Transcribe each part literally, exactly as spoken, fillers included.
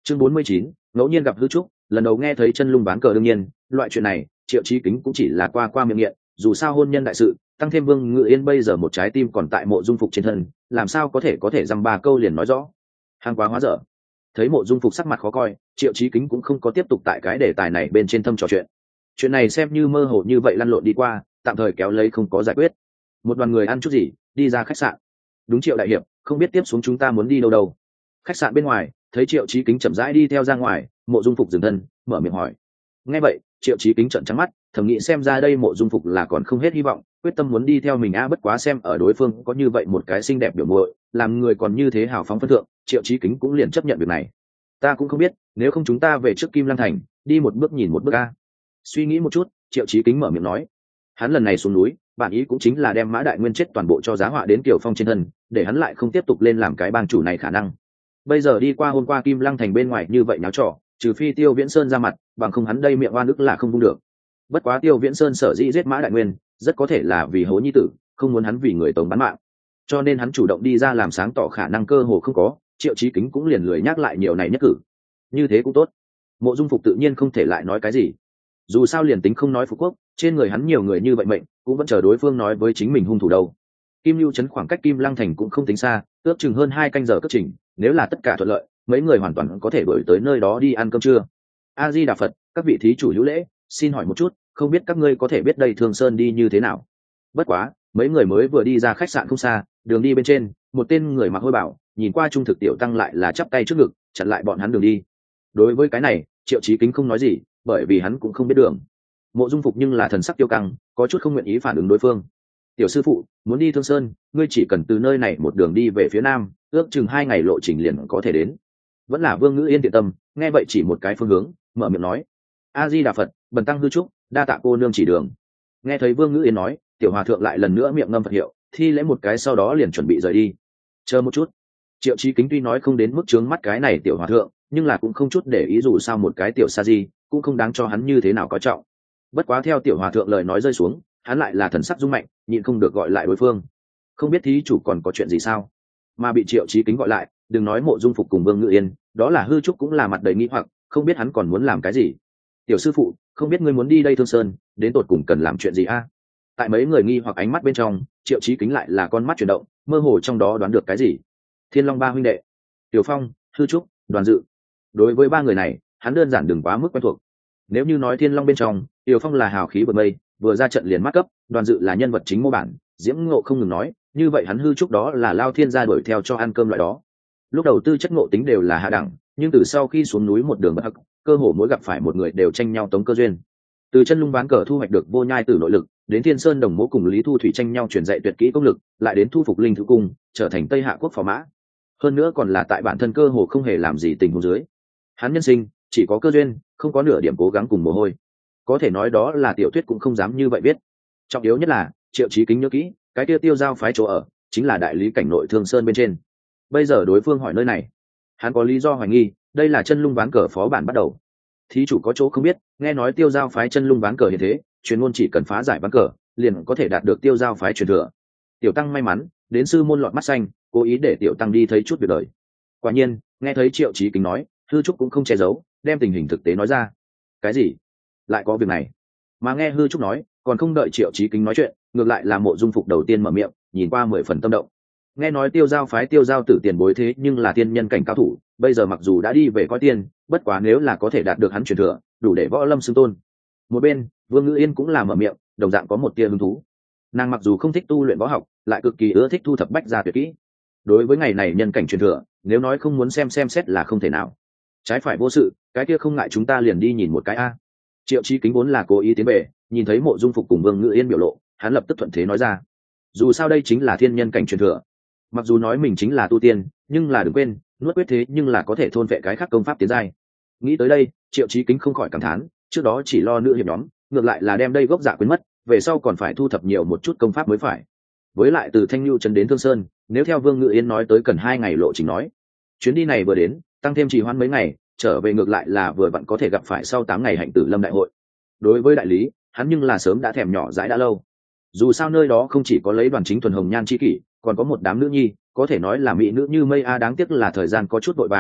chương bốn mươi chín, ngẫu nhiên gặp hư trúc. Lần đầu nghe thấy chân lung ván cờ, đương nhiên loại chuyện này Triệu Chí Kính cũng chỉ là qua qua miệng nghiện, dù sao hôn nhân đại sự, tăng thêm Vương Ngự Yên bây giờ một trái tim còn tại Mộ Dung Phục trên thân, làm sao có thể có thể dăm ba câu liền nói rõ. Hàng quá hóa dở. Thấy Mộ Dung Phục sắc mặt khó coi, Triệu Chí Kính cũng không có tiếp tục tại cái đề tài này bên trên thâm trò chuyện. Chuyện này xem như mơ hồ như vậy lăn lộn đi qua, tạm thời kéo lấy không có giải quyết. Một đoàn người ăn chút gì, đi ra khách sạn. Đúng Triệu đại hiệp, không biết tiếp xuống chúng ta muốn đi đâu đâu. Khách sạn bên ngoài, thấy Triệu Chí Kính chậm rãi đi theo ra ngoài, Mộ Dung Phục dừng thân, mở miệng hỏi. Nghe vậy, Triệu Chí Kính trợn trắng mắt, thầm nghĩ xem ra đây Mộ Dung Phục là còn không hết hy vọng, quyết tâm muốn đi theo mình a, bất quá xem ở đối phương có như vậy một cái xinh đẹp biểu muội, làm người còn như thế hào phóng phân thượng, Triệu Chí Kính cũng liền chấp nhận việc này. Ta cũng không biết, nếu không chúng ta về trước Kim Lăng thành, đi một bước nhìn một bước a. Suy nghĩ một chút, Triệu Chí Kính mở miệng nói. Hắn lần này xuống núi, bản ý cũng chính là đem Mã Đại Nguyên chết toàn bộ cho giá họa đến Kiều Phong trên thân, để hắn lại không tiếp tục lên làm cái bang chủ này khả năng. Bây giờ đi qua hôm qua Kim Lăng thành bên ngoài như vậy nháo trò, trừ phi Tiêu Viễn Sơn ra mặt, bằng không hắn đây miệng oan ức là không vung được. Bất quá Tiêu Viễn Sơn sở dĩ giết Mã Đại Nguyên, rất có thể là vì hố nhi tử, không muốn hắn vì người tống bán mạng, cho nên hắn chủ động đi ra làm sáng tỏ khả năng cơ hồ không có. Triệu Chí Kính cũng liền lười nhắc lại nhiều này nhất cử. Như thế cũng tốt. Mộ Dung Phục tự nhiên không thể lại nói cái gì. Dù sao liền tính không nói Phục Quốc, trên người hắn nhiều người như vậy mệnh, cũng vẫn chờ đối phương nói với chính mình hung thủ đâu. Kim Lưu trấn khoảng cách Kim Lăng thành cũng không tính xa, ước chừng hơn hai canh giờ cất trình, nếu là tất cả thuận lợi, mấy người hoàn toàn có thể đuổi tới nơi đó đi ăn cơm trưa. A Di Đà Phật, các vị thí chủ hữu lễ, xin hỏi một chút, không biết các ngươi có thể biết đây Thương Sơn đi như thế nào? Bất quá, mấy người mới vừa đi ra khách sạn không xa, đường đi bên trên, một tên người mặc hôi bảo, nhìn qua trung thực tiểu tăng lại là chắp tay trước ngực, chặn lại bọn hắn đường đi. Đối với cái này, Triệu Chí Kính không nói gì, bởi vì hắn cũng không biết đường. Mộ Dung Phục nhưng là thần sắc tiêu căng, có chút không nguyện ý phản ứng đối phương. Tiểu sư phụ, muốn đi Thương Sơn, ngươi chỉ cần từ nơi này một đường đi về phía nam, ước chừng hai ngày lộ trình liền có thể đến. Vẫn là Vương Ngữ Yên thiện tâm, nghe vậy chỉ một cái phương hướng, mở miệng nói: A Di Đà Phật, bần tăng hư trúc, đa tạ cô nương chỉ đường. Nghe thấy Vương Ngữ Yên nói, tiểu hòa thượng lại lần nữa miệng ngâm Phật hiệu, thi lễ một cái sau đó liền chuẩn bị rời đi. Chờ một chút. Triệu Chí Kính tuy nói không đến mức trướng mắt cái này tiểu hòa thượng, nhưng là cũng không chút để ý, dù sao một cái tiểu sa di cũng không đáng cho hắn như thế nào coi trọng. Bất quá theo tiểu hòa thượng lời nói rơi xuống, hắn lại là thần sắc rung mạnh, nhịn không được gọi lại đối phương. Không biết thí chủ còn có chuyện gì sao? Mà bị Triệu Chí Kính gọi lại, đừng nói Mộ Dung Phục cùng Vương Ngự Yên, đó là hư trúc cũng là mặt đầy nghi hoặc, không biết hắn còn muốn làm cái gì. Tiểu sư phụ, không biết ngươi muốn đi đây Thương Sơn, đến tột cùng cần làm chuyện gì a? Tại mấy người nghi hoặc ánh mắt bên trong, Triệu Chí Kính lại là con mắt chuyển động, mơ hồ trong đó đoán được cái gì. Thiên Long ba huynh đệ, Tiểu Phong, hư trúc, Đoàn Dự. Đối với ba người này, hắn đơn giản đừng quá mức quen thuộc. Nếu như nói Thiên Long bên trong, Tiểu Phong là hào khí bờ mây, vừa ra trận liền mát cấp, Đoàn Dự là nhân vật chính mô bản, diễm ngộ không ngừng nói, như vậy hắn hư trúc đó là lao thiên gia đuổi theo cho ăn cơm loại đó. Lúc đầu tư chất ngộ tính đều là hạ đẳng, nhưng từ sau khi xuống núi một đường bất hắc, cơ hồ mỗi gặp phải một người đều tranh nhau tống cơ duyên. Từ chân lung ván cờ thu hoạch được vô nhai tử nội lực, đến Thiên Sơn đồng mỗ cùng Lý Thu Thủy tranh nhau truyền dạy tuyệt kỹ công lực, lại đến thu phục linh thứ cung, trở thành Tây Hạ quốc phò mã. Hơn nữa còn là tại bản thân cơ hồ không hề làm gì tình huống dưới. Hắn nhân sinh chỉ có cơ duyên, không có nửa điểm cố gắng cùng mồ hôi. Có thể nói đó là tiểu thuyết cũng không dám như vậy viết. Trọng yếu nhất là, Triệu Chí Kính nhớ kỹ, cái tiêu tiêu giao phái chỗ ở chính là đại lý cảnh nội Thương Sơn bên trên. Bây giờ đối phương hỏi nơi này, hắn có lý do hoài nghi đây là chân lung ván cờ phó bản bắt đầu. Thí chủ có chỗ không biết, nghe nói tiêu giao phái chân lung ván cờ như thế, truyền ngôn chỉ cần phá giải ván cờ liền có thể đạt được tiêu giao phái truyền thừa. Tiểu tăng may mắn đến sư môn lọt mắt xanh, cố ý để tiểu tăng đi thấy chút việc đời. Quả nhiên, nghe thấy Triệu Chí Kính nói, hư trúc cũng không che giấu, đem tình hình thực tế nói ra. Cái gì? Lại có việc này? Mà nghe hư trúc nói, còn không đợi Triệu Chí Kính nói chuyện, ngược lại là Mộ Dung Phục đầu tiên mở miệng, nhìn qua mười phần tâm động. Nghe nói tiêu giao phái tiêu giao tử tiền bối thế nhưng là tiên nhân cảnh cao thủ, bây giờ mặc dù đã đi về coi tiên, bất quá nếu là có thể đạt được hắn truyền thừa, đủ để võ lâm xưng tôn. Một bên, Vương Ngữ Yên cũng là mở miệng, đồng dạng có một tia hứng thú. Nàng mặc dù không thích tu luyện võ học, lại cực kỳ ưa thích thu thập bách gia tuyệt kỹ. Đối với ngày này nhân cảnh truyền thừa, nếu nói không muốn xem xem xét là không thể nào. Trái phải vô sự, cái kia không ngại chúng ta liền đi nhìn một cái a. Triệu Chí Kính vốn là cố ý tiến về, nhìn thấy Mộ Dung Phục cùng Vương Ngữ Yên biểu lộ, hắn lập tức thuận thế nói ra. Dù sao đây chính là thiên nhân cảnh truyền thừa. Mặc dù nói mình chính là tu tiên, nhưng là đừng quên, nuốt quyết thế nhưng là có thể thôn vệ cái khác công pháp tiến giai. Nghĩ tới đây, Triệu Chí Kính không khỏi cảm thán, trước đó chỉ lo nữ hiệp nhóm, ngược lại là đem đây gốc dạ quên mất, về sau còn phải thu thập nhiều một chút công pháp mới phải. Với lại từ Thanh Nhu trấn đến Thương Sơn, nếu theo Vương Ngự Yên nói tới cần hai ngày lộ trình nói, chuyến đi này vừa đến, tăng thêm trì hoãn mấy ngày, trở về ngược lại là vừa vặn có thể gặp phải sau tám ngày hạnh tử lâm đại hội. Đối với đại lý, hắn nhưng là sớm đã thèm nhỏ dãi đã lâu. Dù sao nơi đó không chỉ có lấy Đoàn Chính thuần hồng nhan chi kỷ, còn có một đám nữ nhi, có thể nói là mỹ nữ như mây a, đáng tiếc là thời gian có chút vội vàng,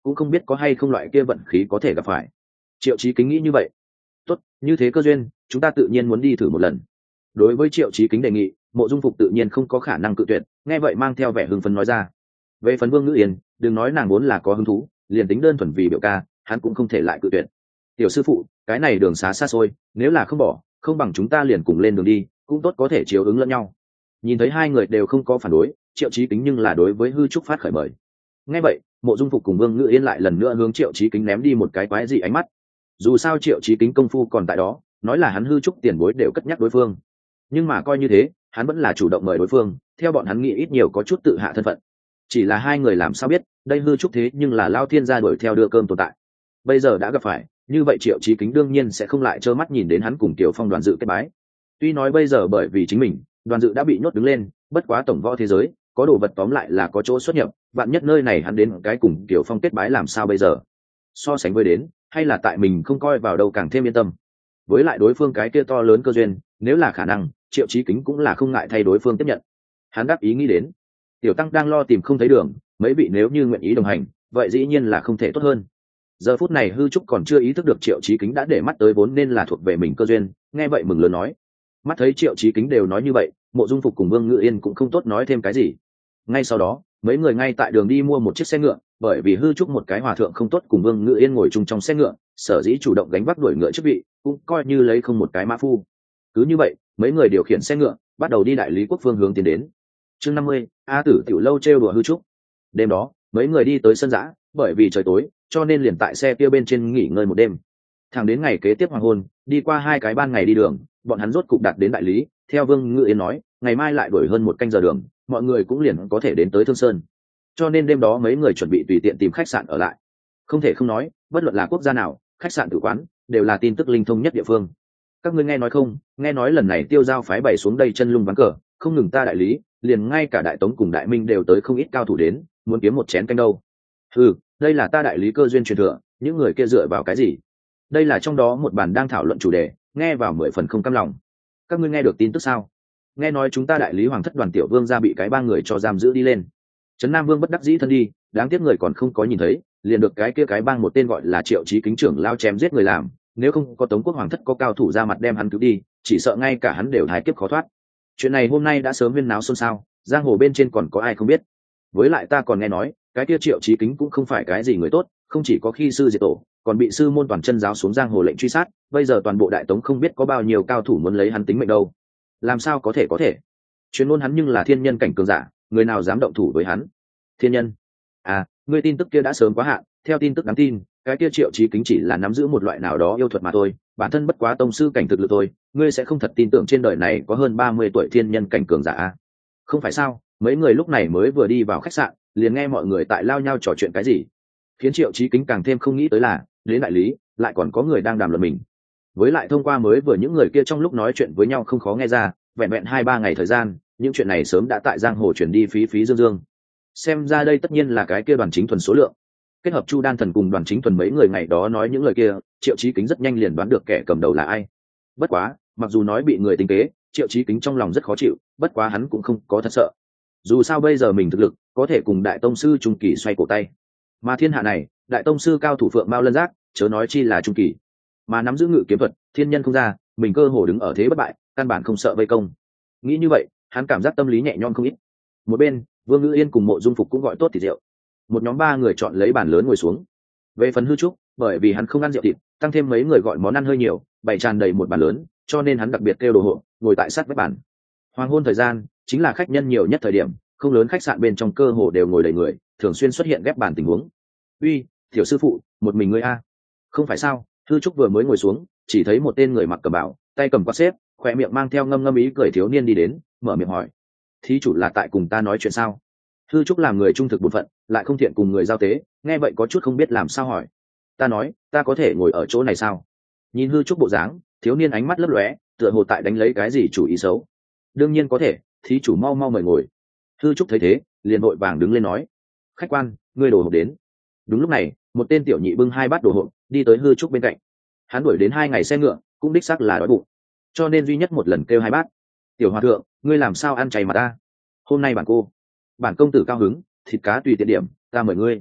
cũng không biết có hay không loại kia vận khí có thể gặp phải. Triệu Chí Kính nghĩ như vậy. Tốt, như thế cơ duyên, chúng ta tự nhiên muốn đi thử một lần. Đối với Triệu Chí Kính đề nghị, Mộ Dung Phục tự nhiên không có khả năng cự tuyệt, nghe vậy mang theo vẻ hưng phấn nói ra. Về phần Vương Ngữ Yên, đừng nói nàng vốn là có hứng thú, liền tính đơn thuần vì biểu ca, hắn cũng không thể lại cự tuyệt. Tiểu sư phụ, cái này đường xá xa xôi, nếu là không bỏ, không bằng chúng ta liền cùng lên đường đi, cũng tốt có thể chiếu ứng lẫn nhau. Nhìn thấy hai người đều không có phản đối, Triệu Chí Kính nhưng là đối với Hư Trúc phát khởi mời. Nghe vậy, Mộ Dung Phục cùng Vương Ngữ Yên lại lần nữa hướng Triệu Chí Kính ném đi một cái quái dị ánh mắt. Dù sao Triệu Chí Kính công phu còn tại đó, nói là hắn Hư Trúc tiền bối đều cất nhắc đối phương, nhưng mà coi như thế, hắn vẫn là chủ động mời đối phương, theo bọn hắn nghĩ ít nhiều có chút tự hạ thân phận. Chỉ là hai người làm sao biết, đây Hư Trúc thế nhưng là Lao Thiên gia đuổi theo đưa cơm tồn tại. Bây giờ đã gặp phải, như vậy Triệu Chí Kính đương nhiên sẽ không lại trơ mắt nhìn đến hắn cùng Tiểu Phong Đoàn Dự kết bái. Tuy nói bây giờ bởi vì chính mình, Đoàn Dự đã bị nhốt đứng lên, bất quá tổng võ thế giới, có đồ vật tóm lại là có chỗ xuất nhập, bạn nhất nơi này hắn đến cái cùng Tiểu Phong kết bái làm sao bây giờ? So sánh với đến, hay là tại mình không coi vào đâu càng thêm yên tâm. Với lại đối phương cái kia to lớn cơ duyên, nếu là khả năng, Triệu Chí Kính cũng là không ngại thay đối phương tiếp nhận. Hắn đáp ý nghĩ đến, Tiểu Tăng đang lo tìm không thấy đường, mấy vị nếu như nguyện ý đồng hành, vậy dĩ nhiên là không thể tốt hơn. Giờ phút này Hư Trúc còn chưa ý thức được Triệu Chí Kính đã để mắt tới vốn nên là thuộc về mình cơ duyên, nghe vậy mừng lớn nói. Mắt thấy Triệu Chí Kính đều nói như vậy, Mộ Dung Phục cùng Vương Ngữ Yên cũng không tốt nói thêm cái gì. Ngay sau đó, mấy người ngay tại đường đi mua một chiếc xe ngựa, bởi vì Hư Trúc một cái hòa thượng không tốt cùng Vương Ngữ Yên ngồi chung trong xe ngựa, sở dĩ chủ động gánh vác đuổi ngựa chức vị, cũng coi như lấy không một cái mã phu. Cứ như vậy, mấy người điều khiển xe ngựa, bắt đầu đi đại lý quốc phương hướng tiến đến. Chương năm mươi, A Tử tiểu lâu trêu đùa Hư Trúc. Đêm đó, mấy người đi tới sân dã, bởi vì trời tối, cho nên liền tại xe kia bên trên nghỉ ngơi một đêm. Thẳng đến ngày kế tiếp hoàng hôn, đi qua hai cái ban ngày đi đường, bọn hắn rốt cục đạt đến đại lý. Theo Vương Ngữ Yên nói, ngày mai lại đuổi hơn một canh giờ đường, mọi người cũng liền có thể đến tới Thương Sơn. Cho nên đêm đó mấy người chuẩn bị tùy tiện tìm khách sạn ở lại. Không thể không nói, bất luận là quốc gia nào, khách sạn tử quán đều là tin tức linh thông nhất địa phương. Các ngươi nghe nói không, nghe nói lần này Tiêu Giao phái bày xuống đây chân lung ván cờ, không ngừng ta đại lý, liền ngay cả đại tống cùng đại minh đều tới không ít cao thủ đến, muốn kiếm một chén canh đâu. Ừ, đây là ta đại lý cơ duyên truyền thừa, những người kia dựa vào cái gì? Đây là trong đó một bàn đang thảo luận chủ đề, nghe vào mười phần không cam lòng. Các ngươi nghe được tin tức sao? Nghe nói chúng ta đại lý hoàng thất Đoàn tiểu vương ra bị cái ba người cho giam giữ đi lên. Trấn Nam Vương bất đắc dĩ thân đi, đáng tiếc người còn không có nhìn thấy, liền được cái kia cái bang một tên gọi là Triệu Chí Kính trưởng lao chém giết người làm, nếu không có Tống quốc hoàng thất có cao thủ ra mặt đem hắn cứu đi, chỉ sợ ngay cả hắn đều hái kiếp khó thoát. Chuyện này hôm nay đã sớm huyên náo xôn xao, giang hồ bên trên còn có ai không biết. Với lại ta còn nghe nói, cái kia Triệu Chí Kính cũng không phải cái gì người tốt, không chỉ có khi sư diệt tổ, còn bị sư môn toàn chân giáo xuống giang hồ lệnh truy sát, bây giờ toàn bộ đại tống không biết có bao nhiêu cao thủ muốn lấy hắn tính mệnh đâu. Làm sao có thể có thể? Chuyên môn hắn nhưng là thiên nhân cảnh cường giả, người nào dám động thủ với hắn? Thiên nhân? À, ngươi tin tức kia đã sớm quá hạn, theo tin tức đáng tin, cái kia Triệu Chí Kính chỉ là nắm giữ một loại nào đó yêu thuật mà thôi, bản thân bất quá tông sư cảnh thực lực thôi, ngươi sẽ không thật tin tưởng trên đời này có hơn ba mươi tuổi thiên nhân cảnh cường giả à? Không phải sao? Mấy người lúc này mới vừa đi vào khách sạn, liền nghe mọi người tại lao nhau trò chuyện cái gì, khiến Triệu Chí Kính càng thêm không nghĩ tới là, đến đại lý, lại còn có người đang đàm luận mình. Với lại thông qua mới vừa những người kia trong lúc nói chuyện với nhau không khó nghe ra, vẹn vẹn hai ba ngày thời gian, những chuyện này sớm đã tại giang hồ chuyển đi phí phí dương dương. Xem ra đây tất nhiên là cái kia Đoàn Chính Thuần số lượng. Kết hợp Chu Đan Thần cùng Đoàn Chính Thuần mấy người ngày đó nói những lời kia, Triệu Chí Kính rất nhanh liền đoán được kẻ cầm đầu là ai. Bất quá, mặc dù nói bị người tính kế, Triệu Chí Kính trong lòng rất khó chịu, bất quá hắn cũng không có thật sợ. Dù sao bây giờ mình thực lực có thể cùng đại tông sư trung kỳ xoay cổ tay, mà thiên hạ này, đại tông sư cao thủ Phượng Mao Lân Giác, chớ nói chi là trung kỳ, mà nắm giữ ngự kiếm thuật, thiên nhân không ra, mình cơ hồ đứng ở thế bất bại, căn bản không sợ vây công. Nghĩ như vậy, hắn cảm giác tâm lý nhẹ nhõm không ít. Một bên, Vương Ngữ Yên cùng Mộ Dung Phục cũng gọi tốt thịt rượu. Một nhóm ba người chọn lấy bàn lớn ngồi xuống. Về phần Hư Trúc, bởi vì hắn không ăn rượu thịt, tăng thêm mấy người gọi món ăn hơi nhiều, bày tràn đầy một bàn lớn, cho nên hắn đặc biệt kêu đồ hộ, ngồi tại sát vách bàn. Hoàng hôn thời gian, chính là khách nhân nhiều nhất thời điểm, không lớn khách sạn bên trong cơ hồ đều ngồi đầy người, thường xuyên xuất hiện ghép bàn tình huống. Uy, tiểu sư phụ, một mình ngươi a? Không phải sao? Hư Trúc vừa mới ngồi xuống, chỉ thấy một tên người mặc cẩm bào, tay cầm quạt xếp, khỏe miệng mang theo ngâm ngâm ý cười thiếu niên đi đến, mở miệng hỏi: thí chủ là tại cùng ta nói chuyện sao? Hư Trúc làm người trung thực bổn phận, lại không thiện cùng người giao tế, nghe vậy có chút không biết làm sao hỏi. Ta nói, ta có thể ngồi ở chỗ này sao? Nhìn Hư Trúc bộ dáng, thiếu niên ánh mắt lấp lóe, tựa hồ tại đánh lấy cái gì chủ ý xấu. Đương nhiên có thể, thí chủ mau mau mời ngồi. Hư Trúc thấy thế, liền vội vàng đứng lên nói: khách quan, ngươi đồ hộp đến. Đúng lúc này, một tên tiểu nhị bưng hai bát đồ hộp đi tới Hư Trúc bên cạnh. Hắn đuổi đến hai ngày xe ngựa, cũng đích xác là đói bụng, cho nên duy nhất một lần kêu hai bát. Tiểu hòa thượng, ngươi làm sao ăn chay mà ta? Hôm nay bản cô bản công tử cao hứng, thịt cá tùy tiện điểm, ta mời ngươi.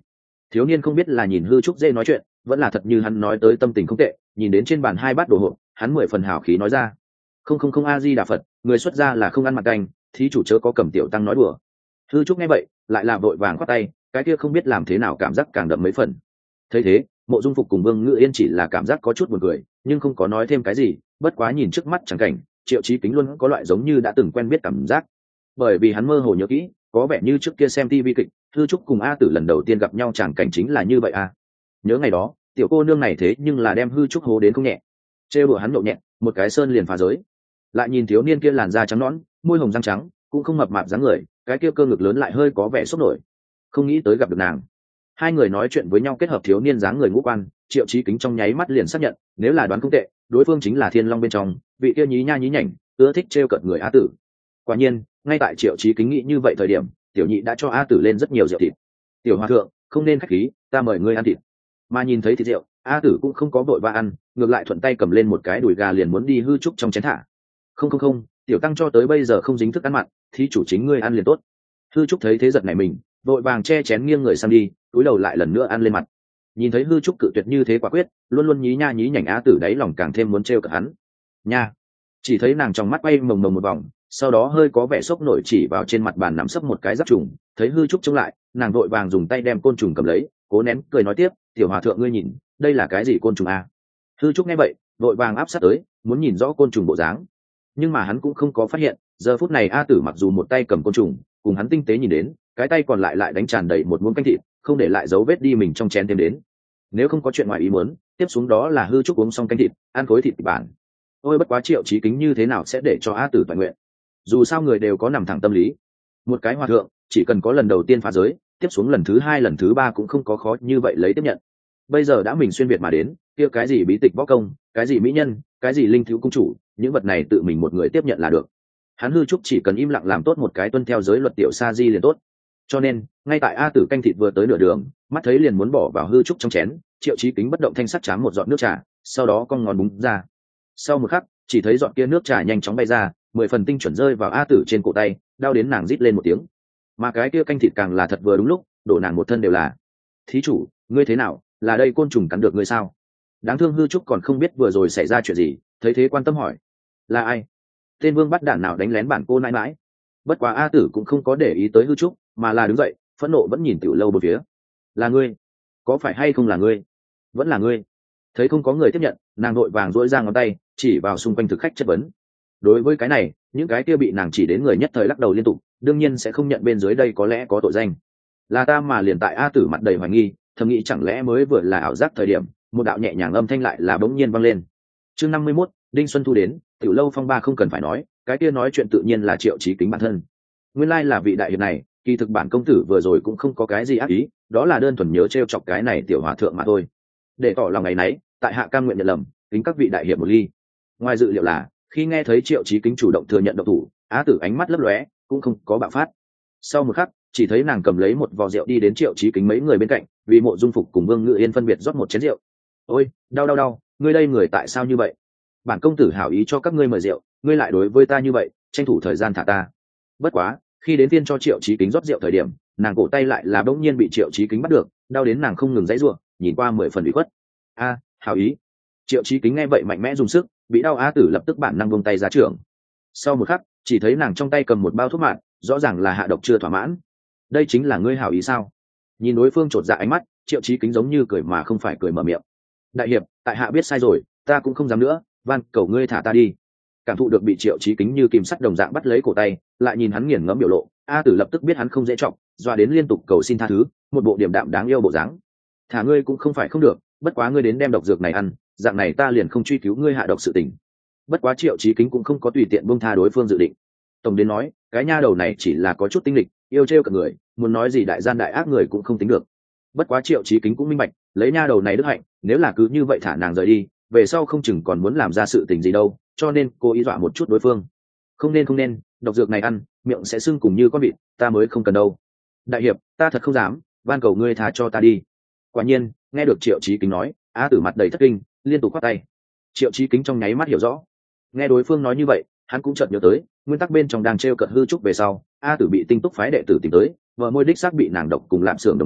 Thiếu niên không biết là nhìn hư trúc dê nói chuyện vẫn là thật như hắn nói tới tâm tình không tệ, nhìn đến trên bàn hai bát đồ hộp hắn mười phần hào khí nói ra: không không không a di đà phật, người xuất gia là không ăn mặt canh, thí chủ chớ có cầm tiểu tăng nói đùa. Hư trúc nghe vậy lại là vội vàng khoát tay, cái kia không biết làm thế nào cảm giác càng đậm mấy phần. Thấy thế Mộ Dung Phục cùng Vương Ngự Yên chỉ là cảm giác có chút buồn cười nhưng không có nói thêm cái gì, bất quá nhìn trước mắt chẳng cảnh Triệu Chí Kính luôn có loại giống như đã từng quen biết cảm giác, bởi vì hắn mơ hồ nhớ kỹ có vẻ như trước kia xem tivi kịch Hư Trúc cùng A Tử lần đầu tiên gặp nhau chẳng cảnh chính là như vậy à. Nhớ ngày đó tiểu cô nương này thế nhưng là đem Hư Trúc hố đến không nhẹ, trêu đùa hắn nhậu nhẹt một cái sơn liền phá giới. Lại nhìn thiếu niên kia làn da trắng nõn môi hồng răng trắng cũng không mập mạp dáng người, cái kia cơ ngực lớn lại hơi có vẻ sốc nổi, không nghĩ tới gặp được nàng. Hai người nói chuyện với nhau kết hợp thiếu niên dáng người ngũ quan, Triệu Chí Kính trong nháy mắt liền xác nhận nếu là đoán không tệ đối phương chính là Thiên Long bên trong vị kia nhí nha nhí nhảnh ưa thích trêu cợt người A Tử. Quả nhiên ngay tại Triệu Chí Kính nghĩ như vậy thời điểm tiểu nhị đã cho A Tử lên rất nhiều rượu thịt. Tiểu hòa thượng không nên khách khí, ta mời ngươi ăn thịt. Mà nhìn thấy thịt rượu A Tử cũng không có vội va ăn, ngược lại thuận tay cầm lên một cái đùi gà liền muốn đi Hư Trúc trong chén thả. Không không không, tiểu tăng cho tới bây giờ không dính thức ăn mặn, thí chủ chính ngươi ăn liền tốt. Hư Trúc thấy thế giật này mình vội vàng che chén nghiêng người sang đi, cúi đầu lại lần nữa ăn lên mặt. Nhìn thấy Hư Trúc cự tuyệt như thế quả quyết, luôn luôn nhí nha nhí nhảnh A Tử đáy lòng càng thêm muốn trêu cợt hắn. Nha! Chỉ thấy nàng trong mắt bay mồng mồng một vòng, sau đó hơi có vẻ sốc nổi chỉ vào trên mặt bàn nằm sấp một cái giáp trùng. Thấy Hư Trúc chống lại, nàng vội vàng dùng tay đem côn trùng cầm lấy, cố nén cười nói tiếp: tiểu hòa thượng ngươi nhìn, đây là cái gì côn trùng a? Hư Trúc nghe vậy vội vàng áp sát tới, muốn nhìn rõ côn trùng bộ dáng, nhưng mà hắn cũng không có phát hiện giờ phút này A Tử mặc dù một tay cầm côn trùng, cùng hắn tinh tế nhìn đến cái tay còn lại lại đánh tràn đầy một muỗng canh thịt, không để lại dấu vết đi mình trong chén thêm đến. Nếu không có chuyện ngoài ý muốn tiếp xuống đó là Hư Trúc uống xong canh thịt ăn khối thịt bản. Ôi bất quá Triệu Chí Kính như thế nào sẽ để cho A Tử toàn nguyện, dù sao người đều có nằm thẳng tâm lý. Một cái hòa thượng chỉ cần có lần đầu tiên phá giới, tiếp xuống lần thứ hai lần thứ ba cũng không có khó như vậy lấy tiếp nhận. Bây giờ đã mình xuyên việt mà đến, kia cái gì bí tịch võ công, cái gì mỹ nhân, cái gì linh thiếu cung chủ, những vật này tự mình một người tiếp nhận là được. Hắn Hư Trúc chỉ cần im lặng làm tốt một cái tuân theo giới luật tiểu sa di liền tốt. Cho nên ngay tại A Tử canh thịt vừa tới nửa đường, mắt thấy liền muốn bỏ vào Hư Trúc trong chén, Triệu Chí Kính bất động thanh sắc chám một giọt nước trà, sau đó cong ngón búng ra. Sau một khắc chỉ thấy giọt kia nước trà nhanh chóng bay ra, mười phần tinh chuẩn rơi vào A Tử trên cổ tay, đau đến nàng rít lên một tiếng. Mà cái kia canh thịt càng là thật vừa đúng lúc, đổ nàng một thân đều là. Thí chủ ngươi thế nào, là đây côn trùng cắn được ngươi sao? Đáng thương Hư Trúc còn không biết vừa rồi xảy ra chuyện gì, thấy thế quan tâm hỏi: là ai? Tên vương bắt đản nào đánh lén bản cô nãi mãi? Bất quá A Tử cũng không có để ý tới Hư Trúc, mà là đứng dậy phẫn nộ vẫn nhìn tiểu lâu bốn phía. Là ngươi? Có phải hay không là ngươi? Vẫn là ngươi? Thấy không có người tiếp nhận, nàng vội vàng duỗi ra ngón tay chỉ vào xung quanh thực khách chất vấn. Đối với cái này những cái kia bị nàng chỉ đến người nhất thời lắc đầu liên tục, đương nhiên sẽ không nhận bên dưới đây có lẽ có tội danh. Là ta mà liền tại A Tử mặt đầy hoài nghi, thầm nghĩ chẳng lẽ mới vừa là ảo giác thời điểm, một đạo nhẹ nhàng âm thanh lại là bỗng nhiên vang lên. Chương năm mươi mốt, Đinh Xuân Thu đến, tiểu lâu phong ba không cần phải nói, cái kia nói chuyện tự nhiên là Triệu Chí Kính bản thân. Nguyên lai là vị đại hiệp này, kỳ thực bản công tử vừa rồi cũng không có cái gì ác ý, đó là đơn thuần nhớ trêu chọc cái này tiểu hòa thượng mà thôi. Để tỏ lòng ngày nấy, tại hạ cam nguyện nhận lầm, kính các vị đại hiệp một ly. Ngoài dự liệu là, khi nghe thấy Triệu Chí Kính chủ động thừa nhận động thủ, Á Tử ánh mắt lấp lóe, cũng không có bạo phát. Sau một khắc, chỉ thấy nàng cầm lấy một vò rượu đi đến Triệu Chí Kính mấy người bên cạnh, vì Mộ Dung Phục cùng Vương Ngự Yên phân biệt rót một chén rượu. Ôi, đau đau đau, ngươi đây người tại sao như vậy? Bản công tử hảo ý cho các ngươi mời rượu, ngươi lại đối với ta như vậy, tranh thủ thời gian thả ta. Bất quá, khi đến phiên cho Triệu Chí Kính rót rượu thời điểm, nàng cổ tay lại là bỗng nhiên bị Triệu Chí Kính bắt được, đau đến nàng không ngừng giãy giụa, nhìn qua mười phần ủy khuất. A, hảo ý. Triệu Chí Kính nghe vậy mạnh mẽ dùng sức, bị đau Á Tử lập tức bản năng buông tay ra trường. Sau một khắc, chỉ thấy nàng trong tay cầm một bao thuốc mạn, rõ ràng là hạ độc chưa thỏa mãn. Đây chính là ngươi hảo ý sao? Nhìn đối phương chột dạ ánh mắt, Triệu Chí Kính giống như cười mà không phải cười mở miệng. Đại hiệp, tại hạ biết sai rồi, ta cũng không dám nữa, van cầu ngươi thả ta đi. Cảm thụ được bị Triệu Chí Kính như kìm sắt đồng dạng bắt lấy cổ tay, lại nhìn hắn nghiền ngẫm biểu lộ, A Tử lập tức biết hắn không dễ trọng, doa đến liên tục cầu xin tha thứ, một bộ điềm đạm đáng yêu bộ dáng. Thả ngươi cũng không phải không được, bất quá ngươi đến đem độc dược này ăn, dạng này ta liền không truy cứu ngươi hạ độc sự tình. Bất quá Triệu Chí Kính cũng không có tùy tiện buông tha đối phương dự định. Tổng đến nói, cái nha đầu này chỉ là có chút tinh lịch, yêu trêu cả người, muốn nói gì đại gian đại ác người cũng không tính được. Bất quá Triệu Chí Kính cũng minh bạch, lấy nha đầu này đức hạnh, nếu là cứ như vậy thả nàng rời đi, về sau không chừng còn muốn làm ra sự tình gì đâu, cho nên cô ý dọa một chút đối phương. Không nên không nên, độc dược này ăn, miệng sẽ sưng cùng như con vịt, ta mới không cần đâu. Đại hiệp, ta thật không dám, van cầu ngươi tha cho ta đi. Quả nhiên, nghe được Triệu Chí Kính nói, Á Tử mặt đầy thất kinh, liên tục quát tay. Triệu Chí Kính trong nháy mắt hiểu rõ, nghe đối phương nói như vậy, hắn cũng chợt nhớ tới, nguyên tắc bên trong đang trêu cợt Hư Trúc về sau, A Tử bị Tinh Túc phái đệ tử tìm tới, vợ môi đích xác bị nàng độc cùng lạm xưởng đồng dạng,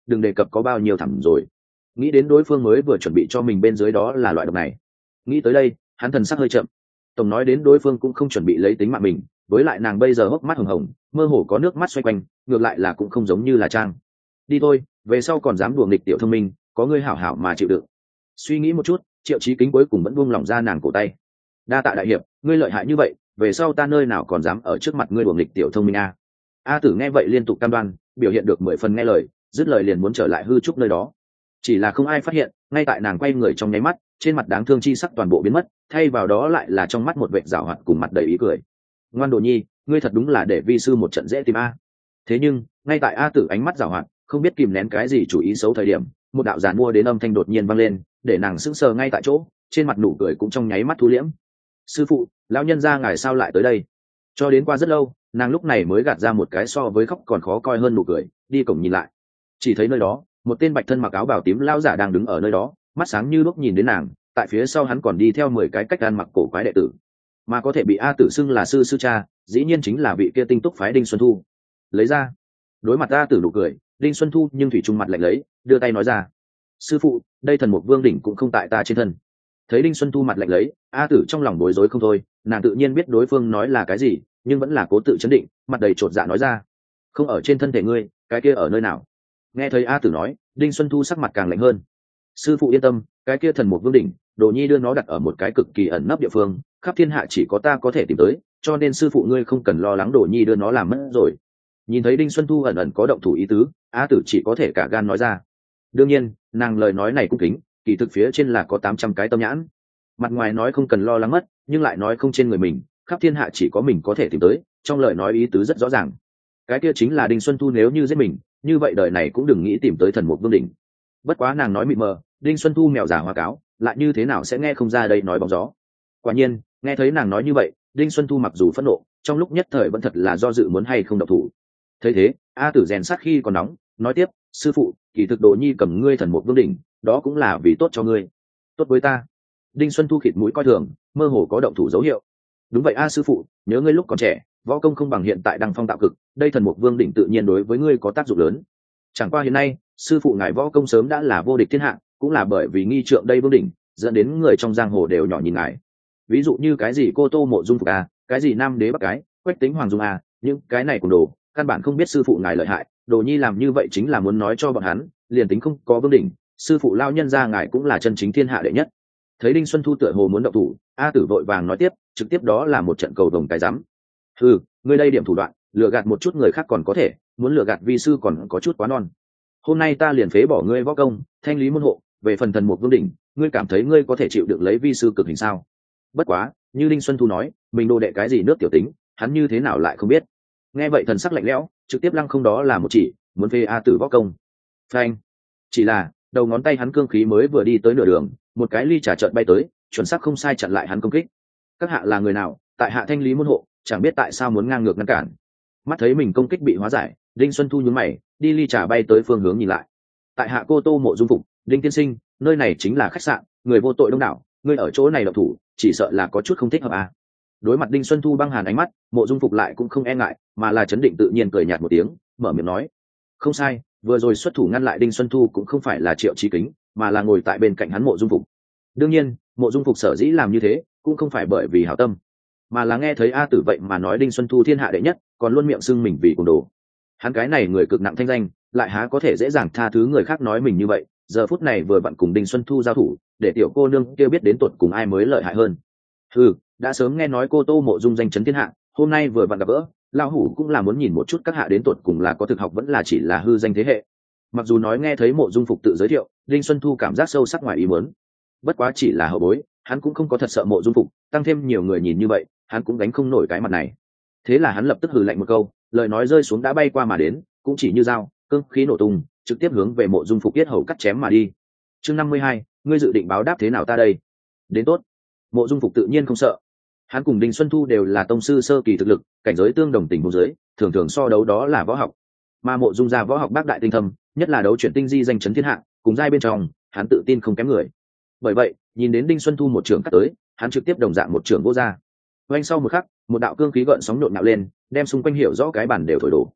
đừng đề cập có bao nhiêu thẳm rồi. Nghĩ đến đối phương mới vừa chuẩn bị cho mình bên dưới đó là loại độc này, nghĩ tới đây hắn thần sắc hơi chậm. Tổng nói đến đối phương cũng không chuẩn bị lấy tính mạng mình, với lại nàng bây giờ hốc mắt hồng hồng, mơ hồ có nước mắt xoay quanh, ngược lại là cũng không giống như là trang. Đi thôi, về sau còn dám đùa nghịch tiểu thông minh, có ngươi hảo hảo mà chịu đựng. Suy nghĩ một chút, Triệu Chí Kính cuối cùng vẫn buông lỏng ra nàng cổ tay. Đa tạ đại hiệp, ngươi lợi hại như vậy, về sau ta nơi nào còn dám ở trước mặt ngươi đùa nghịch tiểu thông minh a. A Tử nghe vậy liên tục cam đoan, biểu hiện được mười phần nghe lời, dứt lời liền muốn trở lại hư trúc nơi đó. Chỉ là không ai phát hiện, ngay tại nàng quay người trong nháy mắt, trên mặt đáng thương chi sắc toàn bộ biến mất, thay vào đó lại là trong mắt một vệt giảo hoạt cùng mặt đầy ý cười. Ngoan Đồ Nhi, ngươi thật đúng là để vi sư một trận dễ tìm a. Thế nhưng ngay tại A Tử ánh mắt giảo hoạt, không biết kìm nén cái gì chủ ý xấu thời điểm, một đạo giàn mua đến âm thanh đột nhiên vang lên, để nàng sững sờ ngay tại chỗ, trên mặt nụ cười cũng trong nháy mắt thu liễm. Sư phụ, lão nhân gia ngài sao lại tới đây? Cho đến qua rất lâu, nàng lúc này mới gạt ra một cái so với khóc còn khó coi hơn nụ cười, đi cổng nhìn lại. Chỉ thấy nơi đó, một tên bạch thân mặc áo bào tím lão giả đang đứng ở nơi đó, mắt sáng như lúc nhìn đến nàng, tại phía sau hắn còn đi theo mười cái cách ăn mặc cổ quái đệ tử. Mà có thể bị A Tử xưng là sư sư cha, dĩ nhiên chính là vị kia tinh túc phái Đinh Xuân Thu. Lấy ra. Đối mặt A Tử nụ cười, Đinh Xuân Thu nhưng thủy trung mặt lạnh lấy, đưa tay nói ra: sư phụ, đây thần mục vương đỉnh cũng không tại ta trên thân. Thấy Đinh Xuân Thu mặt lạnh lấy, A Tử trong lòng bối rối không thôi, nàng tự nhiên biết đối phương nói là cái gì, nhưng vẫn là cố tự chấn định, mặt đầy trột dạ nói ra: không ở trên thân thể ngươi, cái kia ở nơi nào? Nghe thấy A Tử nói, Đinh Xuân Thu sắc mặt càng lạnh hơn. Sư phụ yên tâm, cái kia thần mục vương đỉnh, Đồ Nhi đưa nó đặt ở một cái cực kỳ ẩn nấp địa phương, khắp thiên hạ chỉ có ta có thể tìm tới, cho nên sư phụ ngươi không cần lo lắng Đồ Nhi đưa nó làm mất rồi. Nhìn thấy Đinh Xuân Thu ẩn ẩn có động thủ ý tứ, A Tử chỉ có thể cả gan nói ra. Đương nhiên, nàng lời nói này cũng kính, kỳ thực phía trên là có tám trăm cái tâm nhãn. Mặt ngoài nói không cần lo lắng mất, nhưng lại nói không trên người mình, khắp thiên hạ chỉ có mình có thể tìm tới, trong lời nói ý tứ rất rõ ràng. Cái kia chính là Đinh Xuân Thu nếu như giết mình, như vậy đời này cũng đừng nghĩ tìm tới thần mục vương đỉnh. Bất quá nàng nói mịt mờ, Đinh Xuân Thu mèo giả hoa cáo, lại như thế nào sẽ nghe không ra đây nói bóng gió. Quả nhiên, nghe thấy nàng nói như vậy, Đinh Xuân Thu mặc dù phẫn nộ, trong lúc nhất thời vẫn thật là do dự muốn hay không động thủ. Thấy thế, A Tử rèn sát khi còn nóng, nói tiếp: sư phụ, kỳ thực Đồ Nhi cầm ngươi thần mục vương đỉnh, đó cũng là vì tốt cho ngươi, tốt với ta. Đinh Xuân Thu khịt mũi coi thường, mơ hồ có động thủ dấu hiệu. Đúng vậy a sư phụ, nhớ ngươi lúc còn trẻ, võ công không bằng hiện tại đăng phong tạo cực, đây thần mục vương đỉnh tự nhiên đối với ngươi có tác dụng lớn. Chẳng qua hiện nay, sư phụ ngài võ công sớm đã là vô địch thiên hạ, cũng là bởi vì nghi trượng đây vương đỉnh, dẫn đến người trong giang hồ đều nhỏ nhìn ngài. Ví dụ như cái gì Cô Tô Mộ Dung Phục a, cái gì Nam Đế Bắc Cái, Quách Tính Hoàng Dung a, những cái này cùng đồ, căn bản không biết sư phụ ngài lợi hại, Đồ Nhi làm như vậy chính là muốn nói cho bọn hắn, liền tính không có vương đỉnh, sư phụ lao nhân ra ngài cũng là chân chính thiên hạ đệ nhất. Thấy Đinh Xuân Thu tựa hồ muốn động thủ, A Tử vội vàng nói tiếp, trực tiếp đó là một trận cầu đồng cái rắm. Ừ, ngươi đây điểm thủ đoạn, lừa gạt một chút người khác còn có thể, muốn lừa gạt vi sư còn có chút quá non. Hôm nay ta liền phế bỏ ngươi võ công, thanh lý môn hộ, về phần thần mục vương đỉnh, ngươi cảm thấy ngươi có thể chịu được lấy vi sư cực hình sao? Bất quá, như Đinh Xuân Thu nói, mình đồ đệ cái gì nước tiểu tính, hắn như thế nào lại không biết. Nghe vậy thần sắc lạnh lẽo, trực tiếp lăng không đó là một chỉ, muốn phế A Tử võ công. Phanh. Chỉ là đầu ngón tay hắn cương khí mới vừa đi tới nửa đường, một cái ly trà trợn bay tới, chuẩn xác không sai chặn lại hắn công kích. Các hạ là người nào, tại hạ thanh lý môn hộ, chẳng biết tại sao muốn ngang ngược ngăn cản. Mắt thấy mình công kích bị hóa giải, Đinh Xuân Thu nhướng mày, đi ly trà bay tới phương hướng nhìn lại. Tại hạ Cô Tô Mộ Dung Phục, Đinh tiên sinh, nơi này chính là khách sạn, người vô tội đông đảo, ngươi ở chỗ này động thủ, chỉ sợ là có chút không thích hợp à. Đối mặt Đinh Xuân Thu băng hàn ánh mắt, Mộ Dung Phục lại cũng không e ngại, mà là chấn định tự nhiên cười nhạt một tiếng, mở miệng nói: không sai, vừa rồi xuất thủ ngăn lại Đinh Xuân Thu cũng không phải là Triệu Chí Kính, mà là ngồi tại bên cạnh hắn Mộ Dung Phục. Đương nhiên, Mộ Dung Phục sở dĩ làm như thế, cũng không phải bởi vì hảo tâm, mà là nghe thấy A Tử vậy mà nói Đinh Xuân Thu thiên hạ đệ nhất, còn luôn miệng xưng mình vì cuồng đồ. Hắn cái này người cực nặng thanh danh, lại há có thể dễ dàng tha thứ người khác nói mình như vậy, giờ phút này vừa vặn cùng Đinh Xuân Thu giao thủ, để tiểu cô nương kia biết đến tuột cùng ai mới lợi hại hơn. Ừ, đã sớm nghe nói Cô Tô Mộ Dung danh chấn thiên hạ, hôm nay vừa vặn gặp gỡ, lão hủ cũng là muốn nhìn một chút các hạ đến tuột cùng là có thực học vẫn là chỉ là hư danh thế hệ. Mặc dù nói nghe thấy Mộ Dung Phục tự giới thiệu, Đinh Xuân Thu cảm giác sâu sắc ngoài ý muốn. Bất quá chỉ là hậu bối, hắn cũng không có thật sợ Mộ Dung Phục, tăng thêm nhiều người nhìn như vậy, hắn cũng đánh không nổi cái mặt này. Thế là hắn lập tức hừ lạnh một câu, lời nói rơi xuống đã bay qua mà đến, cũng chỉ như dao, cương khí nổ tung, trực tiếp hướng về Mộ Dung Phục yết hầu cắt chém mà đi. Chương năm mươi hai, ngươi dự định báo đáp thế nào ta đây? Đến tốt. Mộ Dung Phục tự nhiên không sợ. Hắn cùng Đinh Xuân Thu đều là tông sư sơ kỳ thực lực, cảnh giới tương đồng tình huống dưới, thường thường so đấu đó là võ học. Mà Mộ Dung gia võ học bác đại tinh thâm, nhất là đấu chuyển tinh di danh chấn thiên hạ, cùng giai bên trong, hắn tự tin không kém người. Bởi vậy, nhìn đến Đinh Xuân Thu một trường cắt tới, hắn trực tiếp đồng dạng một trường vô ra. Oanh sau một khắc, một đạo cương khí gợn sóng nhộn nhạo lên, đem xung quanh hiểu rõ cái bản đều thổi đổ.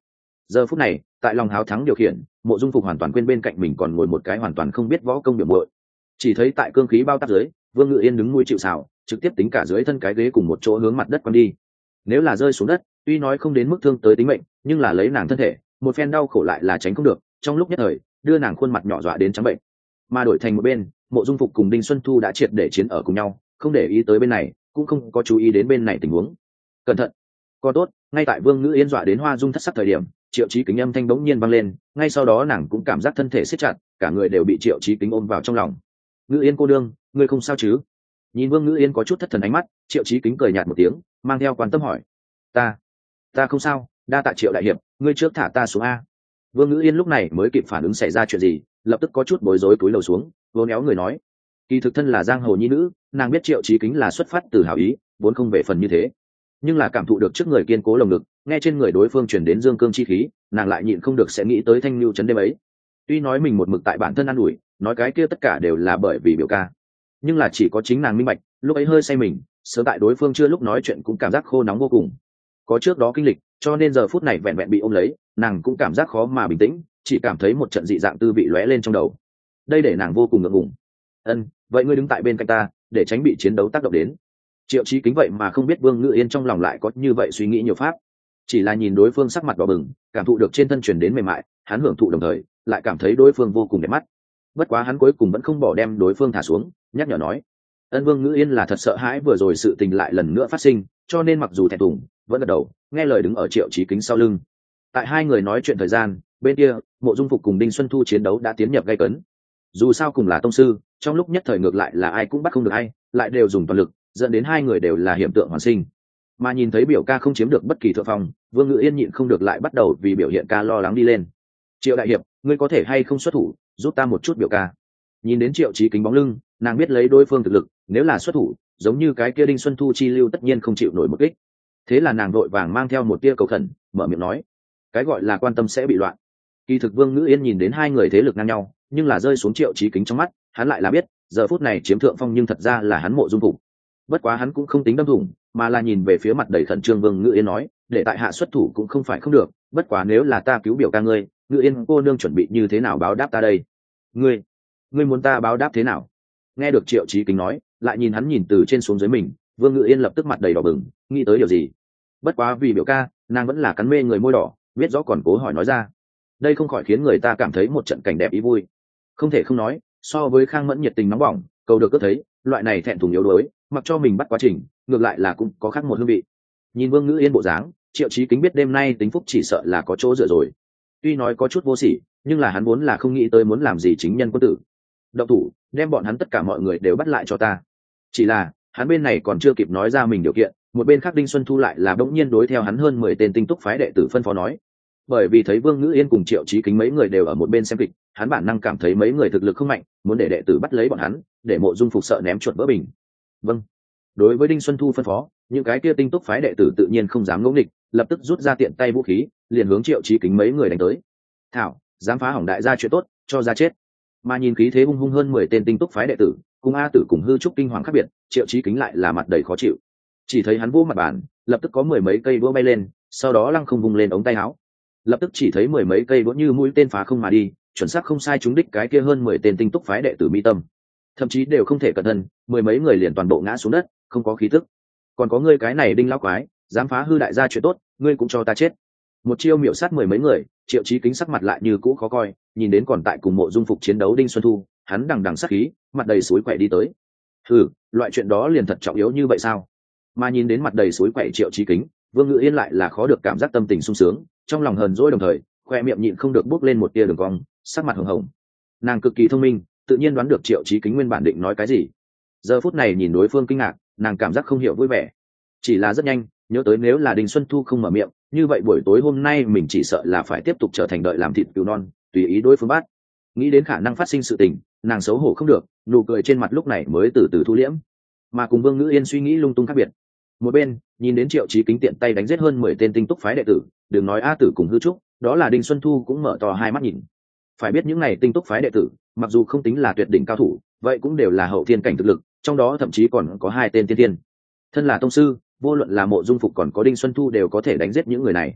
Giờ phút này tại lòng háo thắng điều khiển, Mộ Dung Phục hoàn toàn quên bên cạnh mình còn ngồi một cái hoàn toàn không biết võ công biểu muội. Chỉ thấy tại cương khí bao táp dưới, Vương Ngự Yên đứng nuôi chịu sào, trực tiếp tính cả dưới thân cái ghế cùng một chỗ hướng mặt đất quăng đi. Nếu là rơi xuống đất, tuy nói không đến mức thương tới tính mệnh, nhưng là lấy nàng thân thể, một phen đau khổ lại là tránh không được, trong lúc nhất thời đưa nàng khuôn mặt nhỏ dọa đến trắng bệnh. Mà đổi thành một bên, Mộ Dung Phục cùng Đinh Xuân Thu đã triệt để chiến ở cùng nhau, không để ý tới bên này, cũng không có chú ý đến bên này tình huống. Cẩn thận. Còn tốt, ngay tại Vương Ngữ Yên dọa đến hoa dung thất sắc thời điểm, Triệu Chí Kính âm thanh bỗng nhiên vang lên, ngay sau đó nàng cũng cảm giác thân thể siết chặt, cả người đều bị Triệu Chí Kính ôm vào trong lòng. "Ngữ Yên cô đương, ngươi không sao chứ?" Nhìn Vương Ngữ Yên có chút thất thần ánh mắt, Triệu Chí Kính cười nhạt một tiếng, mang theo quan tâm hỏi. "Ta, ta không sao, đa tạ Triệu đại hiệp, ngươi trước thả ta xuống a." Vương Ngữ Yên lúc này mới kịp phản ứng xảy ra chuyện gì, lập tức có chút bối rối cúi đầu xuống, vốn éo người nói. Kỳ thực thân là giang hồ nhi nữ, nàng biết Triệu Chí Kính là xuất phát từ hảo ý, vốn không về phần như thế. Nhưng là cảm thụ được trước người kiên cố lồng ngực, nghe trên người đối phương truyền đến dương cương chi khí, nàng lại nhịn không được sẽ nghĩ tới thanh lưu chấn đêm ấy. Tuy nói mình một mực tại bản thân an ủi, nói cái kia tất cả đều là bởi vì biểu ca, nhưng là chỉ có chính nàng minh bạch, lúc ấy hơi say mình, sớm tại đối phương chưa lúc nói chuyện cũng cảm giác khô nóng vô cùng. Có trước đó kinh lịch, cho nên giờ phút này vẹn vẹn bị ôm lấy, nàng cũng cảm giác khó mà bình tĩnh, chỉ cảm thấy một trận dị dạng tư vị lóe lên trong đầu. Đây để nàng vô cùng ngượng ngùng. "Ân, vậy ngươi đứng tại bên cạnh ta, để tránh bị chiến đấu tác động đến." Triệu Chí Kính vậy mà không biết Vương Ngự Yên trong lòng lại có như vậy suy nghĩ nhiều pháp, chỉ là nhìn đối phương sắc mặt đỏ bừng, cảm thụ được trên thân truyền đến mềm mại, hắn hưởng thụ đồng thời lại cảm thấy đối phương vô cùng đẹp mắt. Bất quá hắn cuối cùng vẫn không bỏ đem đối phương thả xuống, nhắc nhở nói: "Ân Vương Ngự Yên là thật sợ hãi vừa rồi sự tình lại lần nữa phát sinh, cho nên mặc dù thẹn thùng, vẫn gật đầu, nghe lời đứng ở Triệu Chí Kính sau lưng." Tại hai người nói chuyện thời gian, bên kia, Mộ Dung Phục cùng Đinh Xuân Thu chiến đấu đã tiến nhập gay cấn. Dù sao cùng là tông sư, trong lúc nhất thời ngược lại là ai cũng bắt không được ai, lại đều dùng toàn lực, dẫn đến hai người đều là hiểm tượng hoàn sinh. Mà nhìn thấy biểu ca không chiếm được bất kỳ thượng phong, Vương Ngự Yên nhịn không được lại bắt đầu vì biểu hiện ca lo lắng đi lên. "Triệu đại hiệp, ngươi có thể hay không xuất thủ, giúp ta một chút biểu ca." Nhìn đến Triệu Chí Kính bóng lưng, nàng biết lấy đối phương thực lực, nếu là xuất thủ, giống như cái kia Đinh Xuân Thu chi lưu tất nhiên không chịu nổi một kích. Thế là nàng vội vàng mang theo một tia cầu khẩn, mở miệng nói: "Cái gọi là quan tâm sẽ bị loạn." Kỳ thực Vương Ngữ Yên nhìn đến hai người thế lực ngang nhau, nhưng là rơi xuống Triệu Chí Kính trong mắt, hắn lại là biết, giờ phút này chiếm thượng phong nhưng thật ra là hắn Mộ Dung Phục. Bất quá hắn cũng không tính đâm thủng, mà là nhìn về phía mặt đầy khẩn trương Vương Ngữ Yên nói: "Để tại hạ xuất thủ cũng không phải không được, bất quá nếu là ta cứu biểu ca ngươi, Ngữ Yên cô nương chuẩn bị như thế nào báo đáp ta đây?" "Ngươi, ngươi muốn ta báo đáp thế nào?" Nghe được Triệu Chí Kính nói, lại nhìn hắn nhìn từ trên xuống dưới mình, Vương Ngữ Yên lập tức mặt đầy đỏ bừng, nghĩ tới điều gì. Bất quá vì biểu ca, nàng vẫn là cắn mê người môi đỏ, biết rõ còn cố hỏi nói ra. Đây không khỏi khiến người ta cảm thấy một trận cảnh đẹp ý vui. Không thể không nói, so với Khang Mẫn nhiệt tình nóng bỏng, cầu được cất thấy, loại này thẹn thùng yếu đuối, mặc cho mình bắt quá trình, ngược lại là cũng có khác một hương vị. Nhìn Vương Ngữ Yên bộ dáng, Triệu Chí Kính biết đêm nay tính phúc chỉ sợ là có chỗ dựa rồi. Tuy nói có chút vô sỉ, nhưng là hắn vốn là không nghĩ tới muốn làm gì chính nhân quân tử. Động thủ, đem bọn hắn tất cả mọi người đều bắt lại cho ta. Chỉ là, hắn bên này còn chưa kịp nói ra mình điều kiện, một bên khác Đinh Xuân Thu lại là bỗng nhiên đối theo hắn hơn mười tên tinh túc phái đệ tử phân phó nói. Bởi vì thấy Vương Ngữ Yên cùng Triệu Chí Kính mấy người đều ở một bên xem kịch, hắn bản năng cảm thấy mấy người thực lực không mạnh, muốn để đệ tử bắt lấy bọn hắn, để Mộ Dung Phục sợ ném chuột vỡ bình. Vâng. Đối với Đinh Xuân Thu phân phó, những cái kia tinh túc phái đệ tử tự nhiên không dám ngỗ nghịch, lập tức rút ra tiện tay vũ khí, liền hướng Triệu Chí Kính mấy người đánh tới. Thảo, dám phá hỏng đại gia chuyện tốt, cho ra chết. Mà nhìn khí thế hung hung hơn mười tên tinh túc phái đệ tử, cùng A Tử cùng hư trúc kinh hoàng khác biệt, Triệu Chí Kính lại là mặt đầy khó chịu. Chỉ thấy hắn vỗ mặt bàn, lập tức có mười mấy cây đũa bay lên, sau đó lăng không vung lên ống tay áo. Lập tức chỉ thấy mười mấy cây đũa như mũi tên phá không mà đi, chuẩn xác không sai trúng đích cái kia hơn mười tên tinh túc phái đệ tử mi tâm. Thậm chí đều không thể cẩn thận, mười mấy người liền toàn bộ ngã xuống đất, không có khí tức. Còn có ngươi cái này Đinh lão quái, dám phá hư đại gia chuyện tốt, ngươi cũng cho ta chết. Một chiêu miểu sát mười mấy người, Triệu Chí Kính sắc mặt lại như cũ khó coi, nhìn đến còn tại cùng Mộ Dung Phục chiến đấu Đinh Xuân Thu, hắn đằng đằng sát khí, mặt đầy suối quậy đi tới. Hừ, loại chuyện đó liền thật trọng yếu như vậy sao? Mà nhìn đến mặt đầy suối quậy Triệu Chí Kính, Vương Ngự Yên lại là khó được cảm giác tâm tình sung sướng, trong lòng hờn dỗi đồng thời, khoe miệng nhịn không được bước lên một tia đường cong, sắc mặt hồng hồng. Nàng cực kỳ thông minh, tự nhiên đoán được Triệu Chí Kính nguyên bản định nói cái gì. Giờ phút này nhìn đối phương kinh ngạc, nàng cảm giác không hiểu vui vẻ. Chỉ là rất nhanh, nhớ tới nếu là Đinh Xuân Thu không mở miệng, như vậy buổi tối hôm nay mình chỉ sợ là phải tiếp tục trở thành đợi làm thịt cừu non, tùy ý đối phương bắt. Nghĩ đến khả năng phát sinh sự tình, nàng xấu hổ không được, nụ cười trên mặt lúc này mới từ từ thu liễm. Mà cùng Vương Ngữ Yên suy nghĩ lung tung khác biệt. Một bên, nhìn đến Triệu Chí Kính tiện tay đánh giết hơn mười tên tinh túc phái đệ tử, đừng nói A Tử cùng hư trúc, đó là Đinh Xuân Thu cũng mở to hai mắt nhìn. Phải biết những này tinh túc phái đệ tử, mặc dù không tính là tuyệt đỉnh cao thủ, vậy cũng đều là hậu thiên cảnh thực lực, trong đó thậm chí còn có hai tên tiên tiên. Thân là tông sư, vô luận là Mộ Dung Phục còn có Đinh Xuân Thu đều có thể đánh giết những người này.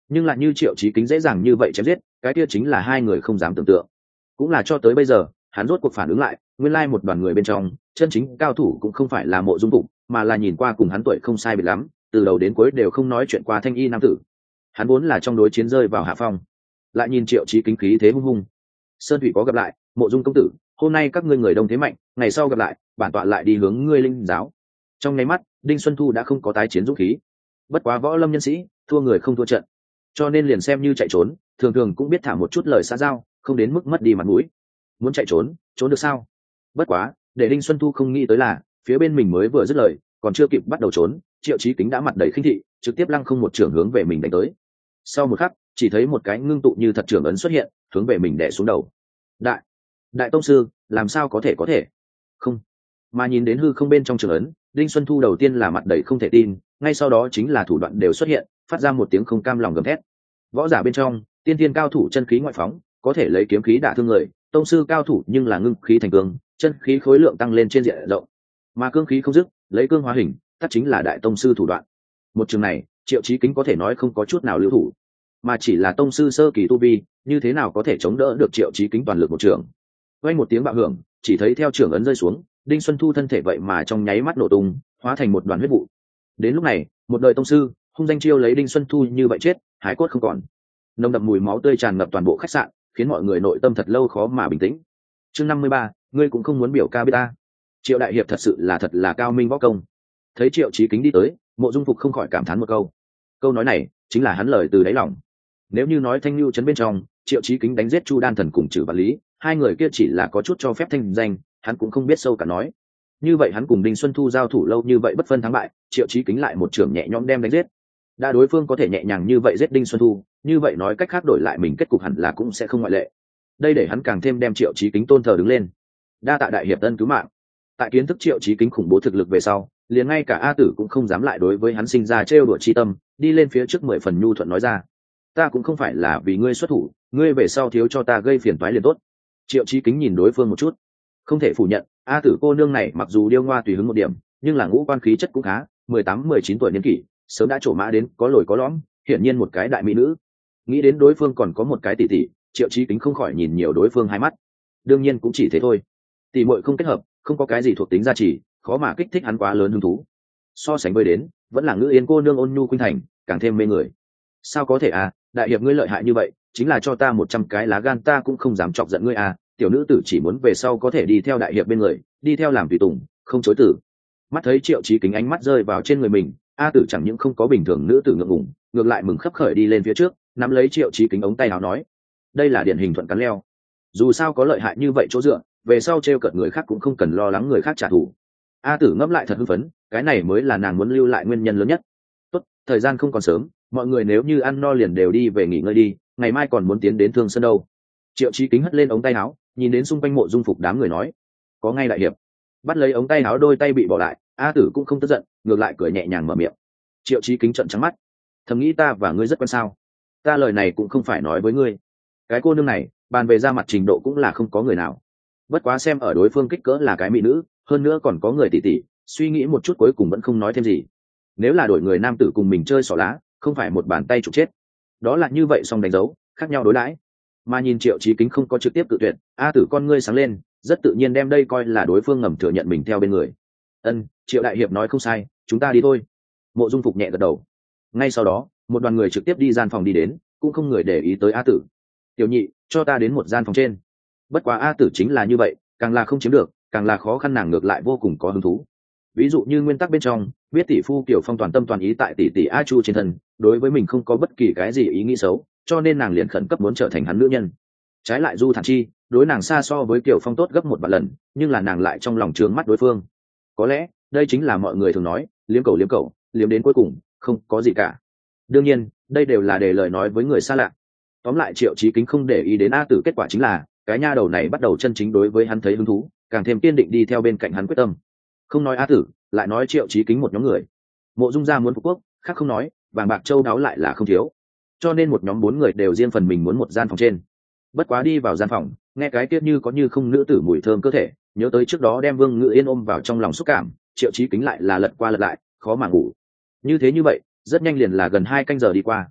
nhưng lại như Triệu Chí Kính dễ dàng như vậy chém giết, cái kia chính là hai người không dám tưởng tượng. Cũng là cho tới bây giờ hắn rốt cuộc phản ứng lại, nguyên lai một đoàn người bên trong chân chính cao thủ cũng không phải là Mộ Dung Phục, mà là nhìn qua cùng hắn tuổi không sai biệt lắm, từ đầu đến cuối đều không nói chuyện qua thanh y nam tử. Hắn vốn là trong đối chiến rơi vào hạ phong, lại nhìn Triệu Chí Kính khí thế hung hung. Sơn Thủy có gặp lại, Mộ Dung công tử, hôm nay các ngươi người đông thế mạnh, ngày sau gặp lại, bản tọa lại đi hướng ngươi linh giáo. Trong nháy mắt, Đinh Xuân Thu đã không có tái chiến dũng khí. Bất quá võ lâm nhân sĩ, thua người không thua trận, cho nên liền xem như chạy trốn, thường thường cũng biết thả một chút lời xã giao, không đến mức mất đi mặt mũi. Muốn chạy trốn, trốn được sao? Bất quá, để Đinh Xuân Thu không nghĩ tới là, phía bên mình mới vừa dứt lời, còn chưa kịp bắt đầu trốn, Triệu Chí Kính đã mặt đầy khinh thị, trực tiếp lăng không một trường hướng về mình đánh tới. Sau một khắc, chỉ thấy một cái ngưng tụ như thật trường ấn xuất hiện, hướng về mình đè xuống đầu. Đại, đại tông sư, làm sao có thể có thể? Không. Mà nhìn đến hư không bên trong trường ấn, Đinh Xuân Thu đầu tiên là mặt đầy không thể tin, ngay sau đó chính là thủ đoạn đều xuất hiện, phát ra một tiếng không cam lòng gầm thét. Võ giả bên trong, tiên thiên cao thủ chân khí ngoại phóng, có thể lấy kiếm khí đả thương người, tông sư cao thủ nhưng là ngưng khí thành cương, chân khí khối lượng tăng lên trên diện rộng. Mà cương khí không dứt, lấy cương hóa hình, tất chính là đại tông sư thủ đoạn. Một trường này, Triệu Chí Kính có thể nói không có chút nào lưu thủ, mà chỉ là tông sư sơ kỳ tu vi, như thế nào có thể chống đỡ được Triệu Chí Kính toàn lực một trường. Vang một tiếng bạo hưởng, chỉ thấy theo trường ấn rơi xuống, Đinh Xuân Thu thân thể vậy mà trong nháy mắt nổ tung, hóa thành một đoàn huyết vụ. Đến lúc này, một đời tông sư, hung danh chiêu lấy Đinh Xuân Thu như vậy chết, hải cốt không còn. Nồng đậm mùi máu tươi tràn ngập toàn bộ khách sạn, khiến mọi người nội tâm thật lâu khó mà bình tĩnh. Chương năm mươi ba, ngươi cũng không muốn biểu ca biết ta. Triệu đại hiệp thật sự là thật là cao minh võ công. Thấy Triệu Chí Kính đi tới, Mộ Dung Phục không khỏi cảm thán một câu. Câu nói này chính là hắn lời từ đáy lòng. Nếu như nói Thanh Lưu trấn bên trong, Triệu Chí Kính đánh giết Chu Đan Thần cùng Trử Vạn Lý, hai người kia chỉ là có chút cho phép thanh danh, hắn cũng không biết sâu cả nói. Như vậy hắn cùng Đinh Xuân Thu giao thủ lâu như vậy bất phân thắng bại, Triệu Chí Kính lại một trường nhẹ nhõm đem đánh giết. Đã đối phương có thể nhẹ nhàng như vậy giết Đinh Xuân Thu, như vậy nói cách khác đổi lại mình kết cục hẳn là cũng sẽ không ngoại lệ. Đây để hắn càng thêm đem Triệu Chí Kính tôn thờ đứng lên. Đa tạ đại hiệp ân cứu mạng. Tại kiến thức Triệu Chí Kính khủng bố thực lực về sau, liền ngay cả A Tử cũng không dám lại đối với hắn sinh ra trêu đùa chi tâm, đi lên phía trước mười phần nhu thuận nói ra: ta cũng không phải là vì ngươi xuất thủ, ngươi về sau thiếu cho ta gây phiền toái liền tốt. Triệu Chí Kính nhìn đối phương một chút, không thể phủ nhận, A Tử cô nương này mặc dù điêu ngoa tùy hứng một điểm, nhưng là ngũ quan khí chất cũng khá, mười tám mười chín tuổi niên kỷ, sớm đã trổ mã đến có lồi có lõm, hiển nhiên một cái đại mỹ nữ. Nghĩ đến đối phương còn có một cái tỷ tỷ, Triệu Chí Kính không khỏi nhìn nhiều đối phương hai mắt. Đương nhiên cũng chỉ thế thôi, tỷ muội không kết hợp, không có cái gì thuộc tính gia trì, khó mà kích thích hắn quá lớn hứng thú. So sánh với đến, vẫn là Ngữ Yên cô nương ôn nhu khuynh thành, càng thêm mê người. Sao có thể à, đại hiệp ngươi lợi hại như vậy, chính là cho ta một trăm cái lá gan ta cũng không dám chọc giận ngươi à, tiểu nữ tử chỉ muốn về sau có thể đi theo đại hiệp bên người, đi theo làm tùy tùng, không chối từ. Mắt thấy Triệu Chí Kính ánh mắt rơi vào trên người mình, A Tử chẳng những không có bình thường nữ tử ngượng ngùng, ngược lại mừng khấp khởi đi lên phía trước, nắm lấy Triệu Chí Kính ống tay áo nói: đây là điển hình thuận cắn leo. Dù sao có lợi hại như vậy chỗ dựa, về sau trêu cợt người khác cũng không cần lo lắng người khác trả thù. A Tử ngẫm lại thật hưng phấn, cái này mới là nàng muốn lưu lại nguyên nhân lớn nhất. Tốt, thời gian không còn sớm, mọi người nếu như ăn no liền đều đi về nghỉ ngơi đi, ngày mai còn muốn tiến đến Thương Sơn đâu. Triệu Chí Kính hất lên ống tay áo, nhìn đến xung quanh Mộ Dung Phục đám người nói: có ngay đại hiệp. Bắt lấy ống tay áo đôi tay bị bỏ lại, A Tử cũng không tức giận, ngược lại cười nhẹ nhàng mở miệng. Triệu Chí Kính trợn trắng mắt, thầm nghĩ ta và ngươi rất quen sao? Ta lời này cũng không phải nói với ngươi. Cái cô nương này, bàn về ra mặt trình độ cũng là không có người nào. Bất quá xem ở đối phương kích cỡ là cái mỹ nữ, hơn nữa còn có người tỷ tỷ, suy nghĩ một chút cuối cùng vẫn không nói thêm gì. Nếu là đổi người nam tử cùng mình chơi xỏ lá, không phải một bàn tay trục chết. Đó là như vậy xong đánh dấu, khác nhau đối đãi. Mà nhìn Triệu Chí Kính không có trực tiếp cự tuyệt, A Tử con ngươi sáng lên, rất tự nhiên đem đây coi là đối phương ngầm thừa nhận mình theo bên người. Ân, Triệu đại hiệp nói không sai, chúng ta đi thôi. Mộ Dung Phục nhẹ gật đầu. Ngay sau đó, một đoàn người trực tiếp đi gian phòng đi đến, cũng không người để ý tới A Tử. Tiểu nhị, cho ta đến một gian phòng trên. Bất quá A Tử chính là như vậy, càng là không chiếm được, càng là khó khăn, nàng ngược lại vô cùng có hứng thú. Ví dụ như nguyên tắc bên trong, biết tỷ phu Kiều Phong toàn tâm toàn ý tại tỷ tỷ A Chu trên thân, đối với mình không có bất kỳ cái gì ý nghĩ xấu, cho nên nàng liền khẩn cấp muốn trở thành hắn nữ nhân. Trái lại Du Thản Chi, đối nàng xa so với Kiều Phong tốt gấp một vạn lần, nhưng là nàng lại trong lòng trướng mắt đối phương. Có lẽ, đây chính là mọi người thường nói, liếm cầu liếm cầu, liếm đến cuối cùng, không có gì cả. Đương nhiên, đây đều là để lời nói với người xa lạ. Tóm lại Triệu Chí Kính không để ý đến A Tử, kết quả chính là, cái nha đầu này bắt đầu chân chính đối với hắn thấy hứng thú, càng thêm kiên định đi theo bên cạnh hắn quyết tâm. Không nói A Tử, lại nói Triệu Chí Kính một nhóm người. Mộ Dung gia muốn phục quốc, khác không nói, vàng bạc châu đáo lại là không thiếu. Cho nên một nhóm bốn người đều riêng phần mình muốn một gian phòng trên. Bất quá đi vào gian phòng, nghe cái tiết như có như không nữ tử mùi thơm cơ thể, nhớ tới trước đó đem Vương Ngự Yên ôm vào trong lòng xúc cảm, Triệu Chí Kính lại là lật qua lật lại, khó mà ngủ. Như thế như vậy, rất nhanh liền là gần hai canh giờ đi qua.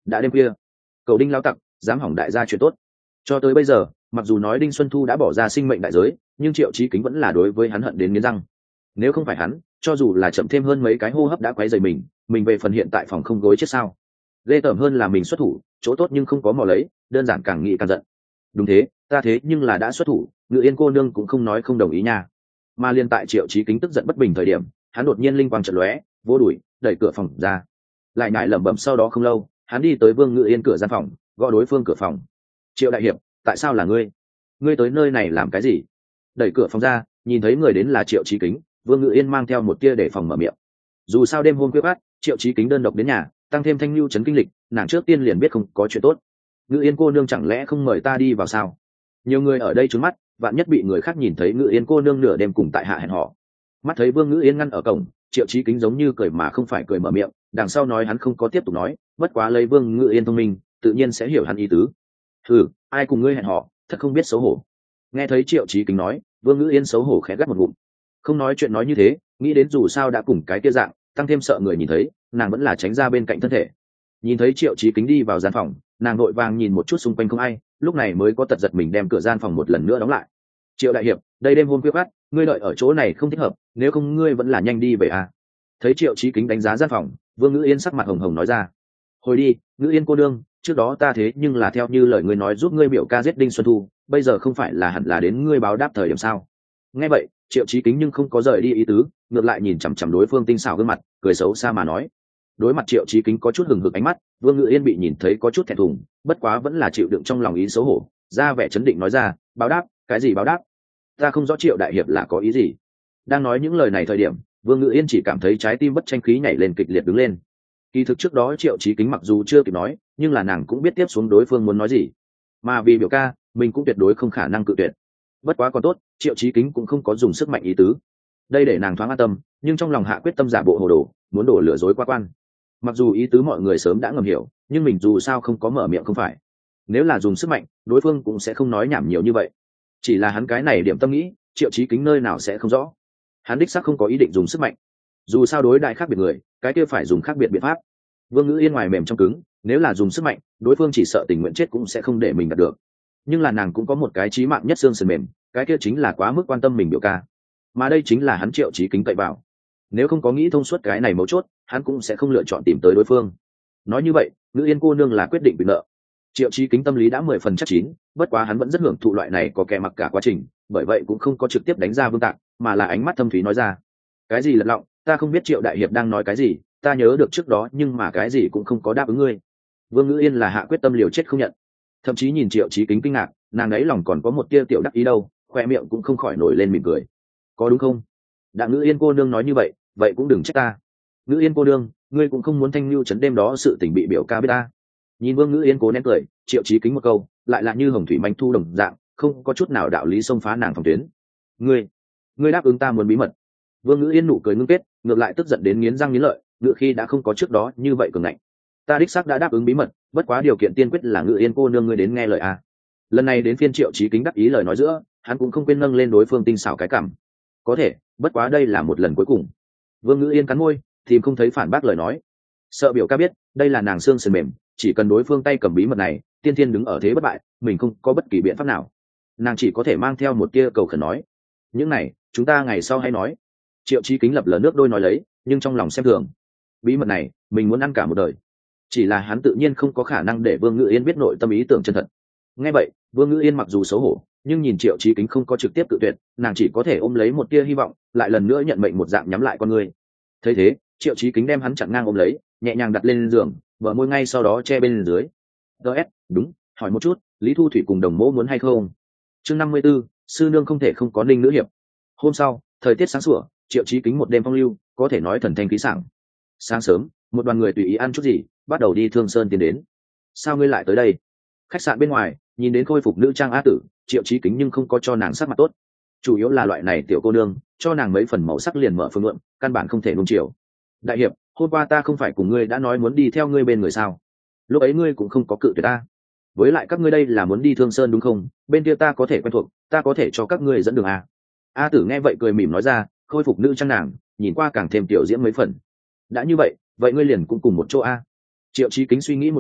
đã đêm khuya, cầu đinh lao tặc dám hỏng đại gia chuyện tốt. Cho tới bây giờ, mặc dù nói đinh xuân thu đã bỏ ra sinh mệnh đại giới, nhưng triệu chí kính vẫn là đối với hắn hận đến nghiến răng. Nếu không phải hắn, cho dù là chậm thêm hơn mấy cái hô hấp đã quấy rầy mình, mình về phần hiện tại phòng không gối chết sao. Ghê tởm hơn là mình xuất thủ, chỗ tốt nhưng không có mò lấy, đơn giản càng nghĩ càng giận. Đúng thế, ta thế nhưng là đã xuất thủ, Ngự Yên cô nương cũng không nói không đồng ý nha. Mà liên tại triệu chí kính tức giận bất bình thời điểm, hắn đột nhiên linh quang chợt lóe, vô đuổi đẩy cửa phòng ra, lại nhại lẩm bẩm. Sau đó không lâu, hắn đi tới Vương Ngự Yên cửa gian phòng, gõ đối phương cửa phòng. Triệu đại hiệp, tại sao là ngươi? Ngươi tới nơi này làm cái gì? Đẩy cửa phòng ra, nhìn thấy người đến là triệu chí kính, Vương Ngự Yên mang theo một tia để phòng mở miệng. Dù sao đêm hôm khuya khoắt, triệu chí kính đơn độc đến nhà, tăng thêm thanh lưu chấn kinh lịch, nàng trước tiên liền biết không có chuyện tốt. Ngự Yên cô nương chẳng lẽ không mời ta đi vào sao? Nhiều người ở đây trốn mắt, vạn nhất bị người khác nhìn thấy Ngự Yên cô nương nửa đêm cùng tại hạ hẹn họ. Mắt thấy Vương Ngự Yên ngăn ở cổng, triệu chí kính giống như cười mà không phải cười mở miệng, đằng sau nói hắn không có tiếp tục nói, bất quá lấy Vương Ngự Yên thông minh, tự nhiên sẽ hiểu hắn ý tứ. Thử, ai cùng ngươi hẹn họ, thật không biết xấu hổ. Nghe thấy triệu chí kính nói, Vương Ngự Yên xấu hổ khẽ gắt một ngụm. Không nói chuyện nói như thế, nghĩ đến dù sao đã cùng cái kia dạng, tăng thêm sợ người nhìn thấy, nàng vẫn là tránh ra bên cạnh thân thể. Nhìn thấy triệu chí kính đi vào gian phòng, nàng vội vàng nhìn một chút xung quanh không ai, lúc này mới có tật giật mình đem cửa gian phòng một lần nữa đóng lại. Triệu đại hiệp, đây đêm hôm khuya khoắt, ngươi đợi ở chỗ này không thích hợp, nếu không ngươi vẫn là nhanh đi về à. Thấy triệu chí kính đánh giá gian phòng, Vương Ngự Yên sắc mặt hồng hồng nói ra. Hồi đi, Ngự Yên cô đương, trước đó ta thế nhưng là theo như lời ngươi nói giúp ngươi biểu ca giết đinh xuân thu, bây giờ không phải là hẳn là đến ngươi báo đáp thời điểm sao? Nghe vậy, triệu chí kính nhưng không có rời đi ý tứ, ngược lại nhìn chằm chằm đối phương tinh xảo gương mặt, cười xấu xa mà nói. Đối mặt triệu chí kính có chút hừng hực ánh mắt, Vương Ngự Yên bị nhìn thấy có chút thẹn thùng, bất quá vẫn là chịu đựng trong lòng ý xấu hổ, ra vẻ chấn định nói ra, báo đáp, cái gì báo đáp? Ta không rõ triệu đại hiệp là có ý gì. Đang nói những lời này thời điểm, Vương Ngự Yên chỉ cảm thấy trái tim bất tranh khí nhảy lên kịch liệt đứng lên. Kỳ thực trước đó triệu chí kính mặc dù chưa kịp nói, nhưng là nàng cũng biết tiếp xuống đối phương muốn nói gì, mà vì biểu ca, mình cũng tuyệt đối không khả năng cự tuyệt. Bất quá còn tốt, triệu chí kính cũng không có dùng sức mạnh ý tứ, đây để nàng thoáng an tâm, nhưng trong lòng hạ quyết tâm giả bộ hồ đồ, muốn đổ lừa dối qua quan. Mặc dù ý tứ mọi người sớm đã ngầm hiểu, nhưng mình dù sao không có mở miệng không phải. Nếu là dùng sức mạnh, đối phương cũng sẽ không nói nhảm nhiều như vậy. Chỉ là hắn cái này điểm tâm nghĩ, triệu chí kính nơi nào sẽ không rõ. Hắn đích xác không có ý định dùng sức mạnh. Dù sao đối đại khác biệt người, cái kia phải dùng khác biệt biện pháp. Vương Ngự Yên ngoài mềm trong cứng, nếu là dùng sức mạnh, đối phương chỉ sợ tình nguyện chết cũng sẽ không để mình đạt được. Nhưng là nàng cũng có một cái chí mạng nhất xương sườn mềm, cái kia chính là quá mức quan tâm mình biểu ca. Mà đây chính là hắn triệu chí kính cậy vào. Nếu không có nghĩ thông suốt cái này mấu chốt, hắn cũng sẽ không lựa chọn tìm tới đối phương. Nói như vậy, Ngự Yên cô nương là quyết định quyền nợ. Triệu chí kính tâm lý đã mười phần chắc chín, bất quá hắn vẫn rất hưởng thụ loại này có kẻ mặc cả quá trình, bởi vậy cũng không có trực tiếp đánh ra Vương Tạc, mà là ánh mắt thâm thúy nói ra. Cái gì lật lọng, ta không biết Triệu đại hiệp đang nói cái gì, ta nhớ được trước đó nhưng mà cái gì cũng không có đáp ứng ngươi. Vương Ngự Yên là hạ quyết tâm liều chết không nhận. Thậm chí nhìn triệu chí kính kinh ngạc, nàng ấy lòng còn có một tia tiểu đắc ý đâu, khoe miệng cũng không khỏi nổi lên mỉm cười. Có đúng không? Đã Ngự Yên cô nương nói như vậy, vậy cũng đừng trách ta. Ngự Yên cô nương, ngươi cũng không muốn thanh lưu chấn đêm đó sự tình bị biểu ca biết ta. Nhìn Vương Ngự Yên cố nén cười, triệu chí kính một câu, lại là như hồng thủy manh thu đồng dạng, không có chút nào đạo lý xông phá nàng phòng tuyến. Ngươi, ngươi đáp ứng ta muốn bí mật. Vương Ngự Yên nụ cười ngưng kết, ngược lại tức giận đến nghiến răng nghiến lợi, ngựa khi đã không có trước đó như vậy cường ngạnh. Ta đích xác đã đáp ứng bí mật, bất quá điều kiện tiên quyết là Ngự Yên cô nương ngươi đến nghe lời a. Lần này đến phiên triệu chí kính đắc ý lời nói giữa, hắn cũng không quên nâng lên đối phương tinh xảo cái cảm. Có thể, bất quá đây là một lần cuối cùng. Vương Ngự Yên cắn môi, tìm không thấy phản bác lời nói. Sợ biểu ca biết, đây là nàng xương sườn mềm, chỉ cần đối phương tay cầm bí mật này, tiên thiên đứng ở thế bất bại, mình không có bất kỳ biện pháp nào. Nàng chỉ có thể mang theo một tia cầu khẩn nói, những này, chúng ta ngày sau hãy nói. Triệu chí kính lập lờ nước đôi nói lấy, nhưng trong lòng xem thường. Bí mật này, mình muốn ăn cả một đời. Chỉ là hắn tự nhiên không có khả năng để Vương Ngự Yên biết nội tâm ý tưởng chân thật. Nghe vậy, Vương Ngự Yên mặc dù xấu hổ, nhưng nhìn triệu chí kính không có trực tiếp tự tuyệt, nàng chỉ có thể ôm lấy một tia hy vọng, lại lần nữa nhận mệnh một dạng nhắm lại con người. Thấy thế, triệu chí kính đem hắn chặn ngang ôm lấy, nhẹ nhàng đặt lên giường, bờ môi ngay sau đó che bên dưới. ds đúng, hỏi một chút, Lý Thu Thủy cùng Đồng Mỗ muốn hay không? Chương năm mươi b ố, sư nương không thể không có ninh nữ hiệp. Hôm sau, thời tiết sáng sủa, triệu chí kính một đêm phong lưu, có thể nói thần thanh khí sảng. Sáng sớm, một đoàn người tùy ý ăn chút gì, bắt đầu đi Thương Sơn tiến đến. Sao ngươi lại tới đây? Khách sạn bên ngoài, nhìn đến khôi phục nữ trang a tử, triệu chí kính nhưng không có cho nàng sắc mặt tốt. Chủ yếu là loại này tiểu cô nương, cho nàng mấy phần màu sắc liền mở phương luận, căn bản không thể nuông chiều. Đại hiệp, hôm qua ta không phải cùng ngươi đã nói muốn đi theo ngươi bên người sao? Lúc ấy ngươi cũng không có cự tuyệt ta. Với lại các ngươi đây là muốn đi Thương Sơn đúng không? Bên kia ta có thể quen thuộc, ta có thể cho các ngươi dẫn đường à? A tử nghe vậy cười mỉm nói ra, khôi phục nữ trang nàng, nhìn qua càng thêm tiểu diễm mấy phần. Đã như vậy, vậy ngươi liền cũng cùng một chỗ a. Triệu chí kính suy nghĩ một chút,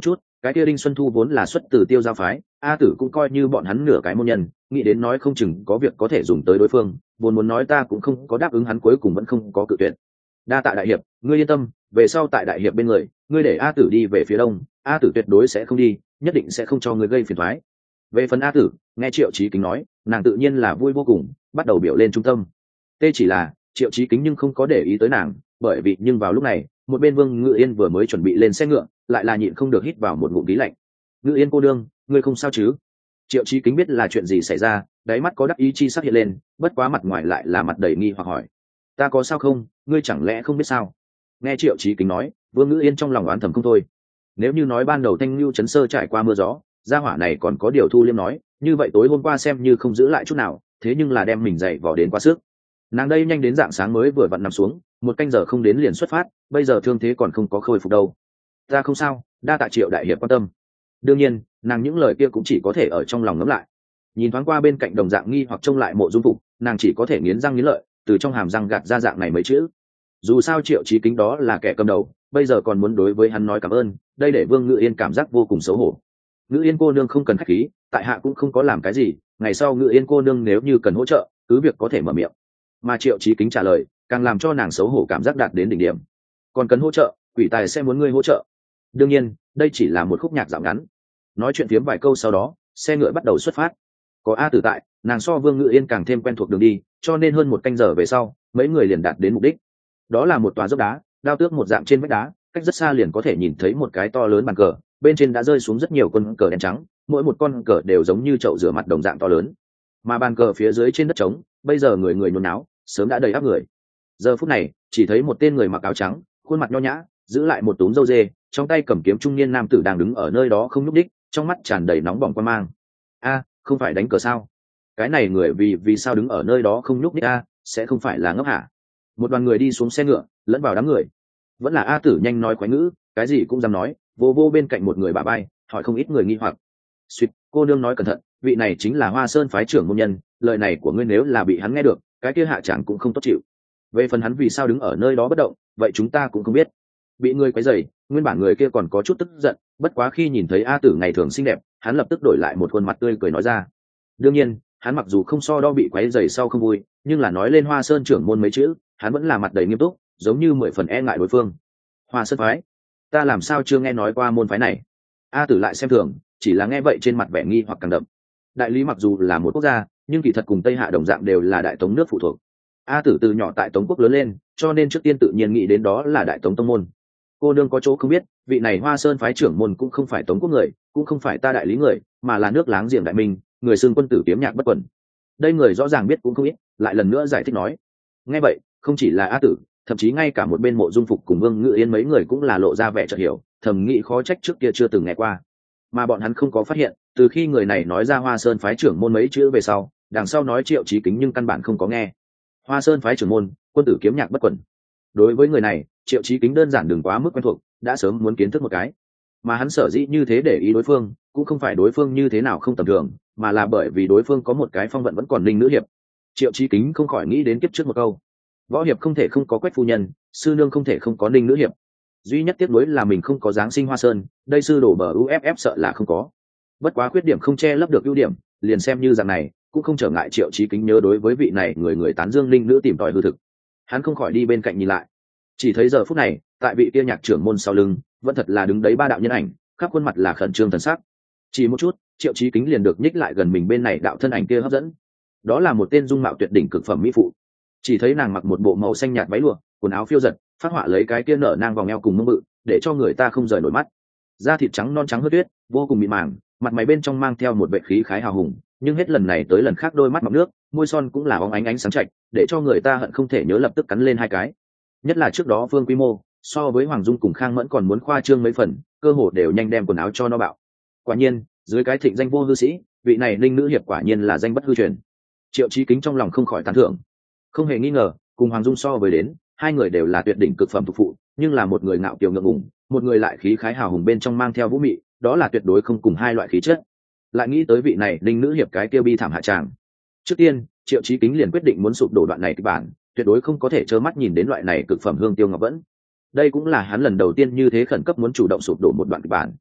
cái kia đinh xuân thu vốn là xuất từ Tiêu Giao phái, A Tử cũng coi như bọn hắn nửa cái môn nhân, nghĩ đến nói không chừng có việc có thể dùng tới đối phương, vốn muốn nói ta cũng không có đáp ứng, hắn cuối cùng vẫn không có cự tuyệt. Đa tạ đại hiệp, ngươi yên tâm, về sau tại đại hiệp bên người, ngươi để A Tử đi về phía đông, A Tử tuyệt đối sẽ không đi, nhất định sẽ không cho ngươi gây phiền toái. Về phần A Tử, nghe Triệu Chí Kính nói, nàng tự nhiên là vui vô cùng, bắt đầu biểu lên trung tâm. Tê chỉ là Triệu Chí Kính nhưng không có để ý tới nàng, bởi vì nhưng vào lúc này, một bên Vương Ngự Yên vừa mới chuẩn bị lên xe ngựa, lại là nhịn không được hít vào một ngụm khí lạnh. Ngự Yên cô đương, ngươi không sao chứ? Triệu Chí Kính biết là chuyện gì xảy ra, đáy mắt có đắc ý chi sắc hiện lên, bất quá mặt ngoài lại là mặt đầy nghi hoặc hỏi: ta có sao không, ngươi chẳng lẽ không biết sao? Nghe Triệu Chí Kính nói, Vương Ngự Yên trong lòng oán thầm không thôi. Nếu như nói ban đầu Thanh Nhu Trấn Sơ trải qua mưa gió, gia hỏa này còn có điều thu liêm nói, như vậy tối hôm qua xem như không giữ lại chút nào, thế nhưng là đem mình dậy vò đến quá sức. Nàng đây nhanh đến dạng sáng mới vừa vặn nằm xuống, một canh giờ không đến liền xuất phát, bây giờ thương thế còn không có khôi phục đâu. Ta không sao, đa tạ Triệu đại hiệp quan tâm. Đương nhiên, nàng những lời kia cũng chỉ có thể ở trong lòng ngấm lại. Nhìn thoáng qua bên cạnh đồng dạng nghi hoặc trông lại Mộ Dung Phục, nàng chỉ có thể nghiến răng nghiến lợi, từ trong hàm răng gạt ra dạng này mấy chữ. Dù sao Triệu Chí Kính đó là kẻ cầm đầu, bây giờ còn muốn đối với hắn nói cảm ơn, đây để Vương Ngự Yên cảm giác vô cùng xấu hổ. Ngự Yên cô nương không cần khách khí, tại hạ cũng không có làm cái gì, ngày sau Ngự Yên cô nương nếu như cần hỗ trợ, cứ việc có thể mở miệng. Mà Triệu Chí Kính trả lời, càng làm cho nàng xấu hổ cảm giác đạt đến đỉnh điểm. Còn cần hỗ trợ, quỷ tài sẽ muốn ngươi hỗ trợ. Đương nhiên, đây chỉ là một khúc nhạc dạo ngắn. Nói chuyện phiếm vài câu sau đó, xe ngựa bắt đầu xuất phát. Có A Tử tại, nàng so Vương Ngự Yên càng thêm quen thuộc đường đi, cho nên hơn một canh giờ về sau, mấy người liền đạt đến mục đích. Đó là một tòa dốc đá, đao tước một dạng trên vách đá, cách rất xa liền có thể nhìn thấy một cái to lớn bàn cờ, bên trên đã rơi xuống rất nhiều con cờ đen trắng, mỗi một con cờ đều giống như chậu rửa mặt đồng dạng to lớn. Mà bàn cờ phía dưới trên đất trống, bây giờ người người nhốn náo, sớm đã đầy áp người. Giờ phút này, chỉ thấy một tên người mặc áo trắng, khuôn mặt nho nhã, giữ lại một túm râu dê, trong tay cầm kiếm trung niên nam tử đang đứng ở nơi đó không nhúc đích, trong mắt tràn đầy nóng bỏng quan mang. A, không phải đánh cờ sao? Cái này người vì vì sao đứng ở nơi đó không nhúc đích a, sẽ không phải là ngốc hả? Một đoàn người đi xuống xe ngựa, lẫn vào đám người. Vẫn là A Tử nhanh nói khoái ngữ, cái gì cũng dám nói, vô vô bên cạnh một người bà bay, hỏi không ít người nghi hoặc. Suýt, cô nương nói cẩn thận, vị này chính là Hoa Sơn phái trưởng môn nhân, lời này của ngươi nếu là bị hắn nghe được, cái kia hạ chẳng cũng không tốt chịu. Về phần hắn vì sao đứng ở nơi đó bất động, vậy chúng ta cũng không biết. Bị người quấy rầy, nguyên bản người kia còn có chút tức giận, bất quá khi nhìn thấy A Tử ngày thường xinh đẹp, hắn lập tức đổi lại một khuôn mặt tươi cười nói ra. Đương nhiên, hắn mặc dù không so đo bị quấy rầy sau không vui, nhưng là nói lên Hoa Sơn trưởng môn mấy chữ, hắn vẫn là mặt đầy nghiêm túc, giống như mười phần e ngại đối phương. Hoa Sơn phái, ta làm sao chưa nghe nói qua môn phái này? A Tử lại xem thường, chỉ là nghe vậy trên mặt vẻ nghi hoặc càng đậm. Đại Lý mặc dù là một quốc gia, nhưng kỳ thật cùng Tây Hạ đồng dạng đều là đại tống nước phụ thuộc. A Tử từ nhỏ tại Tống quốc lớn lên, cho nên trước tiên tự nhiên nghĩ đến đó là đại tống tông môn. Cô nương có chỗ không biết, vị này Hoa Sơn phái trưởng môn cũng không phải Tống quốc người, cũng không phải ta Đại Lý người, mà là nước láng giềng Đại Minh, người xưng quân tử kiếm nhạc bất quần. Đây người rõ ràng biết cũng không ít, lại lần nữa giải thích nói. Nghe vậy, không chỉ là A Tử, thậm chí ngay cả một bên Mộ Dung Phục cùng Vương Ngự Yên mấy người cũng là lộ ra vẻ chợt hiểu, thầm nghĩ khó trách trước kia chưa từng nghe qua. Mà bọn hắn không có phát hiện, từ khi người này nói ra Hoa Sơn phái trưởng môn mấy chữ về sau, đằng sau nói Triệu Chí Kính nhưng căn bản không có nghe. Hoa Sơn phái trưởng môn, quân tử kiếm nhạc bất quần. Đối với người này, Triệu Chí Kính đơn giản đừng quá mức quen thuộc, đã sớm muốn kiến thức một cái. Mà hắn sở dĩ như thế để ý đối phương, cũng không phải đối phương như thế nào không tầm thường, mà là bởi vì đối phương có một cái phong vận vẫn còn linh nữ hiệp. Triệu Chí Kính không khỏi nghĩ đến kiếp trước một câu: võ hiệp không thể không có Quách phu nhân, sư nương không thể không có ninh nữ hiệp. Duy nhất tiếc nuối là mình không có giáng sinh Hoa Sơn, đây sư đổ bờ u ép ép sợ là không có. Bất quá khuyết điểm không che lấp được ưu điểm, liền xem như dạng này cũng không trở ngại Triệu Chí Kính nhớ đối với vị này người người tán dương linh nữ tìm tòi hư thực. Hắn không khỏi đi bên cạnh nhìn lại, chỉ thấy giờ phút này tại vị kia nhạc trưởng môn sau lưng vẫn thật là đứng đấy ba đạo nhân ảnh, khắp khuôn mặt là khẩn trương thần sắc. Chỉ một chút, Triệu Chí Kính liền được nhích lại gần mình bên này đạo thân ảnh kia hấp dẫn. Đó là một tên dung mạo tuyệt đỉnh cực phẩm mỹ phụ. Chỉ thấy nàng mặc một bộ màu xanh nhạt váy lụa, quần áo phiêu giật, phát họa lấy cái kia nở nang vòng eo cùng mông bự, để cho người ta không rời nổi mắt. Da thịt trắng non trắng hớt tuyết, vô cùng mịn màng, mặt mày bên trong mang theo một vệ khí khái hào hùng, nhưng hết lần này tới lần khác đôi mắt mọng nước, môi son cũng là óng ánh ánh sáng chạch, để cho người ta hận không thể nhớ lập tức cắn lên hai cái. Nhất là trước đó Phương Quy Mô, so với Hoàng Dung cùng Khang Mẫn còn muốn khoa trương mấy phần, cơ hồ đều nhanh đem quần áo cho nó bạo. Quả nhiên, dưới cái thịnh danh vô hư sĩ, vị này linh nữ hiệp quả nhiên là danh bất hư truyền. Triệu Chí Kính trong lòng không khỏi tán thưởng. Không hề nghi ngờ, cùng Hoàng Dung so với đến, hai người đều là tuyệt đỉnh cực phẩm thuộc phụ, nhưng là một người ngạo kiều ngượng ngùng, một người lại khí khái hào hùng bên trong mang theo vũ mị, đó là tuyệt đối không cùng hai loại khí chất. Lại nghĩ tới vị này linh nữ hiệp cái tiêu bi thảm hạ tràng. Trước tiên, Triệu Chí Kính liền quyết định muốn sụp đổ đoạn này kịch bản, tuyệt đối không có thể trơ mắt nhìn đến loại này cực phẩm hương tiêu ngọc vẫn. Đây cũng là hắn lần đầu tiên như thế khẩn cấp muốn chủ động sụp đổ một đoạn kịch bản.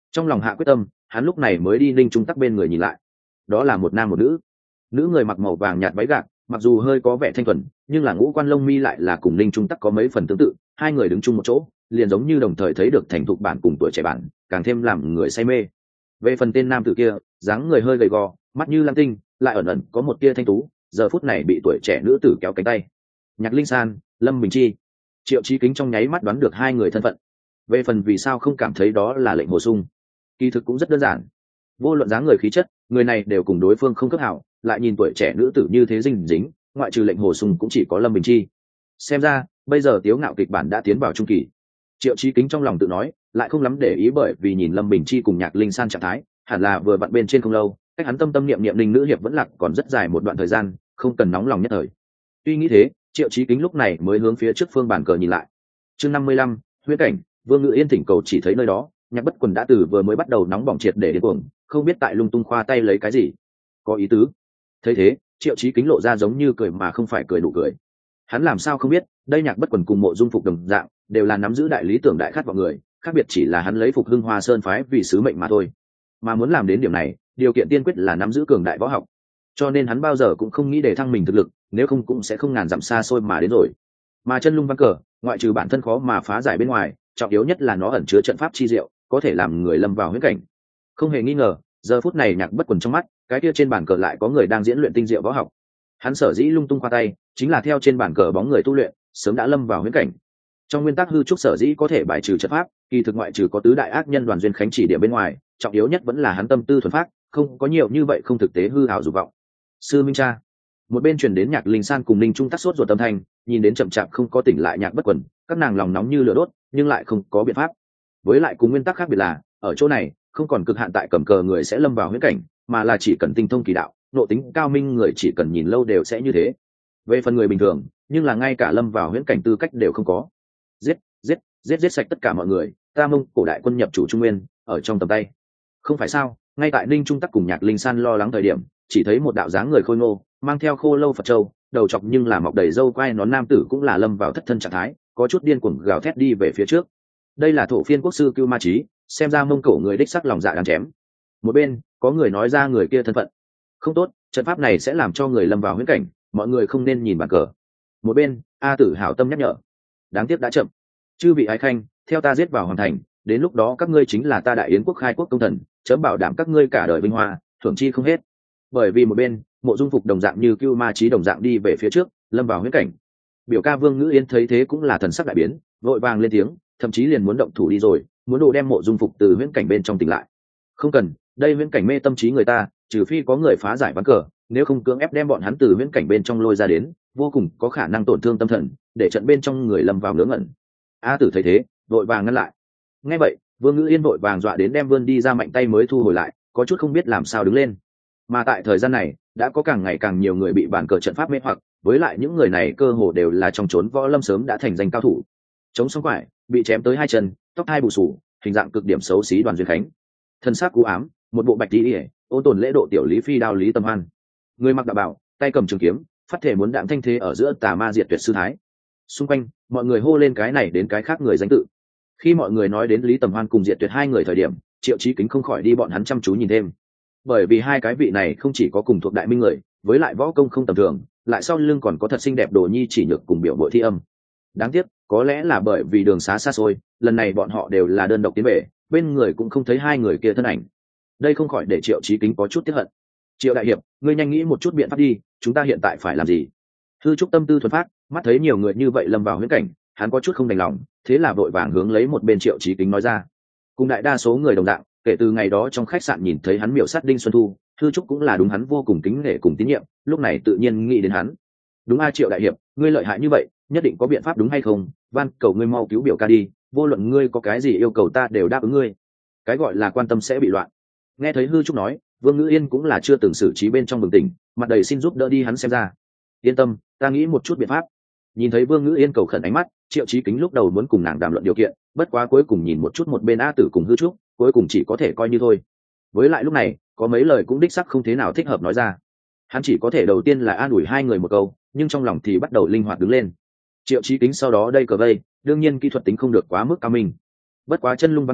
Trong lòng hạ quyết tâm, hắn lúc này mới đi ninh trung tắc bên người nhìn lại. Đó là một nam một nữ. Nữ người mặc màu vàng nhạt váy gạc, mặc dù hơi có vẻ thanh thuần, nhưng là ngũ quan lông mi lại là cùng ninh trung tắc có mấy phần tương tự. Hai người đứng chung một chỗ, liền giống như đồng thời thấy được thành thục bản cùng tuổi trẻ bản, càng thêm làm người say mê. Về phần tên nam tử kia, dáng người hơi gầy gò, mắt như lam tinh, lại ẩn ẩn có một tia thanh tú, giờ phút này bị tuổi trẻ nữ tử kéo cánh tay. Nhạc Linh San, Lâm Bình Chi. Triệu Chí Kính trong nháy mắt đoán được hai người thân phận. Về phần vì sao không cảm thấy đó là lệnh bổ sung, kỳ thực cũng rất đơn giản. Vô luận dáng người khí chất, người này đều cùng đối phương không khớp hảo, lại nhìn tuổi trẻ nữ tử như thế dinh dính, ngoại trừ lệnh hồ sung cũng chỉ có Lâm Bình Chi. Xem ra, bây giờ Tiếu Ngạo kịch bản đã tiến vào trung kỳ. Triệu Chí Kính trong lòng tự nói, lại không lắm để ý bởi vì nhìn Lâm Bình Chi cùng Nhạc Linh San trạng thái, hẳn là vừa vặn bên trên không lâu, cách hắn tâm tâm niệm niệm linh nữ hiệp vẫn lạc còn rất dài một đoạn thời gian, không cần nóng lòng nhất thời. Tuy nghĩ thế, Triệu Chí Kính lúc này mới hướng phía trước phương bàn cờ nhìn lại. Chương năm mươi lăm, huyễn cảnh. Vương Ngự Yên thỉnh cầu chỉ thấy nơi đó, Nhạc Bất Quần đã từ vừa mới bắt đầu nóng bỏng triệt để đến cuồng, không biết tại lung tung khoa tay lấy cái gì, có ý tứ. Thấy thế, Triệu Chí Kính lộ ra giống như cười mà không phải cười nụ cười. Hắn làm sao không biết, đây Nhạc Bất Quần cùng Mộ Dung Phục đồng dạng, đều là nắm giữ đại lý tưởng đại khát vọng người, khác biệt chỉ là hắn lấy Phục Hưng Hoa Sơn phái vì sứ mệnh mà thôi. Mà muốn làm đến điểm này, điều kiện tiên quyết là nắm giữ cường đại võ học. Cho nên hắn bao giờ cũng không nghĩ để thăng mình thực lực, nếu không cũng sẽ không ngàn dặm xa xôi mà đến rồi. Mà chân lung văn cờ, ngoại trừ bản thân khó mà phá giải bên ngoài, trọng yếu nhất là nó ẩn chứa trận pháp chi diệu, có thể làm người lâm vào huyễn cảnh. Không hề nghi ngờ, giờ phút này Nhạc Bất Quần trong mắt, cái kia trên bàn cờ lại có người đang diễn luyện tinh diệu võ học. Hắn sở dĩ lung tung qua tay, chính là theo trên bàn cờ bóng người tu luyện, sớm đã lâm vào huyễn cảnh. Trong nguyên tắc hư trúc sở dĩ có thể bài trừ trận pháp, kỳ thực ngoại trừ có tứ đại ác nhân Đoàn Duyên Khánh chỉ điểm bên ngoài, trọng yếu nhất vẫn là hắn tâm tư thuần phát, không có nhiều như vậy không thực tế hư hảo dục vọng. Sư Minh Cha. Một bên truyền đến Nhạc Linh San cùng Ninh Trung tắc sốt ruột tâm thanh, nhìn đến chậm chạp không có tỉnh lại Nhạc Bất Quần, các nàng lòng nóng như lửa đốt, nhưng lại không có biện pháp. Với lại cùng nguyên tắc khác biệt là, ở chỗ này, không còn cực hạn tại cầm cờ người sẽ lâm vào huyễn cảnh, mà là chỉ cần tinh thông kỳ đạo, nội tính cao minh người chỉ cần nhìn lâu đều sẽ như thế. Về phần người bình thường, nhưng là ngay cả lâm vào huyễn cảnh tư cách đều không có. Giết, giết, giết giết sạch tất cả mọi người, ta Mông Cổ đại quân nhập chủ Trung Nguyên, ở trong tầm tay. Không phải sao? Ngay tại Ninh Trung tắc cùng Nhạc Linh San lo lắng thời điểm, chỉ thấy một đạo dáng người khôi ngô, mang theo khô lâu Phật châu, đầu chọc nhưng là mọc đầy râu quai nón nam tử cũng là lâm vào thất thân trạng thái, có chút điên cuồng gào thét đi về phía trước. Đây là thổ phiên quốc sư Cưu Ma Chí, xem ra Mông Cổ người đích sắc lòng dạ đáng chém. Một bên, có người nói ra người kia thân phận. Không tốt, trận pháp này sẽ làm cho người lâm vào huyễn cảnh, mọi người không nên nhìn bàn cờ. Một bên, A Tử hảo tâm nhắc nhở. Đáng tiếc đã chậm. Chư vị ái khanh, theo ta giết vào hoàn thành, đến lúc đó các ngươi chính là ta Đại Yến quốc khai quốc công thần, chấm bảo đảm các ngươi cả đời vinh hoa, thưởng chi không hết. Bởi vì một bên, Mộ Dung Phục đồng dạng như Cưu Ma Chí đồng dạng đi về phía trước, lâm vào huyễn cảnh. Biểu ca Vương Ngữ Yên thấy thế cũng là thần sắc đại biến, vội vàng lên tiếng, thậm chí liền muốn động thủ đi rồi, muốn đồ đem Mộ Dung Phục từ huyễn cảnh bên trong tỉnh lại. Không cần, đây huyễn cảnh mê tâm trí người ta, trừ phi có người phá giải ván cờ, nếu không cưỡng ép đem bọn hắn từ huyễn cảnh bên trong lôi ra đến, vô cùng có khả năng tổn thương tâm thần, để trận bên trong người lâm vào ngớ ngẩn. A Tử thấy thế, vội vàng ngăn lại. Nghe vậy, Vương Ngữ Yên vội vàng dọa đến đem vươn đi ra mạnh tay mới thu hồi lại, có chút không biết làm sao đứng lên. Mà tại thời gian này, đã có càng ngày càng nhiều người bị bàn cờ trận pháp mê hoặc, với lại những người này cơ hồ đều là trong chốn võ lâm sớm đã thành danh cao thủ. Chống song quải, bị chém tới hai chân, tóc hai bù xù, hình dạng cực điểm xấu xí Đoàn Duyên Khánh. Thân xác cú ám, một bộ bạch y, ôn tồn lễ độ tiểu lý phi đao Lý Tâm Hoan. Người mặc đạo bào, tay cầm trường kiếm, phát thể muốn đạm thanh thế ở giữa tà ma diệt tuyệt sư thái. Xung quanh, mọi người hô lên cái này đến cái khác người danh tự. Khi mọi người nói đến Lý Tầm Hoan cùng Diệt Tuyệt hai người thời điểm, Triệu Chí Kính không khỏi đi bọn hắn chăm chú nhìn thêm. Bởi vì hai cái vị này không chỉ có cùng thuộc đại minh người, với lại võ công không tầm thường, lại sau lưng còn có thật xinh đẹp đồ nhi chỉ nhược cùng biểu bội thi âm. Đáng tiếc, có lẽ là bởi vì đường xá xa xôi, lần này bọn họ đều là đơn độc tiến về, bên người cũng không thấy hai người kia thân ảnh. Đây không khỏi để Triệu Chí Kính có chút tiếc hận. Triệu đại hiệp, ngươi nhanh nghĩ một chút biện pháp đi, chúng ta hiện tại phải làm gì? Hư Trúc tâm tư thuần phát, mắt thấy nhiều người như vậy lâm vào huyễn cảnh, hắn có chút không đành lòng, thế là vội vàng hướng lấy một bên Triệu Chí Kính nói ra. Cùng đại đa số người đồng dạng, kể từ ngày đó trong khách sạn nhìn thấy hắn miểu sát Đinh Xuân Thu, Hư Trúc cũng là đúng hắn vô cùng kính nể cùng tín nhiệm, lúc này tự nhiên nghĩ đến hắn. Đúng a Triệu đại hiệp, ngươi lợi hại như vậy, nhất định có biện pháp đúng hay không? Van cầu ngươi mau cứu biểu ca đi, vô luận ngươi có cái gì yêu cầu ta đều đáp ứng ngươi. Cái gọi là quan tâm sẽ bị loạn. Nghe thấy Hư Trúc nói, Vương Ngữ Yên cũng là chưa từng xử trí bên trong bừng tỉnh, mặt đầy xin giúp đỡ đi hắn xem ra. Yên tâm, ta nghĩ một chút biện pháp. Nhìn thấy Vương Ngữ Yên cầu khẩn ánh mắt, Triệu Chí Kính lúc đầu muốn cùng nàng đàm luận điều kiện, bất quá cuối cùng nhìn một chút một bên A Tử cùng Hư Trúc, cuối cùng chỉ có thể coi như thôi. Với lại lúc này, có mấy lời cũng đích sắc không thế nào thích hợp nói ra. Hắn chỉ có thể đầu tiên là an ủi hai người một câu, nhưng trong lòng thì bắt đầu linh hoạt đứng lên. Triệu Chí Kính sau đó đây cờ vây, đương nhiên kỹ thuật tính không được quá mức cao minh. Bất quá chân lung ván cờ,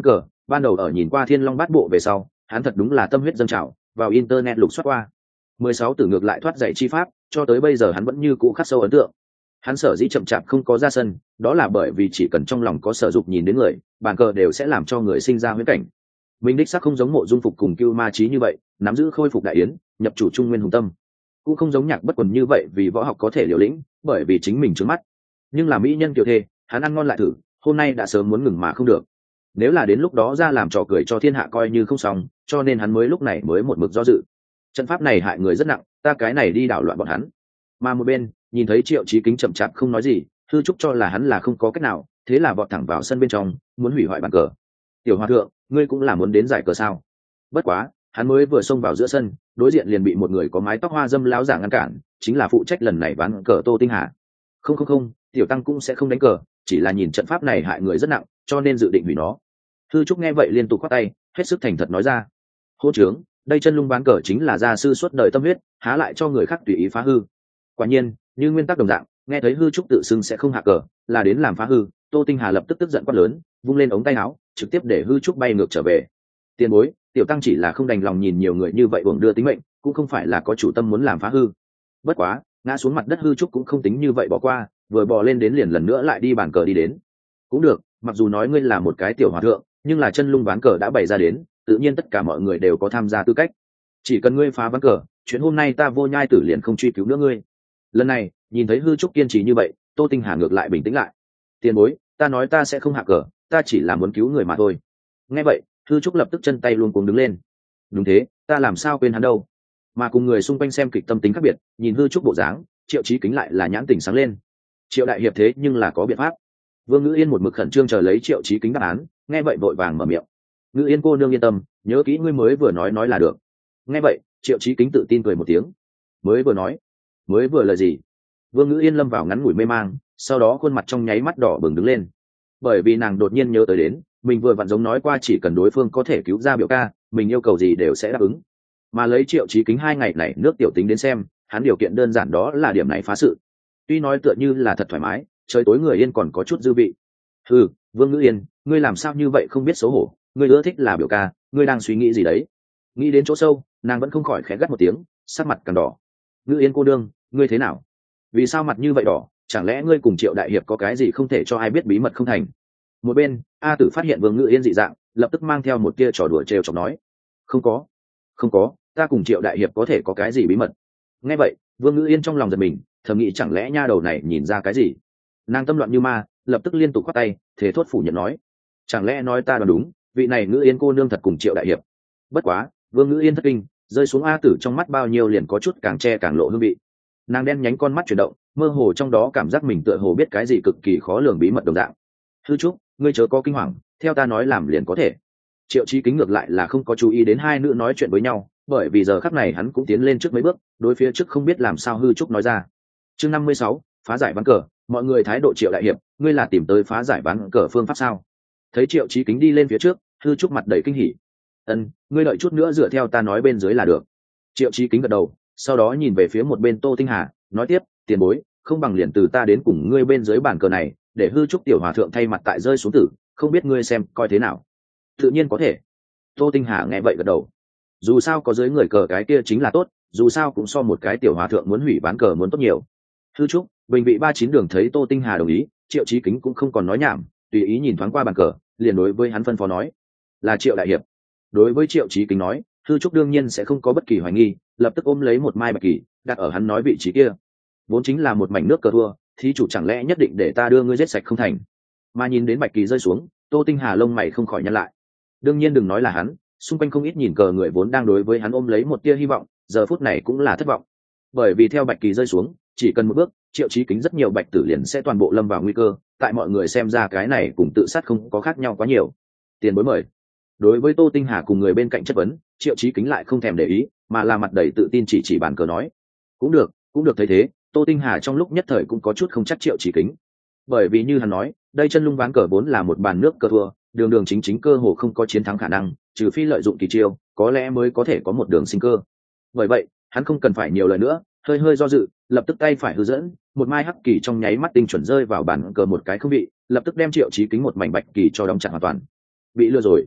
ban đầu ở nhìn qua thiên long bát bộ về sau hắn thật đúng là tâm huyết dâng trào vào internet lục soát qua mười sáu tử ngược lại thoát dạy chi pháp cho tới bây giờ hắn vẫn như cũ khắc sâu ấn tượng. Hắn sở dĩ chậm chạp không có ra sân đó là bởi vì chỉ cần trong lòng có sở dục nhìn đến người bàn cờ đều sẽ làm cho người sinh ra huyễn cảnh. Mình đích xác không giống Mộ Dung Phục cùng Cưu Ma Chí như vậy nắm giữ khôi phục đại yến nhập chủ trung nguyên hùng tâm, cũng không giống Nhạc Bất Quần như vậy vì võ học có thể liều lĩnh bởi vì chính mình trướng mắt. Nhưng là mỹ nhân kiều thê hắn ăn ngon lại thử, hôm nay đã sớm muốn ngừng mà không được. Nếu là đến lúc đó ra làm trò cười cho thiên hạ coi như không xong, cho nên hắn mới lúc này mới một mực do dự. Trận pháp này hại người rất nặng, ta cái này đi đảo loạn bọn hắn. Mà một bên nhìn thấy Triệu Chí Kính chậm chạp không nói gì, Thư Trúc cho là hắn là không có cách nào, thế là vọt thẳng vào sân bên trong muốn hủy hoại bàn cờ. Tiểu hòa thượng, ngươi cũng là muốn đến giải cờ sao? Bất quá hắn mới vừa xông vào giữa sân, đối diện liền bị một người có mái tóc hoa dâm láo giả ngăn cản, chính là phụ trách lần này ván cờ Tô Tinh Hà. Không không không, tiểu tăng cũng sẽ không đánh cờ, chỉ là nhìn trận pháp này hại người rất nặng, cho nên dự định hủy nó. Thư Trúc nghe vậy liên tục quát tay, hết sức thành thật nói ra. Hô trướng, đây chân lung ván cờ chính là gia sư suốt đời tâm huyết, há lại cho người khác tùy ý phá hư. Quả nhiên, như nguyên tắc đồng dạng, nghe thấy Hư Trúc tự xưng sẽ không hạ cờ, là đến làm phá hư, Tô Tinh Hà lập tức tức giận quát lớn, vung lên ống tay áo, trực tiếp để Hư Trúc bay ngược trở về. Tiền bối, tiểu tăng chỉ là không đành lòng nhìn nhiều người như vậy uổng đưa tính mệnh, cũng không phải là có chủ tâm muốn làm phá hư. Bất quá, ngã xuống mặt đất Hư Trúc cũng không tính như vậy bỏ qua, vừa bò lên đến liền lần nữa lại đi bàn cờ đi đến. Cũng được, mặc dù nói ngươi là một cái tiểu hòa thượng, nhưng là chân lung ván cờ đã bày ra đến, tự nhiên tất cả mọi người đều có tham gia tư cách. Chỉ cần ngươi phá ván cờ, chuyện hôm nay ta Vô Nhai Tử liền không truy cứu nữa ngươi. Lần này nhìn thấy Hư Trúc kiên trì như vậy, Tô Tinh Hà ngược lại bình tĩnh lại. Tiền bối, ta nói ta sẽ không hạ cờ, ta chỉ là muốn cứu người mà thôi. Nghe vậy Hư Trúc lập tức chân tay luôn cuống đứng lên. Đúng thế, ta làm sao quên hắn đâu. Mà cùng người xung quanh xem kịch tâm tính khác biệt, nhìn Hư Trúc bộ dáng, Triệu Chí Kính lại là nhãn tỉnh sáng lên. Triệu đại hiệp thế nhưng là có biện pháp. Vương Ngữ Yên một mực khẩn trương chờ lấy Triệu Chí Kính đáp án, nghe vậy vội vàng mở miệng. Ngữ Yên cô nương yên tâm, nhớ kỹ ngươi mới vừa nói nói là được. Nghe vậy Triệu Chí Kính tự tin cười một tiếng. Mới vừa nói? Mới vừa là gì? Vương Ngữ Yên lâm vào ngắn ngủi mê mang, sau đó khuôn mặt trong nháy mắt đỏ bừng đứng lên. Bởi vì nàng đột nhiên nhớ tới đến, mình vừa vặn giống nói qua chỉ cần đối phương có thể cứu ra biểu ca, mình yêu cầu gì đều sẽ đáp ứng. Mà lấy Triệu Chí Kính hai ngày này nước tiểu tính đến xem, hắn điều kiện đơn giản đó là điểm này phá sự. Tuy nói tựa như là thật thoải mái, trời tối người yên còn có chút dư vị. Ừ, Vương Ngữ Yên, ngươi làm sao như vậy không biết xấu hổ, ngươi ưa thích là biểu ca, ngươi đang suy nghĩ gì đấy? Nghĩ đến chỗ sâu, nàng vẫn không khỏi khẽ gắt một tiếng, sắc mặt càng đỏ. Ngữ Yên cô đương, ngươi thế nào? Vì sao mặt như vậy đỏ? Chẳng lẽ ngươi cùng Triệu đại hiệp có cái gì không thể cho ai biết bí mật không thành? Một bên A Tử phát hiện Vương Ngữ Yên dị dạng, lập tức mang theo một tia trò đùa trêu chọc nói. Không có, không có, ta cùng Triệu đại hiệp có thể có cái gì bí mật? Nghe vậy Vương Ngữ Yên trong lòng giật mình, thầm nghĩ chẳng lẽ nha đầu này nhìn ra cái gì. Nàng tâm loạn như ma, lập tức liên tục khoát tay, thế thốt phủ nhận nói. Chẳng lẽ nói ta đoán đúng, vị này Ngữ Yên cô nương thật cùng Triệu đại hiệp? Bất quá Vương Ngữ Yên thất kinh, rơi xuống A Tử trong mắt bao nhiêu liền có chút càng che càng lộ hương vị. Nàng đen nhánh con mắt chuyển động, mơ hồ trong đó cảm giác mình tựa hồ biết cái gì cực kỳ khó lường bí mật đồng dạng. Hư Trúc, ngươi chớ có kinh hoàng, theo ta nói làm liền có thể. Triệu Chí Kính ngược lại là không có chú ý đến hai nữ nói chuyện với nhau, bởi vì giờ khắc này hắn cũng tiến lên trước mấy bước, đối phía trước không biết làm sao Hư Trúc nói ra. Chương năm mươi sáu, phá giải ván cờ, mọi người thái độ Triệu đại hiệp, ngươi là tìm tới phá giải ván cờ phương pháp sao? Thấy Triệu Chí Kính đi lên phía trước, Hư Trúc mặt đầy kinh hỉ. Ân, ngươi đợi chút nữa dựa theo ta nói bên dưới là được. Triệu Chí Kính gật đầu, sau đó nhìn về phía một bên Tô Tinh Hà, nói tiếp, tiền bối, không bằng liền từ ta đến cùng ngươi bên dưới bàn cờ này, để Hư Trúc tiểu hòa thượng thay mặt tại rơi xuống tử, không biết ngươi xem coi thế nào. Tự nhiên có thể. Tô Tinh Hà nghe vậy gật đầu. Dù sao có dưới người cờ cái kia chính là tốt, dù sao cũng so một cái tiểu hòa thượng muốn hủy ván cờ muốn tốt nhiều. Hư Trúc, bình vị ba chín đường thấy Tô Tinh Hà đồng ý, Triệu Chí Kính cũng không còn nói nhảm, tùy ý nhìn thoáng qua bàn cờ, liền đối với hắn phân phó nói, là Triệu đại hiệp. Đối với Triệu Chí Kính nói, Hư Trúc đương nhiên sẽ không có bất kỳ hoài nghi, lập tức ôm lấy một mai bạch kỳ, đặt ở hắn nói vị trí kia. Vốn chính là một mảnh nước cờ thua, thí chủ chẳng lẽ nhất định để ta đưa ngươi giết sạch không thành? Mà nhìn đến bạch kỳ rơi xuống, Tô Tinh Hà lông mày không khỏi nhăn lại. Đương nhiên đừng nói là hắn, xung quanh không ít nhìn cờ người vốn đang đối với hắn ôm lấy một tia hy vọng, giờ phút này cũng là thất vọng. Bởi vì theo bạch kỳ rơi xuống, chỉ cần một bước, Triệu Chí Kính rất nhiều bạch tử liền sẽ toàn bộ lâm vào nguy cơ, tại mọi người xem ra cái này cùng tự sát không có khác nhau quá nhiều. Tiền bối mời. Đối với Tô Tinh Hà cùng người bên cạnh chất vấn, Triệu Chí Kính lại không thèm để ý, mà là mặt đầy tự tin chỉ chỉ bàn cờ nói, cũng được, cũng được. Thấy thế, Tô Tinh Hà trong lúc nhất thời cũng có chút không chắc Triệu Chí Kính, bởi vì như hắn nói, đây chân lung ván cờ vốn là một bàn nước cờ thua, đường đường chính chính cơ hồ không có chiến thắng khả năng, trừ phi lợi dụng kỳ chiêu, có lẽ mới có thể có một đường sinh cơ. Bởi vậy hắn không cần phải nhiều lời nữa, hơi hơi do dự, lập tức tay phải hư dẫn, một mai hắc kỳ trong nháy mắt tinh chuẩn rơi vào bàn cờ một cái không bị, lập tức đem Triệu Chí Kính một mảnh bạch kỳ cho đóng chặt hoàn toàn. Bị lừa rồi.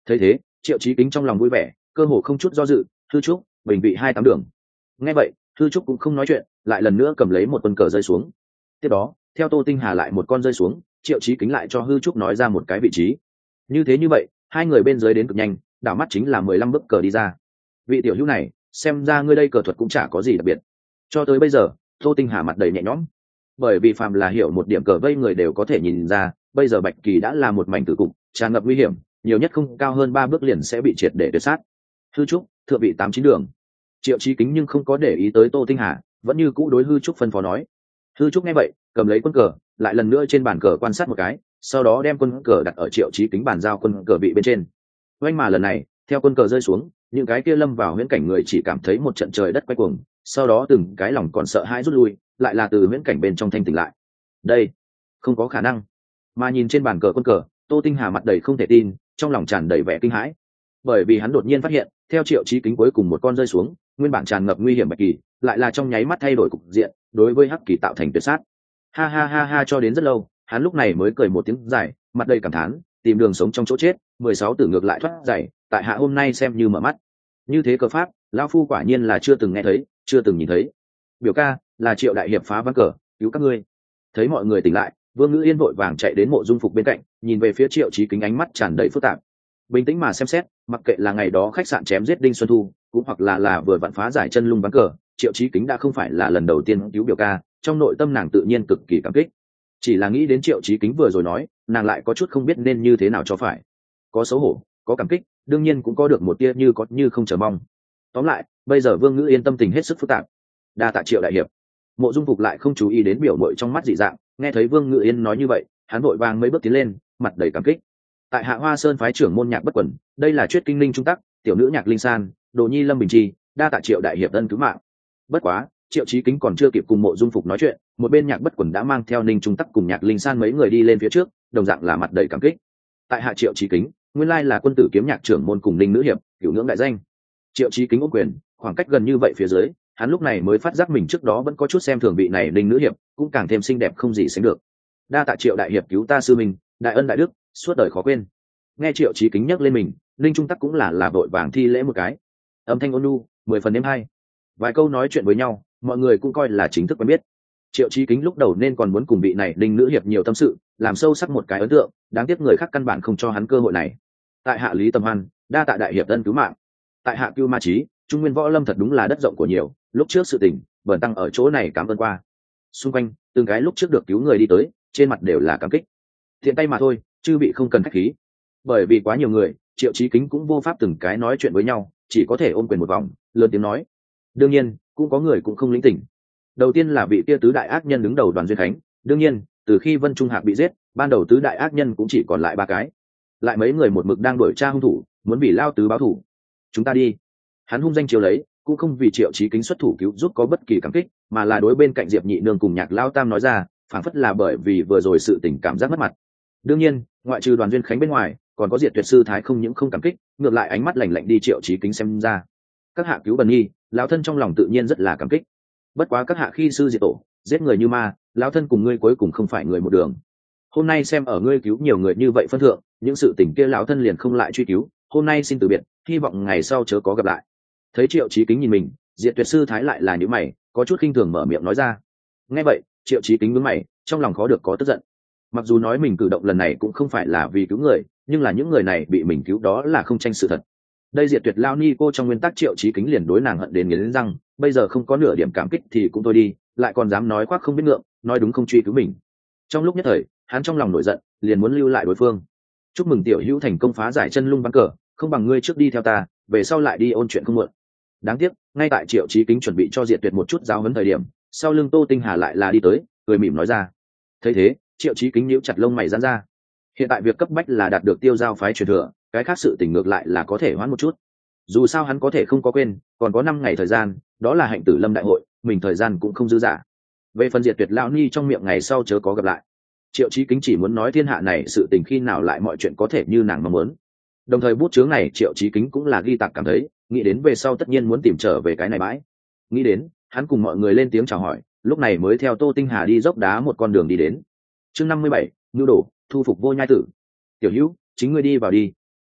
Thấy thế, Triệu Chí Kính trong lòng vui vẻ, cơ hồ không chút do dự, thư trúc bình vị hai tám đường. Nghe vậy, thư trúc cũng không nói chuyện, lại lần nữa cầm lấy một quân cờ rơi xuống. Tiếp đó, theo Tô Tinh Hà lại một con rơi xuống, Triệu Chí Kính lại cho hư trúc nói ra một cái vị trí. Như thế như vậy, hai người bên dưới đến cực nhanh, đảo mắt chính là mười lăm bức cờ đi ra. Vị tiểu hữu này, xem ra ngươi đây cờ thuật cũng chả có gì đặc biệt. Cho tới bây giờ, Tô Tinh Hà mặt đầy nhẹ nhõm, bởi vì phàm là hiểu một điểm cờ vây người đều có thể nhìn ra, bây giờ Bạch Kỳ đã là một mảnh tử cục, tràn ngập nguy hiểm, nhiều nhất không cao hơn ba bước liền sẽ bị triệt để tuyệt sát. Hư trúc thượng vị tám chín đường. Triệu Chí Kính nhưng không có để ý tới Tô Tinh Hà, vẫn như cũ đối hư trúc phân phó nói. Hư trúc nghe vậy, cầm lấy quân cờ, lại lần nữa trên bàn cờ quan sát một cái, sau đó đem quân cờ đặt ở Triệu Chí Kính bàn giao quân cờ vị bên trên. Oanh mà lần này, theo quân cờ rơi xuống, những cái kia lâm vào huyễn cảnh người chỉ cảm thấy một trận trời đất quay cuồng, sau đó từng cái lòng còn sợ hãi rút lui, lại là từ huyễn cảnh bên trong thanh tỉnh lại. Đây, không có khả năng. Mà nhìn trên bàn cờ quân cờ, Tô Tinh Hà mặt đầy không thể tin, trong lòng tràn đầy vẻ kinh hãi, bởi vì hắn đột nhiên phát hiện, theo Triệu Chí Kính cuối cùng một con rơi xuống, nguyên bản tràn ngập nguy hiểm Bạch Kỳ, lại là trong nháy mắt thay đổi cục diện, đối với Hắc Kỳ tạo thành tuyệt sát. Ha ha ha ha cho đến rất lâu, hắn lúc này mới cười một tiếng dài, mặt đầy cảm thán, tìm đường sống trong chỗ chết, mười sáu tử ngược lại thoát giải, tại hạ hôm nay xem như mở mắt. Như thế cờ pháp, lão phu quả nhiên là chưa từng nghe thấy, chưa từng nhìn thấy. Biểu ca, là Triệu đại hiệp phá ván cờ, cứu các ngươi. Thấy mọi người tỉnh lại, Vương Ngữ Yên vội vàng chạy đến Mộ Dung Phục bên cạnh, nhìn về phía Triệu Chí Kính ánh mắt tràn đầy phức tạp. Bình tĩnh mà xem xét, mặc kệ là ngày đó khách sạn chém giết Đinh Xuân Thu, cũng hoặc là là vừa vặn phá giải chân lung ván cờ, Triệu Chí Kính đã không phải là lần đầu tiên cứu biểu ca, trong nội tâm nàng tự nhiên cực kỳ cảm kích. Chỉ là nghĩ đến Triệu Chí Kính vừa rồi nói, nàng lại có chút không biết nên như thế nào cho phải. Có xấu hổ, có cảm kích, đương nhiên cũng có được một tia như có như không chờ mong. Tóm lại, bây giờ Vương Ngữ Yên tâm tình hết sức phức tạp. Đa tạ Triệu đại hiệp. Mộ Dung Phục lại không chú ý đến biểu mội trong mắt dị dạng, nghe thấy Vương Ngữ Yên nói như vậy, hắn vội vàng mấy bước tiến lên, mặt đầy cảm kích. Tại Hạ Hoa Sơn phái trưởng môn nhạc bất quẩn, đây là Chuyết Kinh Linh trung tắc, tiểu nữ nhạc Linh San, Đồ Nhi Lâm Bình Chi, đa tạ Triệu đại hiệp ân cứu mạng. Bất quá, Triệu Chí Kính còn chưa kịp cùng Mộ Dung Phục nói chuyện, một bên nhạc bất quẩn đã mang theo Ninh trung tắc cùng nhạc Linh San mấy người đi lên phía trước, đồng dạng là mặt đầy cảm kích. Tại Hạ Triệu Chí Kính, nguyên lai là quân tử kiếm nhạc trưởng môn cùng Ninh nữ hiệp, cửu ngưỡng đại danh. Triệu Chí Kính ôm quyền, khoảng cách gần như vậy phía dưới, hắn lúc này mới phát giác mình trước đó vẫn có chút xem thường vị này Ninh nữ hiệp, cũng càng thêm xinh đẹp không gì sánh được. Đa tạ Triệu đại hiệp cứu ta sư mình, đại ân đại đức, suốt đời khó quên. Nghe Triệu Chí Kính nhắc lên mình, Ninh trung tắc cũng là là vội vàng thi lễ một cái. Âm thanh ôn nhu, mười phần đêm hai. Vài câu nói chuyện với nhau, mọi người cũng coi là chính thức quen biết. Triệu Chí Kính lúc đầu nên còn muốn cùng vị này Ninh nữ hiệp nhiều tâm sự, làm sâu sắc một cái ấn tượng, đáng tiếc người khác căn bản không cho hắn cơ hội này. Tại hạ Lý Tầm Hoan, đa tạ đại hiệp ân cứu mạng. Tại hạ Cưu Ma Chí, Trung Nguyên Võ Lâm thật đúng là đất rộng của nhiều, lúc trước sự tình, bẩn tăng ở chỗ này cảm ơn qua. Xung quanh, từng cái lúc trước được cứu người đi tới, trên mặt đều là cảm kích. Thiện tay mà thôi, chư vị không cần khách khí. Bởi vì quá nhiều người, Triệu Chí Kính cũng vô pháp từng cái nói chuyện với nhau, chỉ có thể ôm quyền một vòng, lớn tiếng nói. Đương nhiên, cũng có người cũng không lĩnh tỉnh. Đầu tiên là vị kia tứ đại ác nhân đứng đầu Đoàn Duyên Khánh, đương nhiên, từ khi Vân Trung Hạc bị giết, ban đầu tứ đại ác nhân cũng chỉ còn lại ba cái. Lại mấy người một mực đang đuổi tra hung thủ, muốn bị lao tứ báo thủ. Chúng ta đi. Hắn hung danh chiếu lấy, cũng không vì Triệu Chí Kính xuất thủ cứu giúp có bất kỳ cảm kích, mà là đối bên cạnh Diệp Nhị Nương cùng Nhạc Lao Tam nói ra, phảng phất là bởi vì vừa rồi sự tình cảm giác mất mặt. Đương nhiên, ngoại trừ Đoàn Duyên Khánh bên ngoài, còn có Diệt Tuyệt sư thái không những không cảm kích, ngược lại ánh mắt lạnh lạnh đi Triệu Chí Kính xem ra. Các hạ cứu Bần Nhi, lão thân trong lòng tự nhiên rất là cảm kích. Bất quá các hạ khi sư diệt tổ, giết người như ma, lão thân cùng ngươi cuối cùng không phải người một đường. Hôm nay xem ở ngươi cứu nhiều người như vậy phân thượng, những sự tình kia lão thân liền không lại truy cứu, hôm nay xin từ biệt, hy vọng ngày sau chớ có gặp lại. Thấy Triệu Chí Kính nhìn mình, Diệt Tuyệt sư thái lại là những mày, có chút khinh thường mở miệng nói ra. Nghe vậy, Triệu Chí Kính nhướng mày, trong lòng khó được có tức giận. Mặc dù nói mình cử động lần này cũng không phải là vì cứu người, nhưng là những người này bị mình cứu đó là không tranh sự thật. Đây Diệt Tuyệt lao ni cô trong nguyên tắc Triệu Chí Kính liền đối nàng hận đến nghiến răng, bây giờ không có nửa điểm cảm kích thì cũng thôi đi, lại còn dám nói khoác không biết ngượng, nói đúng không truy cứu mình. Trong lúc nhất thời, hắn trong lòng nổi giận, liền muốn lưu lại đối phương. Chúc mừng tiểu hữu thành công phá giải chân lung bắn cờ, không bằng ngươi trước đi theo ta, về sau lại đi ôn chuyện không muộn. Đáng tiếc, ngay tại Triệu Chí Kính chuẩn bị cho Diệt Tuyệt một chút giáo huấn thời điểm, sau lưng Tô Tinh Hà lại là đi tới, cười mỉm nói ra. Thấy thế, Triệu Chí Kính nhíu chặt lông mày giãn ra. Hiện tại việc cấp bách là đạt được Tiêu Giao phái truyền thừa, cái khác sự tình ngược lại là có thể hoãn một chút. Dù sao hắn có thể không có quên, còn có năm ngày thời gian, đó là hạnh tử lâm đại hội, mình thời gian cũng không dư dả. Về phần Diệt Tuyệt lão ni trong miệng ngày sau chớ có gặp lại. Triệu Chí Kính chỉ muốn nói thiên hạ này sự tình khi nào lại mọi chuyện có thể như nàng mong muốn. Đồng thời bút chướng này Triệu Chí Kính cũng là ghi tạc cảm thấy, nghĩ đến về sau tất nhiên muốn tìm trở về cái này bãi. Nghĩ đến, hắn cùng mọi người lên tiếng chào hỏi, lúc này mới theo Tô Tinh Hà đi dốc đá một con đường đi đến. Chương năm mươi bảy, nhu đồ, thu phục vô nhai tử. Tiểu Hữu, chính ngươi đi vào đi.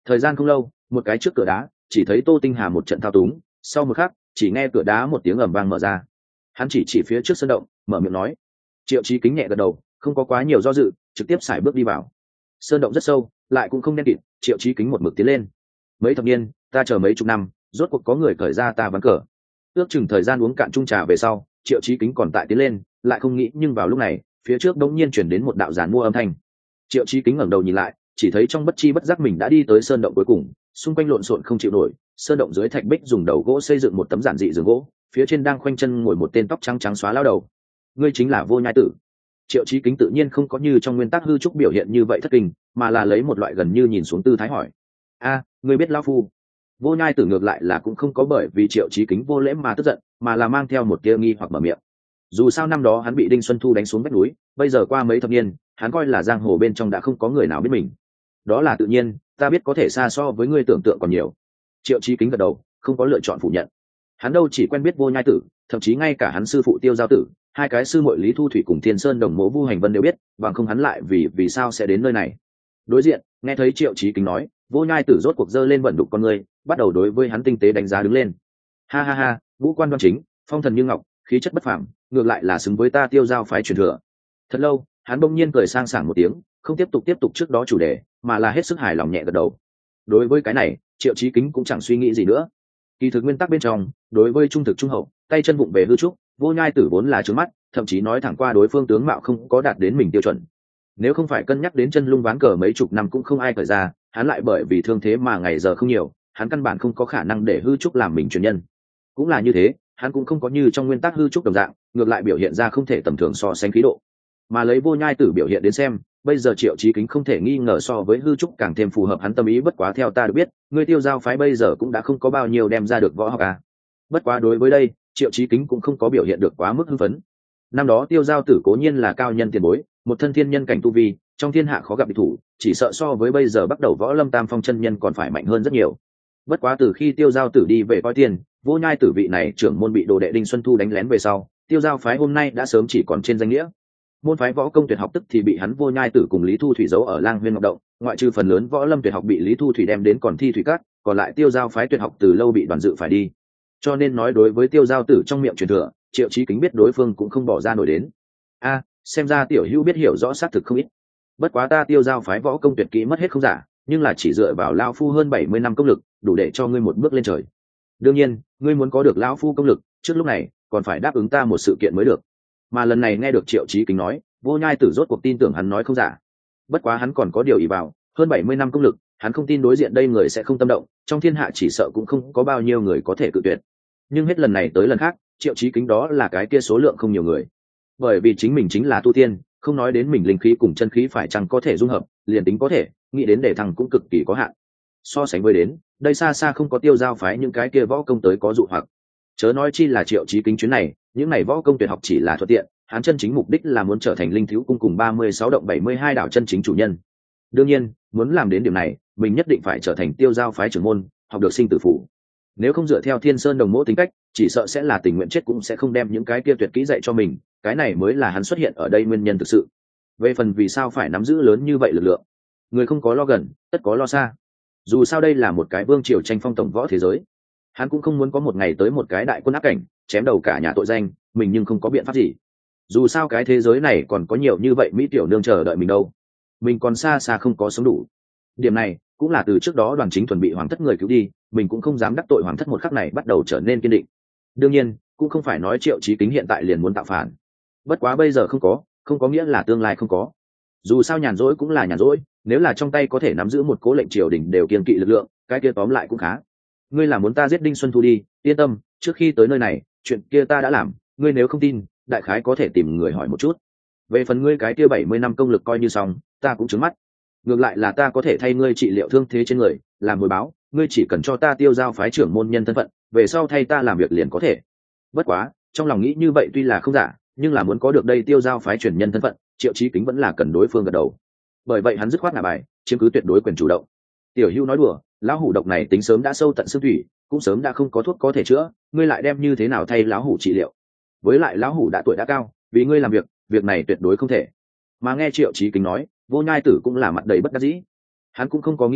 Thời gian không lâu, một cái trước cửa đá chỉ thấy Tô Tinh Hà một trận thao túng, sau một khắc chỉ nghe cửa đá một tiếng ầm vang mở ra. Hắn chỉ chỉ phía trước sơn động, mở miệng nói. Triệu Chí Kính nhẹ gật đầu, không có quá nhiều do dự, trực tiếp xài bước đi vào. Sơn động rất sâu, lại cũng không đen kịt. Triệu Chí Kính một mực tiến lên. Mấy thập niên, ta chờ mấy chục năm, rốt cuộc có người cởi ra ta ván cờ. Ước chừng thời gian uống cạn chung trà về sau, Triệu Chí Kính còn tại tiến lên, lại không nghĩ, nhưng vào lúc này phía trước đống nhiên chuyển đến một đạo giàn mua âm thanh. Triệu Chí Kính ngẩng đầu nhìn lại, chỉ thấy trong bất chi bất giác mình đã đi tới sơn động cuối cùng, xung quanh lộn xộn không chịu nổi. Sơn động dưới thạch bích dùng đầu gỗ xây dựng một tấm giản dị giường gỗ, phía trên đang khoanh chân ngồi một tên tóc trắng trắng xóa lao đầu. Ngươi chính là Vô Nhai Tử. Triệu Chí Kính tự nhiên không có như trong nguyên tắc hư trúc biểu hiện như vậy thất kinh, mà là lấy một loại gần như nhìn xuống tư thái hỏi. A, ngươi biết lão phu? Vô Nhai Tử ngược lại là cũng không có bởi vì Triệu Chí Kính vô lễ mà tức giận, mà là mang theo một tia nghi hoặc mở miệng. Dù sao năm đó hắn bị Đinh Xuân Thu đánh xuống vách núi, bây giờ qua mấy thập niên, hắn coi là giang hồ bên trong đã không có người nào biết mình. Đó là tự nhiên, ta biết có thể xa so với ngươi tưởng tượng còn nhiều. Triệu Chí Kính gật đầu, không có lựa chọn phủ nhận. Hắn đâu chỉ quen biết Vô Nhai Tử, thậm chí ngay cả hắn sư phụ Tiêu Giao Tử, hai cái sư muội Lý Thu Thủy cùng Thiên Sơn Đồng Mộ Vu Hành Vân đều biết, bằng không hắn lại vì vì sao sẽ đến nơi này. Đối diện, nghe thấy Triệu Chí Kính nói, Vô Nhai Tử rốt cuộc giơ lên vận đục con người, bắt đầu đối với hắn tinh tế đánh giá đứng lên. Ha ha ha, ngũ quan đoan chính, phong thần như ngọc, khí chất bất phàm, ngược lại là xứng với ta Tiêu Giao phái truyền thừa. Thật lâu, hắn bỗng nhiên cười sang sảng một tiếng, không tiếp tục tiếp tục trước đó chủ đề, mà là hết sức hài lòng nhẹ gật đầu. Đối với cái này, Triệu Chí Kính cũng chẳng suy nghĩ gì nữa. Kỳ thực nguyên tắc bên trong, đối với trung thực trung hậu, tay chân vụng về hư trúc, Vô Nhai Tử vốn là trướng mắt, thậm chí nói thẳng qua đối phương tướng mạo không có đạt đến mình tiêu chuẩn. Nếu không phải cân nhắc đến chân lung ván cờ mấy chục năm cũng không ai cởi ra, hắn lại bởi vì thương thế mà ngày giờ không nhiều, hắn căn bản không có khả năng để hư trúc làm mình truyền nhân. Cũng là như thế, hắn cũng không có như trong nguyên tắc hư trúc đồng dạng, ngược lại biểu hiện ra không thể tầm thường so sánh khí độ. Mà lấy Vô Nhai Tử biểu hiện đến xem, bây giờ Triệu Chí Kính không thể nghi ngờ so với hư trúc càng thêm phù hợp hắn tâm ý. Bất quá theo ta được biết, ngươi Tiêu Giao phái bây giờ cũng đã không có bao nhiêu đem ra được võ học à. Bất quá đối với đây, Triệu Chí Kính cũng không có biểu hiện được quá mức hưng phấn. Năm đó Tiêu Giao Tử cố nhiên là cao nhân tiền bối, một thân thiên nhân cảnh tu vi, trong thiên hạ khó gặp địch thủ, chỉ sợ so với bây giờ bắt đầu võ lâm tam phong chân nhân còn phải mạnh hơn rất nhiều. Bất quá từ khi Tiêu Giao Tử đi về coi tiền, Vô Nhai Tử vị này trưởng môn bị đồ đệ Đinh Xuân Thu đánh lén về sau, Tiêu Giao phái hôm nay đã sớm chỉ còn trên danh nghĩa. Môn phái võ công tuyệt học tức thì bị hắn Vô Nhai Tử cùng Lý Thu Thủy giấu ở Lang Huyên Ngọc Động, ngoại trừ phần lớn võ lâm tuyệt học bị Lý Thu Thủy đem đến còn thi thủy cát, còn lại Tiêu Giao phái tuyệt học từ lâu bị Đoàn Dự phải đi. Cho nên nói đối với Tiêu Giao Tử trong miệng truyền thừa, Triệu Chí Kính biết đối phương cũng không bỏ ra nổi đến. A, xem ra tiểu hữu biết hiểu rõ xác thực không ít. Bất quá ta Tiêu Giao phái võ công tuyệt kỹ mất hết không giả, nhưng là chỉ dựa vào lão phu hơn bảy mươi năm công lực, đủ để cho ngươi một bước lên trời. Đương nhiên, ngươi muốn có được lão phu công lực, trước lúc này còn phải đáp ứng ta một sự kiện mới được. Mà lần này nghe được Triệu Chí Kính nói, Vô Nhai Tử rốt cuộc tin tưởng hắn nói không giả. Bất quá hắn còn có điều ý vào, hơn bảy mươi năm công lực, hắn không tin đối diện đây người sẽ không tâm động, trong thiên hạ chỉ sợ cũng không có bao nhiêu người có thể cự tuyệt. Nhưng hết lần này tới lần khác, Triệu Chí Kính đó là cái kia số lượng không nhiều người. Bởi vì chính mình chính là tu tiên, không nói đến mình linh khí cùng chân khí phải chăng có thể dung hợp, liền tính có thể, nghĩ đến để thằng cũng cực kỳ có hạn. So sánh với đến, đây xa xa không có Tiêu Giao phái những cái kia võ công tới có dụ hoặc. Chớ nói chi là Triệu Chí Kính chuyến này, những này võ công tuyệt học chỉ là thuận tiện, hắn chân chính mục đích là muốn trở thành linh thiếu cung cùng ba mươi sáu động bảy mươi hai đảo chân chính chủ nhân. Đương nhiên, muốn làm đến điểm này, mình nhất định phải trở thành Tiêu Giao phái trưởng môn, học được sinh tử phủ. Nếu không dựa theo Thiên Sơn Đồng Mộ tính cách, chỉ sợ sẽ là tình nguyện chết cũng sẽ không đem những cái kia tuyệt kỹ dạy cho mình, cái này mới là hắn xuất hiện ở đây nguyên nhân thực sự. Về phần vì sao phải nắm giữ lớn như vậy lực lượng, người không có lo gần, tất có lo xa. Dù sao đây là một cái vương triều tranh phong tổng võ thế giới, hắn cũng không muốn có một ngày tới một cái đại quân áp cảnh, chém đầu cả nhà tội danh, mình nhưng không có biện pháp gì. Dù sao cái thế giới này còn có nhiều như vậy mỹ tiểu nương chờ đợi mình đâu, mình còn xa xa không có sống đủ. Điểm này cũng là từ trước đó Đoàn Chính Thuần bị hoàng thất người cứu đi, mình cũng không dám đắc tội hoàng thất, một khắc này bắt đầu trở nên kiên định. Đương nhiên cũng không phải nói Triệu Chí Kính hiện tại liền muốn tạo phản, bất quá bây giờ không có không có nghĩa là tương lai không có. Dù sao nhàn rỗi cũng là nhàn rỗi, nếu là trong tay có thể nắm giữ một cố lệnh triều đình đều kiên kỵ lực lượng, cái kia tóm lại cũng khá. Ngươi là muốn ta giết Đinh Xuân Thu đi, yên tâm, trước khi tới nơi này chuyện kia ta đã làm, ngươi nếu không tin đại khái có thể tìm người hỏi một chút. Về phần ngươi cái kia bảy mươi năm công lực coi như xong, ta cũng trứng mắt. Ngược lại là ta có thể thay ngươi trị liệu thương thế trên người, làm hồi báo, ngươi chỉ cần cho ta Tiêu Giao phái trưởng môn nhân thân phận, về sau thay ta làm việc liền có thể. Bất quá trong lòng nghĩ như vậy tuy là không giả, nhưng là muốn có được đây Tiêu Giao phái truyền nhân thân phận, Triệu Chí Kính vẫn là cần đối phương gật đầu. Bởi vậy hắn dứt khoát ngả bài, chiếm cứ tuyệt đối quyền chủ động. Tiểu Hữu nói đùa, lão hủ độc này tính sớm đã sâu tận xương thủy, cũng sớm đã không có thuốc có thể chữa, ngươi lại đem như thế nào thay lão hủ trị liệu? Với lại lão hủ đã tuổi đã cao, vì ngươi làm việc, việc này tuyệt đối không thể. Mà nghe Triệu Chí Kính nói, Vô Nhai Tử cũng là mặt đầy bất đắc dĩ. Hắn cũng không có nghĩ đến,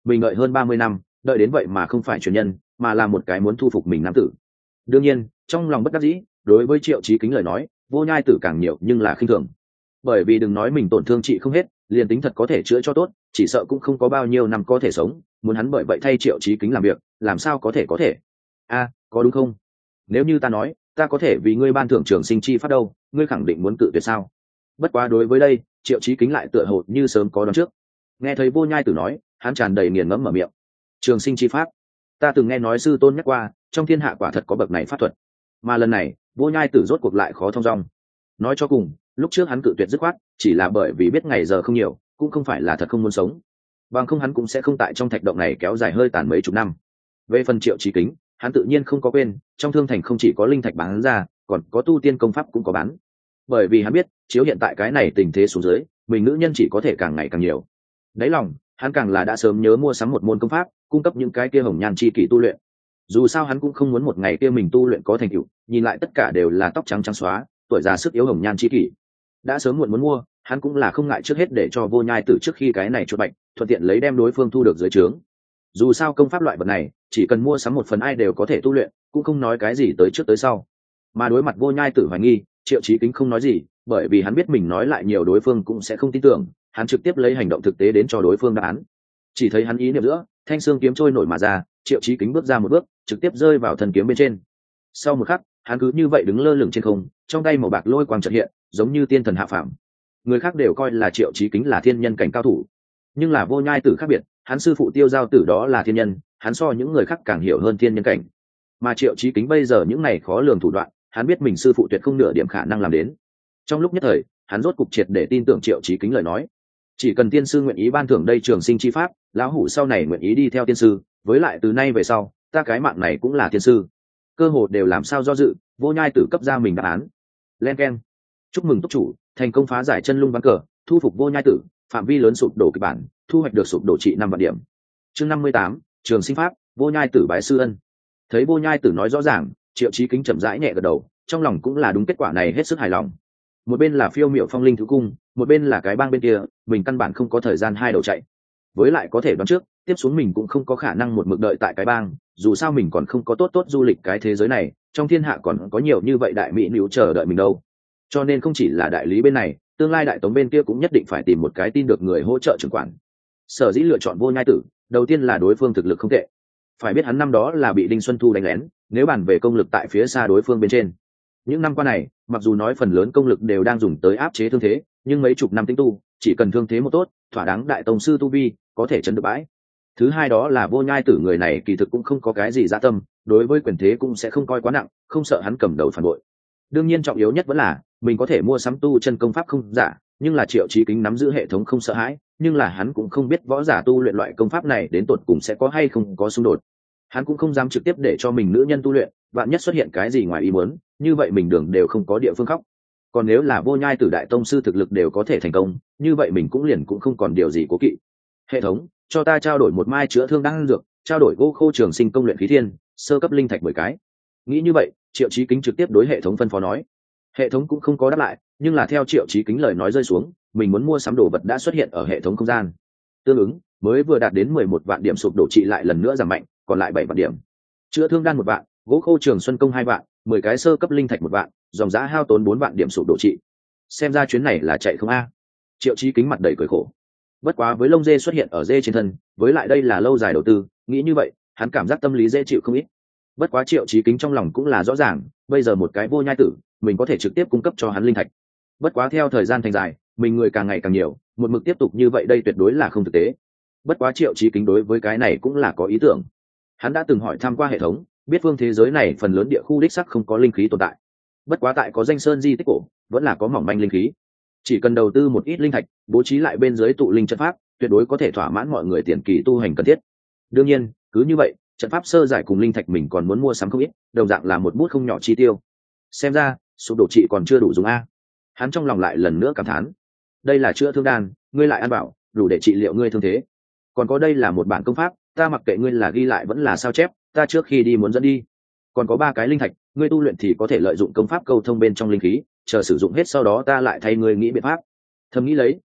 mình đợi hơn ba mươi năm, đợi đến vậy mà không phải truyền nhân, mà là một cái muốn thu phục mình nam tử. Đương nhiên, trong lòng bất đắc dĩ, đối với Triệu Chí Kính lời nói, Vô Nhai Tử càng nhiều nhưng là khinh thường. Bởi vì đừng nói mình tổn thương trị không hết, liền tính thật có thể chữa cho tốt, chỉ sợ cũng không có bao nhiêu năm có thể sống, muốn hắn bởi vậy thay Triệu Chí Kính làm việc, làm sao có thể có thể. A, có đúng không? Nếu như ta nói, ta có thể vì ngươi ban thưởng trường sinh chi pháp đâu, ngươi khẳng định muốn cự tuyệt sao? Bất quá đối với đây, Triệu Chí Kính lại tựa hồ như sớm có đoán trước. Nghe thấy Vô Nhai Tử nói, hắn tràn đầy nghiền ngẫm mở miệng. Trường sinh chi pháp, ta từng nghe nói sư tôn nhắc qua, trong thiên hạ quả thật có bậc này pháp thuật, mà lần này Vô Nhai Tử rốt cuộc lại khó thông dong. Nói cho cùng, lúc trước hắn cự tuyệt dứt khoát, chỉ là bởi vì biết ngày giờ không nhiều, cũng không phải là thật không muốn sống, bằng không hắn cũng sẽ không tại trong thạch động này kéo dài hơi tàn mấy chục năm. Về phần Triệu Chí Kính, hắn tự nhiên không có quên, trong thương thành không chỉ có linh thạch bán ra, còn có tu tiên công pháp cũng có bán. Bởi vì hắn biết, chiếu hiện tại cái này tình thế xuống dưới, mình nữ nhân chỉ có thể càng ngày càng nhiều. Đáy lòng, hắn càng là đã sớm nhớ mua sắm một môn công pháp, cung cấp những cái kia hồng nhan chi kỷ tu luyện. Dù sao hắn cũng không muốn một ngày kia mình tu luyện có thành tựu, nhìn lại tất cả đều là tóc trắng trắng xóa, tuổi già sức yếu hồng nhan chi kỷ. Đã sớm muộn muốn mua, hắn cũng là không ngại trước hết để cho Vô Nhai Tử trước khi cái này chuột bạch, thuận tiện lấy đem đối phương thu được dưới trướng. Dù sao công pháp loại vật này, chỉ cần mua sắm một phần ai đều có thể tu luyện, cũng không nói cái gì tới trước tới sau. Mà đối mặt Vô Nhai Tử hoài nghi, Triệu Chí Kính không nói gì, bởi vì hắn biết mình nói lại nhiều đối phương cũng sẽ không tin tưởng, hắn trực tiếp lấy hành động thực tế đến cho đối phương đáp án. Chỉ thấy hắn ý niệm giữa, thanh xương kiếm trôi nổi mà ra, Triệu Chí Kính bước ra một bước, trực tiếp rơi vào thần kiếm bên trên. Sau một khắc, hắn cứ như vậy đứng lơ lửng trên không, trong tay màu bạc lôi quang chợt hiện, giống như tiên thần hạ phàm. Người khác đều coi là Triệu Chí Kính là thiên nhân cảnh cao thủ, nhưng là Vô Nhai Tử khác biệt, hắn sư phụ Tiêu Giao Tử đó là thiên nhân, hắn so những người khác càng hiểu hơn thiên nhân cảnh. Mà Triệu Chí Kính bây giờ những này khó lường thủ đoạn, hắn biết mình sư phụ tuyệt không nửa điểm khả năng làm đến. Trong lúc nhất thời, hắn rốt cục triệt để tin tưởng Triệu Chí Kính lời nói. Chỉ cần tiên sư nguyện ý ban thưởng đây trường sinh chi pháp, lão hủ sau này nguyện ý đi theo tiên sư, với lại từ nay về sau, ta cái mạng này cũng là tiên sư. Cơ hồ đều làm sao do dự, Vô Nhai Tử cấp ra mình đáp án. Len keng. Chúc mừng túc chủ, thành công phá giải chân lung ván cờ, thu phục Vô Nhai Tử, phạm vi lớn sụp đổ kịch bản, thu hoạch được sụp đổ trị năm vạn điểm. Chương năm mươi tám, trường sinh pháp, Vô Nhai Tử bái sư ân. Thấy Vô Nhai Tử nói rõ ràng, Triệu Chí Kính chậm rãi nhẹ gật đầu, trong lòng cũng là đúng kết quả này hết sức hài lòng. Một bên là phiêu miệu phong linh thứ cung, một bên là cái bang bên kia, mình căn bản không có thời gian hai đầu chạy. Với lại có thể đoán trước, tiếp xuống mình cũng không có khả năng một mực đợi tại cái bang, dù sao mình còn không có tốt tốt du lịch cái thế giới này, trong thiên hạ còn có nhiều như vậy đại mỹ nữ chờ đợi mình đâu. Cho nên không chỉ là đại lý bên này, tương lai đại tống bên kia cũng nhất định phải tìm một cái tin được người hỗ trợ trưởng quản. Sở dĩ lựa chọn Vô Nhai Tử, đầu tiên là đối phương thực lực không tệ. Phải biết hắn năm đó là bị Đinh Xuân Thu đánh lén, nếu bàn về công lực tại phía xa đối phương bên trên. Những năm qua này, mặc dù nói phần lớn công lực đều đang dùng tới áp chế thương thế, nhưng mấy chục năm tinh tu, chỉ cần thương thế một tốt, thỏa đáng đại tông sư tu vi, có thể chấn được bãi. Thứ hai đó là Vô Nhai Tử người này kỳ thực cũng không có cái gì dạ tâm, đối với quyền thế cũng sẽ không coi quá nặng, không sợ hắn cầm đầu phản bội. Đương nhiên trọng yếu nhất vẫn là mình có thể mua sắm tu chân công pháp không giả, nhưng là Triệu Chí Kính nắm giữ hệ thống không sợ hãi, nhưng là hắn cũng không biết võ giả tu luyện loại công pháp này đến tột cùng sẽ có hay không có xung đột. Hắn cũng không dám trực tiếp để cho mình nữ nhân tu luyện, vạn nhất xuất hiện cái gì ngoài ý muốn, như vậy mình đường đều không có địa phương khóc. Còn nếu là Vô Nhai Tử đại tông sư thực lực đều có thể thành công, như vậy mình cũng liền cũng không còn điều gì cố kỵ. Hệ thống, cho ta trao đổi một mai chữa thương đan dược, trao đổi gỗ khô trường sinh công luyện khí thiên, sơ cấp linh thạch mười cái. Nghĩ như vậy, Triệu Chí Kính trực tiếp đối hệ thống phân phó nói. Hệ thống cũng không có đáp lại, nhưng là theo Triệu Chí Kính lời nói rơi xuống, mình muốn mua sắm đồ vật đã xuất hiện ở hệ thống không gian. Tương ứng, mới vừa đạt đến mười một vạn điểm sụp đổ trị lại lần nữa giảm mạnh, còn lại bảy vạn điểm. Chữa thương đan một vạn, gỗ khô trường xuân công hai vạn, mười cái sơ cấp linh thạch một vạn, dòng giá hao tốn bốn vạn điểm sụp đổ trị. Xem ra chuyến này là chạy không a. Triệu Chí Kính mặt đầy cười khổ. Bất quá với lông dê xuất hiện ở dê trên thân, với lại đây là lâu dài đầu tư, nghĩ như vậy, hắn cảm giác tâm lý dễ chịu không ít. Bất quá Triệu Chí Kính trong lòng cũng là rõ ràng, bây giờ một cái Vô Nhai Tử, mình có thể trực tiếp cung cấp cho hắn linh thạch. Bất quá theo thời gian thành dài, mình người càng ngày càng nhiều, một mực tiếp tục như vậy đây tuyệt đối là không thực tế. Bất quá Triệu Chí Kính đối với cái này cũng là có ý tưởng. Hắn đã từng hỏi thăm qua hệ thống, biết phương thế giới này phần lớn địa khu đích sắc không có linh khí tồn tại. Bất quá tại có danh sơn di tích cổ, vẫn là có mỏng manh linh khí. Chỉ cần đầu tư một ít linh thạch, bố trí lại bên dưới tụ linh trận pháp, tuyệt đối có thể thỏa mãn mọi người tiền kỳ tu hành cần thiết. Đương nhiên, cứ như vậy, trận pháp sơ giải cùng linh thạch mình còn muốn mua sắm không ít, đồng dạng là một bút không nhỏ chi tiêu. Xem ra, sụp đổ trị còn chưa đủ dùng a. Hắn trong lòng lại lần nữa cảm thán. Đây là chữa thương đan, ngươi lại ăn bảo, đủ để trị liệu ngươi thương thế. Còn có đây là một bản công pháp, ta mặc kệ ngươi là ghi lại vẫn là sao chép, ta trước khi đi muốn dẫn đi. Còn có ba cái linh thạch, ngươi tu luyện thì có thể lợi dụng công pháp câu thông bên trong linh khí, chờ sử dụng hết sau đó ta lại thay ngươi nghĩ biện pháp. Thầm nghĩ lấy,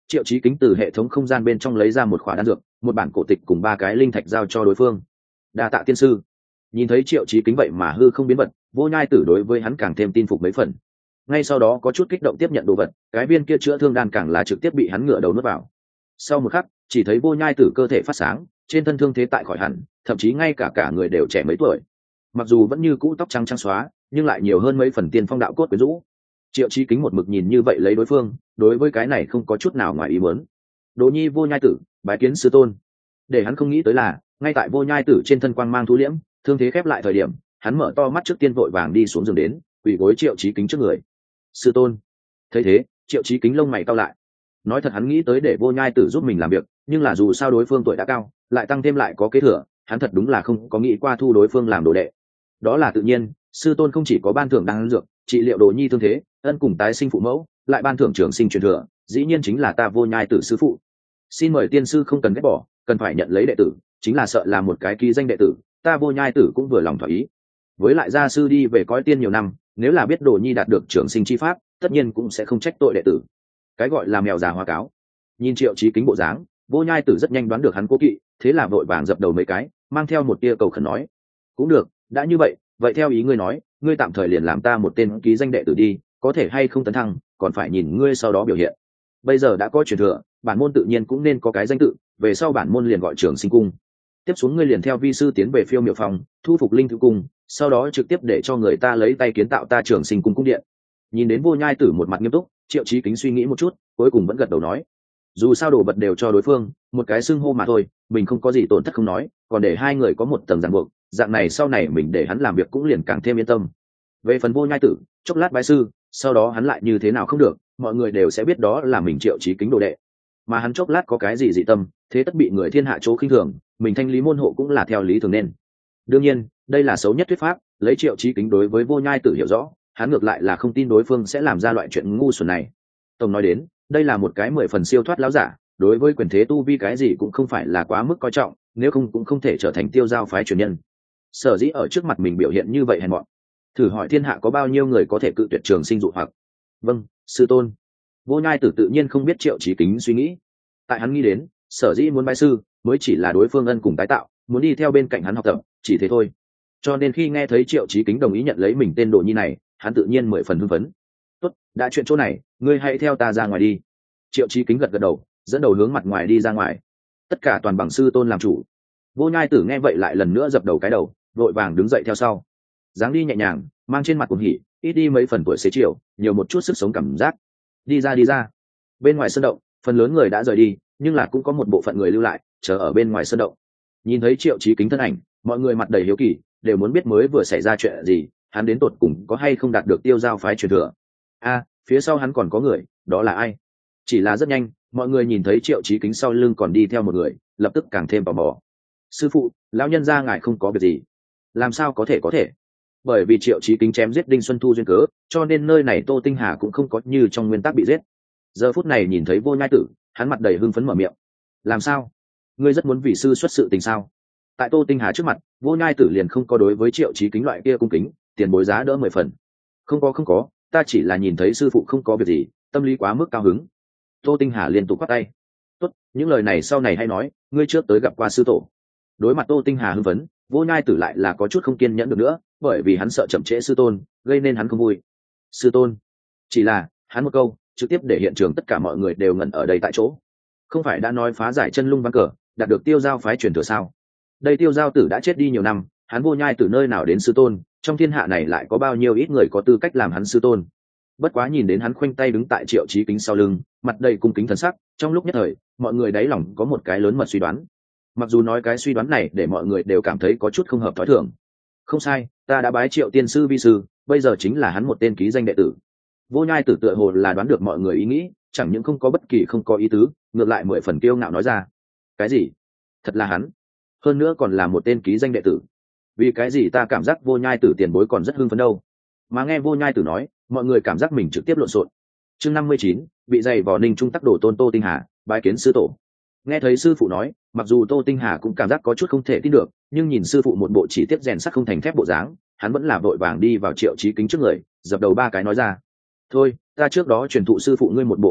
triệu chí kính từ hệ thống không gian bên trong lấy ra một khỏa đan dược, một bản cổ tịch cùng ba cái linh thạch giao cho đối phương. Đa tạ tiên sư. Nhìn thấy triệu chí kính vậy mà hư không biến vật, Vô Nhai Tử đối với hắn càng thêm tin phục mấy phần. Ngay sau đó có chút kích động tiếp nhận đồ vật, cái viên kia chữa thương đan càng là trực tiếp bị hắn ngửa đầu nuốt vào. Sau một khắc, chỉ thấy Vô Nhai Tử cơ thể phát sáng, trên thân thương thế tại khỏi hẳn, thậm chí ngay cả cả người đều trẻ mấy tuổi. Mặc dù vẫn như cũ tóc trắng trắng xóa, nhưng lại nhiều hơn mấy phần tiên phong đạo cốt quyến rũ. Triệu chí kính một mực nhìn như vậy lấy đối phương, đối với cái này không có chút nào ngoài ý muốn. Đỗ Nhi Vô Nhai Tử, bái kiến sư tôn. Để hắn không nghĩ tới là, ngay tại Vô Nhai Tử trên thân quang mang thu liễm, thương thế khép lại thời điểm, hắn mở to mắt trước tiên vội vàng đi xuống giường đến, quỳ gối Triệu chí kính trước người. Sư tôn. Thấy thế, Triệu chí kính lông mày cau lại. Nói thật hắn nghĩ tới để Vô Nhai Tử giúp mình làm việc, nhưng là dù sao đối phương tuổi đã cao, lại tăng thêm lại có kế thừa, hắn thật đúng là không có nghĩ qua thu đối phương làm đồ đệ. Đó là tự nhiên, sư tôn không chỉ có ban thưởng đan dược, trị liệu Đồ Nhi thương thế, ân cùng tái sinh phụ mẫu, lại ban thưởng trường sinh truyền thừa, dĩ nhiên chính là ta Vô Nhai Tử sư phụ. Xin mời tiên sư không cần ghét bỏ, cần phải nhận lấy đệ tử, chính là sợ là một cái ký danh đệ tử, ta Vô Nhai Tử cũng vừa lòng thỏa ý. Với lại gia sư đi về cõi tiên nhiều năm, nếu là biết Đồ Nhi đạt được trường sinh chi pháp, tất nhiên cũng sẽ không trách tội đệ tử. Cái gọi là mèo già hóa cáo. Nhìn Triệu chí kính bộ dáng, Vô Nhai Tử rất nhanh đoán được hắn cố kỵ, thế là vội vàng dập đầu mấy cái, mang theo một tia cầu khẩn nói: cũng được, đã như vậy, vậy theo ý ngươi nói, ngươi tạm thời liền làm ta một tên ký danh đệ tử đi, có thể hay không tấn thăng, còn phải nhìn ngươi sau đó biểu hiện. Bây giờ đã có truyền thừa, bản môn tự nhiên cũng nên có cái danh tự, về sau bản môn liền gọi Trường Sinh Cung. Tiếp xuống ngươi liền theo vi sư tiến về Phiêu Miểu Phòng, thu phục linh thư cung, sau đó trực tiếp để cho người ta lấy tay kiến tạo ta Trường Sinh Cung cung điện. Nhìn đến Vô Nhai Tử một mặt nghiêm túc, Triệu chí kính suy nghĩ một chút, cuối cùng vẫn gật đầu nói: dù sao đồ vật đều cho đối phương, một cái xưng hô mà thôi, mình không có gì tổn thất không nói, còn để hai người có một tầng ràng buộc, dạng này sau này mình để hắn làm việc cũng liền càng thêm yên tâm. Về phần Vô Nhai Tử, chốc lát bái sư, sau đó hắn lại như thế nào không được, mọi người đều sẽ biết đó là mình Triệu chí kính đồ đệ. Mà hắn chốc lát có cái gì dị tâm, thế tất bị người thiên hạ chỗ khinh thường, mình thanh lý môn hộ cũng là theo lý thường nên. Đương nhiên, đây là xấu nhất thuyết pháp, lấy Triệu chí kính đối với Vô Nhai Tử hiểu rõ, hắn ngược lại là không tin đối phương sẽ làm ra loại chuyện ngu xuẩn này. Tổng nói đến, đây là một cái mười phần siêu thoát lão giả, đối với quyền thế tu vi cái gì cũng không phải là quá mức coi trọng, nếu không cũng không thể trở thành Tiêu Giao phái truyền nhân. Sở dĩ ở trước mặt mình biểu hiện như vậy hèn mọn. Thử hỏi thiên hạ có bao nhiêu người có thể cự tuyệt trường sinh dụ hoặc? Vâng, sư tôn. Vô Nhai Tử tự nhiên không biết Triệu chí kính suy nghĩ. Tại hắn nghĩ đến, sở dĩ muốn bái sư, mới chỉ là đối phương ân cùng tái tạo, muốn đi theo bên cạnh hắn học tập, chỉ thế thôi. Cho nên khi nghe thấy Triệu chí kính đồng ý nhận lấy mình tên Đồ Nhi này, hắn tự nhiên mười phần hưng phấn. Tốt, đã chuyện chỗ này, ngươi hãy theo ta ra ngoài đi. Triệu chí kính gật gật đầu, dẫn đầu hướng mặt ngoài đi ra ngoài. Tất cả toàn bằng sư tôn làm chủ. Vô Nhai Tử nghe vậy lại lần nữa dập đầu cái đầu, vội vàng đứng dậy theo sau. Dáng đi nhẹ nhàng, mang trên mặt cuồng hỉ, ít đi mấy phần tuổi xế chiều, nhiều một chút sức sống cảm giác. Đi ra đi ra. Bên ngoài sơn động, phần lớn người đã rời đi, nhưng là cũng có một bộ phận người lưu lại, chờ ở bên ngoài sơn động. Nhìn thấy Triệu chí kính thân ảnh, mọi người mặt đầy hiếu kỳ, đều muốn biết mới vừa xảy ra chuyện gì, hắn đến tột cùng có hay không đạt được Tiêu Giao phái truyền thừa. A, phía sau hắn còn có người, đó là ai? Chỉ là rất nhanh, mọi người nhìn thấy Triệu chí kính sau lưng còn đi theo một người, lập tức càng thêm tò mò. Sư phụ, lão nhân gia ngài không có việc gì? Làm sao có thể có thể? Bởi vì Triệu chí kính chém giết Đinh Xuân Thu duyên cớ, cho nên nơi này Tô Tinh Hà cũng không có như trong nguyên tắc bị giết. Giờ phút này nhìn thấy Vô Nhai Tử, hắn mặt đầy hưng phấn mở miệng. Làm sao? Ngươi rất muốn vì sư xuất sự tình sao? Tại Tô Tinh Hà trước mặt, Vô Nhai Tử liền không có đối với Triệu chí kính loại kia cung kính, tiền bối giá đỡ mười phần. Không có không có, ta chỉ là nhìn thấy sư phụ không có việc gì, tâm lý quá mức cao hứng. Tô Tinh Hà liên tục quát tay. Tốt, những lời này sau này hay nói, ngươi trước tới gặp qua sư tổ. Đối mặt Tô Tinh Hà hưng phấn, Vô Nhai Tử lại là có chút không kiên nhẫn được nữa, bởi vì hắn sợ chậm trễ sư tôn, gây nên hắn không vui. Sư tôn. Chỉ là, hắn một câu, trực tiếp để hiện trường tất cả mọi người đều ngẩn ở đây tại chỗ. Không phải đã nói phá giải chân lung ván cờ, đạt được Tiêu Giao phái truyền thừa sao? Đây Tiêu Giao Tử đã chết đi nhiều năm, hắn Vô Nhai Tử nơi nào đến sư tôn, trong thiên hạ này lại có bao nhiêu ít người có tư cách làm hắn sư tôn. Bất quá nhìn đến hắn khoanh tay đứng tại Triệu chí kính sau lưng, mặt đầy cung kính thần sắc, trong lúc nhất thời, mọi người đáy lòng có một cái lớn mật suy đoán. Mặc dù nói cái suy đoán này để mọi người đều cảm thấy có chút không hợp thói thường. Không sai, ta đã bái Triệu tiên sư vi sư, bây giờ chính là hắn một tên ký danh đệ tử. Vô Nhai Tử tựa hồ là đoán được mọi người ý nghĩ, chẳng những không có bất kỳ không có ý tứ, ngược lại mười phần kiêu ngạo nói ra. Cái gì? Thật là hắn? Hơn nữa còn là một tên ký danh đệ tử. Vì cái gì ta cảm giác Vô Nhai Tử tiền bối còn rất hưng phấn đâu? Mà nghe Vô Nhai Tử nói, mọi người cảm giác mình trực tiếp lộn xộn. Chương năm mươi chín, bị dày vò Ninh Trung Tắc Đổ Tôn Tô Tinh Hà, bái kiến sư tổ. Nghe thấy sư phụ nói, mặc dù Tô Tinh Hà cũng cảm giác có chút không thể tin được, nhưng nhìn sư phụ một bộ chỉ tiếp rèn sắt không thành thép bộ dáng, hắn vẫn là vội vàng đi vào Triệu chí kính trước người, dập đầu ba cái nói ra. Thôi, ta trước đó truyền thụ sư phụ ngươi một bộ công pháp,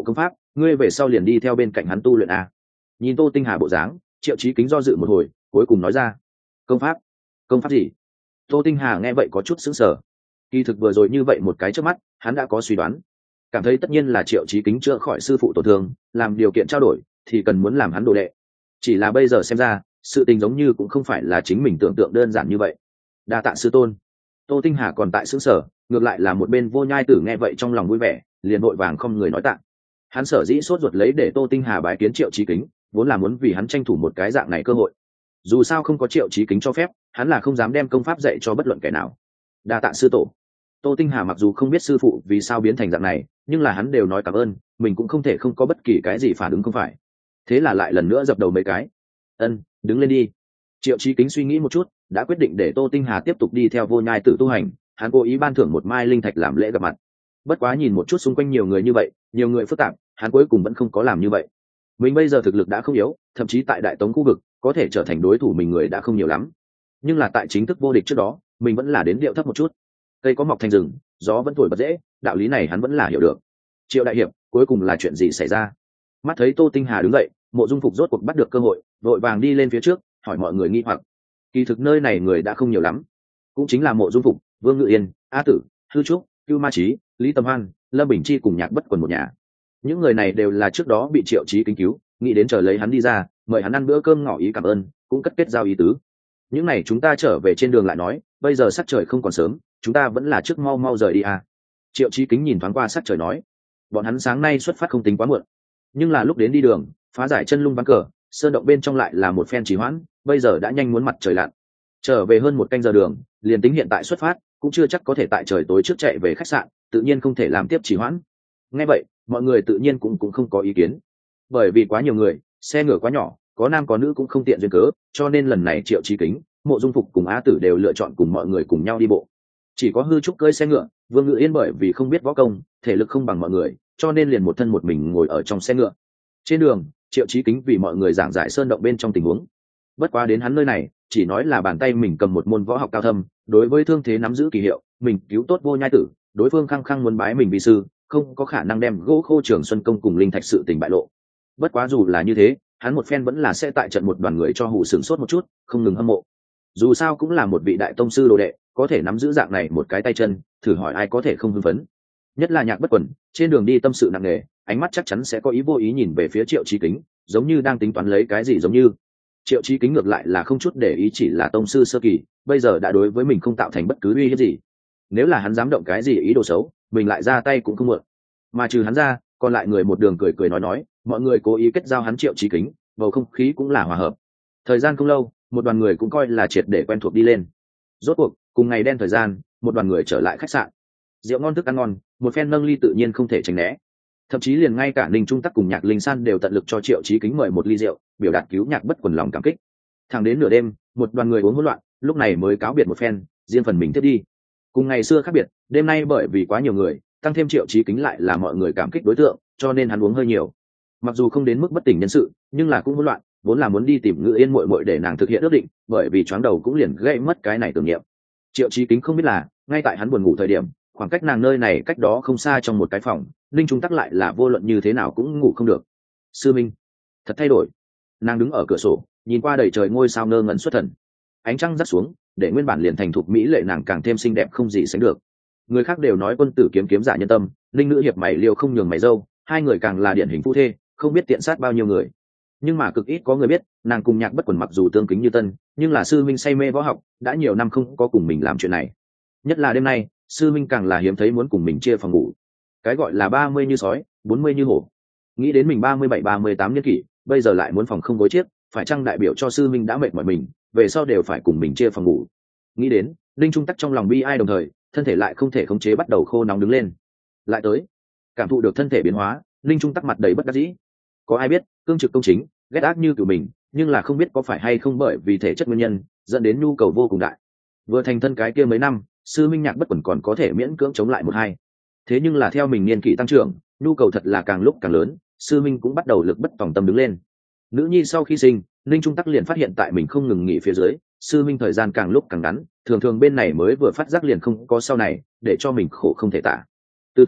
ngươi về sau liền đi theo bên cạnh hắn tu luyện a. Nhìn Tô Tinh Hà bộ dáng, Triệu Chí Kính do dự một hồi, cuối cùng nói ra: công pháp? Công pháp gì? Tô Tinh Hà nghe vậy có chút sững sờ. Kỳ thực vừa rồi như vậy một cái trước mắt, hắn đã có suy đoán, cảm thấy tất nhiên là Triệu Chí Kính chữa khỏi sư phụ tổn thương, làm điều kiện trao đổi thì cần muốn làm hắn đồ đệ. Chỉ là bây giờ xem ra, sự tình giống như cũng không phải là chính mình tưởng tượng đơn giản như vậy. Đa tạ sư tôn. Tô Tinh Hà còn tại sững sờ, ngược lại là một bên Vô Nhai Tử nghe vậy trong lòng vui vẻ, liền vội vàng không người nói tạ. Hắn sở dĩ sốt ruột lấy để Tô Tinh Hà bái kiến Triệu Chí Kính, vốn là muốn vì hắn tranh thủ một cái dạng này cơ hội. Dù sao không có Triệu Chí Kính cho phép, hắn là không dám đem công pháp dạy cho bất luận kẻ nào. Đa tạ sư tổ. Tô Tinh Hà mặc dù không biết sư phụ vì sao biến thành dạng này, nhưng là hắn đều nói cảm ơn, mình cũng không thể không có bất kỳ cái gì phản ứng không phải. Thế là lại lần nữa dập đầu mấy cái. Ân, đứng lên đi. Triệu Chí Kính suy nghĩ một chút, đã quyết định để Tô Tinh Hà tiếp tục đi theo Vô Nhai Tử tu hành, hắn cố ý ban thưởng một mai linh thạch làm lễ gặp mặt. Bất quá nhìn một chút xung quanh nhiều người như vậy, nhiều người phức tạp, hắn cuối cùng vẫn không có làm như vậy. Mình bây giờ thực lực đã không yếu, thậm chí tại Đại Tống khu vực có thể trở thành đối thủ mình người đã không nhiều lắm. Nhưng là tại chính thức vô địch trước đó, mình vẫn là đến điệu thấp một chút. Cây có mọc thành rừng, gió vẫn thổi bật dễ, đạo lý này hắn vẫn là hiểu được. Triệu đại hiệp, cuối cùng là chuyện gì xảy ra? Mắt thấy Tô Tinh Hà đứng dậy, Mộ Dung Phục rốt cuộc bắt được cơ hội, vội vàng đi lên phía trước, hỏi mọi người nghi hoặc. Kỳ thực nơi này người đã không nhiều lắm, cũng chính là Mộ Dung Phục, Vương Ngự Yên, A Tử, Hư Trúc, Cưu Ma Chí, Lý Tâm Hoan, Lâm Bình Chi cùng Nhạc Bất Quần một nhà. Những người này đều là trước đó bị Triệu Chí Kính cứu, nghĩ đến chờ lấy hắn đi ra, mời hắn ăn bữa cơm ngỏ ý cảm ơn, cũng cất kết giao ý tứ. Những này chúng ta trở về trên đường lại nói, bây giờ sắc trời không còn sớm, chúng ta vẫn là trước mau mau rời đi à. Triệu Chí Kính nhìn thoáng qua sắc trời nói, bọn hắn sáng nay xuất phát không tính quá muộn, nhưng là lúc đến đi đường, phá giải chân lung ván cờ, sơn động bên trong lại là một phen trì hoãn, bây giờ đã nhanh muốn mặt trời lặn. Trở về hơn một canh giờ đường, liền tính hiện tại xuất phát, cũng chưa chắc có thể tại trời tối trước chạy về khách sạn, tự nhiên không thể làm tiếp trì hoãn. Nghe vậy, mọi người tự nhiên cũng cũng không có ý kiến, bởi vì quá nhiều người, xe ngựa quá nhỏ, có nam có nữ cũng không tiện duyên cớ, cho nên lần này Triệu Chí Kính, Mộ Dung Phục cùng Á Tử đều lựa chọn cùng mọi người cùng nhau đi bộ. Chỉ có Hư Trúc cưỡi xe ngựa, Vương Ngự Yên bởi vì không biết võ công, thể lực không bằng mọi người, cho nên liền một thân một mình ngồi ở trong xe ngựa. Trên đường, Triệu Chí Kính vì mọi người giảng giải sơn động bên trong tình huống. Bất quá đến hắn nơi này, chỉ nói là bàn tay mình cầm một môn võ học cao thâm, đối với thương thế nắm giữ kỳ hiệu, mình cứu tốt Vô Nhai Tử, đối phương khăng khăng muốn bái mình vi sư, không có khả năng đem gỗ khô Trường Xuân công cùng linh thạch sự tình bại lộ. Bất quá dù là như thế, hắn một phen vẫn là sẽ tại trận một đoàn người cho hù sướng sốt một chút, không ngừng hâm mộ. Dù sao cũng là một vị đại tông sư đồ đệ, có thể nắm giữ dạng này một cái tay chân, thử hỏi ai có thể không hưng phấn. Nhất là Nhạc Bất Quần, trên đường đi tâm sự nặng nề, ánh mắt chắc chắn sẽ có ý vô ý nhìn về phía Triệu Chí Kính, giống như đang tính toán lấy cái gì giống như. Triệu Chí Kính ngược lại là không chút để ý, chỉ là tông sư sơ kỳ, bây giờ đã đối với mình không tạo thành bất cứ uy hiếp gì. Nếu là hắn dám động cái gì ý đồ xấu, mình lại ra tay cũng không muộn. Mà trừ hắn ra, còn lại người một đường cười cười nói nói, mọi người cố ý kết giao hắn Triệu Chí Kính, bầu không khí cũng là hòa hợp. Thời gian không lâu, một đoàn người cũng coi là triệt để quen thuộc đi lên. Rốt cuộc, cùng ngày đen thời gian, một đoàn người trở lại khách sạn. Rượu ngon thức ăn ngon, một phen nâng ly tự nhiên không thể tránh né. Thậm chí liền ngay cả Ninh Trung Tắc cùng Nhạc Linh San đều tận lực cho Triệu Chí Kính mời một ly rượu, biểu đạt cứu Nhạc Bất Quần lòng cảm kích. Thẳng đến nửa đêm, một đoàn người uống hỗn loạn, lúc này mới cáo biệt một phen, riêng phần mình tiếp đi. Cùng ngày xưa khác biệt, đêm nay bởi vì quá nhiều người, tăng thêm Triệu Chí Kính lại là mọi người cảm kích đối tượng, cho nên hắn uống hơi nhiều. Mặc dù không đến mức bất tỉnh nhân sự, nhưng là cũng hỗn loạn, vốn là muốn đi tìm Ngự Yên muội muội để nàng thực hiện ước định, bởi vì choáng đầu cũng liền gây mất cái này tưởng niệm. Triệu Chí Kính không biết là, ngay tại hắn buồn ngủ thời điểm, khoảng cách nàng nơi này cách đó không xa trong một cái phòng, Linh Trung Tắc lại là vô luận như thế nào cũng ngủ không được. Sư Minh, thật thay đổi. Nàng đứng ở cửa sổ, nhìn qua đầy trời ngôi sao ngơ ngẩn xuất thần. Ánh trăng rắc xuống, để nguyên bản liền thành thục mỹ lệ nàng càng thêm xinh đẹp không gì sánh được. Người khác đều nói quân tử kiếm kiếm giả nhân tâm, linh nữ hiệp mày liêu không nhường mày dâu, hai người càng là điển hình phu thê, không biết tiện sát bao nhiêu người. Nhưng mà cực ít có người biết, nàng cùng Nhạc Bất Quần mặc dù tương kính như tân, nhưng là sư minh say mê võ học, đã nhiều năm không có cùng mình làm chuyện này. Nhất là đêm nay, sư minh càng là hiếm thấy muốn cùng mình chia phòng ngủ. Cái gọi là ba mươi như sói, bốn mươi như hổ. Nghĩ đến mình ba mươi bảy ba mươi tám niên kỷ, bây giờ lại muốn phòng không gối chiếc, phải chăng đại biểu cho sư minh đã mệt mỏi mình, về sau đều phải cùng mình chia phòng ngủ. Nghĩ đến, Linh Trung Tắc trong lòng bi ai đồng thời, thân thể lại không thể khống chế bắt đầu khô nóng đứng lên. Lại tới, cảm thụ được thân thể biến hóa, Linh Trung Tắc mặt đầy bất đắc dĩ. Có ai biết, cương trực công chính, ghét ác như kiểu mình, nhưng là không biết có phải hay không bởi vì thể chất nguyên nhân, dẫn đến nhu cầu vô cùng đại. Vừa thành thân cái kia mấy năm, sư minh Nhạc Bất Quần còn có thể miễn cưỡng chống lại một hai. Thế nhưng là theo mình niên kỷ tăng trưởng, nhu cầu thật là càng lúc càng lớn, sư minh cũng bắt đầu lực bất tòng tâm đứng lên. Nữ nhi sau khi sinh, Linh Trung Tắc liền phát hiện tại mình không ngừng nghỉ phía dưới, sư minh thời gian càng lúc càng ngắn, thường thường bên này mới vừa phát giác liền không có sau này, để cho mình khổ không thể tả. Từ từ,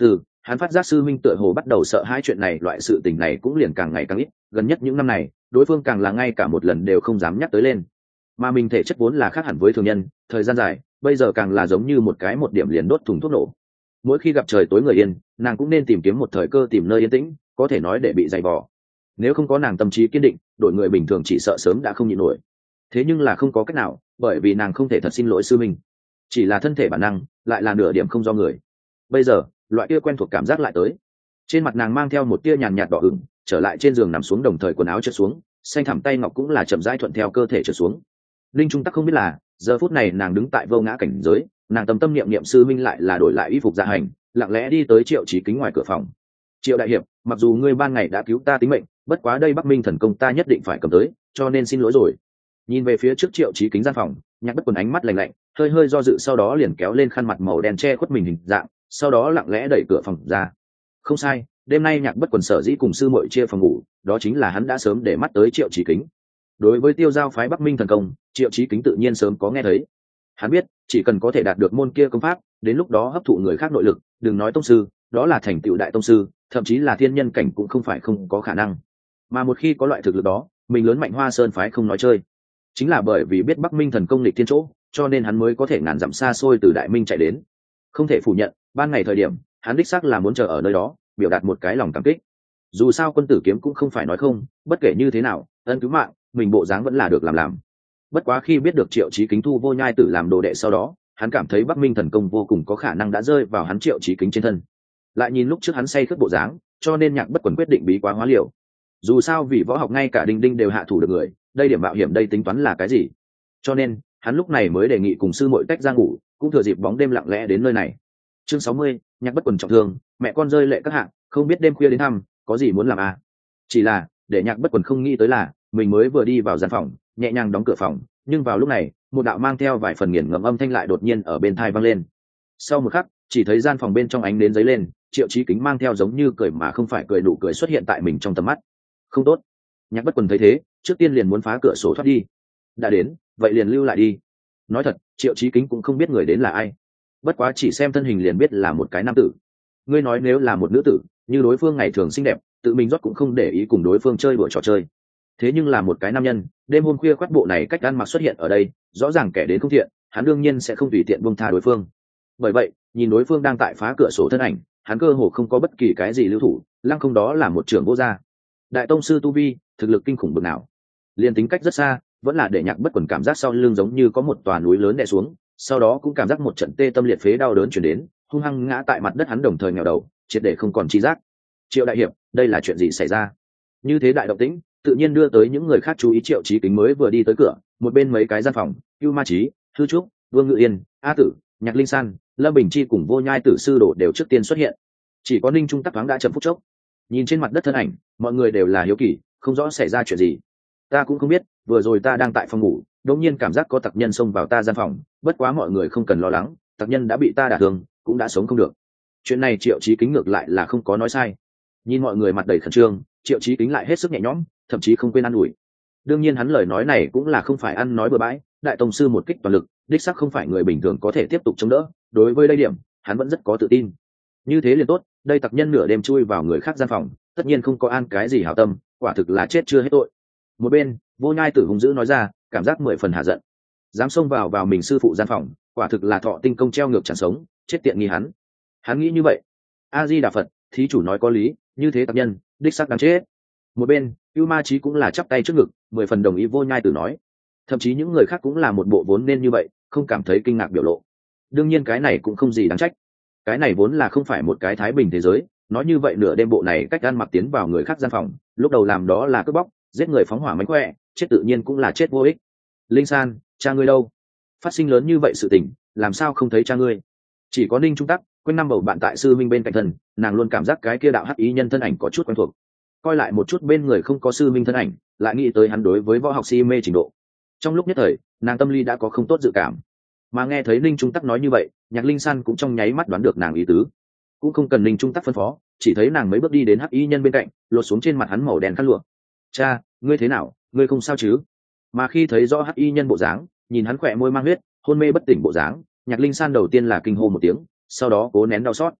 Hắn phát giác sư minh tựa hồ bắt đầu sợ hai chuyện này, loại sự tình này cũng liền càng ngày càng ít, gần nhất những năm này đối phương càng là ngay cả một lần đều không dám nhắc tới lên. Mà mình thể chất vốn là khác hẳn với thường nhân, thời gian dài bây giờ càng là giống như một cái một điểm liền đốt thùng thuốc nổ. Mỗi khi gặp trời tối người yên, nàng cũng nên tìm kiếm một thời cơ, tìm nơi yên tĩnh, có thể nói để bị dày vò. Nếu không có nàng tâm trí kiên định, đội người bình thường chỉ sợ sớm đã không nhịn nổi. Thế nhưng là không có cách nào, bởi vì nàng không thể thật xin lỗi sư minh, chỉ là thân thể bản năng lại là nửa điểm không do người. Bây giờ loại kia quen thuộc cảm giác lại tới, trên mặt nàng mang theo một tia nhàn nhạt đỏ ửng, trở lại trên giường nằm xuống, đồng thời quần áo trượt xuống, xanh thẳm tay ngọc cũng là chậm rãi thuận theo cơ thể trượt xuống. Linh Trung Tắc không biết là giờ phút này nàng đứng tại vô ngã cảnh giới, nàng tâm tâm niệm niệm sư minh lại là đổi lại y phục dạ hành, lặng lẽ đi tới Triệu Chí Kính ngoài cửa phòng. Triệu đại hiệp, mặc dù ngươi ban ngày đã cứu ta tính mệnh, bất quá đây Bắc Minh thần công ta nhất định phải cầm tới, cho nên xin lỗi rồi. Nhìn về phía trước Triệu Chí Kính gian phòng, Nhạc Bất Quần ánh mắt lạnh lạnh, hơi hơi do dự, sau đó liền kéo lên khăn mặt màu đen che khuất mình hình dạng, sau đó lặng lẽ đẩy cửa phòng ra. Không sai, đêm nay Nhạc Bất Quần sở dĩ cùng sư muội chia phòng ngủ, đó chính là hắn đã sớm để mắt tới Triệu Chí Kính. Đối với tiêu giao phái Bắc Minh thần công, Triệu Chí Kính tự nhiên sớm có nghe thấy. Hắn biết, chỉ cần có thể đạt được môn kia công pháp, đến lúc đó hấp thụ người khác nội lực, đừng nói tông sư, đó là thành tựu đại tông sư, thậm chí là thiên nhân cảnh cũng không phải không có khả năng. Mà một khi có loại thực lực đó, mình lớn mạnh Hoa Sơn phái không nói chơi. Chính là bởi vì biết Bắc Minh thần công lịch thiên chỗ, cho nên hắn mới có thể ngàn dặm xa xôi từ Đại Minh chạy đến. Không thể phủ nhận, ban ngày thời điểm, hắn đích xác là muốn chờ ở nơi đó, biểu đạt một cái lòng cảm kích. Dù sao Quân Tử Kiếm cũng không phải nói không, bất kể như thế nào, ân cứu mạng, mình bộ dáng vẫn là được làm làm. Bất quá khi biết được Triệu Chí Kính thu Vô Nhai Tử làm đồ đệ sau đó, hắn cảm thấy Bắc Minh thần công vô cùng có khả năng đã rơi vào hắn Triệu Chí Kính trên thân. Lại nhìn lúc trước hắn say khướt bộ dáng, cho nên Nhạc Bất Quần quyết định bí quá hóa liều. Dù sao vì võ học ngay cả Đinh Đinh đều hạ thủ được người, đây điểm mạo hiểm đây tính toán là cái gì? Cho nên hắn lúc này mới đề nghị cùng sư muội tách ra ngủ, cũng thừa dịp bóng đêm lặng lẽ đến nơi này. Chương sáu mươi, Nhạc Bất Quần trọng thương, mẹ con rơi lệ các hạng, không biết đêm khuya đến thăm, có gì muốn làm à? Chỉ là để Nhạc Bất Quần không nghĩ tới là, mình mới vừa đi vào gian phòng, nhẹ nhàng đóng cửa phòng, nhưng vào lúc này, một đạo mang theo vài phần nghiền ngẫm âm thanh lại đột nhiên ở bên tai vang lên. Sau một khắc, chỉ thấy gian phòng bên trong ánh đến giấy lên, Triệu Chí Kính mang theo giống như cười mà không phải cười nụ cười xuất hiện tại mình trong tầm mắt. Không tốt. Nhạc Bất Quần thấy thế, trước tiên liền muốn phá cửa sổ thoát đi. Đã đến, vậy liền lưu lại đi. Nói thật, Triệu Chí Kính cũng không biết người đến là ai, bất quá chỉ xem thân hình liền biết là một cái nam tử. Ngươi nói nếu là một nữ tử, như đối phương ngày thường xinh đẹp, tự mình rót cũng không để ý cùng đối phương chơi đùa trò chơi. Thế nhưng là một cái nam nhân, đêm hôm khuya khoắt bộ này cách ăn mặc xuất hiện ở đây, rõ ràng kẻ đến không thiện, hắn đương nhiên sẽ không tùy tiện buông tha đối phương. Bởi vậy, nhìn đối phương đang tại phá cửa sổ thân ảnh, hắn cơ hồ không có bất kỳ cái gì lưu thủ, lăng không đó là một trưởng vô gia. Đại tông sư tu vi, thực lực kinh khủng bậc nào. Liên tính cách rất xa, vẫn là để Nhạc Bất Quần cảm giác sau lưng giống như có một tòa núi lớn đè xuống, sau đó cũng cảm giác một trận tê tâm liệt phế đau đớn truyền đến, hung hăng ngã tại mặt đất, hắn đồng thời nghèo đầu, triệt để không còn chi giác. Triệu đại hiệp, đây là chuyện gì xảy ra? Như thế đại động tĩnh, tự nhiên đưa tới những người khác chú ý. Triệu Chí Kính mới vừa đi tới cửa, một bên mấy cái gian phòng, Cưu Ma Chí, Thư Trúc, Vương Ngự Yên, A Tử, Nhạc Linh San, Lâm Bình Chi cùng Vô Nhai Tử sư đồ đều trước tiên xuất hiện. Chỉ có Ninh Trung Tắc thoáng đã chậm phút chốc, nhìn trên mặt đất thân ảnh, mọi người đều là hiếu kỳ, không rõ xảy ra chuyện gì. Ta cũng không biết, vừa rồi ta đang tại phòng ngủ, đột nhiên cảm giác có tặc nhân xông vào ta gian phòng, bất quá mọi người không cần lo lắng, tặc nhân đã bị ta đả thương, cũng đã sống không được. Chuyện này Triệu Chí Kính ngược lại là không có nói sai. Nhìn mọi người mặt đầy khẩn trương, Triệu Chí Kính lại hết sức nhẹ nhõm, thậm chí không quên an ủi. Đương nhiên hắn lời nói này cũng là không phải ăn nói bừa bãi, đại tông sư một kích toàn lực, đích xác không phải người bình thường có thể tiếp tục chống đỡ, đối với đây điểm, hắn vẫn rất có tự tin. Như thế liền tốt, đây tặc nhân nửa đêm chui vào người khác gian phòng, tất nhiên không có an cái gì hảo tâm, quả thực là chết chưa hết tội. Một bên, Vô Nhai Tử hung dữ nói ra, cảm giác mười phần hạ giận. Dám xông vào vào mình sư phụ gian phòng, quả thực là thọ tinh công treo ngược chẳng sống, chết tiện nghi hắn. Hắn nghĩ như vậy. A Di Đà Phật, thí chủ nói có lý, như thế tặc nhân, đích xác đáng chết. Một bên, Cưu Ma Chí cũng là chắp tay trước ngực, mười phần đồng ý Vô Nhai Tử nói. Thậm chí những người khác cũng là một bộ vốn nên như vậy, không cảm thấy kinh ngạc biểu lộ. Đương nhiên cái này cũng không gì đáng trách. Cái này vốn là không phải một cái thái bình thế giới, nói như vậy nửa đêm bộ này cách ăn mặc tiến vào người khác gian phòng, lúc đầu làm đó là cướp bóc, giết người phóng hỏa mánh khỏe, chết tự nhiên cũng là chết vô ích. Linh San, cha ngươi đâu? Phát sinh lớn như vậy sự tình, làm sao không thấy cha ngươi? Chỉ có Ninh Trung Tắc, quanh năm bầu bạn tại sư minh bên cạnh thân, nàng luôn cảm giác cái kia đạo hắc ý nhân thân ảnh có chút quen thuộc. Coi lại một chút bên người không có sư minh thân ảnh, lại nghĩ tới hắn đối với võ học si mê trình độ. Trong lúc nhất thời, nàng tâm lý đã có không tốt dự cảm. Mà nghe thấy Ninh Trung Tắc nói như vậy, Nhạc Linh San cũng trong nháy mắt đoán được nàng ý tứ. Cũng không cần Ninh Trung Tắc phân phó, chỉ thấy nàng mấy bước đi đến hắc y nhân bên cạnh, lột xuống trên mặt hắn màu đen khăn lụa. Cha, ngươi thế nào, ngươi không sao chứ? Mà khi thấy rõ hắc y nhân bộ dáng, nhìn hắn khỏe môi mang huyết, hôn mê bất tỉnh bộ dáng, Nhạc Linh San đầu tiên là kinh hô một tiếng, sau đó cố nén đau xót.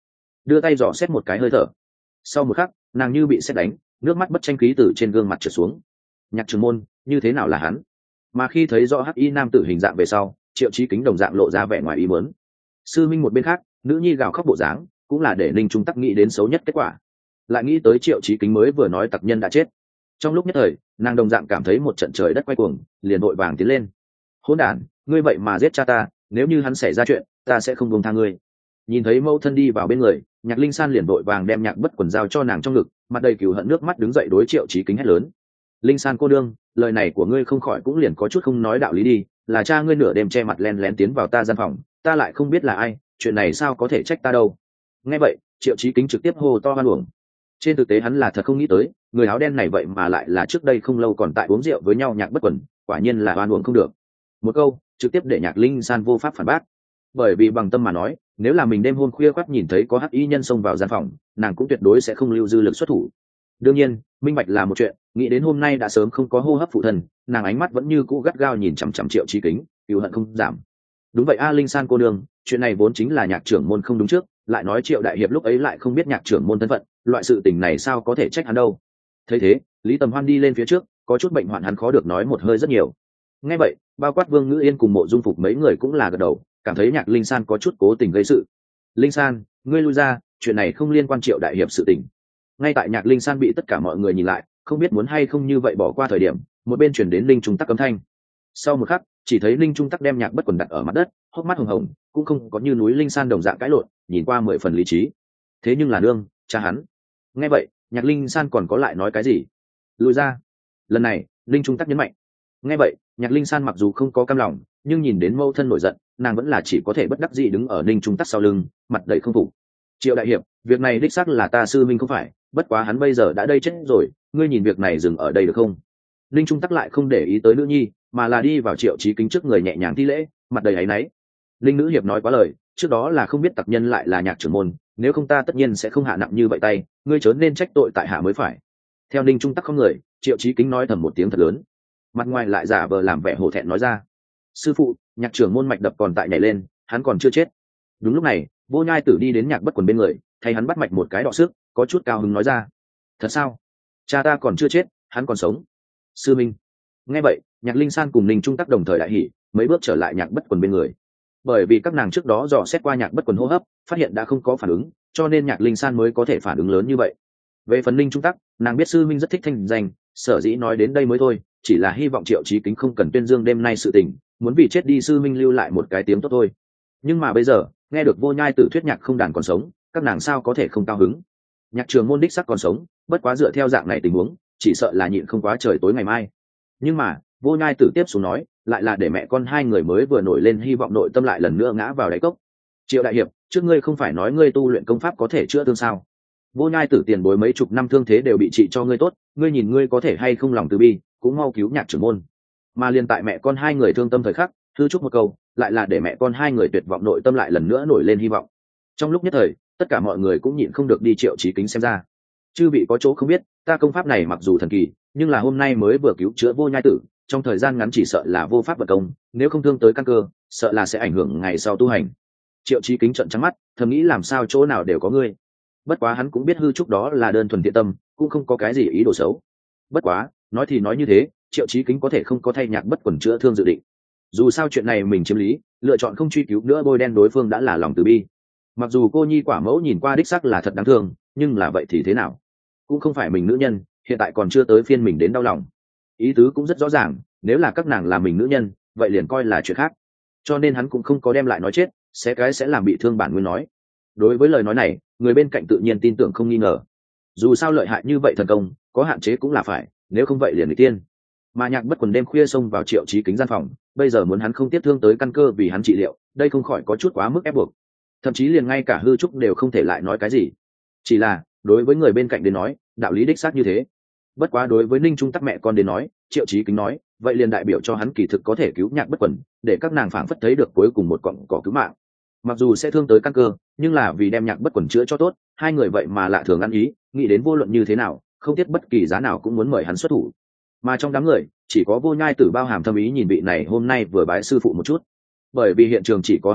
đưa tay dò xét một cái hơi thở. Sau một khắc, nàng như bị sét đánh, nước mắt bất tranh khí từ trên gương mặt trượt xuống. Nhạc trưởng môn, như thế nào là hắn? Mà khi thấy rõ hắc y nam tử hình dạng về sau, Triệu Chí Kính đồng dạng lộ ra vẻ ngoài ý muốn. Sư minh một bên khác, nữ nhi gào khóc bộ dáng, cũng là để Linh Trung Tắc nghĩ đến xấu nhất kết quả. Lại nghĩ tới Triệu Chí Kính mới vừa nói tặc nhân đã chết. Trong lúc nhất thời, nàng đồng dạng cảm thấy một trận trời đất quay cuồng, liền vội vàng tiến lên. Hỗn đản, ngươi vậy mà giết cha ta, nếu như hắn xảy ra chuyện, ta sẽ không buông tha ngươi. Nhìn thấy mẫu thân đi vào bên người, Nhạc Linh San liền vội vàng đem Nhạc Bất Quần giao cho nàng trong ngực, mặt đầy cừu hận nước mắt đứng dậy đối Triệu Chí Kính hét lớn. Linh San cô đương, lời này của ngươi không khỏi cũng liền có chút không nói đạo lý đi, là cha ngươi nửa đêm che mặt lén lén tiến vào ta gian phòng, ta lại không biết là ai, chuyện này sao có thể trách ta đâu. Nghe vậy, Triệu Chí Kính trực tiếp hô to hoan uổng. Trên thực tế hắn là thật không nghĩ tới, người áo đen này vậy mà lại là trước đây không lâu còn tại uống rượu với nhau Nhạc Bất Quần, quả nhiên là oan uổng không được. Một câu, trực tiếp để Nhạc Linh San vô pháp phản bác. Bởi vì bằng tâm mà nói, nếu là mình đêm hôm khuya khoắt nhìn thấy có hắc y nhân xông vào gian phòng, nàng cũng tuyệt đối sẽ không lưu dư lực xuất thủ. Đương nhiên, minh bạch là một chuyện, nghĩ đến hôm nay đã sớm không có hô hấp phụ thần, nàng ánh mắt vẫn như cũ gắt gao nhìn chằm chằm Triệu Chí Kính, cừu hận không giảm. Đúng vậy a Linh San cô đường, chuyện này vốn chính là Nhạc trưởng môn không đúng trước, lại nói Triệu đại hiệp lúc ấy lại không biết Nhạc trưởng môn thân phận, loại sự tình này sao có thể trách hắn đâu. Thấy thế, Lý Tầm Hoan đi lên phía trước, có chút bệnh hoạn hắn khó được nói một hơi rất nhiều. Nghe vậy, bao quát Vương Ngữ Yên cùng Mộ Dung Phục mấy người cũng là gật đầu, cảm thấy Nhạc Linh San có chút cố tình gây sự. Linh San, ngươi lui ra, chuyện này không liên quan Triệu đại hiệp sự tình. Ngay tại Nhạc Linh San bị tất cả mọi người nhìn lại, không biết muốn hay không như vậy bỏ qua thời điểm, một bên chuyển đến Linh Trung Tắc âm thanh. Sau một khắc, chỉ thấy Linh Trung Tắc đem Nhạc Bất Quần đặt ở mặt đất, hốc mắt hồng hồng, cũng không có như núi Linh San đồng dạng cãi lộn, nhìn qua mười phần lý trí. Thế nhưng là nương, cha hắn. Nghe vậy, Nhạc Linh San còn có lại nói cái gì? Lùi ra. Lần này, Linh Trung Tắc nhấn mạnh. Nghe vậy, Nhạc Linh San mặc dù không có cam lòng, nhưng nhìn đến mâu thân nổi giận, nàng vẫn là chỉ có thể bất đắc dĩ đứng ở Linh Trung Tắc sau lưng, mặt đầy không phục. Triệu đại hiệp, việc này đích xác là ta sư minh không phải, bất quá hắn bây giờ đã đây chết rồi, ngươi nhìn việc này dừng ở đây được không? Linh Trung Tắc lại không để ý tới nữ nhi, mà là đi vào Triệu Chí Kính trước người nhẹ nhàng thi lễ, mặt đầy áy náy. Linh nữ hiệp nói quá lời, trước đó là không biết tặc nhân lại là Nhạc trưởng môn, nếu không ta tất nhiên sẽ không hạ nặng như vậy tay, ngươi chớ nên trách tội tại hạ mới phải. Theo Linh Trung Tắc không người, Triệu Chí Kính nói thầm một tiếng thật lớn, mặt ngoài lại giả vờ làm vẻ hổ thẹn nói ra: sư phụ, Nhạc trưởng môn mạch đập còn tại nhảy lên, hắn còn chưa chết. Đúng lúc này, Vô Nhai Tử đi đến Nhạc Bất Quần bên người, thay hắn bắt mạch một cái đọ sức, có chút cao hứng nói ra: thật sao? Cha ta còn chưa chết, hắn còn sống. Sư minh. Nghe vậy, Nhạc Linh San cùng Ninh Trung Tắc đồng thời đại hỉ, mấy bước trở lại Nhạc Bất Quần bên người. Bởi vì các nàng trước đó dò xét qua Nhạc Bất Quần hô hấp, phát hiện đã không có phản ứng, cho nên Nhạc Linh San mới có thể phản ứng lớn như vậy. Về phần Ninh Trung Tắc, nàng biết sư minh rất thích thanh danh, sở dĩ nói đến đây mới thôi, chỉ là hy vọng Triệu Chí Kính không cần tuyên dương đêm nay sự tình, muốn vì chết đi sư minh lưu lại một cái tiếng tốt thôi. Nhưng mà bây giờ, nghe được Vô Nhai Tử thuyết Nhạc không đàn còn sống, các nàng sao có thể không cao hứng? Nhạc trường môn đích sắc còn sống, bất quá dựa theo dạng này tình huống, chỉ sợ là nhịn không quá trời tối ngày mai. Nhưng mà, Vô Nhai Tử tiếp xuống nói, lại là để mẹ con hai người mới vừa nổi lên hy vọng nội tâm lại lần nữa ngã vào đáy cốc. Triệu đại hiệp, trước ngươi không phải nói ngươi tu luyện công pháp có thể chữa thương sao? Vô Nhai Tử tiền bối mấy chục năm thương thế đều bị trị cho ngươi tốt, ngươi nhìn ngươi có thể hay không lòng từ bi, cũng mau cứu Nhạc trưởng môn. Mà liên tại mẹ con hai người thương tâm thời khắc, thư chúc một câu, lại là để mẹ con hai người tuyệt vọng nội tâm lại lần nữa nổi lên hy vọng. Trong lúc nhất thời, tất cả mọi người cũng nhịn không được đi Triệu Chí Kính xem ra. Chư vị có chỗ không biết, ta công pháp này mặc dù thần kỳ, nhưng là hôm nay mới vừa cứu chữa Vô Nhai Tử, trong thời gian ngắn chỉ sợ là vô pháp vận công, nếu không thương tới căn cơ, sợ là sẽ ảnh hưởng ngày sau tu hành. Triệu Chí Kính trợn trắng mắt, thầm nghĩ làm sao chỗ nào đều có ngươi. Bất quá hắn cũng biết hư trúc đó là đơn thuần thiện tâm, cũng không có cái gì ý đồ xấu. Bất quá, nói thì nói như thế, Triệu Chí Kính có thể không có thay Nhạc Bất Quần chữa thương dự định. Dù sao chuyện này mình chiếm lý, lựa chọn không truy cứu nữa bôi đen đối phương đã là lòng từ bi. Mặc dù cô nhi quả mẫu nhìn qua đích sắc là thật đáng thương, nhưng là vậy thì thế nào? Cũng không phải mình nữ nhân, hiện tại còn chưa tới phiên mình đến đau lòng. Ý tứ cũng rất rõ ràng, nếu là các nàng là mình nữ nhân, vậy liền coi là chuyện khác. Cho nên hắn cũng không có đem lại nói chết, sẽ cái sẽ làm bị thương bản nguyên nói. Đối với lời nói này, người bên cạnh tự nhiên tin tưởng không nghi ngờ. Dù sao lợi hại như vậy thần công, có hạn chế cũng là phải, nếu không vậy liền người tiên. Mà Nhạc Bất Quần đêm khuya xông vào Triệu Chí Kính gian phòng, bây giờ muốn hắn không tiếp thương tới căn cơ vì hắn trị liệu, đây không khỏi có chút quá mức ép buộc. Thậm chí liền ngay cả hư trúc đều không thể lại nói cái gì. Chỉ là, đối với người bên cạnh đến nói, đạo lý đích xác như thế. Bất quá đối với Ninh Trung Tắc mẹ con đến nói, Triệu Chí Kính nói, vậy liền đại biểu cho hắn kỳ thực có thể cứu Nhạc Bất Quần, để các nàng phảng phất thấy được cuối cùng một cọng cỏ cứu mạng. Mặc dù sẽ thương tới căn cơ, nhưng là vì đem Nhạc Bất Quần chữa cho tốt, hai người vậy mà lạ thường ăn ý, nghĩ đến vô luận như thế nào, không tiếc bất kỳ giá nào cũng muốn mời hắn xuất thủ. Mà trong đám người, chỉ có Vô Nhai Tử bao hàm thâm ý nhìn vị này hôm nay vừa bái sư phụ một chút. Bởi vì hiện trường chỉ có hắn biết,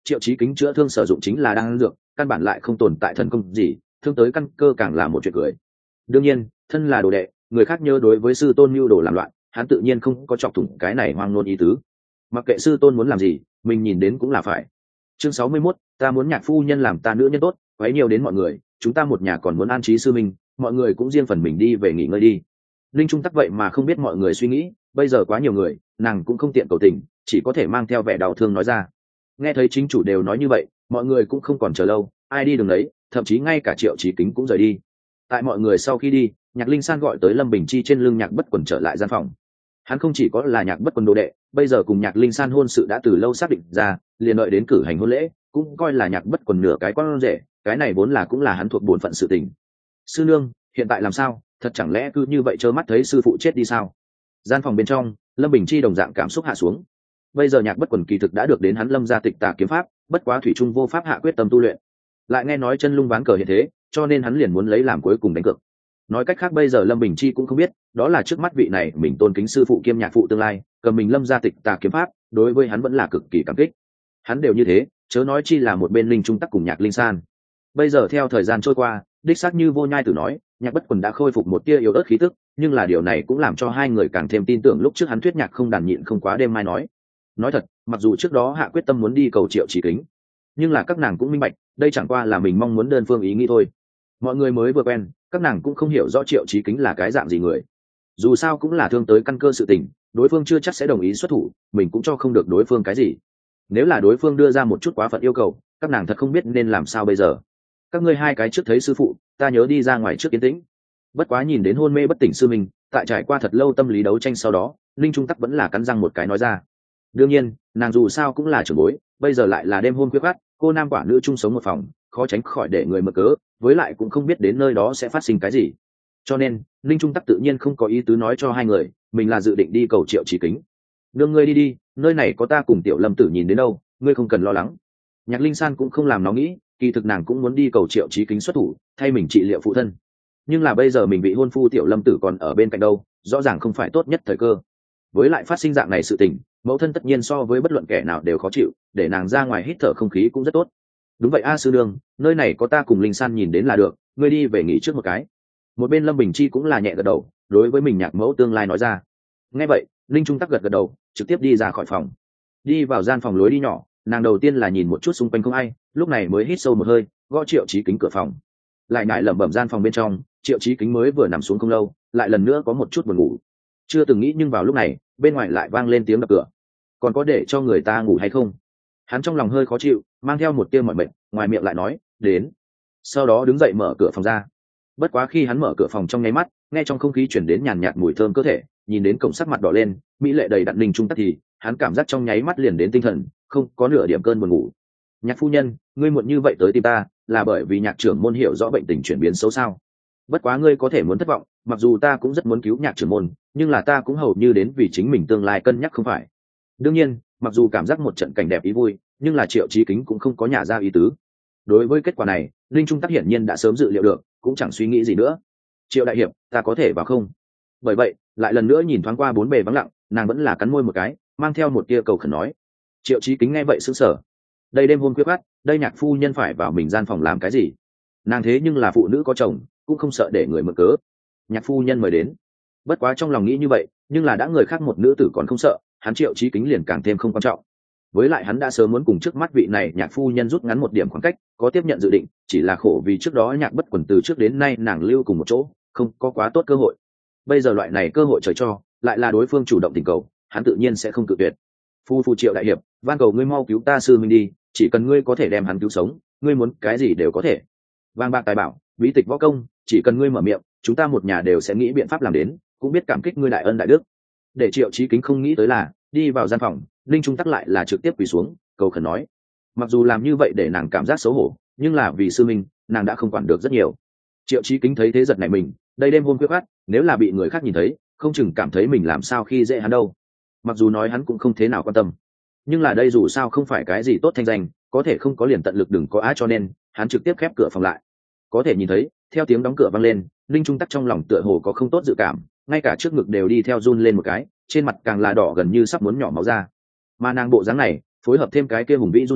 Triệu Chí Kính chữa thương sử dụng chính là đan dược, căn bản lại không tồn tại thần công gì, thương tới căn cơ càng là một chuyện cười. Đương nhiên, thân là đồ đệ, người khác nhớ đối với sư tôn mưu đồ làm loạn, hắn tự nhiên không có chọc thủng cái này hoang ngôn ý tứ. Mặc kệ sư tôn muốn làm gì, mình nhìn đến cũng là phải. Chương sáu mươi mốt, ta muốn Nhạc phu nhân làm ta nữ nhân tốt, quấy nhiều đến mọi người, chúng ta một nhà còn muốn an trí sư minh, mọi người cũng riêng phần mình đi về nghỉ ngơi đi. Linh Trung Tắc vậy mà không biết mọi người suy nghĩ, bây giờ quá nhiều người, nàng cũng không tiện cầu tình, chỉ có thể mang theo vẻ đau thương nói ra. Nghe thấy chính chủ đều nói như vậy, mọi người cũng không còn chờ lâu, ai đi đường đấy, thậm chí ngay cả Triệu Chí Kính cũng rời đi. Tại mọi người sau khi đi, Nhạc Linh San gọi tới Lâm Bình Chi trên lưng Nhạc Bất Quần trở lại gian phòng. Hắn không chỉ có là Nhạc Bất Quần đồ đệ, bây giờ cùng Nhạc Linh San hôn sự đã từ lâu xác định ra, liền đợi đến cử hành hôn lễ, cũng coi là Nhạc Bất Quần nửa cái con rể, cái này vốn là cũng là hắn thuộc bổn phận sự tình. Sư nương, hiện tại làm sao? Thật chẳng lẽ cứ như vậy trơ mắt thấy sư phụ chết đi sao? Gian phòng bên trong, Lâm Bình Chi đồng dạng cảm xúc hạ xuống. Bây giờ Nhạc Bất Quần kỳ thực đã được đến hắn Lâm gia tịch tà kiếm pháp, bất quá thủy trung vô pháp hạ quyết tâm tu luyện. Lại nghe nói chân lung ván cờ hiện thế, cho nên hắn liền muốn lấy làm cuối cùng đánh cược. Nói cách khác bây giờ Lâm Bình Chi cũng không biết, đó là trước mắt vị này mình tôn kính sư phụ kiêm nhạc phụ tương lai, cầm mình Lâm gia tịch tà kiếm pháp, đối với hắn vẫn là cực kỳ cảm kích. Hắn đều như thế, chớ nói chi là một bên Linh Trung Tắc cùng Nhạc Linh San. Bây giờ theo thời gian trôi qua, đích xác như Vô Nhai Tử nói, Nhạc Bất Quần đã khôi phục một tia yếu ớt khí tức, nhưng là điều này cũng làm cho hai người càng thêm tin tưởng lúc trước hắn thuyết nhạc không đàn nhịn không quá đêm mai nói. Nói thật, mặc dù trước đó hạ quyết tâm muốn đi cầu Triệu Chí Kính, nhưng là các nàng cũng minh bạch, đây chẳng qua là mình mong muốn đơn phương ý nghĩ thôi. Mọi người mới vừa quen, các nàng cũng không hiểu rõ Triệu Chí Kính là cái dạng gì người. Dù sao cũng là thương tới căn cơ sự tình, đối phương chưa chắc sẽ đồng ý xuất thủ, mình cũng cho không được đối phương cái gì. Nếu là đối phương đưa ra một chút quá phận yêu cầu, các nàng thật không biết nên làm sao bây giờ. Các ngươi hai cái trước thấy sư phụ, ta nhớ đi ra ngoài trước yên tĩnh. Bất quá nhìn đến hôn mê bất tỉnh sư mình, tại trải qua thật lâu tâm lý đấu tranh sau đó, Linh Trung Tắc vẫn là cắn răng một cái nói ra. Đương nhiên, nàng dù sao cũng là trưởng bối, bây giờ lại là đêm hôm khuya khoắt, cô nam quả nữ chung sống một phòng, khó tránh khỏi để người mở cớ, với lại cũng không biết đến nơi đó sẽ phát sinh cái gì. Cho nên, Linh Trung Tắc tự nhiên không có ý tứ nói cho hai người, mình là dự định đi cầu Triệu Chí Kính. Đưa ngươi đi đi, nơi này có ta cùng Tiểu Lâm Tử nhìn đến đâu, ngươi không cần lo lắng. Nhạc Linh San cũng không làm nó nghĩ, kỳ thực nàng cũng muốn đi cầu Triệu Chí Kính xuất thủ, thay mình trị liệu phụ thân. Nhưng là bây giờ mình bị hôn phu Tiểu Lâm Tử còn ở bên cạnh đâu, rõ ràng không phải tốt nhất thời cơ. Với lại phát sinh dạng này sự tình, mẫu thân tất nhiên so với bất luận kẻ nào đều khó chịu, để nàng ra ngoài hít thở không khí cũng rất tốt. Đúng vậy a sư đường, nơi này có ta cùng Linh San nhìn đến là được, ngươi đi về nghỉ trước một cái. Một bên Lâm Bình Chi cũng là nhẹ gật đầu, đối với mình nhạc mẫu tương lai nói ra. Nghe vậy, Linh Trung Tắc gật gật đầu, trực tiếp đi ra khỏi phòng. Đi vào gian phòng lối đi nhỏ, nàng đầu tiên là nhìn một chút xung quanh không ai, lúc này mới hít sâu một hơi, gõ Triệu Chí Kính cửa phòng. Lại ngại lẩm bẩm gian phòng bên trong, Triệu Chí Kính mới vừa nằm xuống không lâu, lại lần nữa có một chút buồn ngủ. Chưa từng nghĩ nhưng vào lúc này, bên ngoài lại vang lên tiếng đập cửa. Còn có để cho người ta ngủ hay không? Hắn trong lòng hơi khó chịu, mang theo một tia mỏi mệt, ngoài miệng lại nói, đến. Sau đó đứng dậy mở cửa phòng ra. Bất quá khi hắn mở cửa phòng trong nháy mắt, nghe trong không khí chuyển đến nhàn nhạt mùi thơm cơ thể, nhìn đến cổng sắc mặt đỏ lên, mỹ lệ đầy đặn Linh Trung Tắc thì, hắn cảm giác trong nháy mắt liền đến tinh thần, không có nửa điểm cơn buồn ngủ. Nhạc phu nhân, ngươi muộn như vậy tới tìm ta, là bởi vì nhạc trưởng môn hiểu rõ bệnh tình chuyển biến xấu sao? Bất quá ngươi có thể muốn thất vọng, mặc dù ta cũng rất muốn cứu nhạc trưởng môn, nhưng là ta cũng hầu như đến vì chính mình tương lai cân nhắc không phải. Đương nhiên, mặc dù cảm giác một trận cảnh đẹp ý vui, nhưng là Triệu Chí Kính cũng không có nhả ra ý tứ. Đối với kết quả này, Linh Trung Tắc hiển nhiên đã sớm dự liệu được, cũng chẳng suy nghĩ gì nữa. Triệu đại hiệp, ta có thể vào không? Bởi vậy, lại lần nữa nhìn thoáng qua bốn bề vắng lặng, nàng vẫn là cắn môi một cái, mang theo một tia cầu khẩn nói. Triệu Chí Kính nghe vậy sững sờ. Đây đêm hôm khuya khoắt, đây nhạc phu nhân phải vào mình gian phòng làm cái gì? Nàng thế nhưng là phụ nữ có chồng, cũng không sợ để người mượn cớ. Nhạc phu nhân mời đến. Bất quá trong lòng nghĩ như vậy, nhưng là đã người khác một nữ tử còn không sợ, hắn Triệu Chí Kính liền càng thêm không quan trọng. Với lại hắn đã sớm muốn cùng trước mắt vị này nhạc phu nhân rút ngắn một điểm khoảng cách, có tiếp nhận dự định, chỉ là khổ vì trước đó Nhạc Bất Quần từ trước đến nay nàng lưu cùng một chỗ, không có quá tốt cơ hội. Bây giờ loại này cơ hội trời cho, lại là đối phương chủ động tình cầu, hắn tự nhiên sẽ không cự tuyệt. Phu phu Triệu đại hiệp, van cầu ngươi mau cứu ta sư minh đi, chỉ cần ngươi có thể đem hắn cứu sống, ngươi muốn cái gì đều có thể. Vàng bạc tài bảo, bí tịch võ công, chỉ cần ngươi mở miệng, chúng ta một nhà đều sẽ nghĩ biện pháp làm đến, cũng biết cảm kích ngươi đại ân đại đức. Để Triệu Chí Kính không nghĩ tới là, đi vào gian phòng, Linh Trung Tắc lại là trực tiếp quỳ xuống, cầu khẩn nói. Mặc dù làm như vậy để nàng cảm giác xấu hổ, nhưng là vì sư minh, nàng đã không quản được rất nhiều. Triệu Chí Kính thấy thế giật nảy mình, đây đêm hôm khuya khoắt, nếu là bị người khác nhìn thấy, không chừng cảm thấy mình làm sao khi dễ hắn đâu. Mặc dù nói hắn cũng không thế nào quan tâm, nhưng là đây dù sao không phải cái gì tốt thanh danh, có thể không có liền tận lực đừng có á, cho nên hắn trực tiếp khép cửa phòng lại. Có thể nhìn thấy, theo tiếng đóng cửa vang lên, Linh Trung Tắc trong lòng tựa hồ có không tốt dự cảm, ngay cả trước ngực đều đi theo run lên một cái, trên mặt càng là đỏ gần như sắp muốn nhỏ máu ra. Mà nàng bộ dáng này, phối hợp thêm cái kia hùng vĩ run run,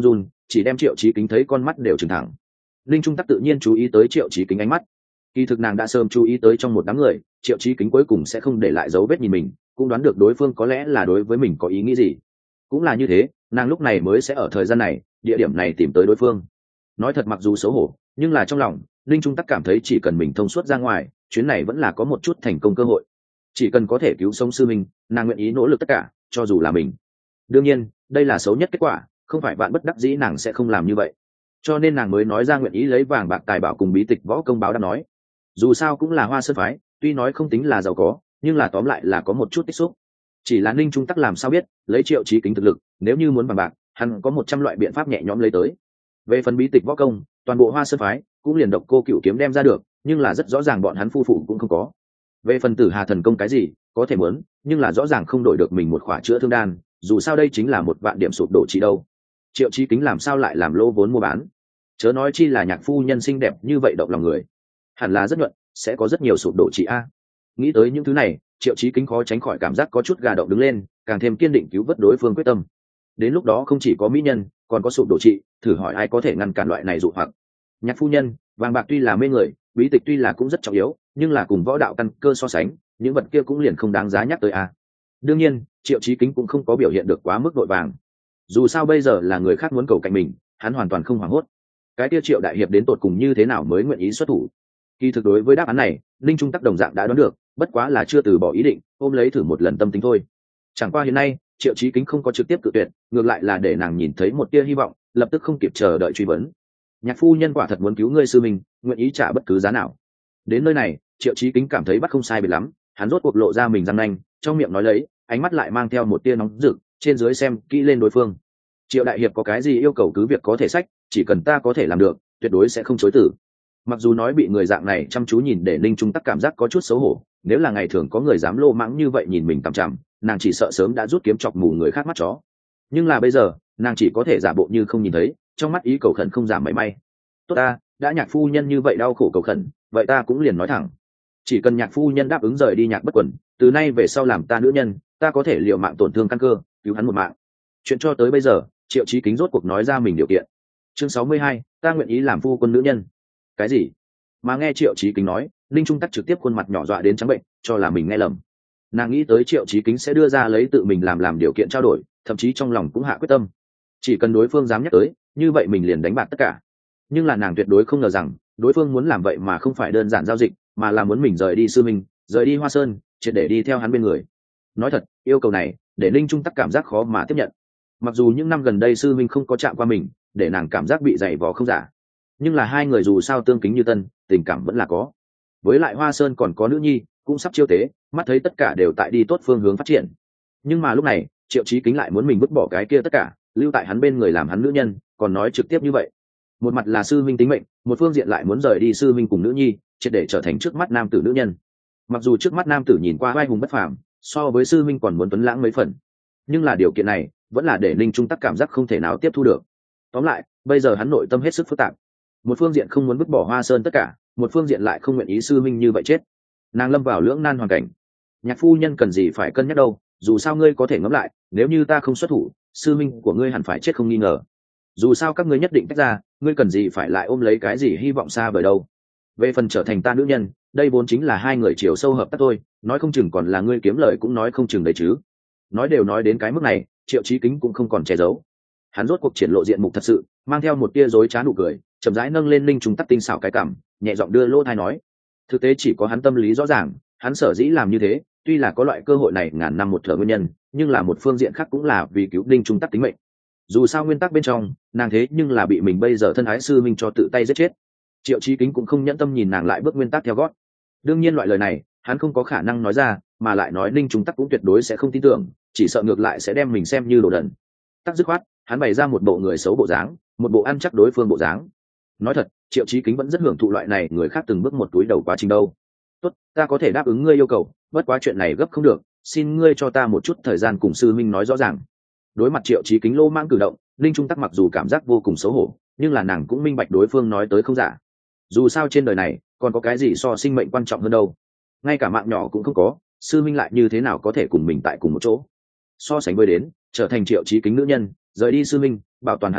chỉ đem Triệu Chí Kính thấy con mắt đều trừng thẳng. Linh Trung Tắc tự nhiên chú ý tới Triệu Chí Kính ánh mắt. Kỳ thực nàng đã sớm chú ý tới trong một đám người, Triệu Chí Kính cuối cùng sẽ không để lại dấu vết nhìn mình, cũng đoán được đối phương có lẽ là đối với mình có ý nghĩ gì. Cũng là như thế, nàng lúc này mới sẽ ở thời gian này, địa điểm này tìm tới đối phương. Nói thật mặc dù xấu hổ, nhưng là trong lòng, Linh Trung Tắc cảm thấy chỉ cần mình thông suốt ra ngoài, chuyến này vẫn là có một chút thành công cơ hội. Chỉ cần có thể cứu sống sư minh, nàng nguyện ý nỗ lực tất cả, cho dù là mình. Đương nhiên, đây là xấu nhất kết quả, không phải bạn bất đắc dĩ nàng sẽ không làm như vậy. Cho nên nàng mới nói ra nguyện ý lấy vàng bạc tài bảo cùng bí tịch võ công báo đáp nói. Dù sao cũng là Hoa Sơn phái, tuy nói không tính là giàu có, nhưng là tóm lại là có một chút tích xúc. Chỉ là Ninh Trung Tắc làm sao biết, lấy Triệu Chí Kính thực lực, nếu như muốn vàng bạc, hắn có một trăm loại biện pháp nhẹ nhõm lấy tới. Về phần bí tịch võ công, toàn bộ Hoa Sơn phái cũng liền độc cô cửu kiếm đem ra được, nhưng là rất rõ ràng bọn hắn phu phụ cũng không có. Về phần Tử Hà thần công cái gì, có thể muốn, nhưng là rõ ràng không đổi được mình một khỏa chữa thương đan, dù sao đây chính là một vạn điểm sụp đổ chỉ đâu. Triệu Chí Kính làm sao lại làm lô vốn mua bán? Chớ nói chi là nhạc phu nhân xinh đẹp như vậy động lòng người, hẳn là rất nhuận, sẽ có rất nhiều sụp đổ chỉ a. Nghĩ tới những thứ này, Triệu Chí Kính khó tránh khỏi cảm giác có chút gà động đứng lên, càng thêm kiên định cứu vớt đối phương quyết tâm. Đến lúc đó không chỉ có mỹ nhân, còn có sụp đổ trị, thử hỏi ai có thể ngăn cản loại này dụ hoặc. Nhạc phu nhân, vàng bạc tuy là mê người, bí tịch tuy là cũng rất trọng yếu, nhưng là cùng võ đạo căn cơ so sánh, những vật kia cũng liền không đáng giá nhắc tới a. Đương nhiên, Triệu Chí Kính cũng không có biểu hiện được quá mức vội vàng. Dù sao bây giờ là người khác muốn cầu cạnh mình, hắn hoàn toàn không hoảng hốt. Cái kia Triệu đại hiệp đến tột cùng như thế nào mới nguyện ý xuất thủ? Kỳ thực đối với đáp án này, Linh Trung Tắc đồng dạng đã đoán được, bất quá là chưa từ bỏ ý định, ôm lấy thử một lần tâm tính thôi. Chẳng qua hiện nay, Triệu Chí Kính không có trực tiếp cự tuyệt, ngược lại là để nàng nhìn thấy một tia hy vọng, lập tức không kịp chờ đợi truy vấn. Nhạc phu nhân quả thật muốn cứu ngươi sư mình, nguyện ý trả bất cứ giá nào. Đến nơi này, Triệu Chí Kính cảm thấy bắt không sai biệt lắm, hắn rốt cuộc lộ ra mình răng nanh, trong miệng nói lấy, ánh mắt lại mang theo một tia nóng rực, trên dưới xem kỹ lên đối phương. Triệu đại hiệp có cái gì yêu cầu cứ việc có thể sách, chỉ cần ta có thể làm được, tuyệt đối sẽ không chối từ. Mặc dù nói bị người dạng này chăm chú nhìn để Linh Trung Tắc cảm giác có chút xấu hổ, nếu là ngày thường có người dám lô mãng như vậy nhìn mình tằm chằm, nàng chỉ sợ sớm đã rút kiếm chọc mù người khác mắt chó. Nhưng là bây giờ, nàng chỉ có thể giả bộ như không nhìn thấy, trong mắt ý cầu khẩn không giảm mảy may. Tốt ta, đã nhạc phu nhân như vậy đau khổ cầu khẩn, vậy ta cũng liền nói thẳng. Chỉ cần nhạc phu nhân đáp ứng rời đi Nhạc Bất Quần, từ nay về sau làm ta nữ nhân, ta có thể liều mạng tổn thương căn cơ, cứu hắn một mạng. Chuyện cho tới bây giờ, Triệu Chí Kính rốt cuộc nói ra mình điều kiện. Chương sáu mươi hai, ta nguyện ý làm phu quân nữ nhân. Cái gì? Mà nghe Triệu Chí Kính nói, Linh Trung Tắc trực tiếp khuôn mặt nhỏ dọa đến trắng bệnh, cho là mình nghe lầm. Nàng nghĩ tới Triệu Chí Kính sẽ đưa ra lấy tự mình làm làm điều kiện trao đổi, thậm chí trong lòng cũng hạ quyết tâm, chỉ cần đối phương dám nhắc tới, như vậy mình liền đánh bạc tất cả. Nhưng là nàng tuyệt đối không ngờ rằng đối phương muốn làm vậy mà không phải đơn giản giao dịch, mà là muốn mình rời đi sư minh, rời đi Hoa Sơn, triệt để đi theo hắn bên người. Nói thật, yêu cầu này để Linh Trung Tắc cảm giác khó mà tiếp nhận. Mặc dù những năm gần đây sư minh không có chạm qua mình, để nàng cảm giác bị dày vò không giả, nhưng là hai người dù sao tương kính như tân, tình cảm vẫn là có. Với lại Hoa Sơn còn có nữ nhi cũng sắp chiêu tế, mắt thấy tất cả đều tại đi tốt phương hướng phát triển. Nhưng mà lúc này Triệu Chí Kính lại muốn mình vứt bỏ cái kia tất cả, lưu tại hắn bên người làm hắn nữ nhân, còn nói trực tiếp như vậy. Một mặt là sư minh tính mệnh, một phương diện lại muốn rời đi sư minh cùng nữ nhi, triệt để trở thành trước mắt nam tử nữ nhân. Mặc dù trước mắt nam tử nhìn qua vai hùng bất phàm, so với sư minh còn muốn tuấn lãng mấy phần, nhưng là điều kiện này vẫn là để Linh Trung Tắc cảm giác không thể nào tiếp thu được. Tóm lại, bây giờ hắn nội tâm hết sức phức tạp. Một phương diện không muốn vứt bỏ Hoa Sơn tất cả, một phương diện lại không nguyện ý sư minh như vậy chết. Nàng lâm vào lưỡng nan hoàn cảnh. Nhạc phu nhân cần gì phải cân nhắc đâu, dù sao ngươi có thể ngẫm lại, nếu như ta không xuất thủ, sư minh của ngươi hẳn phải chết không nghi ngờ. Dù sao các ngươi nhất định tách ra, ngươi cần gì phải lại ôm lấy cái gì hy vọng xa vời đâu. Về phần trở thành ta nữ nhân, đây vốn chính là hai người chiều sâu hợp tác thôi, nói không chừng còn là ngươi kiếm lời cũng nói không chừng đấy chứ. Nói đều nói đến cái mức này, Triệu Chí Kính cũng không còn che giấu. Hắn rốt cuộc triển lộ diện mục thật sự, mang theo một tia rối trá nụ cười, chậm rãi nâng lên Linh Trung Tắc tinh xảo cái cằm, nhẹ giọng đưa lỗ tai nói. Thực tế chỉ có hắn tâm lý rõ ràng, hắn sở dĩ làm như thế, tuy là có loại cơ hội này ngàn năm một thở nguyên nhân, nhưng là một phương diện khác cũng là vì cứu Linh Trung Tắc tính mệnh. Dù sao nguyên tắc bên trong, nàng thế nhưng là bị mình bây giờ thân ái sư minh cho tự tay giết chết. Triệu Chí Kính cũng không nhẫn tâm nhìn nàng lại bước nguyên tắc theo gót. Đương nhiên loại lời này, hắn không có khả năng nói ra, mà lại nói Linh Trung Tắc cũng tuyệt đối sẽ không tin tưởng, chỉ sợ ngược lại sẽ đem mình xem như đồ đần. Tắc dứt khoát, hắn bày ra một bộ người xấu bộ dáng, một bộ ăn chắc đối phương bộ dáng. Nói thật, Triệu Chí Kính vẫn rất hưởng thụ loại này người khác từng bước một túi đầu quá trình đâu. Tốt, ta có thể đáp ứng ngươi yêu cầu, bất quá chuyện này gấp không được, xin ngươi cho ta một chút thời gian cùng sư minh nói rõ ràng. Đối mặt Triệu Chí Kính lô mãng cử động, Linh Trung Tắc mặc dù cảm giác vô cùng xấu hổ, nhưng là nàng cũng minh bạch đối phương nói tới không giả. Dù sao trên đời này còn có cái gì so sinh mệnh quan trọng hơn đâu, ngay cả mạng nhỏ cũng không có, sư minh lại như thế nào có thể cùng mình tại cùng một chỗ. So sánh với đến trở thành Triệu Chí Kính nữ nhân, rời đi sư minh, bảo toàn hắn tính mệnh,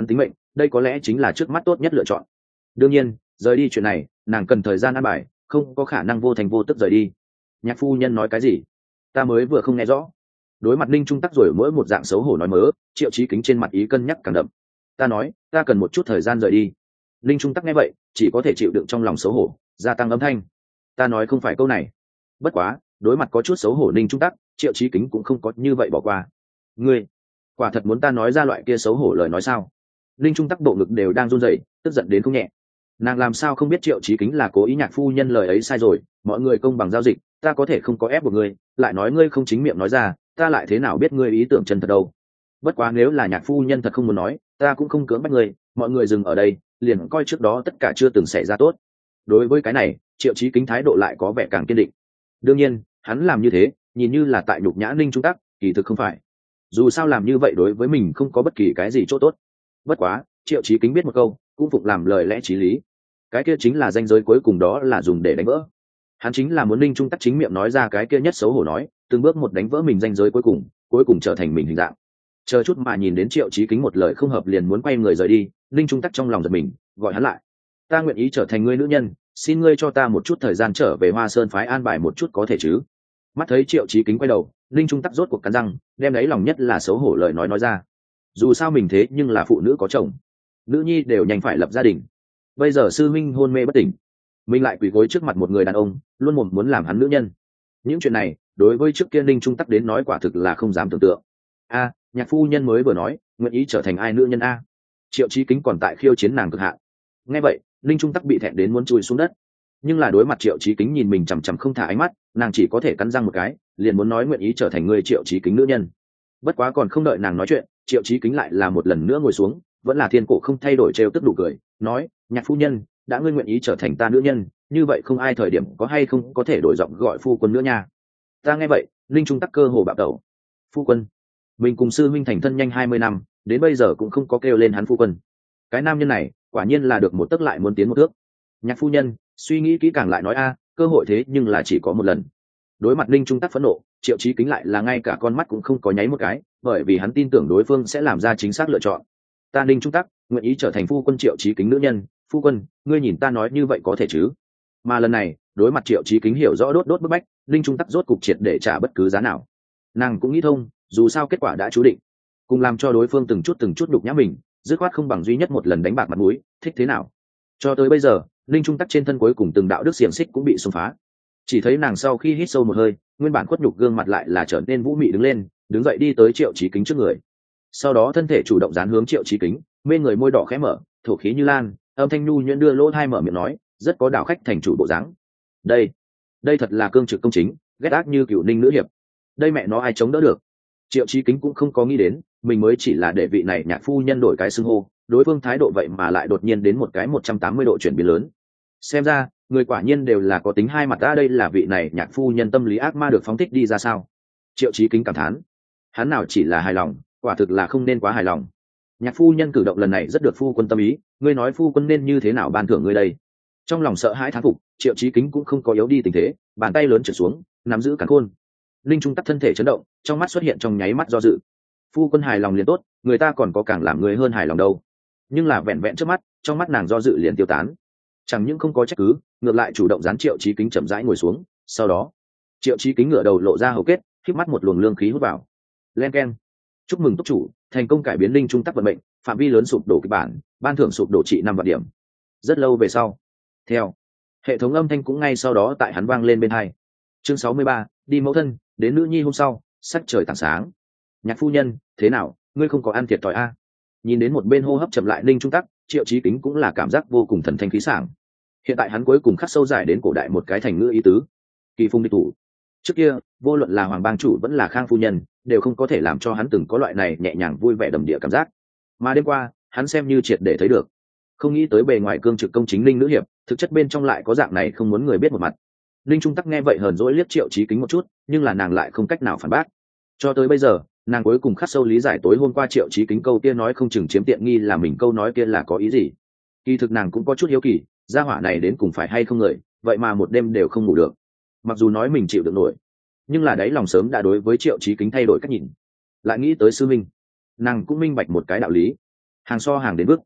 đây có lẽ chính là trước mắt tốt nhất lựa chọn. Đương nhiên rời đi chuyện này nàng cần thời gian ăn bài, không có khả năng vô thành vô tức rời đi. Nhạc phu nhân nói cái gì ta mới vừa không nghe rõ. Đối mặt Ninh Trung Tắc rồi mỗi một dạng xấu hổ nói mớ, Triệu Chí Kính trên mặt ý cân nhắc càng đậm. Ta nói ta cần một chút thời gian rời đi. Ninh Trung Tắc nghe vậy chỉ có thể chịu đựng trong lòng xấu hổ, gia tăng âm thanh. Ta nói không phải câu này. Bất quá đối mặt có chút xấu hổ Ninh Trung Tắc, Triệu Chí Kính cũng không có như vậy bỏ qua. Ngươi quả thật muốn ta nói ra loại kia xấu hổ lời nói sao? Ninh Trung Tắc bộ ngực đều đang run rẩy, tức giận đến không nhẹ. Nàng làm sao không biết Triệu Chí Kính là cố ý, Nhạc phu nhân lời ấy sai rồi, mọi người công bằng giao dịch, ta có thể không có ép buộc ngươi, lại nói ngươi không chính miệng nói ra, ta lại thế nào biết ngươi ý tưởng chân thật đâu. Bất quá nếu là Nhạc phu nhân thật không muốn nói, ta cũng không cưỡng bắt ngươi, mọi người dừng ở đây, liền coi trước đó tất cả chưa từng xảy ra tốt. Đối với cái này, Triệu Chí Kính thái độ lại có vẻ càng kiên định. Đương nhiên hắn làm như thế nhìn như là tại nhục nhã Ninh Trung Tắc, kỳ thực không phải. Dù sao làm như vậy đối với mình không có bất kỳ cái gì chỗ tốt. Bất quá Triệu Chí Kính biết một câu, cũng phục làm lời lẽ chí lý. Cái kia chính là ranh giới cuối cùng, đó là dùng để đánh vỡ. Hắn chính là muốn Ninh Trung Tắc chính miệng nói ra cái kia nhất xấu hổ nói, từng bước một đánh vỡ mình ranh giới cuối cùng, cuối cùng trở thành mình hình dạng. Chờ chút mà nhìn đến Triệu Chí Kính một lời không hợp liền muốn quay người rời đi, Ninh Trung Tắc trong lòng giật mình, gọi hắn lại. Ta nguyện ý trở thành ngươi nữ nhân, xin ngươi cho ta một chút thời gian trở về Hoa Sơn phái an bài một chút có thể chứ? Mắt thấy Triệu Chí Kính quay đầu, Ninh Trung Tắc rốt cuộc cắn răng, đem đấy lòng nhất là xấu hổ lời nói nói ra. Dù sao mình thế nhưng là phụ nữ có chồng, nữ nhi đều nhanh phải lập gia đình, bây giờ sư minh hôn mê bất tỉnh, mình lại quỳ gối trước mặt một người đàn ông luôn mồm muốn làm hắn nữ nhân. Những chuyện này đối với trước kia Ninh Trung Tắc đến nói quả thực là không dám tưởng tượng. A, Nhạc phu nhân mới vừa nói nguyện ý trở thành ai nữ nhân a? Triệu Chí Kính còn tại khiêu chiến nàng cực hạn. Nghe vậy Ninh Trung Tắc bị thẹn đến muốn chui xuống đất, nhưng là đối mặt Triệu Chí Kính nhìn mình chằm chằm không thả ánh mắt, nàng chỉ có thể cắn răng một cái, liền muốn nói nguyện ý trở thành người Triệu Chí Kính nữ nhân. Bất quá còn không đợi nàng nói chuyện, Triệu Chí Kính lại là một lần nữa ngồi xuống, vẫn là thiên cổ không thay đổi, trêu tức đủ cười nói, Nhạc phu nhân, đã ngươi nguyện ý trở thành ta nữ nhân, như vậy không ai thời điểm có hay không có thể đổi giọng gọi phu quân nữa nha. Ta nghe vậy Ninh Trung Tắc cơ hồ bạo tẩu. Phu quân? Mình cùng sư huynh thành thân nhanh hai mươi năm, đến bây giờ cũng không có kêu lên hắn phu quân. Cái nam nhân này quả nhiên là được một tấc lại muốn tiến một thước. Nhạc phu nhân suy nghĩ kỹ càng lại nói a, cơ hội thế nhưng là chỉ có một lần. Đối mặt Ninh Trung Tắc phẫn nộ, Triệu Chí Kính lại là ngay cả con mắt cũng không có nháy một cái, bởi vì hắn tin tưởng đối phương sẽ làm ra chính xác lựa chọn. Ta Ninh Trung Tắc nguyện ý trở thành phu quân Triệu Chí Kính nữ nhân. Phu quân, ngươi nhìn ta nói như vậy có thể chứ? Mà lần này đối mặt Triệu Chí Kính hiểu rõ đốt đốt bức bách, Ninh Trung Tắc rốt cục triệt để trả bất cứ giá nào. Nàng cũng nghĩ thông, dù sao kết quả đã chú định, cùng làm cho đối phương từng chút từng chút đục nhã mình, dứt khoát không bằng duy nhất một lần đánh bạc mặt mũi, thích thế nào? Cho tới bây giờ Ninh Trung Tắc trên thân cuối cùng từng đạo đức xiềng xích cũng bị xông phá. Chỉ thấy nàng sau khi hít sâu một hơi, nguyên bản khuất nhục gương mặt lại là trở nên vũ mị đứng lên, đứng dậy đi tới Triệu Chí Kính trước người. Sau đó thân thể chủ động dán hướng Triệu Chí Kính, mê người môi đỏ khẽ mở, thổ khí như lan, âm thanh nhu nhuyễn đưa lỗ tai mở miệng nói, rất có đảo khách thành chủ bộ dáng. Đây, đây thật là cương trực công chính, ghét ác như cựu Ninh nữ hiệp. Đây mẹ nó ai chống đỡ được? Triệu Chí Kính cũng không có nghĩ đến, mình mới chỉ là để vị này Nhạc phu nhân đổi cái xưng hô, đối phương thái độ vậy mà lại đột nhiên đến một cái một trăm tám mươi độ chuyển biến lớn. Xem ra người quả nhiên đều là có tính hai mặt. Ra đây là vị này Nhạc phu nhân tâm lý ác ma được phóng thích đi ra sao? Triệu Chí Kính cảm thán, hắn nào chỉ là hài lòng, quả thực là không nên quá hài lòng. Nhạc phu nhân cử động lần này rất được phu quân tâm ý, ngươi nói phu quân nên như thế nào ban thưởng ngươi đây? Trong lòng sợ hãi thán phục, Triệu Chí Kính cũng không có yếu đi tình thế, bàn tay lớn trở xuống nắm giữ càn khôn. Linh Trung Tắc thân thể chấn động, trong mắt xuất hiện trong nháy mắt do dự. Phu quân hài lòng liền tốt, người ta còn có càng làm người hơn hài lòng đâu. Nhưng là vẹn vẹn trước mắt, trong mắt nàng do dự liền tiêu tán. Chẳng những không có trách cứ, ngược lại chủ động dán Triệu Chí Kính chậm rãi ngồi xuống. Sau đó Triệu Chí Kính ngửa đầu lộ ra hầu kết, khép mắt một luồng lương khí hút vào. Len keng, chúc mừng túc chủ thành công cải biến Linh Trung Tắc vận mệnh, phạm vi lớn sụp đổ kịch bản, ban thưởng sụp đổ trị năm vạn điểm. Rất lâu về sau, theo hệ thống âm thanh cũng ngay sau đó tại hắn vang lên bên hai. Chương sáu mươi ba, đi mẫu thân. Đến nữ nhi hôm sau, sắc trời tảng sáng. Nhạc phu nhân, thế nào, ngươi không có ăn thiệt thòi a? Nhìn đến một bên hô hấp chậm lại Linh Trung Tắc, Triệu Chí Kính cũng là cảm giác vô cùng thần thanh khí sảng. Hiện tại hắn cuối cùng khắc sâu giải đến cổ đại một cái thành ngữ ý tứ, kỳ phung địch thủ. Trước kia vô luận là hoàng bang chủ vẫn là Khang phu nhân đều không có thể làm cho hắn từng có loại này nhẹ nhàng vui vẻ đầm địa cảm giác, mà đêm qua hắn xem như triệt để thấy được. Không nghĩ tới bề ngoài cương trực công chính Linh nữ hiệp, thực chất bên trong lại có dạng này không muốn người biết một mặt. Linh Trung Tắc nghe vậy hờn dỗi liếc Triệu Chí Kính một chút, nhưng là nàng lại không cách nào phản bác. Cho tới bây giờ nàng cuối cùng khắc sâu lý giải tối hôm qua Triệu Chí Kính câu kia nói không chừng chiếm tiện nghi là mình câu nói kia là có ý gì. Kỳ thực nàng cũng có chút hiếu kỳ, gia hỏa này đến cùng phải hay không người, vậy mà một đêm đều không ngủ được. Mặc dù nói mình chịu được nổi, nhưng là đáy lòng sớm đã đối với Triệu Chí Kính thay đổi cách nhìn. Lại nghĩ tới sư minh, nàng cũng minh bạch một cái đạo lý, hàng so hàng đến bước.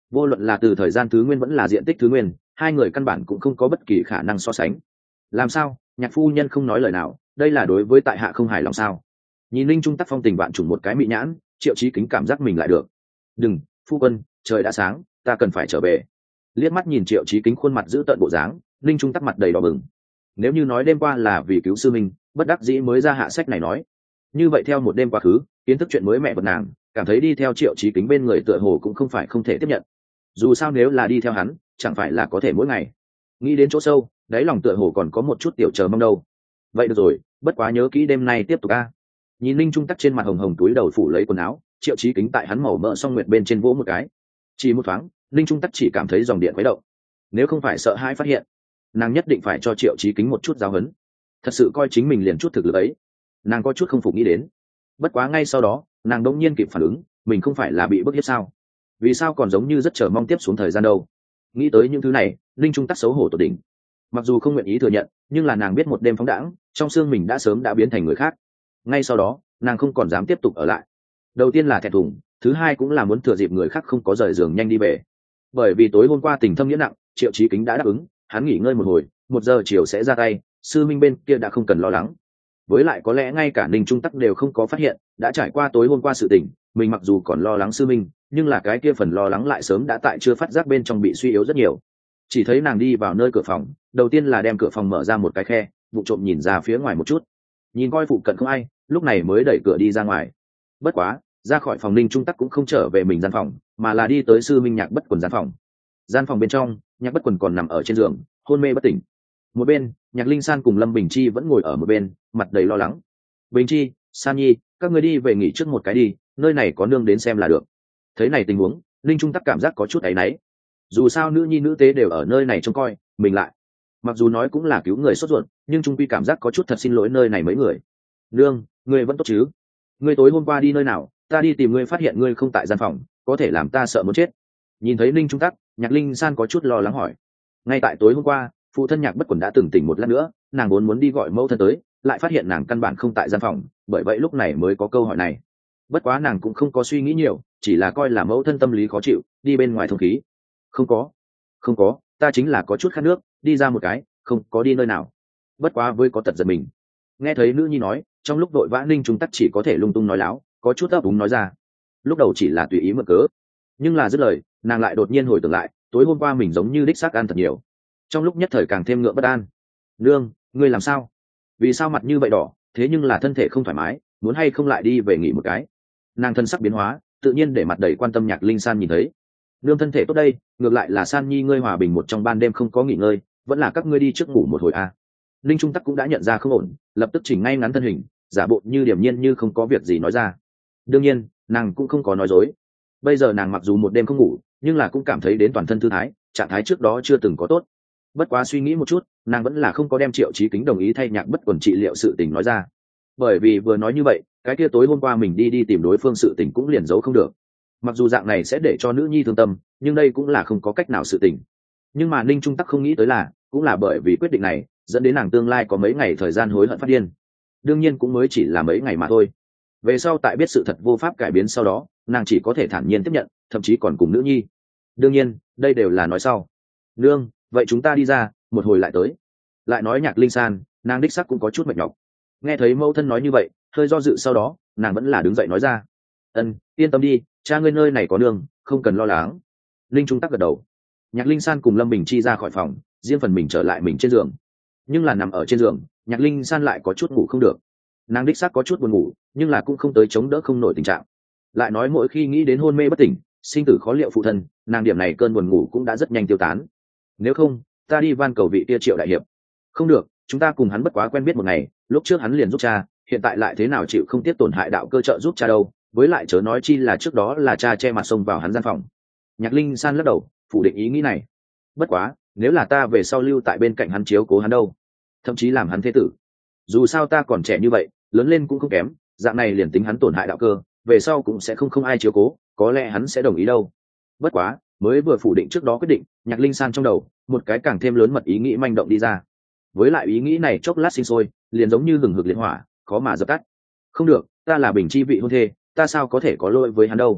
vô luận là từ thời gian thứ nguyên vẫn là diện tích thứ nguyên, hai người căn bản cũng không có bất kỳ khả năng so sánh. Làm sao nhạc phu nhân không nói lời nào, đây là đối với tại hạ không hài lòng sao? Nhìn linh trung tắc phong tình vạn trùng một cái mị nhãn, Triệu Chí Kính cảm giác mình lại được. Đừng, phu quân, trời đã sáng, ta cần phải trở về. Liếc mắt nhìn Triệu Chí Kính khuôn mặt giữ tợn bộ dáng, linh trung tắc mặt đầy đỏ bừng. Nếu như nói đêm qua là vì cứu sư minh, bất đắc dĩ mới ra hạ sách này nói, như vậy theo một đêm quá khứ, kiến thức chuyện mới mẹ vật nàng, cảm thấy đi theo Triệu Chí Kính bên người tựa hồ cũng không phải không thể tiếp nhận. Dù sao nếu là đi theo hắn, chẳng phải là có thể mỗi ngày. Nghĩ đến chỗ sâu, đáy lòng tựa hồ còn có một chút tiểu chờ mong đâu. Vậy được rồi, bất quá nhớ kỹ đêm nay tiếp tục a. Nhìn linh trung tắc trên mặt hồng hồng túi đầu phủ lấy quần áo, Triệu Chí Kính tại hắn màu mỡ song nguyệt bên trên vỗ một cái. Chỉ một thoáng, linh trung tắc chỉ cảm thấy dòng điện khuấy động. Nếu không phải sợ hãi phát hiện, nàng nhất định phải cho Triệu Chí Kính một chút giáo huấn. Thật sự coi chính mình liền chút thực lực ấy, nàng có chút không phục nghĩ đến. Bất quá ngay sau đó, nàng đống nhiên kịp phản ứng, mình không phải là bị bức hiếp sao? Vì sao còn giống như rất chờ mong tiếp xuống thời gian đâu? Nghĩ tới những thứ này, linh trung tắc xấu hổ tột đỉnh. Mặc dù không nguyện ý thừa nhận, nhưng là nàng biết một đêm phóng đãng, trong xương mình đã sớm đã biến thành người khác. Ngay sau đó, nàng không còn dám tiếp tục ở lại. Đầu tiên là thẹn thùng, thứ hai cũng là muốn thừa dịp người khác không có rời giường nhanh đi về. Bởi vì tối hôm qua tình thâm nghĩa nặng, Triệu Chí Kính đã đáp ứng, hắn nghỉ ngơi một hồi, một giờ chiều sẽ ra tay, sư minh bên kia đã không cần lo lắng. Với lại có lẽ ngay cả Ninh Trung Tắc đều không có phát hiện, đã trải qua tối hôm qua sự tình, mình mặc dù còn lo lắng sư minh, nhưng là cái kia phần lo lắng lại sớm đã tại chưa phát giác bên trong bị suy yếu rất nhiều. Chỉ thấy nàng đi vào nơi cửa phòng, đầu tiên là đem cửa phòng mở ra một cái khe, vụ trộm nhìn ra phía ngoài một chút, nhìn coi phụ cận không ai, lúc này mới đẩy cửa đi ra ngoài. Bất quá ra khỏi phòng, Ninh Trung Tắc cũng không trở về mình gian phòng, mà là đi tới sư minh Nhạc Bất Quần gian phòng. Gian phòng bên trong, Nhạc Bất Quần còn nằm ở trên giường, hôn mê bất tỉnh. Một bên, Nhạc Linh San cùng Lâm Bình Chi vẫn ngồi ở một bên, mặt đầy lo lắng. Bình Chi, San Nhi, các ngươi đi về nghỉ trước một cái đi, nơi này có nương đến xem là được. Thấy này tình huống, Ninh Trung Tắc cảm giác có chút áy náy. Dù sao nữ nhi nữ tế đều ở nơi này trông coi, mình lại mặc dù nói cũng là cứu người sốt ruột, nhưng trung quy cảm giác có chút thật xin lỗi nơi này mấy người. Nương, ngươi vẫn tốt chứ? Ngươi tối hôm qua đi nơi nào? Ta đi tìm ngươi phát hiện ngươi không tại gian phòng, có thể làm ta sợ muốn chết. Nhìn thấy Ninh Trung Tắc, Nhạc Linh San có chút lo lắng hỏi. Ngay tại tối hôm qua, phụ thân Nhạc Bất Quần đã từng tỉnh một lát nữa, nàng vốn muốn đi gọi mẫu thân tới, lại phát hiện nàng căn bản không tại gian phòng, bởi vậy lúc này mới có câu hỏi này. Bất quá nàng cũng không có suy nghĩ nhiều, chỉ là coi là mẫu thân tâm lý khó chịu, đi bên ngoài thông khí. Không có, không có, ta chính là có chút khát nước, đi ra một cái, không có đi nơi nào. Bất quá với có tật giật mình. Nghe thấy nữ nhi nói, trong lúc đội vã Ninh Trung Tắc chỉ có thể lung tung nói láo, có chút ấp úng nói ra. Lúc đầu chỉ là tùy ý mượn cớ, nhưng là dứt lời, nàng lại đột nhiên hồi tưởng lại, tối hôm qua mình giống như đích xác ăn thật nhiều. Trong lúc nhất thời càng thêm ngượng bất an. Nương, ngươi làm sao? Vì sao mặt như vậy đỏ, thế nhưng là thân thể không thoải mái, muốn hay không lại đi về nghỉ một cái? Nàng thân sắc biến hóa, tự nhiên để mặt đầy quan tâm Nhạc Linh San nhìn thấy. Nương thân thể tốt đây, ngược lại là San Nhi ngươi hòa bình một trong ban đêm không có nghỉ ngơi, vẫn là các ngươi đi trước ngủ một hồi à. Linh Trung Tắc cũng đã nhận ra không ổn, lập tức chỉnh ngay ngắn thân hình, giả bộ như điềm nhiên như không có việc gì nói ra. Đương nhiên, nàng cũng không có nói dối. Bây giờ nàng mặc dù một đêm không ngủ, nhưng là cũng cảm thấy đến toàn thân thư thái, trạng thái trước đó chưa từng có tốt. Bất quá suy nghĩ một chút, nàng vẫn là không có đem Triệu Chí Kính đồng ý thay Nhạc Bất Quần trị liệu sự tình nói ra. Bởi vì vừa nói như vậy, cái kia tối hôm qua mình đi đi tìm đối phương sự tình cũng liền giấu không được. Mặc dù dạng này sẽ để cho nữ nhi thương tâm, nhưng đây cũng là không có cách nào sự tình. Nhưng mà Ninh Trung Tắc không nghĩ tới là, cũng là bởi vì quyết định này, dẫn đến nàng tương lai có mấy ngày thời gian hối hận phát điên. Đương nhiên cũng mới chỉ là mấy ngày mà thôi. Về sau tại biết sự thật vô pháp cải biến sau đó, nàng chỉ có thể thản nhiên tiếp nhận, thậm chí còn cùng nữ nhi. Đương nhiên, đây đều là nói sau. Nương, vậy chúng ta đi ra, một hồi lại tới. Lại nói Nhạc Linh San, nàng đích sắc cũng có chút mệt nhọc. Nghe thấy mẫu thân nói như vậy, hơi do dự sau đó, nàng vẫn là đứng dậy nói ra. Ân, yên tâm đi, cha ngươi nơi này có nương, không cần lo lắng. Linh Trung Tắc gật đầu. Nhạc Linh San cùng Lâm Bình Chi ra khỏi phòng, riêng phần mình trở lại mình trên giường. Nhưng là nằm ở trên giường, Nhạc Linh San lại có chút ngủ không được. Nàng đích xác có chút buồn ngủ, nhưng là cũng không tới chống đỡ không nổi tình trạng. Lại nói mỗi khi nghĩ đến hôn mê bất tỉnh, sinh tử khó liệu phụ thân, nàng điểm này cơn buồn ngủ cũng đã rất nhanh tiêu tán. Nếu không, ta đi van cầu vị tia Triệu đại hiệp. Không được, chúng ta cùng hắn bất quá quen biết một ngày, lúc trước hắn liền giúp cha, hiện tại lại thế nào chịu không tiếp tổn hại đạo cơ trợ giúp cha đâu, với lại chớ nói chi là trước đó là cha che mặt xông vào hắn gian phòng. Nhạc Linh San lắc đầu, phủ định ý nghĩ này. Bất quá, nếu là ta về sau lưu tại bên cạnh hắn chiếu cố hắn đâu, thậm chí làm hắn thế tử, dù sao ta còn trẻ như vậy, lớn lên cũng không kém, dạng này liền tính hắn tổn hại đạo cơ, về sau cũng sẽ không không ai chiếu cố, có lẽ hắn sẽ đồng ý đâu. Bất quá, mới vừa phủ định trước đó quyết định, Nhạc Linh San trong đầu một cái càng thêm lớn mật ý nghĩ manh động đi ra. Với lại ý nghĩ này chốc lát sinh sôi, liền giống như hừng hực liệt hỏa, khó mà dập tắt. Không được, ta là Bình Chi vị hôn thê, ta sao có thể có lỗi với hắn đâu.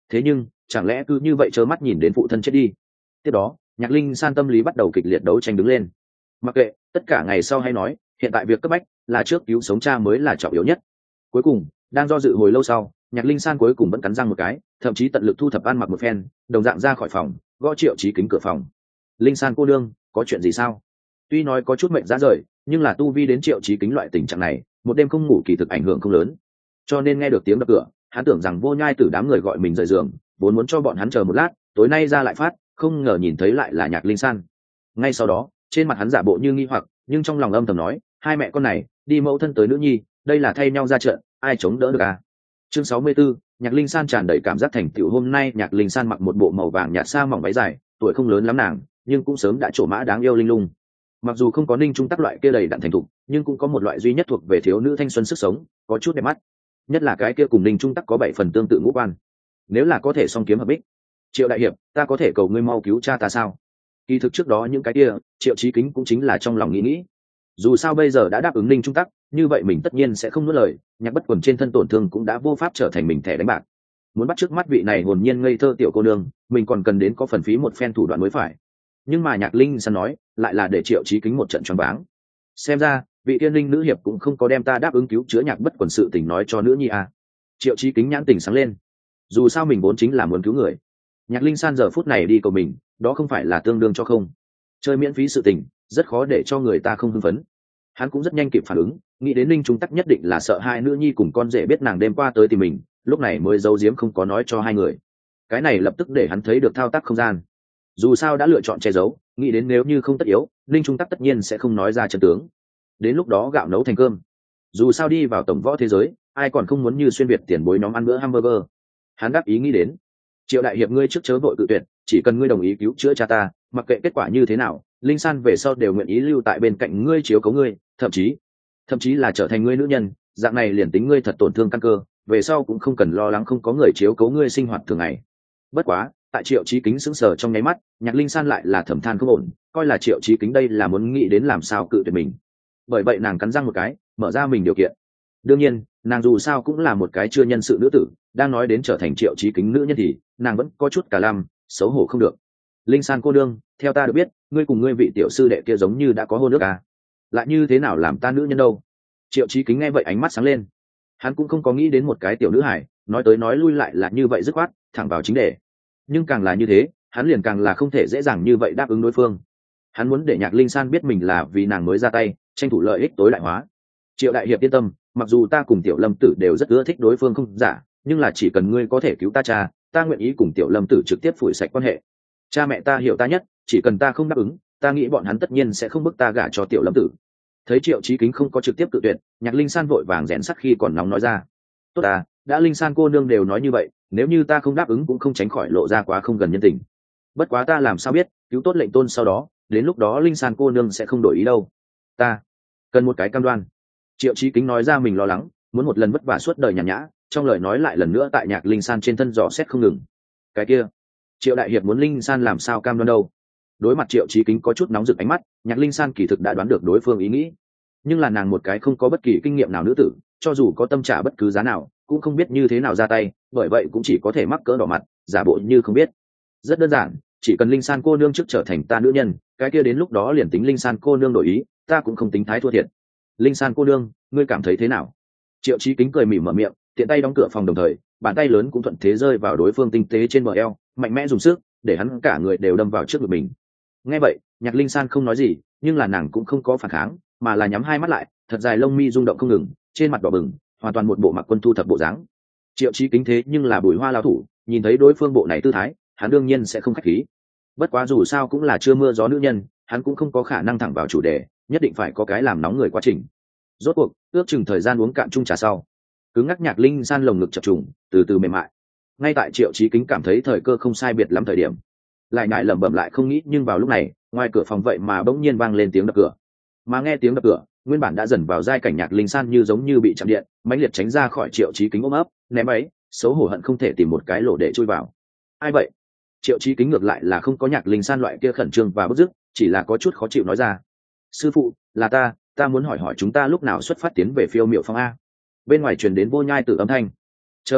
thế nhưng chẳng lẽ cứ như vậy trơ mắt nhìn đến phụ thân chết đi? tiếp đó Nhạc Linh San tâm lý bắt đầu kịch liệt đấu tranh đứng lên. Mặc kệ tất cả ngày sau hay nói, hiện tại việc cấp bách là trước cứu sống cha mới là trọng yếu nhất. Cuối cùng đang do dự hồi lâu sau, Nhạc Linh San cuối cùng vẫn cắn răng một cái, thậm chí tận lực thu thập ăn mặc một phen, đồng dạng ra khỏi phòng, gõ Triệu Chí Kính cửa phòng. Linh San cô nương, có chuyện gì sao? Tuy nói có chút mệnh ra rời, nhưng là tu vi đến Triệu Chí Kính loại tình trạng này, một đêm không ngủ kỳ thực ảnh hưởng không lớn. Cho nên nghe được tiếng đập cửa, hắn tưởng rằng Vô Nhai Tử đám người gọi mình rời giường, vốn muốn cho bọn hắn chờ một lát, tối nay ra lại phát, không ngờ nhìn thấy lại là Nhạc Linh San. Ngay sau đó, trên mặt hắn giả bộ như nghi hoặc, nhưng trong lòng âm thầm nói, hai mẹ con này, đi mẫu thân tới nữ nhi, đây là thay nhau ra trận, ai chống đỡ được à? Chương sáu mươi 64, Nhạc Linh San tràn đầy cảm giác thành tựu. Hôm nay Nhạc Linh San mặc một bộ màu vàng nhạt sa mỏng váy dài, tuổi không lớn lắm nàng, nhưng cũng sớm đã trổ mã đáng yêu linh lung. Mặc dù không có Ninh Trung Tắc loại kia đầy đặn thành thục, nhưng cũng có một loại duy nhất thuộc về thiếu nữ thanh xuân sức sống, có chút đẹp mắt. Nhất là cái kia cùng Ninh Trung Tắc có bảy phần tương tự ngũ quan. Nếu là có thể song kiếm hợp bích. Triệu đại hiệp, ta có thể cầu ngươi mau cứu cha ta sao? Kỳ thực trước đó những cái kia, Triệu Chí Kính cũng chính là trong lòng nghĩ nghĩ. Dù sao bây giờ đã đáp ứng Ninh Trung Tắc, như vậy mình tất nhiên sẽ không nuốt lời, Nhạc Bất Quần trên thân tổn thương cũng đã vô pháp trở thành mình thẻ đánh bạc. Muốn bắt trước mắt vị này hồn nhiên ngây thơ tiểu cô nương, mình còn cần đến có phần phí một phen thủ đoạn mới phải. Nhưng mà Nhạc Linh San nói, lại là để Triệu Chí Kính một trận choáng váng. Xem ra, vị tiên linh nữ hiệp cũng không có đem ta đáp ứng cứu chữa Nhạc Bất Quần sự tình nói cho nữ nhi à. Triệu Chí Kính nhãn tình sáng lên. Dù sao mình vốn chính là muốn cứu người. Nhạc Linh San giờ phút này đi cầu mình, đó không phải là tương đương cho không. Chơi miễn phí sự tình, rất khó để cho người ta không hưng phấn. Hắn cũng rất nhanh kịp phản ứng, nghĩ đến Ninh Trung Tắc nhất định là sợ hai nữ nhi cùng con rể biết nàng đêm qua tới tìm mình, lúc này mới giấu giếm không có nói cho hai người. Cái này lập tức để hắn thấy được thao tác không gian. Dù sao đã lựa chọn che giấu, nghĩ đến nếu như không tất yếu, Ninh Trung Tắc tất nhiên sẽ không nói ra chân tướng. Đến lúc đó gạo nấu thành cơm. Dù sao đi vào tổng võ thế giới, ai còn không muốn như xuyên việt tiền bối nhóm ăn bữa hamburger. Hắn đáp ý nghĩ đến. Triệu đại hiệp ngươi trước chớ vội cự tuyệt, chỉ cần ngươi đồng ý cứu chữa cha ta, mặc kệ kết quả như thế nào, Linh San về sau đều nguyện ý lưu tại bên cạnh ngươi chiếu cố ngươi, thậm chí thậm chí là trở thành ngươi nữ nhân, dạng này liền tính ngươi thật tổn thương căn cơ, về sau cũng không cần lo lắng không có người chiếu cố ngươi sinh hoạt thường ngày. Bất quá, tại Triệu Chí Kính sững sờ trong nháy mắt, Nhạc Linh San lại là thầm than không ổn, coi là Triệu Chí Kính đây là muốn nghĩ đến làm sao cự tuyệt mình. Bởi vậy nàng cắn răng một cái, mở ra mình điều kiện. Đương nhiên, nàng dù sao cũng là một cái chưa nhân sự nữ tử, đang nói đến trở thành Triệu Chí Kính nữ nhân thì nàng vẫn có chút cả lăm, xấu hổ không được. Linh San cô đương, theo ta được biết, ngươi cùng ngươi vị tiểu sư đệ kia giống như đã có hôn ước à? Lại như thế nào làm ta nữ nhân đâu? Triệu Chí Kính nghe vậy ánh mắt sáng lên. Hắn cũng không có nghĩ đến một cái tiểu nữ hải, nói tới nói lui lại là như vậy dứt khoát, thẳng vào chính đề. Nhưng càng là như thế, hắn liền càng là không thể dễ dàng như vậy đáp ứng đối phương. Hắn muốn để Nhạc Linh San biết mình là vì nàng mới ra tay, tranh thủ lợi ích tối đại hóa. Triệu đại hiệp yên tâm, mặc dù ta cùng Tiểu Lâm Tử đều rất ưa thích đối phương không giả, nhưng là chỉ cần ngươi có thể cứu ta cha, ta nguyện ý cùng Tiểu Lâm Tử trực tiếp phủi sạch quan hệ. Cha mẹ ta hiểu ta nhất, chỉ cần ta không đáp ứng, ta nghĩ bọn hắn tất nhiên sẽ không bức ta gả cho Tiểu Lâm Tử. Thấy Triệu Chí Kính không có trực tiếp cự tuyệt, Nhạc Linh San vội vàng rèn sắt khi còn nóng nói ra. Tốt à, đã Linh San cô nương đều nói như vậy, nếu như ta không đáp ứng cũng không tránh khỏi lộ ra quá không gần nhân tình. Bất quá ta làm sao biết, cứu tốt lệnh tôn sau đó, đến lúc đó Linh San cô nương sẽ không đổi ý đâu. Ta cần một cái cam đoan. Triệu Chí Kính nói ra mình lo lắng, muốn một lần vất vả suốt đời nhàn nhã, trong lời nói lại lần nữa tại Nhạc Linh San trên thân dò xét không ngừng. Cái kia, Triệu đại hiệp muốn Linh San làm sao cam đoan đâu? Đối mặt Triệu Chí Kính có chút nóng rực ánh mắt, Nhạc Linh San kỳ thực đã đoán được đối phương ý nghĩ, nhưng là nàng một cái không có bất kỳ kinh nghiệm nào nữ tử, cho dù có tâm trả bất cứ giá nào, cũng không biết như thế nào ra tay, bởi vậy cũng chỉ có thể mắc cỡ đỏ mặt, giả bộ như không biết. Rất đơn giản, chỉ cần Linh San cô nương trước trở thành ta nữ nhân, cái kia đến lúc đó liền tính Linh San cô nương đổi ý, ta cũng không tính thái thua thiệt. Linh San cô nương, ngươi cảm thấy thế nào? Triệu Chí Kính cười mỉm mở miệng, tiện tay đóng cửa phòng đồng thời, bàn tay lớn cũng thuận thế rơi vào đối phương tinh tế trên bờ eo, mạnh mẽ dùng sức, để hắn cả người đều đâm vào trước ngực mình. Nghe vậy, Nhạc Linh San không nói gì, nhưng là nàng cũng không có phản kháng, mà là nhắm hai mắt lại, thật dài lông mi rung động không ngừng, trên mặt đỏ bừng, hoàn toàn một bộ mặc quân thu thập bộ dáng. Triệu Chí Kính thế nhưng là Bùi Hoa lao thủ, nhìn thấy đối phương bộ này tư thái, hắn đương nhiên sẽ không khách khí. Bất quá dù sao cũng là chưa mưa gió nữ nhân, hắn cũng không có khả năng thẳng vào chủ đề, nhất định phải có cái làm nóng người quá trình. Rốt cuộc, ước chừng thời gian uống cạn chung trà sau, cứng ngắc Nhạc Linh San lồng ngực chập trùng, từ từ mềm mại. Ngay tại Triệu Chí Kính cảm thấy thời cơ không sai biệt lắm thời điểm, lại ngại lẩm bẩm lại không nghĩ, nhưng vào lúc này, ngoài cửa phòng vậy mà bỗng nhiên vang lên tiếng đập cửa. Mà nghe tiếng đập cửa, nguyên bản đã dần vào giai cảnh Nhạc Linh San như giống như bị chạm điện, mãnh liệt tránh ra khỏi Triệu Chí Kính ôm ấp, ném ấy, xấu hổ hận không thể tìm một cái lỗ để chui vào. Ai vậy? Triệu Chí Kính ngược lại là không có Nhạc Linh San loại kia khẩn trương và bức dứt, chỉ là có chút khó chịu nói ra. Sư phụ, là ta, ta muốn hỏi hỏi chúng ta lúc nào xuất phát tiến về Phiêu Miểu Phong a? Bên ngoài truyền đến Vô Nhai Tử âm thanh. Chờ một chút,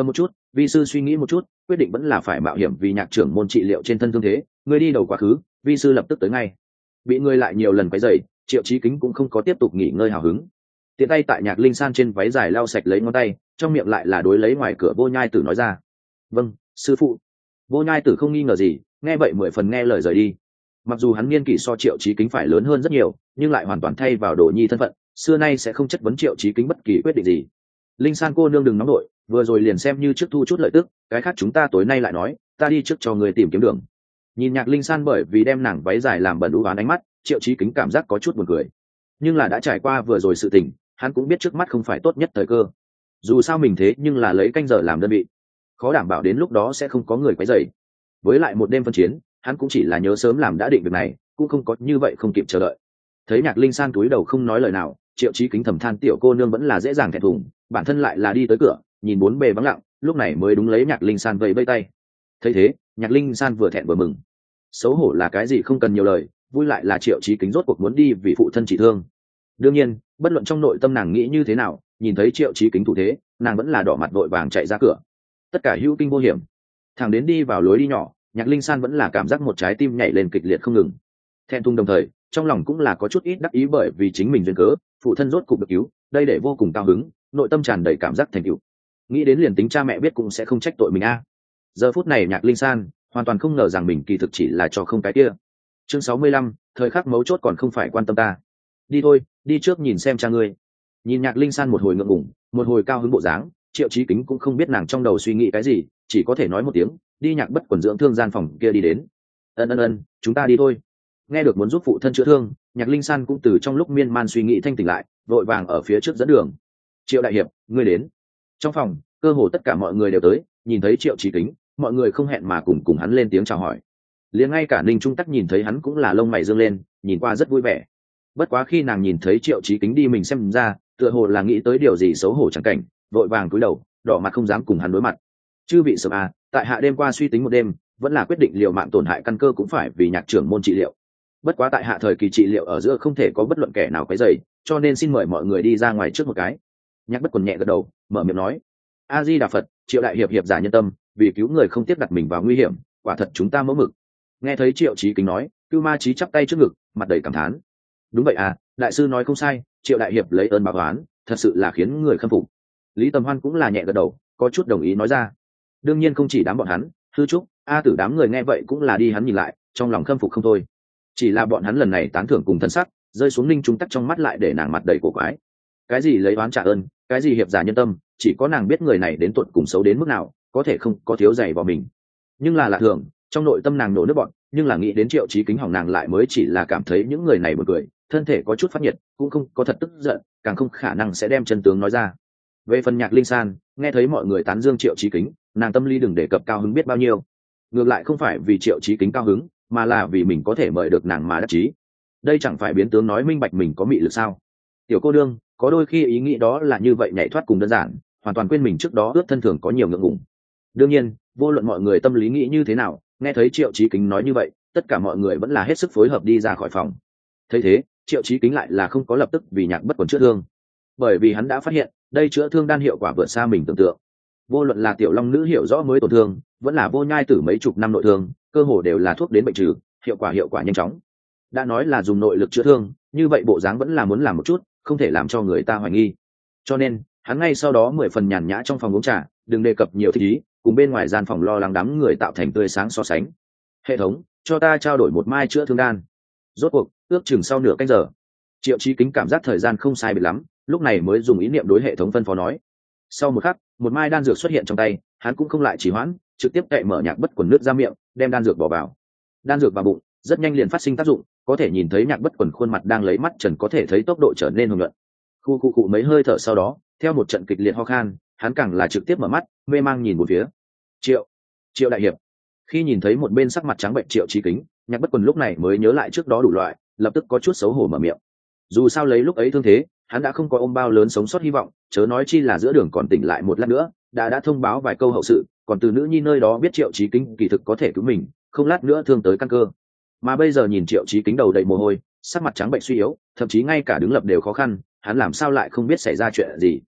Vi sư suy nghĩ một chút, quyết định vẫn là phải mạo hiểm vì nhạc trưởng môn trị liệu trên thân thương thế. Ngươi đi đầu quá khứ, vi sư lập tức tới ngay. Bị ngươi lại nhiều lần quấy rầy, Triệu Chí Kính cũng không có tiếp tục nghỉ ngơi hào hứng. Tiện tay tại Nhạc Linh San trên váy dài lau sạch lấy ngón tay, trong miệng lại là đối lấy ngoài cửa Vô Nhai Tử nói ra: "Vâng, sư phụ." Vô Nhai Tử không nghi ngờ gì, nghe vậy mười phần nghe lời rời đi. Mặc dù hắn niên kỷ so Triệu Chí Kính phải lớn hơn rất nhiều, nhưng lại hoàn toàn thay vào Đồ Nhi thân phận, xưa nay sẽ không chất vấn Triệu Chí Kính bất kỳ quyết định gì. Linh San cô nương đừng nóng đội, vừa rồi liền xem như trước thu chút lợi tức, cái khác chúng ta tối nay lại nói, ta đi trước cho người tìm kiếm đường. Nhìn Nhạc Linh San bởi vì đem nàng váy dài làm bẩn ú oán ánh mắt, Triệu Chí Kính cảm giác có chút buồn cười. Nhưng là đã trải qua vừa rồi sự tình, hắn cũng biết trước mắt không phải tốt nhất thời cơ. Dù sao mình thế nhưng là lấy canh giờ làm đơn vị, khó đảm bảo đến lúc đó sẽ không có người quấy rầy. Với lại một đêm phân chiến, hắn cũng chỉ là nhớ sớm làm đã định việc này, cũng không có như vậy không kịp chờ đợi. Thấy Nhạc Linh San túi đầu không nói lời nào, Triệu Chí Kính thầm than tiểu cô nương vẫn là dễ dàng thẹn thùng, bản thân lại là đi tới cửa, nhìn bốn bề vắng lặng, lúc này mới đúng lấy Nhạc Linh San vẫy vẫy tay. Thấy thế, Nhạc Linh San vừa thẹn vừa mừng. Xấu hổ là cái gì không cần nhiều lời, vui lại là Triệu Chí Kính rốt cuộc muốn đi vì phụ thân trị thương. Đương nhiên, bất luận trong nội tâm nàng nghĩ như thế nào, nhìn thấy Triệu Chí Kính thủ thế, nàng vẫn là đỏ mặt vội vàng chạy ra cửa. Tất cả hữu kinh vô hiểm, thằng đến đi vào lối đi nhỏ, Nhạc Linh San vẫn là cảm giác một trái tim nhảy lên kịch liệt không ngừng. Thẹn thùng đồng thời, trong lòng cũng là có chút ít đắc ý bởi vì chính mình duyên cớ, phụ thân rốt cục được cứu, đây để vô cùng cao hứng, nội tâm tràn đầy cảm giác thành tựu. Nghĩ đến liền tính cha mẹ biết cũng sẽ không trách tội mình a. Giờ phút này Nhạc Linh San hoàn toàn không ngờ rằng mình kỳ thực chỉ là cho không cái kia. Chương sáu mươi lăm, thời khắc mấu chốt còn không phải quan tâm ta. Đi thôi, đi trước nhìn xem cha ngươi. Nhìn Nhạc Linh San một hồi ngượng ngùng, một hồi cao hứng bộ dáng, Triệu Chí Kính cũng không biết nàng trong đầu suy nghĩ cái gì, chỉ có thể nói một tiếng, đi Nhạc Bất Quần dưỡng thương gian phòng kia đi đến. Ân ân ân, chúng ta đi thôi. Nghe được muốn giúp phụ thân chữa thương, Nhạc Linh San cũng từ trong lúc miên man suy nghĩ thanh tỉnh lại, vội vàng ở phía trước dẫn đường. Triệu đại hiệp, ngươi đến. Trong phòng, cơ hồ tất cả mọi người đều tới, nhìn thấy Triệu Chí Kính, mọi người không hẹn mà cùng cùng hắn lên tiếng chào hỏi. Liền ngay cả Ninh Trung Tắc nhìn thấy hắn cũng là lông mày dương lên, nhìn qua rất vui vẻ. Bất quá khi nàng nhìn thấy Triệu Chí Kính đi mình xem ra, tựa hồ là nghĩ tới điều gì xấu hổ chẳng cảnh, vội vàng cúi đầu, đỏ mặt không dám cùng hắn đối mặt. Chư vị sợ à, tại hạ đêm qua suy tính một đêm, vẫn là quyết định liều mạng tổn hại căn cơ cũng phải vì Nhạc trưởng môn trị liệu. Bất quá tại hạ thời kỳ trị liệu ở giữa không thể có bất luận kẻ nào quấy rầy, cho nên xin mời mọi người đi ra ngoài trước một cái. Nhạc Bất Quần nhẹ gật đầu, mở miệng nói: A Di Đà Phật, Triệu đại hiệp hiệp giả nhân tâm, vì cứu người không tiếc đặt mình vào nguy hiểm, quả thật chúng ta mẫu mực. Nghe thấy Triệu Chí Kính nói, Cưu Ma Chí chắp tay trước ngực, mặt đầy cảm thán. Đúng vậy à, đại sư nói không sai, Triệu đại hiệp lấy ơn báo oán, thật sự là khiến người khâm phục. Lý Tầm Hoan cũng là nhẹ gật đầu, có chút đồng ý nói ra. Đương nhiên không chỉ đám bọn hắn, Hư Trúc, A Tử đám người nghe vậy cũng là đi hắn nhìn lại, trong lòng khâm phục không thôi. Chỉ là bọn hắn lần này tán thưởng cùng thân sắc, rơi xuống Ninh Trung Tắc trong mắt lại để nàng mặt đầy cổ quái. Cái gì lấy oán trả ơn, cái gì hiệp giả nhân tâm, chỉ có nàng biết người này đến tuột cùng xấu đến mức nào, có thể không có thiếu dày vào mình. Nhưng là lạ thường, trong nội tâm nàng nổ nước bọn, nhưng là nghĩ đến Triệu Chí Kính hỏng nàng lại mới chỉ là cảm thấy những người này buồn cười, thân thể có chút phát nhiệt, cũng không có thật tức giận, càng không khả năng sẽ đem chân tướng nói ra. Về phần Nhạc Linh San, nghe thấy mọi người tán dương Triệu Chí Kính, nàng tâm lý đừng đề cập cao hứng biết bao nhiêu. Ngược lại không phải vì Triệu Chí Kính cao hứng, mà là vì mình có thể mời được nàng mà đắc chí. Đây chẳng phải biến tướng nói minh bạch mình có mị lực sao? Tiểu cô đương, có đôi khi ý nghĩ đó là như vậy nhảy thoát cùng đơn giản, hoàn toàn quên mình trước đó ước thân thường có nhiều ngượng ngùng. Đương nhiên, vô luận mọi người tâm lý nghĩ như thế nào, nghe thấy Triệu Chí Kính nói như vậy, tất cả mọi người vẫn là hết sức phối hợp đi ra khỏi phòng. Thấy thế, Triệu Chí Kính lại là không có lập tức vì Nhạc Bất Quần chữa thương, bởi vì hắn đã phát hiện, đây chữa thương đan hiệu quả vượt xa mình tưởng tượng. Vô luận là Tiểu Long nữ hiểu rõ mới tổn thương, vẫn là Vô Nhai Tử mấy chục năm nội thương, cơ hồ đều là thuốc đến bệnh trừ, hiệu quả hiệu quả nhanh chóng. Đã nói là dùng nội lực chữa thương, như vậy bộ dáng vẫn là muốn làm một chút, không thể làm cho người ta hoài nghi. Cho nên, hắn ngay sau đó mười phần nhàn nhã trong phòng uống trà, đừng đề cập nhiều thích ý, cùng bên ngoài gian phòng lo lắng đám người tạo thành tươi sáng so sánh. Hệ thống, cho ta trao đổi một mai chữa thương đan. Rốt cuộc, ước chừng sau nửa canh giờ, Triệu Chí Kính cảm giác thời gian không sai biệt lắm, lúc này mới dùng ý niệm đối hệ thống phân phó nói. Sau một khắc, một mai đan dược xuất hiện trong tay, hắn cũng không lại trì hoãn, trực tiếp cậy mở Nhạc Bất Quần nước ra miệng, đem đan dược bỏ vào. Đan dược vào bụng, rất nhanh liền phát sinh tác dụng, có thể nhìn thấy Nhạc Bất Quần khuôn mặt đang lấy mắt trần có thể thấy tốc độ trở nên hồng nhuận. Khu khu cụ mấy hơi thở sau đó, theo một trận kịch liệt ho khan, hắn càng là trực tiếp mở mắt, mê mang nhìn một phía. Triệu, Triệu đại hiệp. Khi nhìn thấy một bên sắc mặt trắng bệnh Triệu Chí Kính, Nhạc Bất Quần lúc này mới nhớ lại trước đó đủ loại, lập tức có chút xấu hổ mở miệng. Dù sao lấy lúc ấy thương thế, hắn đã không có ôm bao lớn sống sót hy vọng, chớ nói chi là giữa đường còn tỉnh lại một lát nữa, đã đã thông báo vài câu hậu sự, còn từ nữ nhi nơi đó biết Triệu Chí Kính kỳ thực có thể cứu mình, không lát nữa thương tới căn cơ. Mà bây giờ nhìn Triệu Chí Kính đầu đầy mồ hôi, sắc mặt trắng bệnh suy yếu, thậm chí ngay cả đứng lập đều khó khăn, hắn làm sao lại không biết xảy ra chuyện gì.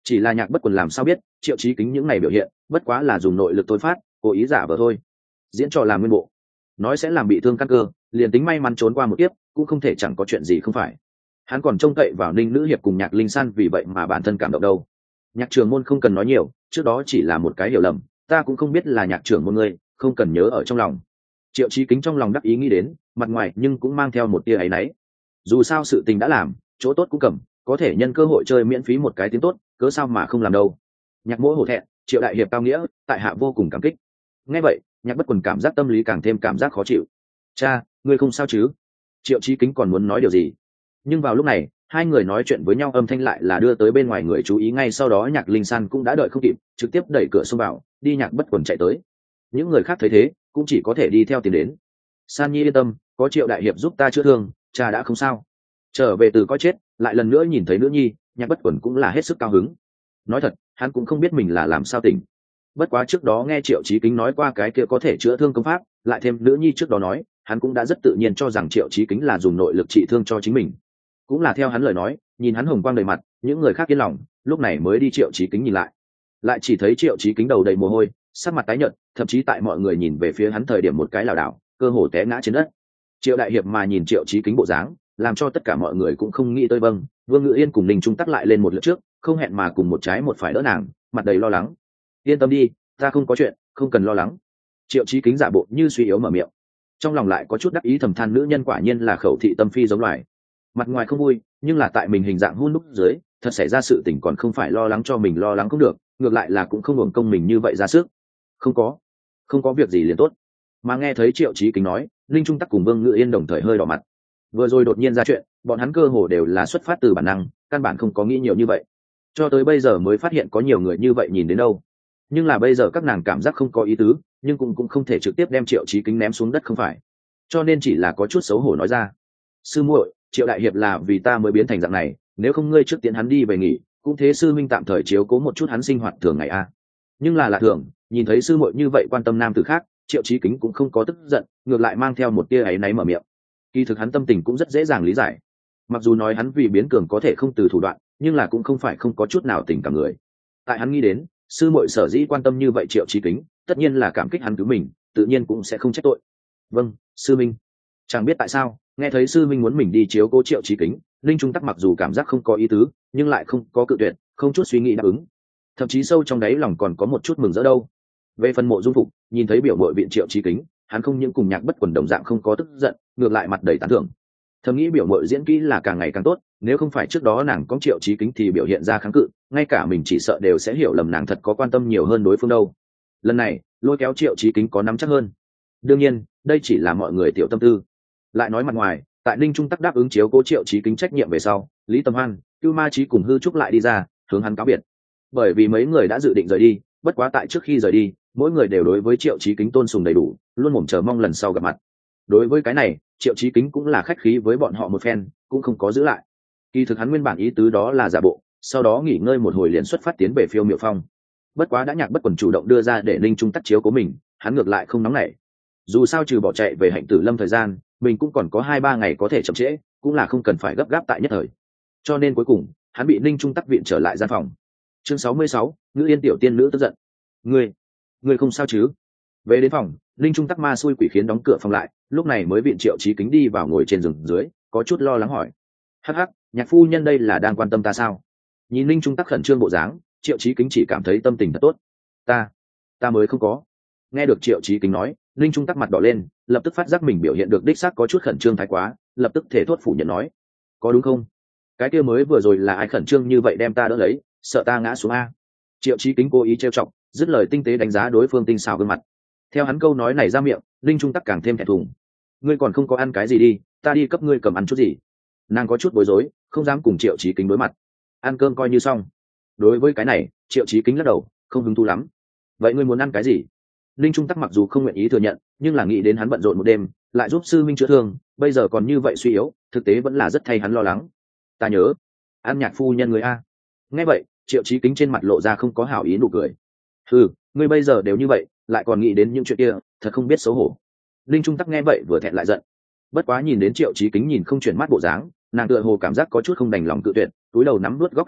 Chỉ là Nhạc Bất Quần làm sao biết Triệu Chí Kính những ngày biểu hiện bất quá là dùng nội lực tối phát, cố ý giả vờ thôi, diễn trò làm nguyên bộ, nói sẽ làm bị thương căn cơ, liền tính may mắn trốn qua một kiếp cũng không thể chẳng có chuyện gì không phải. Hắn còn trông cậy vào Ninh Nữ Hiệp cùng Nhạc Linh San vì vậy mà bản thân cảm động đâu. Nhạc trưởng môn không cần nói nhiều, trước đó chỉ là một cái hiểu lầm, ta cũng không biết là nhạc trưởng môn ngươi, không cần nhớ ở trong lòng. Triệu Chí Kính trong lòng đắc ý nghĩ đến, mặt ngoài nhưng cũng mang theo một tia áy náy. Dù sao sự tình đã làm, chỗ tốt cũng cầm, có thể nhân cơ hội chơi miễn phí một cái tiếng tốt, cớ sao mà không làm đâu. Nhạc Mỗ hổ thẹn, Triệu đại hiệp cao nghĩa, tại hạ vô cùng cảm kích. Nghe vậy, Nhạc Bất Quần cảm giác tâm lý càng thêm cảm giác khó chịu. Cha, ngươi không sao chứ? Triệu Chí Kính còn muốn nói điều gì, nhưng vào lúc này hai người nói chuyện với nhau âm thanh lại là đưa tới bên ngoài người chú ý. Ngay sau đó Nhạc Linh San cũng đã đợi không kịp, trực tiếp đẩy cửa xông vào, đi Nhạc Bất Quần chạy tới. Những người khác thấy thế cũng chỉ có thể đi theo tiền đến. San Nhi yên tâm, có Triệu đại hiệp giúp ta chữa thương, cha đã không sao. Trở về từ coi chết, lại lần nữa nhìn thấy nữ nhi, Nhạc Bất Quần cũng là hết sức cao hứng. Nói thật, hắn cũng không biết mình là làm sao tỉnh. Bất quá trước đó nghe Triệu Chí Kính nói qua cái kia có thể chữa thương công pháp, lại thêm nữ nhi trước đó nói, hắn cũng đã rất tự nhiên cho rằng Triệu Chí Kính là dùng nội lực trị thương cho chính mình. Cũng là theo hắn lời nói, nhìn hắn hồng quang đầy mặt, những người khác yên lòng, lúc này mới đi Triệu Chí Kính nhìn lại. Lại chỉ thấy Triệu Chí Kính đầu đầy mồ hôi, sắc mặt tái nhợt, thậm chí tại mọi người nhìn về phía hắn thời điểm một cái lảo đảo, cơ hồ té ngã trên đất. Triệu đại hiệp mà nhìn Triệu Chí Kính bộ dáng, làm cho tất cả mọi người cũng không nghĩ tới. Vâng, Vương Ngự Yên cùng Ninh Trung tắc lại lên một lượt trước, không hẹn mà cùng một trái một phải đỡ nàng, mặt đầy lo lắng. Yên tâm đi, ta không có chuyện, không cần lo lắng. Triệu Chí Kính giả bộ như suy yếu mở miệng, trong lòng lại có chút đắc ý thầm than nữ nhân quả nhiên là khẩu thị tâm phi giống loài. Mặt ngoài không vui, nhưng là tại mình hình dạng hun đúc dưới, thật xảy ra sự tình còn không phải lo lắng cho mình lo lắng không được, ngược lại là cũng không hưởng công mình như vậy ra sức. Không có, không có việc gì liền tốt. Mà nghe thấy Triệu Chí Kính nói, Linh Trung tắc cùng Vương Ngự Yên đồng thời hơi đỏ mặt. Vừa rồi đột nhiên ra chuyện, bọn hắn cơ hồ đều là xuất phát từ bản năng, căn bản không có nghĩ nhiều như vậy. Cho tới bây giờ mới phát hiện có nhiều người như vậy nhìn đến đâu. Nhưng là bây giờ các nàng cảm giác không có ý tứ, nhưng cũng cũng không thể trực tiếp đem Triệu Chí Kính ném xuống đất không phải. Cho nên chỉ là có chút xấu hổ nói ra. Sư muội, Triệu đại hiệp là vì ta mới biến thành dạng này, nếu không ngươi trước tiến hắn đi về nghỉ, cũng thế sư minh tạm thời chiếu cố một chút hắn sinh hoạt thường ngày a. Nhưng là là thường, nhìn thấy sư muội như vậy quan tâm nam tử khác, Triệu Chí Kính cũng không có tức giận, ngược lại mang theo một tia áy náy mở miệng. Kỳ thực hắn tâm tình cũng rất dễ dàng lý giải. Mặc dù nói hắn vì biến cường có thể không từ thủ đoạn, nhưng là cũng không phải không có chút nào tình cảm người. Tại hắn nghĩ đến, sư muội sở dĩ quan tâm như vậy Triệu Chí Kính, tất nhiên là cảm kích hắn cứu mình, tự nhiên cũng sẽ không trách tội. Vâng, sư minh. Chẳng biết tại sao, nghe thấy sư minh muốn mình đi chiếu cố Triệu Chí Kính, Linh Trung tắc mặc dù cảm giác không có ý tứ, nhưng lại không có cự tuyệt, không chút suy nghĩ đáp ứng. Thậm chí sâu trong đáy lòng còn có một chút mừng rỡ đâu. Về phần Mộ Dung Phục, nhìn thấy biểu muội viện Triệu Chí Kính, hắn không những cùng Nhạc Bất Quần đồng dạng không có tức giận, ngược lại mặt đầy tán thưởng. Thầm nghĩ biểu muội diễn kỹ là càng ngày càng tốt, nếu không phải trước đó nàng có Triệu Chí Kính thì biểu hiện ra kháng cự, ngay cả mình chỉ sợ đều sẽ hiểu lầm nàng thật có quan tâm nhiều hơn đối phương đâu. Lần này, lôi kéo Triệu Chí Kính có nắm chắc hơn. Đương nhiên, đây chỉ là mọi người tiểu tâm tư. Lại nói mặt ngoài, tại Ninh Trung tắc đáp ứng chiếu cố Triệu Chí Kính trách nhiệm về sau, Lý Tầm Hoan, Cưu Ma Chí cùng Hư Trúc lại đi ra, hướng hắn cáo biệt. Bởi vì mấy người đã dự định rời đi, bất quá tại trước khi rời đi, mỗi người đều đối với Triệu Chí Kính tôn sùng đầy đủ, luôn mồm chờ mong lần sau gặp mặt. Đối với cái này, Triệu Chí Kính cũng là khách khí với bọn họ một phen, cũng không có giữ lại. Kỳ thực hắn nguyên bản ý tứ đó là giả bộ, sau đó nghỉ ngơi một hồi liền xuất phát tiến về Phiêu Miệu Phong. Bất quá đã Nhạc Bất Quần chủ động đưa ra để Ninh Trung tắc chiếu cố mình, hắn ngược lại không nóng nảy. Dù sao trừ bỏ chạy về Hạnh Tử Lâm thời gian, mình cũng còn có hai ba ngày có thể chậm trễ, cũng là không cần phải gấp gáp tại nhất thời. Cho nên cuối cùng, hắn bị Ninh Trung tắc viện trở lại gian phòng. Chương sáu mươi sáu, Ngữ Yên tiểu tiên nữ tức giận. Ngươi, ngươi không sao chứ? Về đến phòng, Ninh Trung tắc ma xui quỷ khiến đóng cửa phòng lại, lúc này mới viện Triệu Chí Kính đi vào ngồi trên giường dưới, có chút lo lắng hỏi. Hắc hắc, Nhạc phu nhân đây là đang quan tâm ta sao? Nhìn Ninh Trung tắc khẩn trương bộ dáng, Triệu Chí Kính chỉ cảm thấy tâm tình thật tốt. Ta, ta mới không có. Nghe được Triệu Chí Kính nói, Ninh Trung tắc mặt đỏ lên, lập tức phát giác mình biểu hiện được đích xác có chút khẩn trương thái quá, lập tức thể thốt phủ nhận nói. Có đúng không? Cái kia mới vừa rồi là ai khẩn trương như vậy đem ta đỡ lấy, sợ ta ngã xuống a? Triệu Chí Kính cố ý trêu chọc, dứt lời tinh tế đánh giá đối phương tinh xảo gương mặt. Theo hắn câu nói này ra miệng, Ninh Trung tắc càng thêm thẹn thùng. Ngươi còn không có ăn cái gì đi, ta đi cấp ngươi cầm ăn chút gì. Nàng có chút bối rối, không dám cùng Triệu Chí Kính đối mặt. Ăn cơm coi như xong. Đối với cái này, Triệu Chí Kính lắc đầu, không hứng thú lắm. Vậy ngươi muốn ăn cái gì? Ninh Trung tắc mặc dù không nguyện ý thừa nhận, nhưng là nghĩ đến hắn bận rộn một đêm, lại giúp sư minh chữa thương, bây giờ còn như vậy suy yếu, thực tế vẫn là rất thay hắn lo lắng. Ta nhớ, ăn Nhạc phu nhân người a. Nghe vậy, Triệu Chí Kính trên mặt lộ ra không có hảo ý nụ cười. Ừ, ngươi bây giờ đều như vậy, lại còn nghĩ đến những chuyện kia, thật không biết xấu hổ. Ninh Trung tắc nghe vậy vừa thẹn lại giận. Bất quá nhìn đến Triệu Chí Kính nhìn không chuyển mắt bộ dáng, nàng tựa hồ cảm giác có chút không đành lòng cự tuyệt, túi đầu nắm nuốt góc áo nói,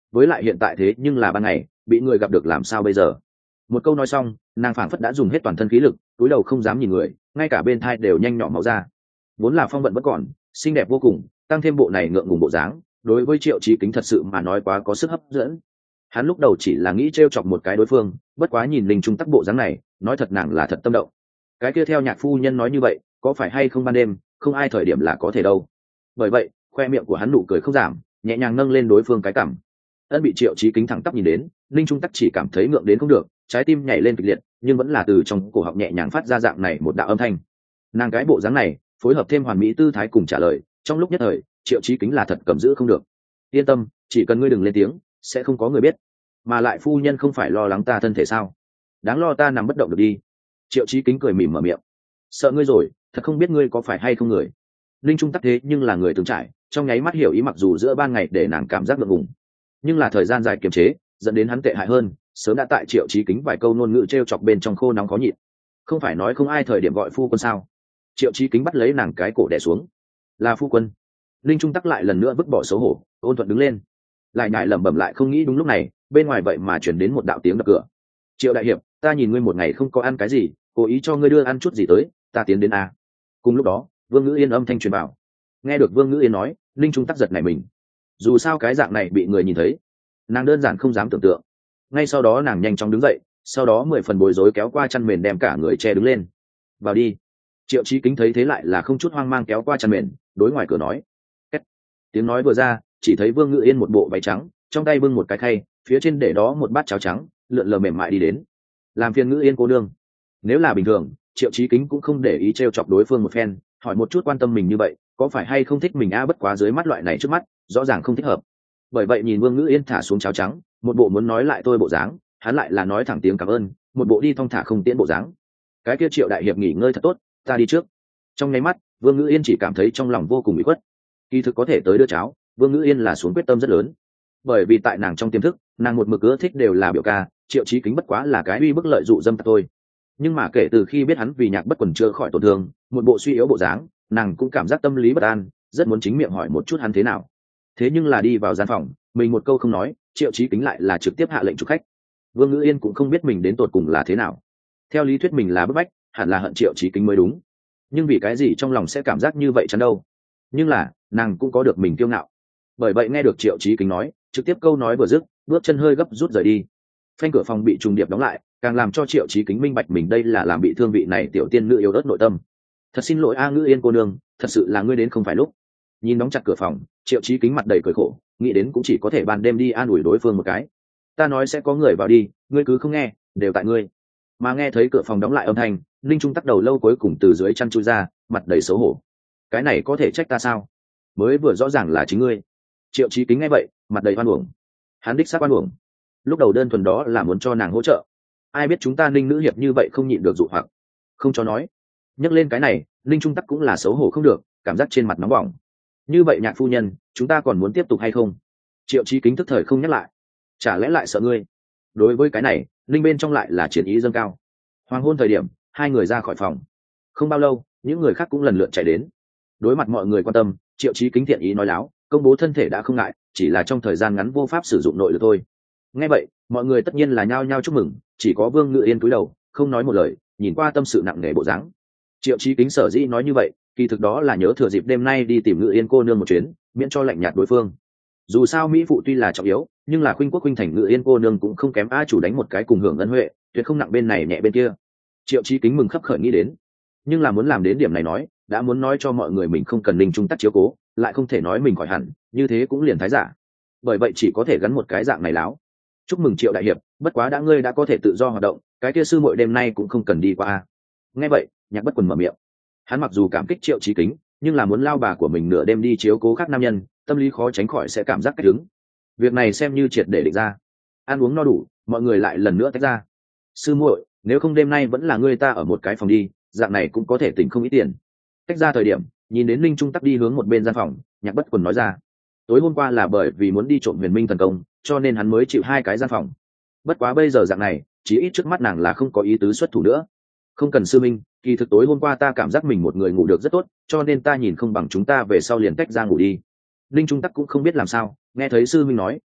với lại hiện tại thế nhưng là ban ngày bị người gặp được làm sao bây giờ. Một câu nói xong, nàng phảng phất đã dùng hết toàn thân khí lực, túi đầu không dám nhìn người, ngay cả bên thai đều nhanh nhỏ máu ra. Vốn là phong vận vẫn còn xinh đẹp vô cùng, tăng thêm bộ này ngượng ngùng bộ dáng, đối với Triệu Chí Kính thật sự mà nói quá có sức hấp dẫn. Hắn lúc đầu chỉ là nghĩ trêu chọc một cái đối phương, bất quá nhìn Linh Trung Tắc bộ dáng này, nói thật nàng là thật tâm động. Cái kia theo nhạc phu nhân nói như vậy, có phải hay không ban đêm, không ai thời điểm là có thể đâu. Bởi vậy, khoe miệng của hắn nụ cười không giảm, nhẹ nhàng nâng lên đối phương cái cằm. Ân bị Triệu Chí Kính thẳng tắp nhìn đến, Linh Trung Tắc chỉ cảm thấy ngượng đến không được, trái tim nhảy lên kịch liệt, nhưng vẫn là từ trong cổ họng nhẹ nhàng phát ra dạng này một đạo âm thanh. Nàng cái bộ dáng này, phối hợp thêm hoàn mỹ tư thái cùng trả lời, trong lúc nhất thời, Triệu Chí Kính là thật cầm giữ không được. Yên tâm, chỉ cần ngươi đừng lên tiếng, sẽ không có người biết. Mà lại phu nhân không phải lo lắng ta thân thể sao? Đáng lo ta nằm bất động được đi. Triệu Chí Kính cười mỉm mở miệng. Sợ ngươi rồi, thật không biết ngươi có phải hay không người. Linh Trung Tắc thế nhưng là người từng trải, trong nháy mắt hiểu ý, mặc dù giữa ban ngày để nàng cảm giác ngượng ngùng, nhưng là thời gian dài kiềm chế, dẫn đến hắn tệ hại hơn, sớm đã tại Triệu Chí Kính vài câu ngôn ngữ trêu chọc bên trong khô nóng khó nhịn. Không phải nói không ai thời điểm gọi phu quân sao? Triệu Chí Kính bắt lấy nàng cái cổ đè xuống. Là phu quân. Linh Trung Tắc lại lần nữa vứt bỏ xấu hổ, ôn thuận đứng lên, lại nhại lẩm bẩm lại không nghĩ đúng lúc này, bên ngoài vậy mà chuyển đến một đạo tiếng đập cửa. Triệu đại hiệp, ta nhìn ngươi một ngày không có ăn cái gì, cố ý cho ngươi đưa ăn chút gì tới, ta tiến đến a. Cùng lúc đó, Vương Ngữ Yên âm thanh truyền vào. Nghe được Vương Ngữ Yên nói, Linh Trung Tắc giật nảy mình. Dù sao cái dạng này bị người nhìn thấy, nàng đơn giản không dám tưởng tượng. Ngay sau đó nàng nhanh chóng đứng dậy, sau đó mười phần bối rối kéo qua chăn mền đem cả người che đứng lên. Vào đi. Triệu Chí Kính thấy thế lại là không chút hoang mang kéo qua chăn mền, đối ngoài cửa nói. Kết. Tiếng nói vừa ra, chỉ thấy Vương Ngữ Yên một bộ váy trắng, trong tay bưng một cái khay, phía trên để đó một bát cháo trắng, lượn lờ mềm mại đi đến. Làm phiền Ngữ Yên cô nương. Nếu là bình thường, Triệu Chí Kính cũng không để ý trêu chọc đối phương một phen, hỏi một chút quan tâm mình như vậy, có phải hay không thích mình a? Bất quá dưới mắt loại này trước mắt, rõ ràng không thích hợp. Bởi vậy nhìn Vương Ngữ Yên thả xuống cháo trắng, một bộ muốn nói lại tôi bộ dáng, hắn lại là nói thẳng tiếng cảm ơn, một bộ đi thong thả không tiễn bộ dáng. Cái kia Triệu đại hiệp nghỉ ngơi thật tốt, ta đi trước. Trong nháy mắt, Vương Ngữ Yên chỉ cảm thấy trong lòng vô cùng ủy khuất. Kỳ thực có thể tới đưa cháo, Vương Ngữ Yên là xuống quyết tâm rất lớn. Bởi vì tại nàng trong tiềm thức, nàng một mực ưa thích đều là biểu ca, Triệu Chí Kính bất quá là cái uy bức lợi dụ dâm thôi. Nhưng mà kể từ khi biết hắn vì Nhạc Bất Quần chưa khỏi tổn thương, một bộ suy yếu bộ dáng, nàng cũng cảm giác tâm lý bất an, rất muốn chính miệng hỏi một chút hắn thế nào. Thế nhưng là đi vào gian phòng, mình một câu không nói, Triệu Chí Kính lại là trực tiếp hạ lệnh chụp khách. Vương Ngữ Yên cũng không biết mình đến tột cùng là thế nào. Theo lý thuyết mình là bức bách, hẳn là hận Triệu Chí Kính mới đúng. Nhưng vì cái gì trong lòng sẽ cảm giác như vậy chắn đâu? Nhưng là, nàng cũng có được mình kiêu ngạo. Bởi vậy nghe được Triệu Chí Kính nói, trực tiếp câu nói vừa dứt, bước chân hơi gấp rút rời đi. Phanh cửa phòng bị trùng điệp đóng lại, càng làm cho Triệu Chí Kính minh bạch mình đây là làm bị thương vị này tiểu tiên nữ yếu ớt nội tâm. Thật xin lỗi a Ngữ Yên cô nương, thật sự là ngươi đến không phải lúc. Nhìn đóng chặt cửa phòng, Triệu Chí Kính mặt đầy cười khổ, nghĩ đến cũng chỉ có thể ban đêm đi an ủi đối phương một cái. Ta nói sẽ có người vào đi, ngươi cứ không nghe, đều tại ngươi. Mà nghe thấy cửa phòng đóng lại âm thanh, Linh Trung Tắc đầu lâu cuối cùng từ dưới chăn chui ra, mặt đầy xấu hổ. Cái này có thể trách ta sao? Mới vừa rõ ràng là chính ngươi. Triệu Chí Kính nghe vậy, mặt đầy oan uổng. Hắn đích xác oan uổng. Lúc đầu đơn thuần đó là muốn cho nàng hỗ trợ. Ai biết chúng ta Ninh nữ hiệp như vậy không nhịn được dụ hoặc, không cho nói. Nhắc lên cái này, Linh Trung Tắc cũng là xấu hổ không được, cảm giác trên mặt nóng bỏng. Như vậy Nhạc phu nhân, chúng ta còn muốn tiếp tục hay không? Triệu Chí Kính tức thời không nhắc lại. Chả lẽ lại sợ ngươi? Đối với cái này, Linh bên trong lại là chiến ý dâng cao. Hoàng hôn thời điểm, hai người ra khỏi phòng. Không bao lâu, những người khác cũng lần lượt chạy đến. Đối mặt mọi người quan tâm, Triệu Chí Kính thiện ý nói láo, công bố thân thể đã không ngại, chỉ là trong thời gian ngắn vô pháp sử dụng nội lực thôi. Nghe vậy, mọi người tất nhiên là nhao nhao chúc mừng, chỉ có Vương Ngữ Yên cúi đầu, không nói một lời, nhìn qua tâm sự nặng nề bộ dáng. Triệu Chí Kính sở dĩ nói như vậy, kỳ thực đó là nhớ thừa dịp đêm nay đi tìm Ngữ Yên cô nương một chuyến, miễn cho lạnh nhạt đối phương. Dù sao mỹ phụ tuy là trọng yếu, nhưng là khuynh quốc khuynh thành Ngữ Yên cô nương cũng không kém a chủ đánh một cái cùng hưởng ân huệ, tuyệt không nặng bên này nhẹ bên kia. Triệu Chí Kính mừng khấp khởi nghĩ đến, nhưng là muốn làm đến điểm này nói, đã muốn nói cho mọi người mình không cần Linh Trung Tắc chiếu cố, lại không thể nói mình khỏi hẳn, như thế cũng liền thái giả. Bởi vậy chỉ có thể gắn một cái dạng này láo. Chúc mừng Triệu đại hiệp, bất quá đã ngươi đã có thể tự do hoạt động, cái kia sư muội đêm nay cũng không cần đi qua a. Nghe vậy, Nhạc Bất Quần mở miệng. Hắn mặc dù cảm kích Triệu Chí Kính, nhưng là muốn lao bà của mình nửa đêm đi chiếu cố khác nam nhân, tâm lý khó tránh khỏi sẽ cảm giác cách đứng. Việc này xem như triệt để định ra. Ăn uống no đủ, mọi người lại lần nữa tách ra. Sư muội, nếu không đêm nay vẫn là ngươi ta ở một cái phòng đi, dạng này cũng có thể tỉnh không ít tiền. Tách ra thời điểm, nhìn đến Linh Trung Tắc đi hướng một bên gian phòng, Nhạc Bất Quần nói ra. Tối hôm qua là bởi vì muốn đi trộm Huyền Minh thần công, cho nên hắn mới chịu hai cái gian phòng. Bất quá bây giờ dạng này, chí ít trước mắt nàng là không có ý tứ xuất thủ nữa. Không cần sư minh, kỳ thực tối hôm qua ta cảm giác mình một người ngủ được rất tốt, cho nên ta nhìn không bằng chúng ta về sau liền tách ra ngủ đi. Linh Trung Tắc cũng không biết làm sao, nghe thấy sư minh nói,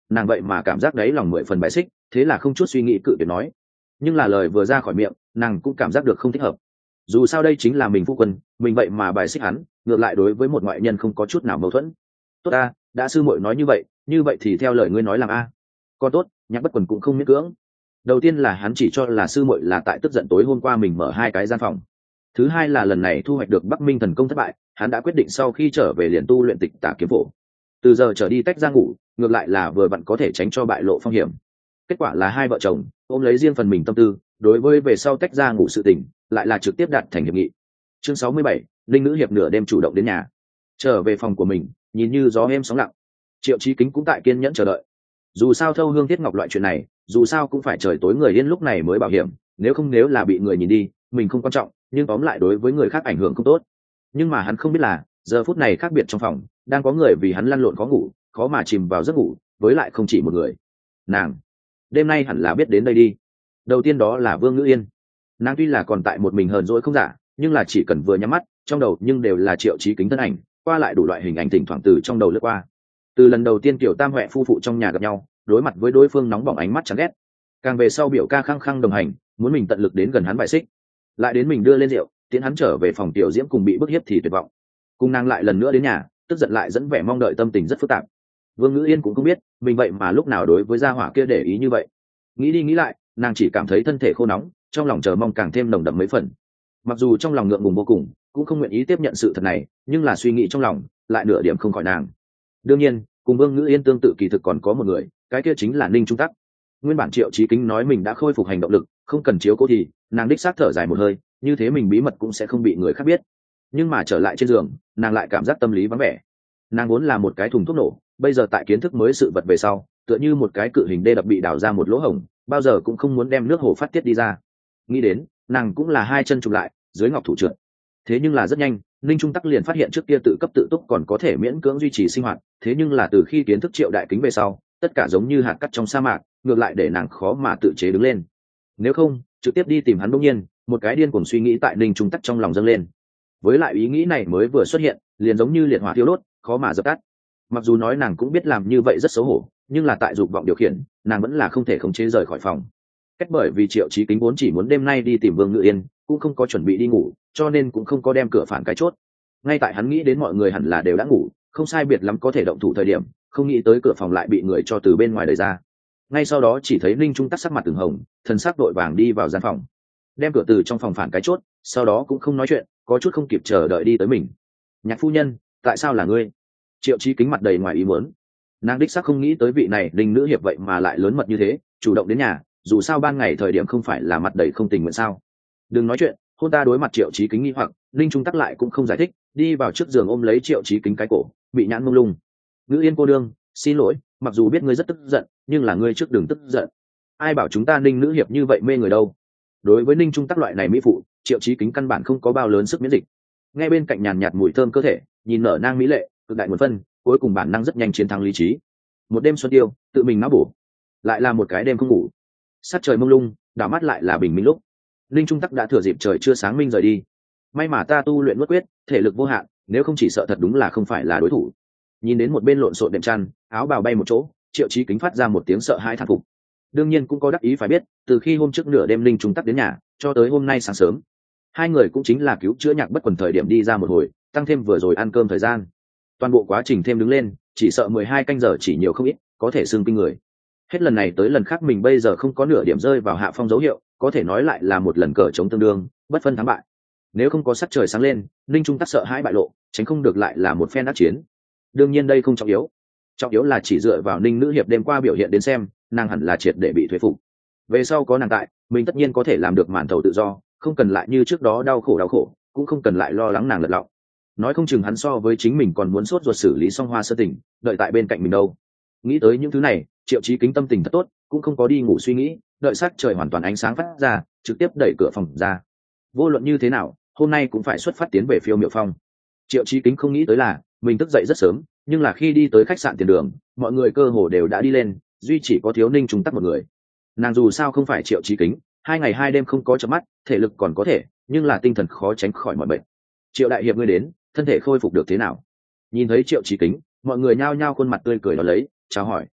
nàng vậy mà cảm giác đấy lòng mười phần bài xích, thế là không chút suy nghĩ cự tuyệt nói. Nhưng là lời vừa ra khỏi miệng, nàng cũng cảm giác được không thích hợp. Dù sao đây chính là mình phu quân, mình vậy mà bài xích hắn, ngược lại đối với một ngoại nhân không có chút nào mâu thuẫn. Tốt ta, đã sư muội nói như vậy, như vậy thì theo lời ngươi nói làm a. Còn tốt, Nhạc Bất Quần cũng không miễn cưỡng. Đầu tiên là hắn chỉ cho là sư muội là tại tức giận tối hôm qua mình mở hai cái gian phòng. Thứ hai là lần này thu hoạch được Bắc Minh thần công thất bại, hắn đã quyết định sau khi trở về liền tu luyện Tịch Tà kiếm phổ. Từ giờ trở đi tách ra ngủ, ngược lại là vừa vặn có thể tránh cho bại lộ phong hiểm. Kết quả là hai vợ chồng ôm lấy riêng phần mình tâm tư, đối với về sau tách ra ngủ sự tình, lại là trực tiếp đạt thành hiệp nghị. Chương sáu mươi bảy, linh nữ hiệp nửa đêm chủ động đến nhà. Trở về phòng của mình, nhìn như gió êm sóng lặng. Triệu Chí Kính cũng tại kiên nhẫn chờ đợi. Dù sao thâu hương thiết ngọc loại chuyện này, dù sao cũng phải trời tối người yên lúc này mới bảo hiểm, nếu không nếu là bị người nhìn đi, mình không quan trọng, nhưng tóm lại đối với người khác ảnh hưởng không tốt. Nhưng mà hắn không biết là, giờ phút này khác biệt trong phòng, đang có người vì hắn lăn lộn khó ngủ, khó mà chìm vào giấc ngủ, với lại không chỉ một người. Nàng, đêm nay hẳn là biết đến đây đi. Đầu tiên đó là Vương Ngữ Yên. Nàng tuy là còn tại một mình hờn dỗi không giả, nhưng là chỉ cần vừa nhắm mắt, trong đầu nhưng đều là Triệu Chí Kính thân ảnh, qua lại đủ loại hình ảnh thỉnh thoảng từ trong đầu lướt qua. Từ lần đầu tiên Tiểu Tam Huệ phu phụ trong nhà gặp nhau, đối mặt với đối phương nóng bỏng ánh mắt chán ghét, càng về sau biểu ca khăng khăng đồng hành, muốn mình tận lực đến gần hắn bài xích, lại đến mình đưa lên rượu, tiến hắn trở về phòng Tiểu Diễm cùng bị bức hiếp thì tuyệt vọng, cùng nàng lại lần nữa đến nhà, tức giận lại dẫn vẻ mong đợi, tâm tình rất phức tạp. Vương Ngữ Yên cũng không biết mình vậy mà lúc nào đối với gia hỏa kia để ý như vậy. Nghĩ đi nghĩ lại, nàng chỉ cảm thấy thân thể khô nóng, trong lòng chờ mong càng thêm nồng đậm mấy phần. Mặc dù trong lòng ngượng ngùng vô cùng, cũng không nguyện ý tiếp nhận sự thật này, nhưng là suy nghĩ trong lòng lại nửa điểm không khỏi nàng. Đương nhiên, cùng Vương Ngữ Yên tương tự kỳ thực còn có một người, cái kia chính là Ninh Trung Tắc. Nguyên bản Triệu Chí Kính nói mình đã khôi phục hành động lực, không cần chiếu cố thì nàng đích xác thở dài một hơi, như thế mình bí mật cũng sẽ không bị người khác biết. Nhưng mà trở lại trên giường, nàng lại cảm giác tâm lý vắng vẻ. Nàng vốn là một cái thùng thuốc nổ, bây giờ tại kiến thức mới sự vật về sau, tựa như một cái cự hình đê đập bị đào ra một lỗ hổng, bao giờ cũng không muốn đem nước hồ phát tiết đi ra. Nghĩ đến, nàng cũng là hai chân chụp lại, dưới ngọc thủ trượt. Thế nhưng là rất nhanh, Ninh Trung Tắc liền phát hiện trước kia tự cấp tự túc còn có thể miễn cưỡng duy trì sinh hoạt, thế nhưng là từ khi kiến thức Triệu Đại Kính về sau, tất cả giống như hạt cát trong sa mạc, ngược lại để nàng khó mà tự chế đứng lên. Nếu không, trực tiếp đi tìm hắn. Đương nhiên, một cái điên cuồng suy nghĩ tại Ninh Trung Tắc trong lòng dâng lên. Với lại ý nghĩ này mới vừa xuất hiện, liền giống như liệt hỏa thiêu đốt, khó mà dập tắt. Mặc dù nói nàng cũng biết làm như vậy rất xấu hổ, nhưng là tại dục vọng điều khiển, nàng vẫn là không thể khống chế rời khỏi phòng. Cách bởi vì Triệu Chí Kính vốn chỉ muốn đêm nay đi tìm Vương Ngự Yên, cũng không có chuẩn bị đi ngủ, cho nên cũng không có đem cửa phản cái chốt. Ngay tại hắn nghĩ đến mọi người hẳn là đều đã ngủ, không sai biệt lắm có thể động thủ thời điểm, không nghĩ tới cửa phòng lại bị người cho từ bên ngoài đẩy ra. Ngay sau đó chỉ thấy Ninh Trung Tắc sắc mặt từng hồng, thần sắc đội vàng đi vào gian phòng, đem cửa từ trong phòng phản cái chốt, sau đó cũng không nói chuyện, có chút không kịp chờ đợi đi tới mình. Nhạc phu nhân, tại sao là ngươi? Triệu Chí Kính mặt đầy ngoài ý muốn. Nàng đích xác không nghĩ tới vị này linh nữ hiệp vậy mà lại lớn mật như thế, chủ động đến nhà, dù sao ban ngày thời điểm không phải là mặt đầy không tình nguyện sao? Đừng nói chuyện, hôn ta. Đối mặt Triệu Chí Kính nghi hoặc, Linh Trung Tắc lại cũng không giải thích, đi vào trước giường ôm lấy Triệu Chí Kính cái cổ, bị nhãn mông lung. Ngữ Yên cô đương, xin lỗi, mặc dù biết ngươi rất tức giận, nhưng là ngươi trước đừng tức giận. Ai bảo chúng ta Ninh nữ hiệp như vậy mê người đâu? Đối với Ninh Trung Tắc loại này mỹ phụ, Triệu Chí Kính căn bản không có bao lớn sức miễn dịch. Ngay bên cạnh nhàn nhạt mùi thơm cơ thể, nhìn nở nang mỹ lệ, cực đại nguồn phân, cuối cùng bản năng rất nhanh chiến thắng lý trí. Một đêm xuân tiêu, tự mình não bổ, lại là một cái đêm không ngủ. Sát trời mông lung, đảo mắt lại là bình minh lúc. Linh Trung Tắc đã thừa dịp trời chưa sáng minh rời đi. May mà ta tu luyện bất quyết, thể lực vô hạn, nếu không chỉ sợ thật đúng là không phải là đối thủ. Nhìn đến một bên lộn xộn đệm chăn, áo bào bay một chỗ, Triệu Chí Kính phát ra một tiếng sợ hãi thán phục. Đương nhiên cũng có đắc ý phải biết, từ khi hôm trước nửa đêm Linh Trung Tắc đến nhà, cho tới hôm nay sáng sớm, hai người cũng chính là cứu chữa Nhạc Bất Quần thời điểm đi ra một hồi, tăng thêm vừa rồi ăn cơm thời gian. Toàn bộ quá trình thêm đứng lên, chỉ sợ mười hai canh giờ chỉ nhiều không ít, có thể xương kinh người. Hết lần này tới lần khác mình bây giờ không có nửa điểm rơi vào hạ phong dấu hiệu, có thể nói lại là một lần cờ chống tương đương, bất phân thắng bại. Nếu không có sắc trời sáng lên, Ninh Trung Tắc sợ hãi bại lộ, tránh không được lại là một phen đắc chiến. Đương nhiên đây không trọng yếu, trọng yếu là chỉ dựa vào Ninh nữ hiệp đêm qua biểu hiện đến xem, nàng hẳn là triệt để bị thuế phục. Về sau có nàng tại, mình tất nhiên có thể làm được màn thầu tự do, không cần lại như trước đó đau khổ đau khổ, cũng không cần lại lo lắng nàng lật lọng. Nói không chừng hắn so với chính mình còn muốn sốt ruột xử lý xong Hoa Sơ Tình, đợi tại bên cạnh mình đâu. Nghĩ tới những thứ này, Triệu Chí Kính tâm tình thật tốt, cũng không có đi ngủ suy nghĩ, đợi sắc trời hoàn toàn ánh sáng phát ra, trực tiếp đẩy cửa phòng ra. Vô luận như thế nào, hôm nay cũng phải xuất phát tiến về Phiêu Miệu Phong. Triệu Chí Kính không nghĩ tới là mình thức dậy rất sớm, nhưng là khi đi tới khách sạn tiền đường, mọi người cơ hồ đều đã đi lên, duy chỉ có thiếu Ninh Trung Tắc một người. Nàng dù sao không phải Triệu Chí Kính, hai ngày hai đêm không có chớp mắt, thể lực còn có thể, nhưng là tinh thần khó tránh khỏi mọi bệnh. Triệu đại hiệp ngươi đến, thân thể khôi phục được thế nào? Nhìn thấy Triệu Chí Kính, mọi người nhao nhao khuôn mặt tươi cười đó lấy chào hỏi.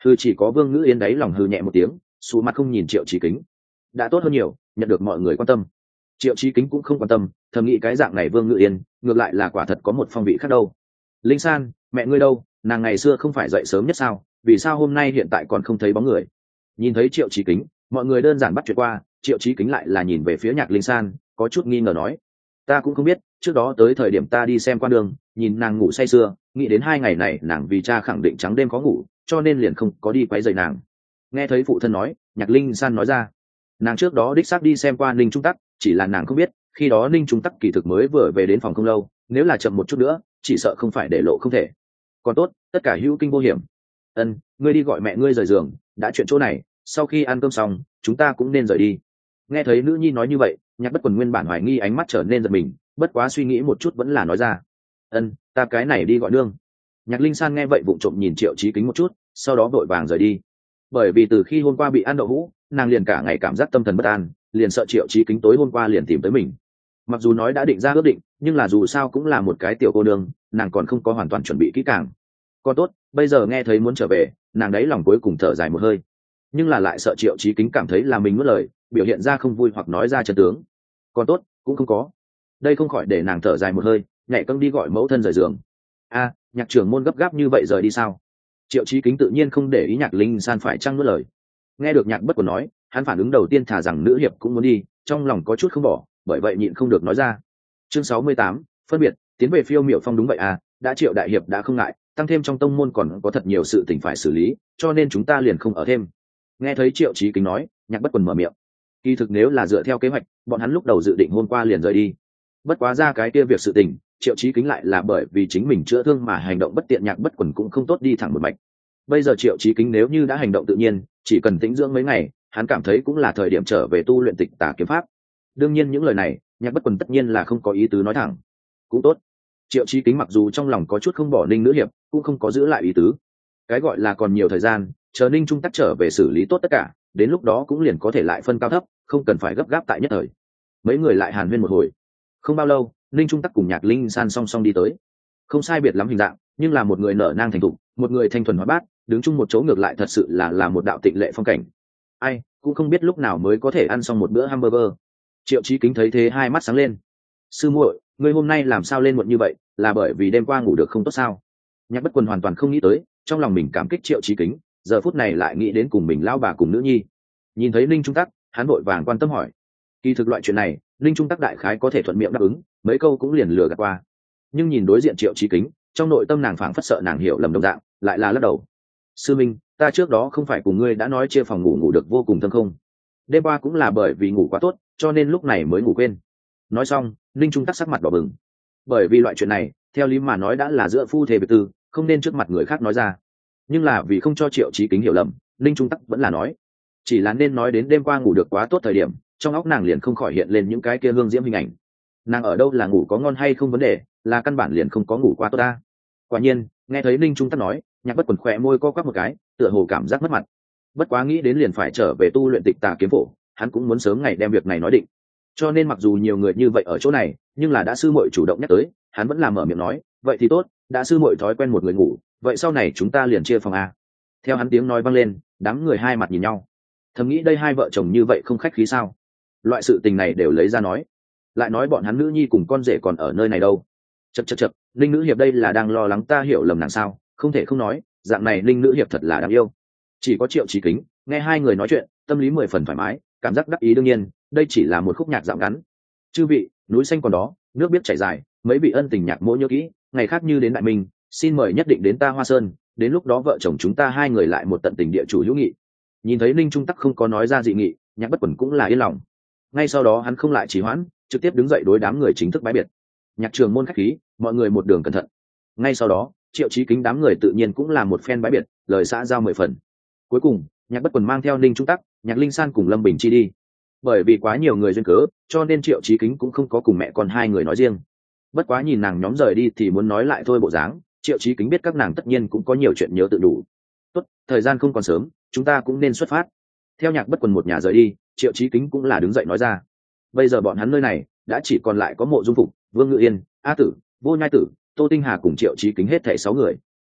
hư chỉ có Vương Ngữ Yên đấy lòng hư nhẹ một tiếng, xuống mặt không nhìn Triệu Chí Kính. Đã tốt hơn nhiều, nhận được mọi người quan tâm. Triệu Chí Kính cũng không quan tâm, thầm nghĩ cái dạng này Vương Ngữ Yên ngược lại là quả thật có một phong vị khác đâu. Linh San, mẹ ngươi đâu? Nàng ngày xưa không phải dậy sớm nhất sao, vì sao hôm nay hiện tại còn không thấy bóng người? Nhìn thấy Triệu Chí Kính, mọi người đơn giản bắt chuyện qua, Triệu Chí Kính lại là nhìn về phía Nhạc Linh San, có chút nghi ngờ nói: ta cũng không biết, trước đó tới thời điểm ta đi xem qua đường, nhìn nàng ngủ say sưa, nghĩ đến hai ngày này nàng vì cha khẳng định trắng đêm có ngủ, cho nên liền không có đi quấy rầy nàng. Nghe thấy phụ thân nói, Nhạc Linh San nói ra: nàng trước đó đích xác đi xem qua Ninh Trung Tắc, chỉ là nàng không biết, khi đó Ninh Trung Tắc kỳ thực mới vừa về đến phòng không lâu, nếu là chậm một chút nữa, chỉ sợ không phải để lộ không thể. Còn tốt, tất cả hữu kinh vô hiểm. Ân, ngươi đi gọi mẹ ngươi rời giường, đã chuyện chỗ này, sau khi ăn cơm xong, chúng ta cũng nên rời đi. Nghe thấy nữ nhi nói như vậy, Nhạc Bất Quần nguyên bản hoài nghi ánh mắt trở nên giật mình, bất quá suy nghĩ một chút vẫn là nói ra: ân, ta cái này đi gọi nương. Nhạc Linh San nghe vậy vụng trộm nhìn Triệu Chí Kính một chút, sau đó vội vàng rời đi. Bởi vì từ khi hôm qua bị ăn đậu hũ, nàng liền cả ngày cảm giác tâm thần bất an, liền sợ Triệu Chí Kính tối hôm qua liền tìm tới mình. Mặc dù nói đã định ra ước định, nhưng là dù sao cũng là một cái tiểu cô nương, nàng còn không có hoàn toàn chuẩn bị kỹ càng. Còn tốt, bây giờ nghe thấy muốn trở về, nàng đấy lòng cuối cùng thở dài một hơi, nhưng là lại sợ Triệu Chí Kính cảm thấy là mình mất lời, biểu hiện ra không vui hoặc nói ra chân tướng. Còn tốt, cũng không có. Đây không khỏi để nàng thở dài một hơi, nhảy cẫng đi gọi mẫu thân rời giường. A, Nhạc trưởng môn gấp gáp như vậy rời đi sao? Triệu Chí Kính tự nhiên không để ý Nhạc Linh San phải chăng nuốt lời. Nghe được Nhạc Bất Quần nói, hắn phản ứng đầu tiên thả rằng nữ hiệp cũng muốn đi, trong lòng có chút không bỏ, bởi vậy nhịn không được nói ra. Chương sáu mươi tám, phân biệt, tiến về Phiêu Miểu Phong. Đúng vậy à, đã Triệu đại hiệp đã không ngại, tăng thêm trong tông môn còn có thật nhiều sự tình phải xử lý, cho nên chúng ta liền không ở thêm. Nghe thấy Triệu Chí Kính nói, Nhạc Bất Quần mở miệng. Kỳ thực nếu là dựa theo kế hoạch, bọn hắn lúc đầu dự định hôm qua liền rời đi. Bất quá ra cái kia việc sự tình, Triệu Chí Kính lại là bởi vì chính mình chữa thương mà hành động bất tiện, Nhạc Bất Quần cũng không tốt đi thẳng một mạch. Bây giờ Triệu Chí Kính nếu như đã hành động tự nhiên, chỉ cần tĩnh dưỡng mấy ngày, hắn cảm thấy cũng là thời điểm trở về tu luyện Tịch Tà kiếm pháp. Đương nhiên những lời này, Nhạc Bất Quần tất nhiên là không có ý tứ nói thẳng. Cũng tốt. Triệu Chí Kính mặc dù trong lòng có chút không bỏ Ninh nữ hiệp, cũng không có giữ lại ý tứ. Cái gọi là còn nhiều thời gian, chờ Ninh Trung Tắc trở về xử lý tốt tất cả, đến lúc đó cũng liền có thể lại phân cao thấp, không cần phải gấp gáp tại nhất thời. Mấy người lại hàn huyên một hồi. Không bao lâu, Ninh Trung Tắc cùng Nhạc Linh San song song đi tới. Không sai biệt lắm hình dạng, nhưng là một người nở nang thành thục, một người thanh thuần hóa bát, đứng chung một chỗ ngược lại thật sự là là một đạo tịnh lệ phong cảnh. Ai cũng không biết lúc nào mới có thể ăn xong một bữa hamburger. Triệu Chí Kính thấy thế hai mắt sáng lên. Sư muội, ngươi hôm nay làm sao lên muộn như vậy, là bởi vì đêm qua ngủ được không tốt sao? Nhạc Bất Quần hoàn toàn không nghĩ tới, trong lòng mình cảm kích Triệu Chí Kính, giờ phút này lại nghĩ đến cùng mình lao bà cùng nữ nhi. Nhìn thấy Ninh Trung Tắc, hắn vội vàng quan tâm hỏi. Kỳ thực loại chuyện này, Ninh Trung Tắc đại khái có thể thuận miệng đáp ứng, mấy câu cũng liền lừa gạt qua. Nhưng nhìn đối diện Triệu Chí Kính, trong nội tâm nàng phảng phất sợ nàng hiểu lầm đồng dạng, lại là lắc đầu. Sư Minh, ta trước đó không phải cùng ngươi đã nói chia phòng ngủ ngủ được vô cùng thơm không? Đêm qua cũng là bởi vì ngủ quá tốt, cho nên lúc này mới ngủ quên. Nói xong, Ninh Trung Tắc sắc mặt đỏ bừng. Bởi vì loại chuyện này, theo lý mà nói đã là giữa phu thê biệt tư, không nên trước mặt người khác nói ra. Nhưng là vì không cho Triệu Chí Kính hiểu lầm, Ninh Trung Tắc vẫn là nói. Chỉ là nên nói đến đêm qua ngủ được quá tốt thời điểm, trong óc nàng liền không khỏi hiện lên những cái kia hương diễm hình ảnh. Nàng ở đâu là ngủ có ngon hay không vấn đề, là căn bản liền không có ngủ qua tốt ta. Quả nhiên, nghe thấy Ninh Trung Tắc nói, Nhạc Bất Quần khỏe môi co quắp một cái, tựa hồ cảm giác mất mặt. Bất quá nghĩ đến liền phải trở về tu luyện Tịch Tà kiếm phổ, hắn cũng muốn sớm ngày đem việc này nói định. Cho nên mặc dù nhiều người như vậy ở chỗ này, nhưng là đã sư muội chủ động nhắc tới, hắn vẫn là mở miệng nói, vậy thì tốt, đã sư muội thói quen một người ngủ, vậy sau này chúng ta liền chia phòng a. Theo hắn tiếng nói vang lên, đám người hai mặt nhìn nhau. Thầm nghĩ đây hai vợ chồng như vậy không khách khí sao? Loại sự tình này đều lấy ra nói. Lại nói bọn hắn nữ nhi cùng con rể còn ở nơi này đâu. Chậc chậc chậc, Linh nữ hiệp đây là đang lo lắng ta hiểu lầm nàng sao? Không thể không nói, dạng này Linh nữ hiệp thật là đáng yêu. Chỉ có Triệu Chí Kính, nghe hai người nói chuyện, tâm lý mười phần thoải mái, cảm giác đắc ý. Đương nhiên, đây chỉ là một khúc nhạc dạo ngắn. Chư vị, núi xanh còn đó, nước biết chảy dài, mấy vị ân tình nhạc mỗi nhớ kỹ, ngày khác như đến đại minh, xin mời nhất định đến ta Hoa Sơn, đến lúc đó vợ chồng chúng ta hai người lại một tận tình địa chủ hữu nghị. Nhìn thấy Ninh Trung Tắc không có nói ra dị nghị, Nhạc Bất Quần cũng là yên lòng. Ngay sau đó hắn không lại trì hoãn, trực tiếp đứng dậy đối đám người chính thức bái biệt. Nhạc trường môn khách khí, mọi người một đường cẩn thận. Ngay sau đó, Triệu Chí Kính đám người tự nhiên cũng là một phen bái biệt, lời xã giao mười phần. Cuối cùng, Nhạc Bất Quần mang theo Ninh Trung Tắc, Nhạc Linh San cùng Lâm Bình Chi đi. Bởi vì quá nhiều người duyên cớ, cho nên Triệu Chí Kính cũng không có cùng mẹ con hai người nói riêng. Bất quá nhìn nàng nhóm rời đi thì muốn nói lại thôi bộ dáng, Triệu Chí Kính biết các nàng tất nhiên cũng có nhiều chuyện nhớ tự đủ. Tốt, thời gian không còn sớm, chúng ta cũng nên xuất phát. Theo Nhạc Bất Quần một nhà rời đi, Triệu Chí Kính cũng là đứng dậy nói ra. Bây giờ bọn hắn nơi này đã chỉ còn lại có Mộ Dung Phục, Vương Ngự Yên, A Tử, Vô Nhai Tử, Tô Tinh Hà cùng Triệu Chí Kính hết thảy sáu người. À,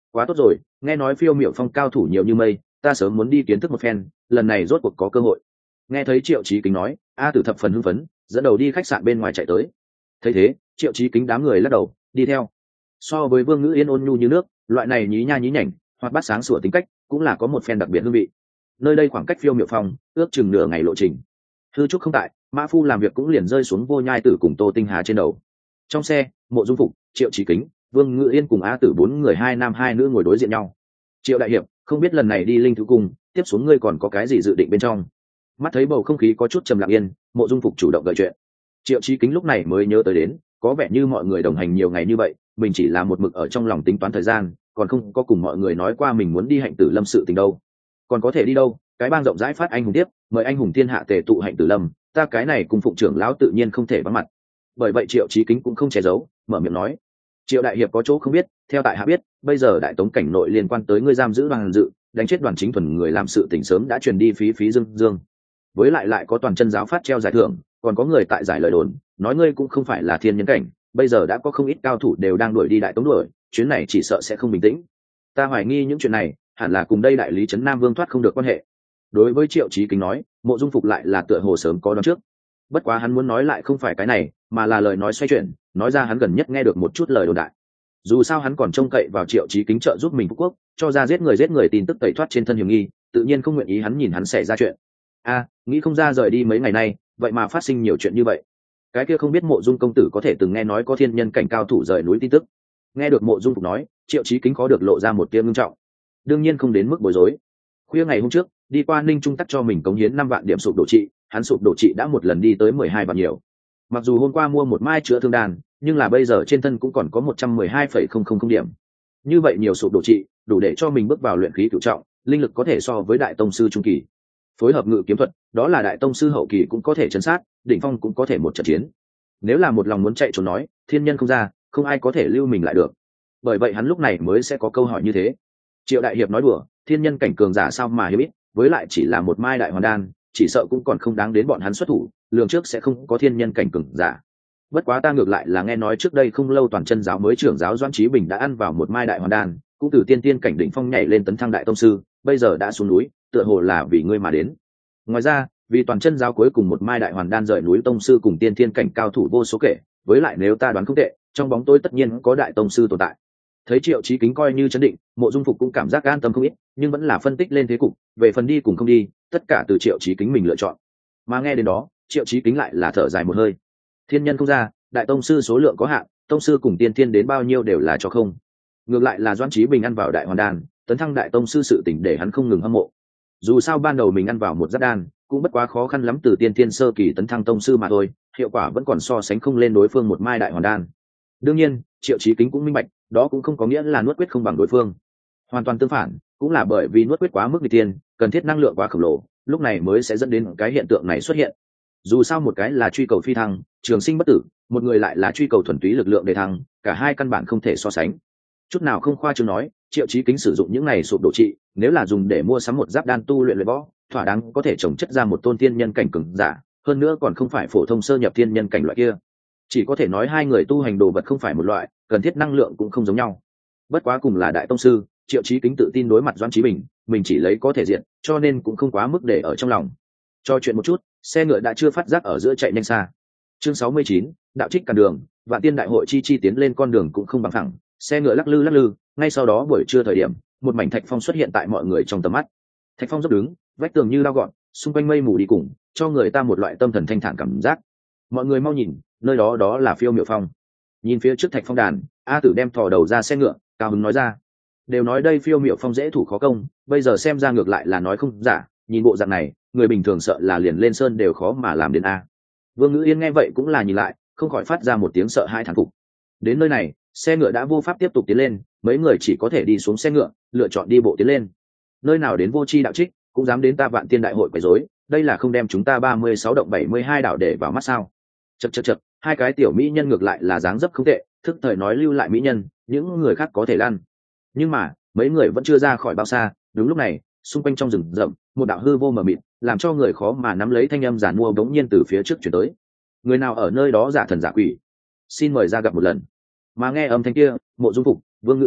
Quá tốt rồi, nghe nói phiêu miểu phong cao thủ nhiều như mây, ta sớm muốn đi kiến thức một phen, lần này rốt cuộc có cơ hội. Nghe thấy Triệu Chí Kính nói, A Tử thập phần hưng phấn, dẫn đầu đi khách sạn bên ngoài chạy tới. Thấy thế, Triệu Chí Kính đám người lắc đầu đi theo. So với Vương Ngữ Yên ôn nhu như nước, loại này nhí nha nhí nhảnh hoặc bắt sáng sủa tính cách cũng là có một phen đặc biệt hương vị. Nơi đây khoảng cách phiêu miểu phong ước chừng nửa ngày lộ trình. Hư Trúc không tại, Mã Phu làm việc cũng liền rơi xuống Vô Nhai Tử cùng Tô Tinh Hà trên đầu. Trong xe, Mộ Dung Phục, Triệu Chí Kính, Vương Ngữ Yên cùng A Tử bốn người hai nam hai nữ ngồi đối diện nhau. Triệu đại hiệp, không biết lần này đi Linh Thú Cung tiếp xuống ngươi còn có cái gì dự định bên trong? Mắt thấy bầu không khí có chút trầm lặng yên, Mộ Dung Phục chủ động gợi chuyện. Triệu Chí Kính lúc này mới nhớ tới đến, có vẻ như mọi người đồng hành nhiều ngày như vậy, mình chỉ là một mực ở trong lòng tính toán thời gian, còn không có cùng mọi người nói qua mình muốn đi Hạnh Tử Lâm sự tình đâu. Còn có thể đi đâu? Cái bang rộng rãi phát anh hùng tiếp, mời anh hùng thiên hạ tề tụ Hạnh Tử Lâm, ta cái này cùng phụng trưởng lão tự nhiên không thể vắng mặt. Bởi vậy Triệu Chí Kính cũng không che giấu, mở miệng nói: Triệu đại hiệp có chỗ không biết, theo tại hạ biết, bây giờ đại tống cảnh nội liên quan tới ngươi giam giữ Đoàn Dự, đánh chết Đoàn Chính Thuần người làm sự tình sớm đã truyền đi phí phí dương dương. Với lại lại có toàn chân giáo phát treo giải thưởng, còn có người tại giải lời đồn, nói ngươi cũng không phải là thiên nhân cảnh, bây giờ đã có không ít cao thủ đều đang đuổi đi đại tống đuổi, chuyến này chỉ sợ sẽ không bình tĩnh. Ta hoài nghi những chuyện này hẳn là cùng đây đại lý trấn Nam Vương thoát không được quan hệ. Đối với Triệu Chí Kính nói, Mộ Dung Phục lại là tựa hồ sớm có đoán trước. Bất quá hắn muốn nói lại không phải cái này, mà là lời nói xoay chuyển, nói ra hắn gần nhất nghe được một chút lời đồn đại. Dù sao hắn còn trông cậy vào Triệu Chí Kính trợ giúp mình Phúc Quốc, cho ra giết người giết người tin tức tẩy thoát trên thân hiểm nghi, tự nhiên không nguyện ý hắn nhìn hắn xảy ra chuyện. A, nghĩ không ra rời đi mấy ngày nay, vậy mà phát sinh nhiều chuyện như vậy. Cái kia không biết Mộ Dung công tử có thể từng nghe nói có thiên nhân cảnh cao thủ rời núi tin tức. Nghe được Mộ Dung Phục nói, Triệu Chí Kính khó được lộ ra một tia ngưng trọng. Đương nhiên không đến mức bối rối. Khuya ngày hôm trước, đi qua Ninh Trung tắc cho mình cống hiến năm vạn điểm sụp đổ trị, hắn sụp đổ trị đã một lần đi tới mười hai vạn nhiều. Mặc dù hôm qua mua một mai chữa thương đan, nhưng là bây giờ trên thân cũng còn có một trăm mười hai phẩy không không không điểm. Như vậy nhiều sụp đổ trị, đủ để cho mình bước vào luyện khí cửu trọng, linh lực có thể so với đại tông sư trung kỳ. Phối hợp ngự kiếm thuật, đó là đại tông sư hậu kỳ cũng có thể chấn sát, đỉnh phong cũng có thể một trận chiến. Nếu là một lòng muốn chạy trốn nói, thiên nhân không ra, không ai có thể lưu mình lại được. Bởi vậy hắn lúc này mới sẽ có câu hỏi như thế. Triệu đại hiệp nói đùa, thiên nhân cảnh cường giả sao mà hiếm ít, với lại chỉ là một mai đại hoàn đan, chỉ sợ cũng còn không đáng đến bọn hắn xuất thủ, lường trước sẽ không có thiên nhân cảnh cường giả. Bất quá ta ngược lại là nghe nói trước đây không lâu toàn chân giáo mới trưởng giáo Doãn Chí Bình đã ăn vào một mai đại hoàn đan, cũng từ tiên tiên cảnh đỉnh phong nhảy lên tấn thăng đại tông sư, bây giờ đã xuống núi, tựa hồ là vì ngươi mà đến. Ngoài ra, vì toàn chân giáo cuối cùng một mai đại hoàn đan rời núi tông sư cùng tiên thiên cảnh cao thủ vô số kể, với lại nếu ta đoán không tệ, trong bóng tối tất nhiên có đại tông sư tồn tại. Thấy Triệu Chí Kính coi như chấn định, Mộ Dung Phục cũng cảm giác an tâm không ít, nhưng vẫn là phân tích lên thế cục, về phần đi cùng không đi, tất cả từ Triệu Chí Kính mình lựa chọn. Mà nghe đến đó, Triệu Chí Kính lại là thở dài một hơi. Thiên nhân không ra, đại tông sư số lượng có hạn, tông sư cùng tiên thiên đến bao nhiêu đều là cho không. Ngược lại là Doãn Chí Bình ăn vào đại hoàn đan, tấn thăng đại tông sư sự tỉnh để hắn không ngừng hâm mộ. Dù sao ban đầu mình ăn vào một giáp đan, cũng bất quá khó khăn lắm từ tiên thiên sơ kỳ tấn thăng tông sư mà thôi, hiệu quả vẫn còn so sánh không lên đối phương một mai đại hoàn đan. Đương nhiên, Triệu Chí Kính cũng minh bạch, đó cũng không có nghĩa là nuốt quyết không bằng đối phương. Hoàn toàn tương phản, cũng là bởi vì nuốt quyết quá mức nghịch tiên, cần thiết năng lượng quá khổng lồ, lúc này mới sẽ dẫn đến cái hiện tượng này xuất hiện. Dù sao một cái là truy cầu phi thăng, trường sinh bất tử, một người lại là truy cầu thuần túy lực lượng để thăng, cả hai căn bản không thể so sánh. Chút nào không khoa trương nói, Triệu Chí Kính sử dụng những này sụp đổ trị, nếu là dùng để mua sắm một giáp đan tu luyện luyện võ, thỏa đáng có thể trồng chất ra một tôn tiên nhân cảnh cường giả, hơn nữa còn không phải phổ thông sơ nhập tiên nhân cảnh loại kia. Chỉ có thể nói hai người tu hành đồ vật không phải một loại, cần thiết năng lượng cũng không giống nhau. Bất quá cùng là đại tông sư, Triệu Chí Kính tự tin đối mặt Doãn Chí Bình, mình chỉ lấy có thể diện, cho nên cũng không quá mức để ở trong lòng. Cho chuyện một chút, xe ngựa đã chưa phát giác ở giữa chạy nhanh xa. Chương sáu mươi chín, đạo trích cản đường, Vạn Tiên đại hội chi chi tiến lên con đường cũng không bằng phẳng, xe ngựa lắc lư lắc lư, ngay sau đó buổi trưa thời điểm, một mảnh thạch phong xuất hiện tại mọi người trong tầm mắt. Thạch phong dốc đứng, vách tường như lao gọn, xung quanh mây mù đi cùng, cho người ta một loại tâm thần thanh thản cảm giác. Mọi người mau nhìn, nơi đó đó là Phiêu Miểu Phong. Nhìn phía trước thạch phong đàn, A Tử đem thò đầu ra xe ngựa, cao hứng nói ra. Đều nói đây Phiêu Miểu Phong dễ thủ khó công, bây giờ xem ra ngược lại là nói không giả, nhìn bộ dạng này, người bình thường sợ là liền lên sơn đều khó mà làm đến a. Vương Ngữ Yên nghe vậy cũng là nhìn lại, không khỏi phát ra một tiếng sợ hãi thán phục. Đến nơi này, xe ngựa đã vô pháp tiếp tục tiến lên, mấy người chỉ có thể đi xuống xe ngựa, lựa chọn đi bộ tiến lên. Nơi nào đến vô tri đạo trích, cũng dám đến ta Vạn Tiên đại hội quấy rối, đây là không đem chúng ta ba mươi sáu động bảy mươi hai đảo để vào mắt sao? Chậc chậc chậc, hai cái tiểu mỹ nhân ngược lại là dáng dấp không tệ, thức thời nói lưu lại mỹ nhân, những người khác có thể lăn. Nhưng mà, mấy người vẫn chưa ra khỏi bao xa, đúng lúc này, xung quanh trong rừng rậm, một đạo hư vô mờ mịt, làm cho người khó mà nắm lấy thanh âm giản mua bỗng nhiên từ phía trước chuyển tới. Người nào ở nơi đó giả thần giả quỷ? Xin mời ra gặp một lần. Mà nghe âm thanh kia, Mộ Dung Phục, Vương Ngự Yên,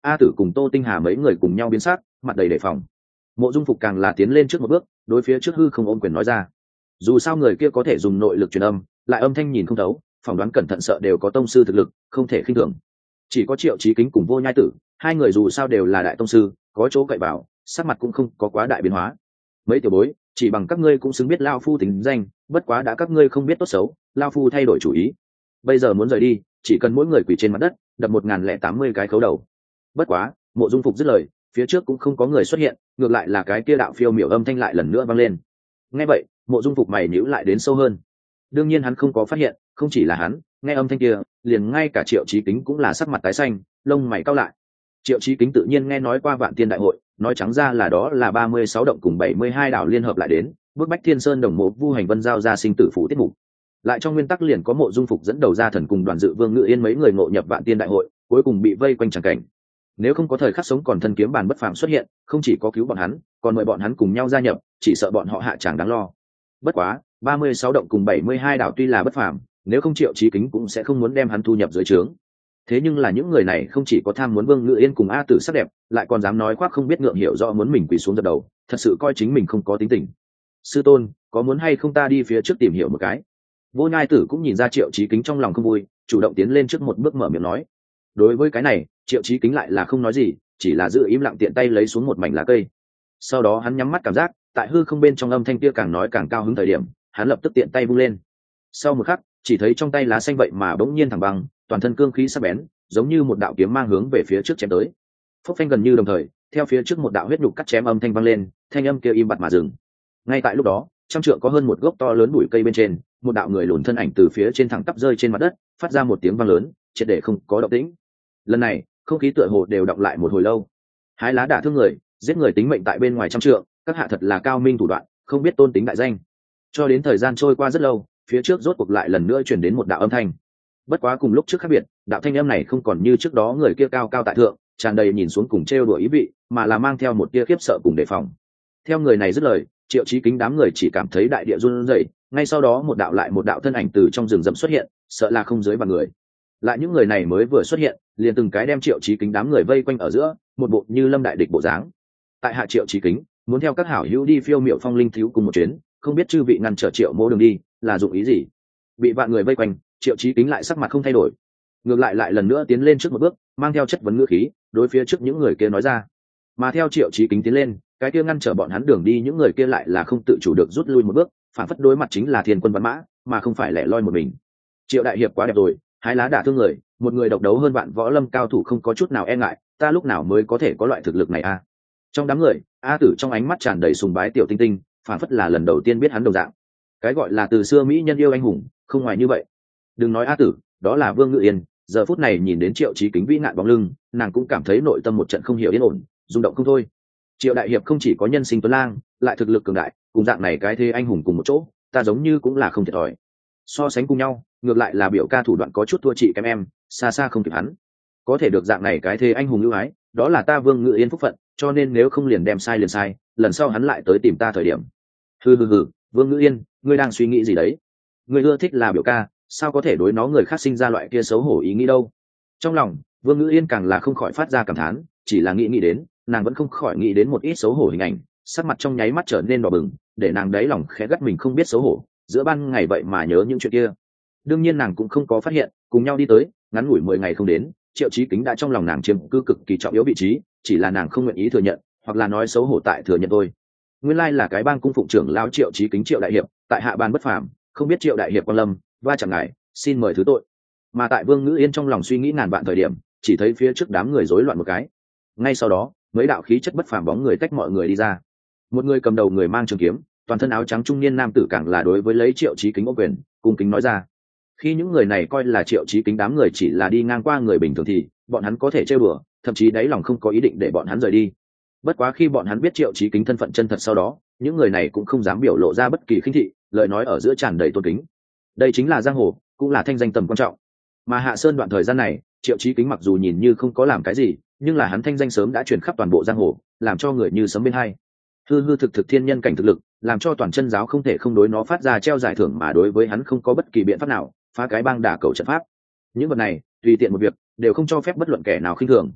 A Tử cùng Tô Tinh Hà mấy người cùng nhau biến sắc, mặt đầy đề phòng. Mộ Dung Phục càng là tiến lên trước một bước, đối phía trước hư không ôm quyền nói ra. Dù sao người kia có thể dùng nội lực truyền âm, lại âm thanh nhìn không thấu, phỏng đoán cẩn thận sợ đều có tông sư thực lực, không thể khinh thường. Chỉ có Triệu Chí Kính cùng Vô Nhai Tử, hai người dù sao đều là đại tông sư, có chỗ cậy vào, sắc mặt cũng không có quá đại biến hóa. Mấy tiểu bối, chỉ bằng các ngươi cũng xứng biết lao phu tính danh, bất quá đã các ngươi không biết tốt xấu, lao phu thay đổi chủ ý. Bây giờ muốn rời đi, chỉ cần mỗi người quỳ trên mặt đất, đập một ngàn lẻ tám mươi cái khấu đầu. Bất quá, Mộ Dung Phục dứt lời, phía trước cũng không có người xuất hiện, ngược lại là cái kia đạo phiêu miểu âm thanh lại lần nữa vang lên. Nghe vậy, Mộ Dung Phục mày nhíu lại đến sâu hơn. Đương nhiên hắn không có phát hiện, không chỉ là hắn, nghe âm thanh kia, liền ngay cả Triệu Chí Kính cũng là sắc mặt tái xanh, lông mày cau lại. Triệu Chí Kính tự nhiên nghe nói qua Vạn Tiên đại hội, nói trắng ra là đó là ba mươi sáu động cùng bảy mươi hai đảo liên hợp lại đến, bước bách Thiên Sơn đồng mộ Vu Hành Vân giao ra sinh tử phủ tiết mục. Lại trong nguyên tắc liền có Mộ Dung Phục dẫn đầu ra thần cùng Đoàn Dự Vương Ngự Yên mấy người ngộ nhập Vạn Tiên đại hội, cuối cùng bị vây quanh chẳng cảnh. Nếu không có thời khắc sống còn thân kiếm bàn bất phàm xuất hiện, không chỉ có cứu bọn hắn, còn mời bọn hắn cùng nhau gia nhập, chỉ sợ bọn họ hạ chẳng đáng lo. Bất quá, ba mươi sáu động cùng bảy mươi hai đảo tuy là bất phàm, nếu không Triệu Chí Kính cũng sẽ không muốn đem hắn thu nhập dưới trướng. Thế nhưng là những người này không chỉ có tham muốn Vương Ngự Yên cùng A Tử sắc đẹp, lại còn dám nói khoác không biết ngượng hiểu rõ muốn mình quỳ xuống dập đầu, thật sự coi chính mình không có tính tình. Sư tôn, có muốn hay không ta đi phía trước tìm hiểu một cái? Vô Nhai Tử cũng nhìn ra Triệu Chí Kính trong lòng không vui, chủ động tiến lên trước một bước mở miệng nói. Đối với cái này, Triệu Chí Kính lại là không nói gì, chỉ là giữ im lặng tiện tay lấy xuống một mảnh lá cây. Sau đó hắn nhắm mắt cảm giác, tại hư không bên trong âm thanh kia càng nói càng cao hứng thời điểm, hắn lập tức tiện tay vung lên. Sau một khắc, chỉ thấy trong tay lá xanh vậy mà bỗng nhiên thẳng băng, toàn thân cương khí sắc bén, giống như một đạo kiếm mang hướng về phía trước chém tới. Phốc phanh gần như đồng thời, theo phía trước một đạo huyết nhục cắt chém âm thanh vang lên, thanh âm kia im bặt mà dừng. Ngay tại lúc đó, trăm trượng có hơn một gốc to lớn bụi cây bên trên, một đạo người lùn thân ảnh từ phía trên thẳng tắp rơi trên mặt đất, phát ra một tiếng vang lớn, triệt để không có động tĩnh. Lần này, không khí tựa hồ đều đọng lại một hồi lâu. Hái lá đả thương người, giết người tính mệnh tại bên ngoài trăm trượng, các hạ thật là cao minh thủ đoạn, không biết tôn tính đại danh. Cho đến thời gian trôi qua rất lâu, phía trước rốt cuộc lại lần nữa truyền đến một đạo âm thanh. Bất quá cùng lúc trước khác biệt, đạo thanh âm này không còn như trước đó người kia cao cao tại thượng, tràn đầy nhìn xuống cùng trêu đùa ý vị, mà là mang theo một tia khiếp sợ cùng đề phòng. Theo người này dứt lời, Triệu Chí Kính đám người chỉ cảm thấy đại địa run rẩy, ngay sau đó một đạo lại một đạo thân ảnh từ trong rừng rậm xuất hiện, sợ là không dưới vạn người. Lại những người này mới vừa xuất hiện, liền từng cái đem Triệu Chí Kính đám người vây quanh ở giữa, một bộ như lâm đại địch bộ dáng. Tại hạ Triệu Chí Kính, muốn theo các hảo hữu đi phiêu miệu phong linh thiếu cùng một chuyến, không biết chư vị ngăn trở Triệu mỗ đường đi, là dụng ý gì? Bị vạn người vây quanh, Triệu Chí Kính lại sắc mặt không thay đổi, ngược lại lại lần nữa tiến lên trước một bước, mang theo chất vấn ngữ khí, đối phía trước những người kia nói ra. Mà theo Triệu Chí Kính tiến lên, cái kia ngăn trở bọn hắn đường đi những người kia lại là không tự chủ được rút lui một bước, phản phất đối mặt chính là thiên quân văn mã, mà không phải lẻ loi một mình. Triệu đại hiệp quá đẹp rồi, hái lá đả thương người, một người độc đấu hơn vạn võ lâm cao thủ không có chút nào e ngại, ta lúc nào mới có thể có loại thực lực này a? Trong đám người, A Tử trong ánh mắt tràn đầy sùng bái tiểu tinh tinh, phản phất là lần đầu tiên biết hắn đồng dạng. Cái gọi là từ xưa mỹ nhân yêu anh hùng, không ngoài như vậy. Đừng nói A Tử, đó là Vương Ngự Yên, giờ phút này nhìn đến Triệu Chí Kính vĩ nạn bóng lưng, nàng cũng cảm thấy nội tâm một trận không hiểu yên ổn, rung động không thôi. Triệu đại hiệp không chỉ có nhân sinh tuấn lang, lại thực lực cường đại, cùng dạng này cái thế anh hùng cùng một chỗ, ta giống như cũng là không thiệt thòi. So sánh cùng nhau, ngược lại là biểu ca thủ đoạn có chút thua chị kém em, xa xa không kịp hắn. Có thể được dạng này cái thế anh hùng ưu ái, đó là ta Vương Ngự Yên phúc phận, cho nên nếu không liền đem sai liền sai, lần sau hắn lại tới tìm ta thời điểm. Hừ hừ hừ, Vương Ngự Yên, ngươi đang suy nghĩ gì đấy? Ngươi ưa thích là biểu ca, sao có thể đối nó người khác sinh ra loại kia xấu hổ ý nghĩ đâu? Trong lòng, Vương Ngự Yên càng là không khỏi phát ra cảm thán, chỉ là nghĩ nghĩ đến, nàng vẫn không khỏi nghĩ đến một ít xấu hổ hình ảnh, sắc mặt trong nháy mắt trở nên đỏ bừng, để nàng đáy lòng khẽ gắt mình không biết xấu hổ, giữa ban ngày vậy mà nhớ những chuyện kia. Đương nhiên nàng cũng không có phát hiện, cùng nhau đi tới, ngắn ngủi mười ngày không đến, Triệu Chí Kính đã trong lòng nàng chiếm cứ cực kỳ trọng yếu vị trí, chỉ là nàng không nguyện ý thừa nhận, hoặc là nói xấu hổ tại thừa nhận thôi. Nguyên lai là cái bang cung phụng trưởng lão Triệu Chí Kính Triệu đại hiệp, tại hạ ban bất phàm, không biết Triệu đại hiệp quan lâm, va chẳng ngại, xin mời thứ tội. Mà tại Vương Ngữ Yên trong lòng suy nghĩ ngàn vạn thời điểm, chỉ thấy phía trước đám người rối loạn một cái. Ngay sau đó, mấy đạo khí chất bất phàm bóng người tách mọi người đi ra. Một người cầm đầu người mang trường kiếm, toàn thân áo trắng trung niên nam tử càng là đối với lấy Triệu Chí Kính ô quyền, cung kính nói ra. Khi những người này coi là Triệu Chí Kính đám người chỉ là đi ngang qua người bình thường thì bọn hắn có thể chơi bừa, thậm chí đáy lòng không có ý định để bọn hắn rời đi. Bất quá khi bọn hắn biết Triệu Chí Kính thân phận chân thật sau đó, những người này cũng không dám biểu lộ ra bất kỳ khinh thị, lời nói ở giữa tràn đầy tôn kính. Đây chính là giang hồ, cũng là thanh danh tầm quan trọng. Mà Hạ Sơn đoạn thời gian này, Triệu Chí Kính mặc dù nhìn như không có làm cái gì, nhưng là hắn thanh danh sớm đã truyền khắp toàn bộ giang hồ, làm cho người như sấm bên hai. Hư hư thực thực thiên nhân cảnh thực lực, làm cho toàn chân giáo không thể không đối nó phát ra treo giải thưởng, mà đối với hắn không có bất kỳ biện pháp nào, phá cái bang đả cầu trận pháp. Những vật này, tùy tiện một việc, đều không cho phép bất luận kẻ nào khinh thường.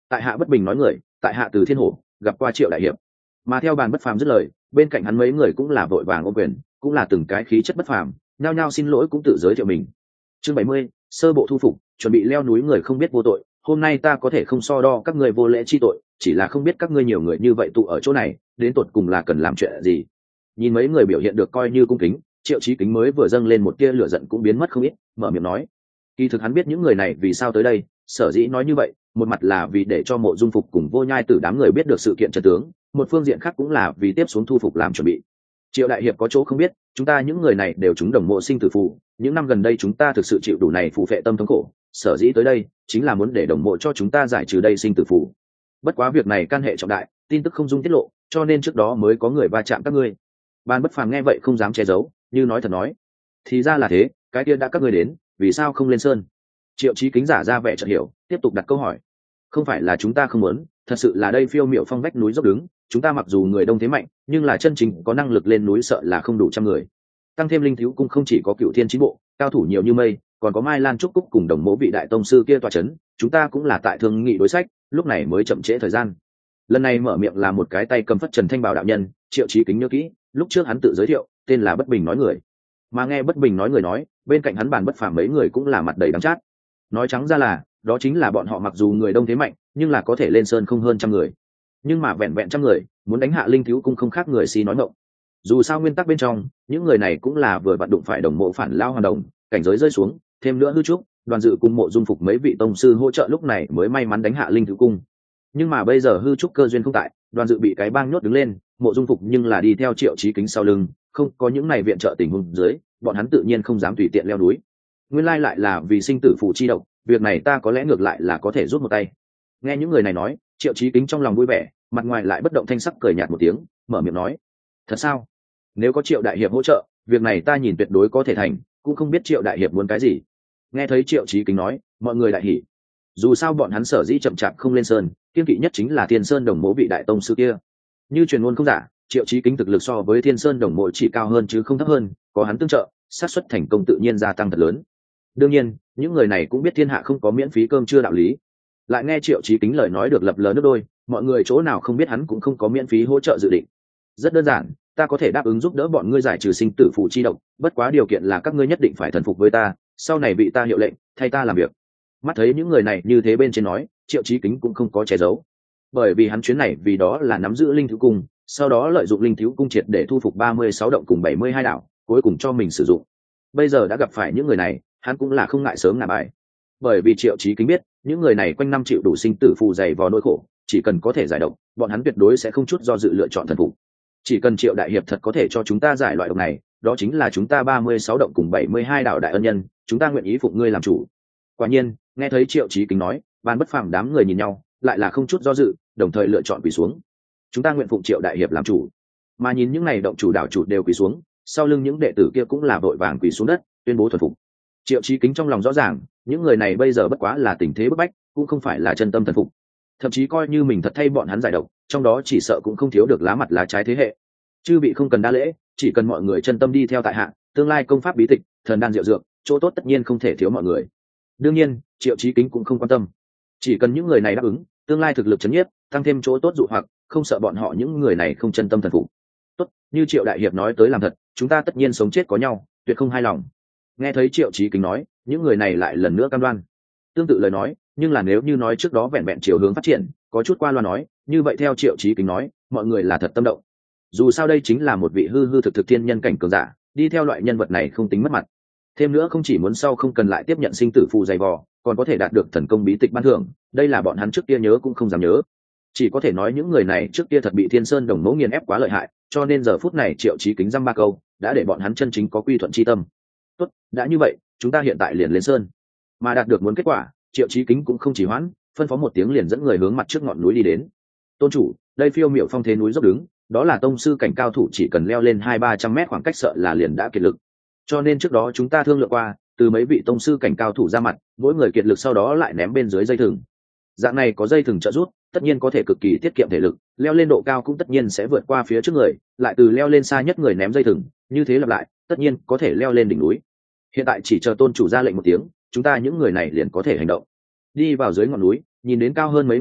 tại hạ bất bình nói người, tại hạ từ thiên hổ gặp qua Triệu đại hiệp. Mà theo Bàn Bất Phàm dứt lời, bên cạnh hắn mấy người cũng là vội vàng ôm quyền, cũng là từng cái khí chất bất phàm, nhao nhao xin lỗi cũng tự giới thiệu mình. Chương bảy mươi, sơ bộ thu phục, chuẩn bị leo núi người không biết vô tội, hôm nay ta có thể không so đo các ngươi vô lễ chi tội, chỉ là không biết các ngươi nhiều người như vậy tụ ở chỗ này, đến tột cùng là cần làm chuyện gì. Nhìn mấy người biểu hiện được coi như cung kính, Triệu Chí Kính mới vừa dâng lên một tia lửa giận cũng biến mất không ít, mở miệng nói: kỳ thực hắn biết những người này vì sao tới đây, sở dĩ nói như vậy, một mặt là vì để cho Mộ Dung Phục cùng Vô Nhai Tử đám người biết được sự kiện chân tướng, một phương diện khác cũng là vì tiếp xuống thu phục làm chuẩn bị. Triệu đại hiệp có chỗ không biết, chúng ta những người này đều trúng đồng mộ sinh tử phù, những năm gần đây chúng ta thực sự chịu đủ này phù phệ tâm thống khổ, sở dĩ tới đây chính là muốn để đồng mộ cho chúng ta giải trừ đây sinh tử phù. Bất quá việc này can hệ trọng đại, tin tức không dung tiết lộ, cho nên trước đó mới có người va chạm các ngươi. Ban Bất Phàm nghe vậy không dám che giấu, như nói thật nói: thì ra là thế, cái kia đã các ngươi đến, vì sao không lên sơn? Triệu Chí Kính giả ra vẻ chợt hiểu, tiếp tục đặt câu hỏi: không phải là chúng ta không muốn, thật sự là đây phiêu miệu phong vách núi dốc đứng, chúng ta mặc dù người đông thế mạnh, nhưng là chân chính có năng lực lên núi sợ là không đủ trăm người. Tăng thêm Linh Thiếu Cung không chỉ có Cửu Thiên Chín Bộ, cao thủ nhiều như mây, còn có Mai Lan Trúc Cúc cùng đồng mộ vị đại tông sư kia tọa chấn, chúng ta cũng là tại thương nghị đối sách, lúc này mới chậm trễ thời gian. Lần này mở miệng là một cái tay cầm phất trần thanh bảo đạo nhân, Triệu Chí Kính nhớ kỹ, lúc trước hắn tự giới thiệu, tên là Bất Bình nói người. Mà nghe Bất Bình nói người nói, bên cạnh hắn Bàn Bất Phàm mấy người cũng là mặt đầy đắng chát. Nói trắng ra là, đó chính là bọn họ mặc dù người đông thế mạnh, nhưng là có thể lên sơn không hơn trăm người. Nhưng mà vẹn vẹn trăm người, muốn đánh hạ Linh Thiếu Cung không khác người si nói ngọng. Dù sao nguyên tắc bên trong, những người này cũng là vừa vặn đụng phải đồng mộ phản lao hoàn đồng, cảnh giới rơi xuống, thêm nữa hư trúc, Đoàn Dự cùng Mộ Dung Phục mấy vị tông sư hỗ trợ lúc này mới may mắn đánh hạ Linh Thiếu Cung. Nhưng mà bây giờ hư trúc cơ duyên không tại, Đoàn Dự bị cái bang nhốt đứng lên, Mộ Dung Phục nhưng là đi theo Triệu Chí Kính sau lưng, không có những này viện trợ tình huống dưới, bọn hắn tự nhiên không dám tùy tiện leo núi. Nguyên lai lại là vì sinh tử phù chi độc, việc này ta có lẽ ngược lại là có thể rút một tay. Nghe những người này nói, Triệu Chí Kính trong lòng vui vẻ, mặt ngoài lại bất động thanh sắc cười nhạt một tiếng, mở miệng nói: thật sao? Nếu có Triệu đại hiệp hỗ trợ, việc này ta nhìn tuyệt đối có thể thành, cũng không biết Triệu đại hiệp muốn cái gì. Nghe thấy Triệu Chí Kính nói, mọi người đại hỉ. Dù sao bọn hắn sở dĩ chậm chạp không lên sơn, kiên kỵ nhất chính là Thiên Sơn đồng mộ vị đại tông sư kia. Như truyền ngôn không giả, Triệu Chí Kính thực lực so với Thiên Sơn đồng mộ chỉ cao hơn chứ không thấp hơn, có hắn tương trợ, xác suất thành công tự nhiên gia tăng thật lớn. Đương nhiên, những người này cũng biết thiên hạ không có miễn phí cơm trưa đạo lý. Lại nghe Triệu Chí Kính lời nói được lập lờ nước đôi, mọi người chỗ nào không biết hắn cũng không có miễn phí hỗ trợ dự định. Rất đơn giản, ta có thể đáp ứng giúp đỡ bọn ngươi giải trừ sinh tử phù chi độc, bất quá điều kiện là các ngươi nhất định phải thần phục với ta, sau này bị ta hiệu lệnh, thay ta làm việc. Mắt thấy những người này như thế bên trên nói, Triệu Chí Kính cũng không có che giấu. Bởi vì hắn chuyến này vì đó là nắm giữ Linh Thiếu Cung, sau đó lợi dụng Linh Thiếu Cung triệt để thu phục ba mươi sáu động cùng bảy mươi hai đảo, cuối cùng cho mình sử dụng. Bây giờ đã gặp phải những người này, hắn cũng là không ngại sớm ngả bài. Bởi vì Triệu Chí Kính biết, những người này quanh năm chịu đủ sinh tử phù dày vò nỗi khổ, chỉ cần có thể giải độc, bọn hắn tuyệt đối sẽ không chút do dự lựa chọn thần phục. Chỉ cần Triệu đại hiệp thật có thể cho chúng ta giải loại độc này, đó chính là chúng ta ba mươi sáu động cùng bảy mươi hai đảo đại ân nhân, chúng ta nguyện ý phụng ngươi làm chủ. Quả nhiên, nghe thấy Triệu Chí Kính nói, Ban Bất Phàm đám người nhìn nhau, lại là không chút do dự, đồng thời lựa chọn quỳ xuống. Chúng ta nguyện phụng Triệu đại hiệp làm chủ. Mà nhìn những này động chủ đảo chủ đều quỳ xuống, sau lưng những đệ tử kia cũng là vội vàng quỳ xuống đất, tuyên bố thuần phục. Triệu Chí Kính trong lòng rõ ràng, những người này bây giờ bất quá là tình thế bức bách, cũng không phải là chân tâm thần phục. Thậm chí coi như mình thật thay bọn hắn giải độc, trong đó chỉ sợ cũng không thiếu được lá mặt lá trái thế hệ. Chư vị không cần đa lễ, chỉ cần mọi người chân tâm đi theo tại hạ, tương lai công pháp bí tịch, thần đan diệu dược, chỗ tốt tất nhiên không thể thiếu mọi người. Đương nhiên, Triệu Chí Kính cũng không quan tâm. Chỉ cần những người này đáp ứng, tương lai thực lực chấn nhiếp, tăng thêm chỗ tốt dụ hoặc, không sợ bọn họ những người này không chân tâm thần phục. Tốt, như Triệu đại hiệp nói tới làm thật, chúng ta tất nhiên sống chết có nhau, tuyệt không hai lòng. Nghe thấy Triệu Chí Kính nói, những người này lại lần nữa cam đoan. Tương tự lời nói, nhưng là nếu như nói trước đó vẹn vẹn chiều hướng phát triển, có chút qua loa nói, như vậy theo Triệu Chí Kính nói, mọi người là thật tâm động. Dù sao đây chính là một vị hư hư thực thực thiên nhân cảnh cường giả, đi theo loại nhân vật này không tính mất mặt. Thêm nữa không chỉ muốn sau không cần lại tiếp nhận sinh tử phù dày vò, còn có thể đạt được thần công bí tịch ban thưởng, đây là bọn hắn trước kia nhớ cũng không dám nhớ. Chỉ có thể nói những người này trước kia thật bị Thiên Sơn đồng mẫu nghiền ép quá lợi hại, cho nên giờ phút này Triệu Chí Kính dăm ba câu, đã để bọn hắn chân chính có quy thuận chi tâm. Tốt, đã như vậy, chúng ta hiện tại liền lên sơn. Mà đạt được muốn kết quả, Triệu Chí Kính cũng không chỉ hoãn, phân phó một tiếng liền dẫn người hướng mặt trước ngọn núi đi đến. Tôn chủ, đây phiêu miệu phong thế núi dốc đứng, đó là tông sư cảnh cao thủ chỉ cần leo lên hai ba trăm mét khoảng cách sợ là liền đã kiệt lực. Cho nên trước đó chúng ta thương lượng qua, từ mấy vị tông sư cảnh cao thủ ra mặt, mỗi người kiệt lực sau đó lại ném bên dưới dây thừng. Dạng này có dây thừng trợ giúp, tất nhiên có thể cực kỳ tiết kiệm thể lực, leo lên độ cao cũng tất nhiên sẽ vượt qua phía trước người, lại từ leo lên xa nhất người ném dây thừng, như thế lặp lại, tất nhiên có thể leo lên đỉnh núi. Hiện tại chỉ chờ tôn chủ ra lệnh một tiếng, chúng ta những người này liền có thể hành động. Đi vào dưới ngọn núi, nhìn đến cao hơn mấy ngàn mét,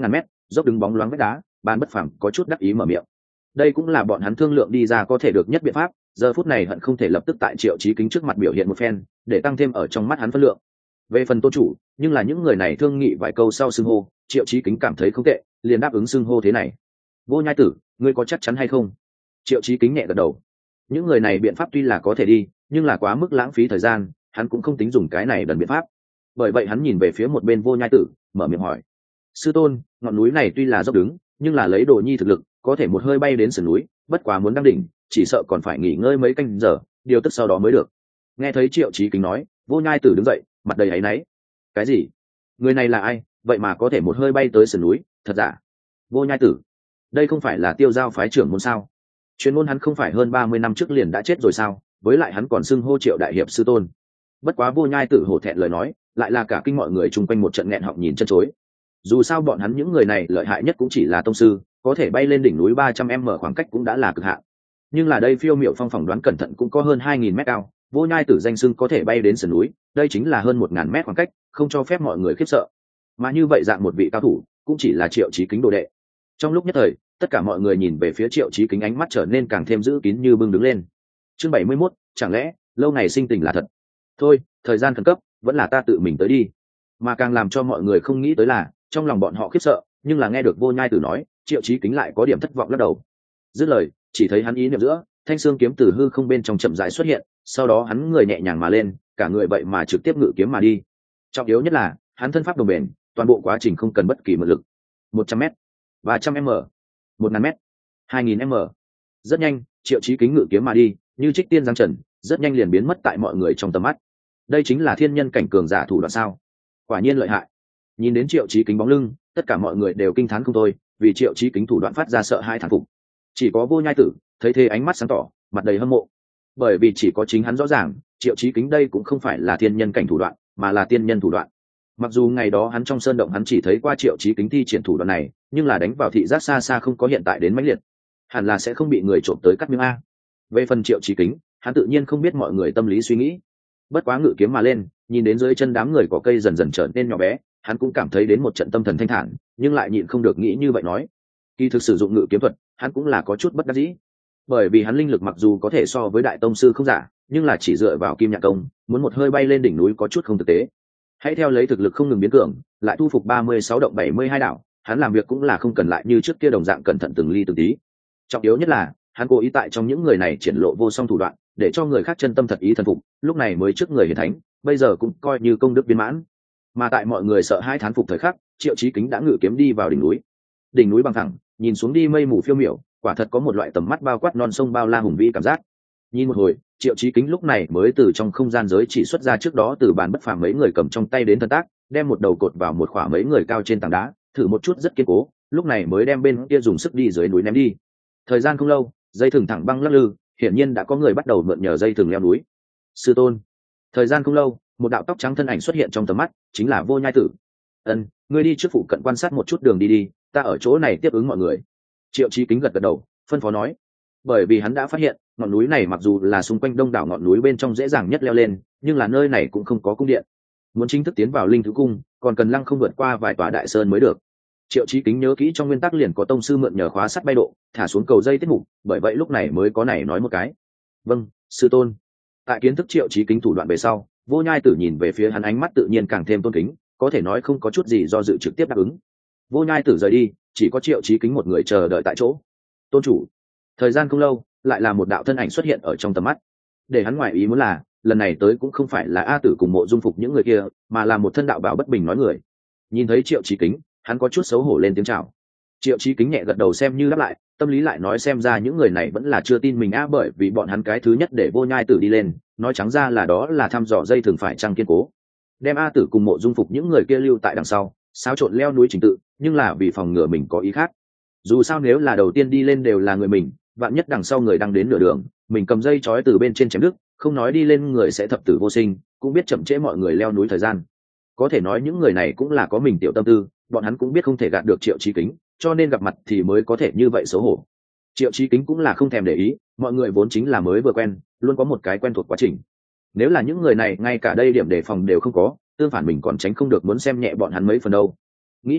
dốc đứng bóng loáng vách đá, Ban Bất Phàm có chút đắc ý mở miệng. Đây cũng là bọn hắn thương lượng đi ra có thể được nhất biện pháp, giờ phút này hận không thể lập tức tại Triệu Chí Kính trước mặt biểu hiện một phen, để tăng thêm ở trong mắt hắn phân lượng. Về phần Tôn chủ, nhưng là những người này thương nghị vài câu sau xưng hô, Triệu Chí Kính cảm thấy không tệ, liền đáp ứng xưng hô thế này. Vô Nhai Tử, ngươi có chắc chắn hay không? Triệu Chí Kính nhẹ gật đầu. Những người này biện pháp tuy là có thể đi, nhưng là quá mức lãng phí thời gian, hắn cũng không tính dùng cái này đần biện pháp. Bởi vậy hắn nhìn về phía một bên Vô Nhai Tử, mở miệng hỏi: sư tôn, ngọn núi này tuy là dốc đứng, nhưng là lấy Đồ Nhi thực lực, có thể một hơi bay đến sườn núi, bất quá muốn đăng đỉnh, chỉ sợ còn phải nghỉ ngơi mấy canh giờ, điều tức sau đó mới được. Nghe thấy Triệu Chí Kính nói, Vô Nhai Tử đứng dậy, mặt đầy áy náy. Cái gì? Người này là ai, vậy mà có thể một hơi bay tới sườn núi, thật giả? Vô Nhai Tử, đây không phải là Tiêu Giao phái trưởng môn sao? Chuyên môn hắn không phải hơn ba mươi năm trước liền đã chết rồi sao? Với lại hắn còn xưng hô Triệu đại hiệp sư tôn. Bất quá Vô Nhai Tử hổ thẹn lời nói, lại là cả kinh mọi người chung quanh một trận nghẹn họng nhìn chân chối. Dù sao bọn hắn những người này lợi hại nhất cũng chỉ là tông sư, có thể bay lên đỉnh núi ba trăm m khoảng cách cũng đã là cực hạn. Nhưng là đây Phiêu Miểu Phong phỏng đoán cẩn thận cũng có hơn hai nghìn mét cao, Vô Nhai Tử danh xưng có thể bay đến sườn núi, đây chính là hơn một ngàn mét khoảng cách, không cho phép mọi người khiếp sợ. Mà như vậy dạng một vị cao thủ, cũng chỉ là Triệu Chí Kính đồ đệ. Trong lúc nhất thời, tất cả mọi người nhìn về phía Triệu Chí Kính ánh mắt trở nên càng thêm giữ kín như bưng đứng lên. Chương bảy mươi mốt, chẳng lẽ lâu ngày sinh tình là thật? Thôi, thời gian khẩn cấp, vẫn là ta tự mình tới đi. Mà càng làm cho mọi người không nghĩ tới là, trong lòng bọn họ khiếp sợ, nhưng là nghe được Vô Nhai Tử nói, Triệu Chí Kính lại có điểm thất vọng lắc đầu. Dứt lời, chỉ thấy hắn ý niệm giữa, thanh xương kiếm từ hư không bên trong chậm rãi xuất hiện, sau đó hắn người nhẹ nhàng mà lên, cả người vậy mà trực tiếp ngự kiếm mà đi. Trọng yếu nhất là, hắn thân pháp đồng bền, toàn bộ quá trình không cần bất kỳ mượn lực. một trăm mét, ba trăm m, một ngàn mét, hai nghìn m. Rất nhanh, Triệu Chí Kính ngự kiếm mà đi, như trích tiên giáng trần, rất nhanh liền biến mất tại mọi người trong tầm mắt. Đây chính là thiên nhân cảnh cường giả thủ đoạn sao? Quả nhiên lợi hại. Nhìn đến Triệu Chí Kính bóng lưng, tất cả mọi người đều kinh thán không thôi, vì Triệu Chí Kính thủ đoạn phát ra sợ hãi thán phục. Chỉ có Vô Nhai Tử thấy thế ánh mắt sáng tỏ, mặt đầy hâm mộ. Bởi vì chỉ có chính hắn rõ ràng, Triệu Chí Kính đây cũng không phải là thiên nhân cảnh thủ đoạn, mà là tiên nhân thủ đoạn. Mặc dù ngày đó hắn trong sơn động hắn chỉ thấy qua Triệu Chí Kính thi triển thủ đoạn này, nhưng là đánh vào thị giác xa xa không có hiện tại đến mãnh liệt, hẳn là sẽ không bị người trộm tới cắt miếng a. Về phần Triệu Chí Kính, hắn tự nhiên không biết mọi người tâm lý suy nghĩ. Bất quá ngự kiếm mà lên, nhìn đến dưới chân đám người có cây dần dần trở nên nhỏ bé, hắn cũng cảm thấy đến một trận tâm thần thanh thản, nhưng lại nhịn không được nghĩ như vậy nói. Kỳ thực sử dụng ngự kiếm thuật, hắn cũng là có chút bất đắc dĩ. Bởi vì hắn linh lực mặc dù có thể so với đại tông sư không giả, nhưng là chỉ dựa vào kim nhạc công, muốn một hơi bay lên đỉnh núi có chút không thực tế. Hãy theo lấy thực lực không ngừng biến cường, lại thu phục ba mươi sáu động bảy mươi hai đảo, hắn làm việc cũng là không cần lại như trước kia đồng dạng cẩn thận từng ly từng tí. Trọng yếu nhất là, hắn cố ý tại trong những người này triển lộ vô song thủ đoạn, để cho người khác chân tâm thật ý thần phục, lúc này mới trước người hiển thánh, bây giờ cũng coi như công đức viên mãn. Mà tại mọi người sợ hai thán phục thời khắc, Triệu Chí Kính đã ngự kiếm đi vào đỉnh núi. Đỉnh núi bằng thẳng, nhìn xuống đi mây mù phiêu miểu, quả thật có một loại tầm mắt bao quát non sông bao la hùng vĩ cảm giác. Nhìn một hồi, Triệu Chí Kính lúc này mới từ trong không gian giới chỉ xuất ra trước đó từ bàn bất phàm mấy người cầm trong tay đến thân tác, đem một đầu cột vào một khỏa mấy người cao trên tảng đá, thử một chút rất kiên cố, lúc này mới đem bên kia dùng sức đi dưới núi ném đi. Thời gian không lâu, dây thừng thẳng băng lắc lư, hiển nhiên đã có người bắt đầu mượn nhờ dây thừng leo núi. Sư tôn. Thời gian không lâu, một đạo tóc trắng thân ảnh xuất hiện trong tầm mắt, chính là Vô Nhai Tử. Ân, ngươi đi trước phụ cận quan sát một chút đường đi đi, ta ở chỗ này tiếp ứng mọi người. Triệu Chí Kính gật gật đầu, phân phó nói. Bởi vì hắn đã phát hiện, ngọn núi này mặc dù là xung quanh đông đảo ngọn núi bên trong dễ dàng nhất leo lên, nhưng là nơi này cũng không có cung điện. Muốn chính thức tiến vào linh thứ cung, còn cần lăng không vượt qua vài tòa đại sơn mới được. Triệu Chí Kính nhớ kỹ trong nguyên tắc liền có tông sư mượn nhờ khóa sắt bay độ, thả xuống cầu dây tiết mục, bởi vậy lúc này mới có này nói một cái. Vâng, sư tôn. Tại kiến thức Triệu Chí Kính thủ đoạn về sau, Vô Nhai Tử nhìn về phía hắn ánh mắt tự nhiên càng thêm tôn kính, có thể nói không có chút gì do dự trực tiếp đáp ứng. Vô Nhai Tử rời đi, chỉ có Triệu Chí Kính một người chờ đợi tại chỗ. Tôn chủ. Thời gian không lâu, lại là một đạo thân ảnh xuất hiện ở trong tầm mắt. Để hắn ngoại ý muốn là, lần này tới cũng không phải là A Tử cùng Mộ Dung Phục những người kia, mà là một thân đạo bảo bất bình nói người. Nhìn thấy Triệu Chí Kính, hắn có chút xấu hổ lên tiếng chào. Triệu Chí Kính nhẹ gật đầu xem như đáp lại, tâm lý lại nói xem ra những người này vẫn là chưa tin mình a, bởi vì bọn hắn cái thứ nhất để Vô Nhai Tử đi lên, nói trắng ra là đó là thăm dò dây thường phải trăng kiên cố, đem A Tử cùng Mộ Dung Phục những người kia lưu tại đằng sau, xáo trộn leo núi trình tự, nhưng là vì phòng ngừa mình có ý khác. Dù sao nếu là đầu tiên đi lên đều là người mình, vạn nhất đằng sau người đang đến nửa đường, mình cầm dây trói từ bên trên chém đứt, không nói đi lên người sẽ thập tử vô sinh, cũng biết chậm trễ mọi người leo núi thời gian. Có thể nói những người này cũng là có mình tiểu tâm tư, bọn hắn cũng biết không thể gạt được Triệu Chí Kính, cho nên gặp mặt thì mới có thể như vậy xấu hổ. Triệu Chí Kính cũng là không thèm để ý, mọi người vốn chính là mới vừa quen, luôn có một cái quen thuộc quá trình. Nếu là những người này ngay cả đây điểm đề phòng đều không có, tương phản mình còn tránh không được muốn xem nhẹ bọn hắn mấy phần đâu. Nghĩ như vậy,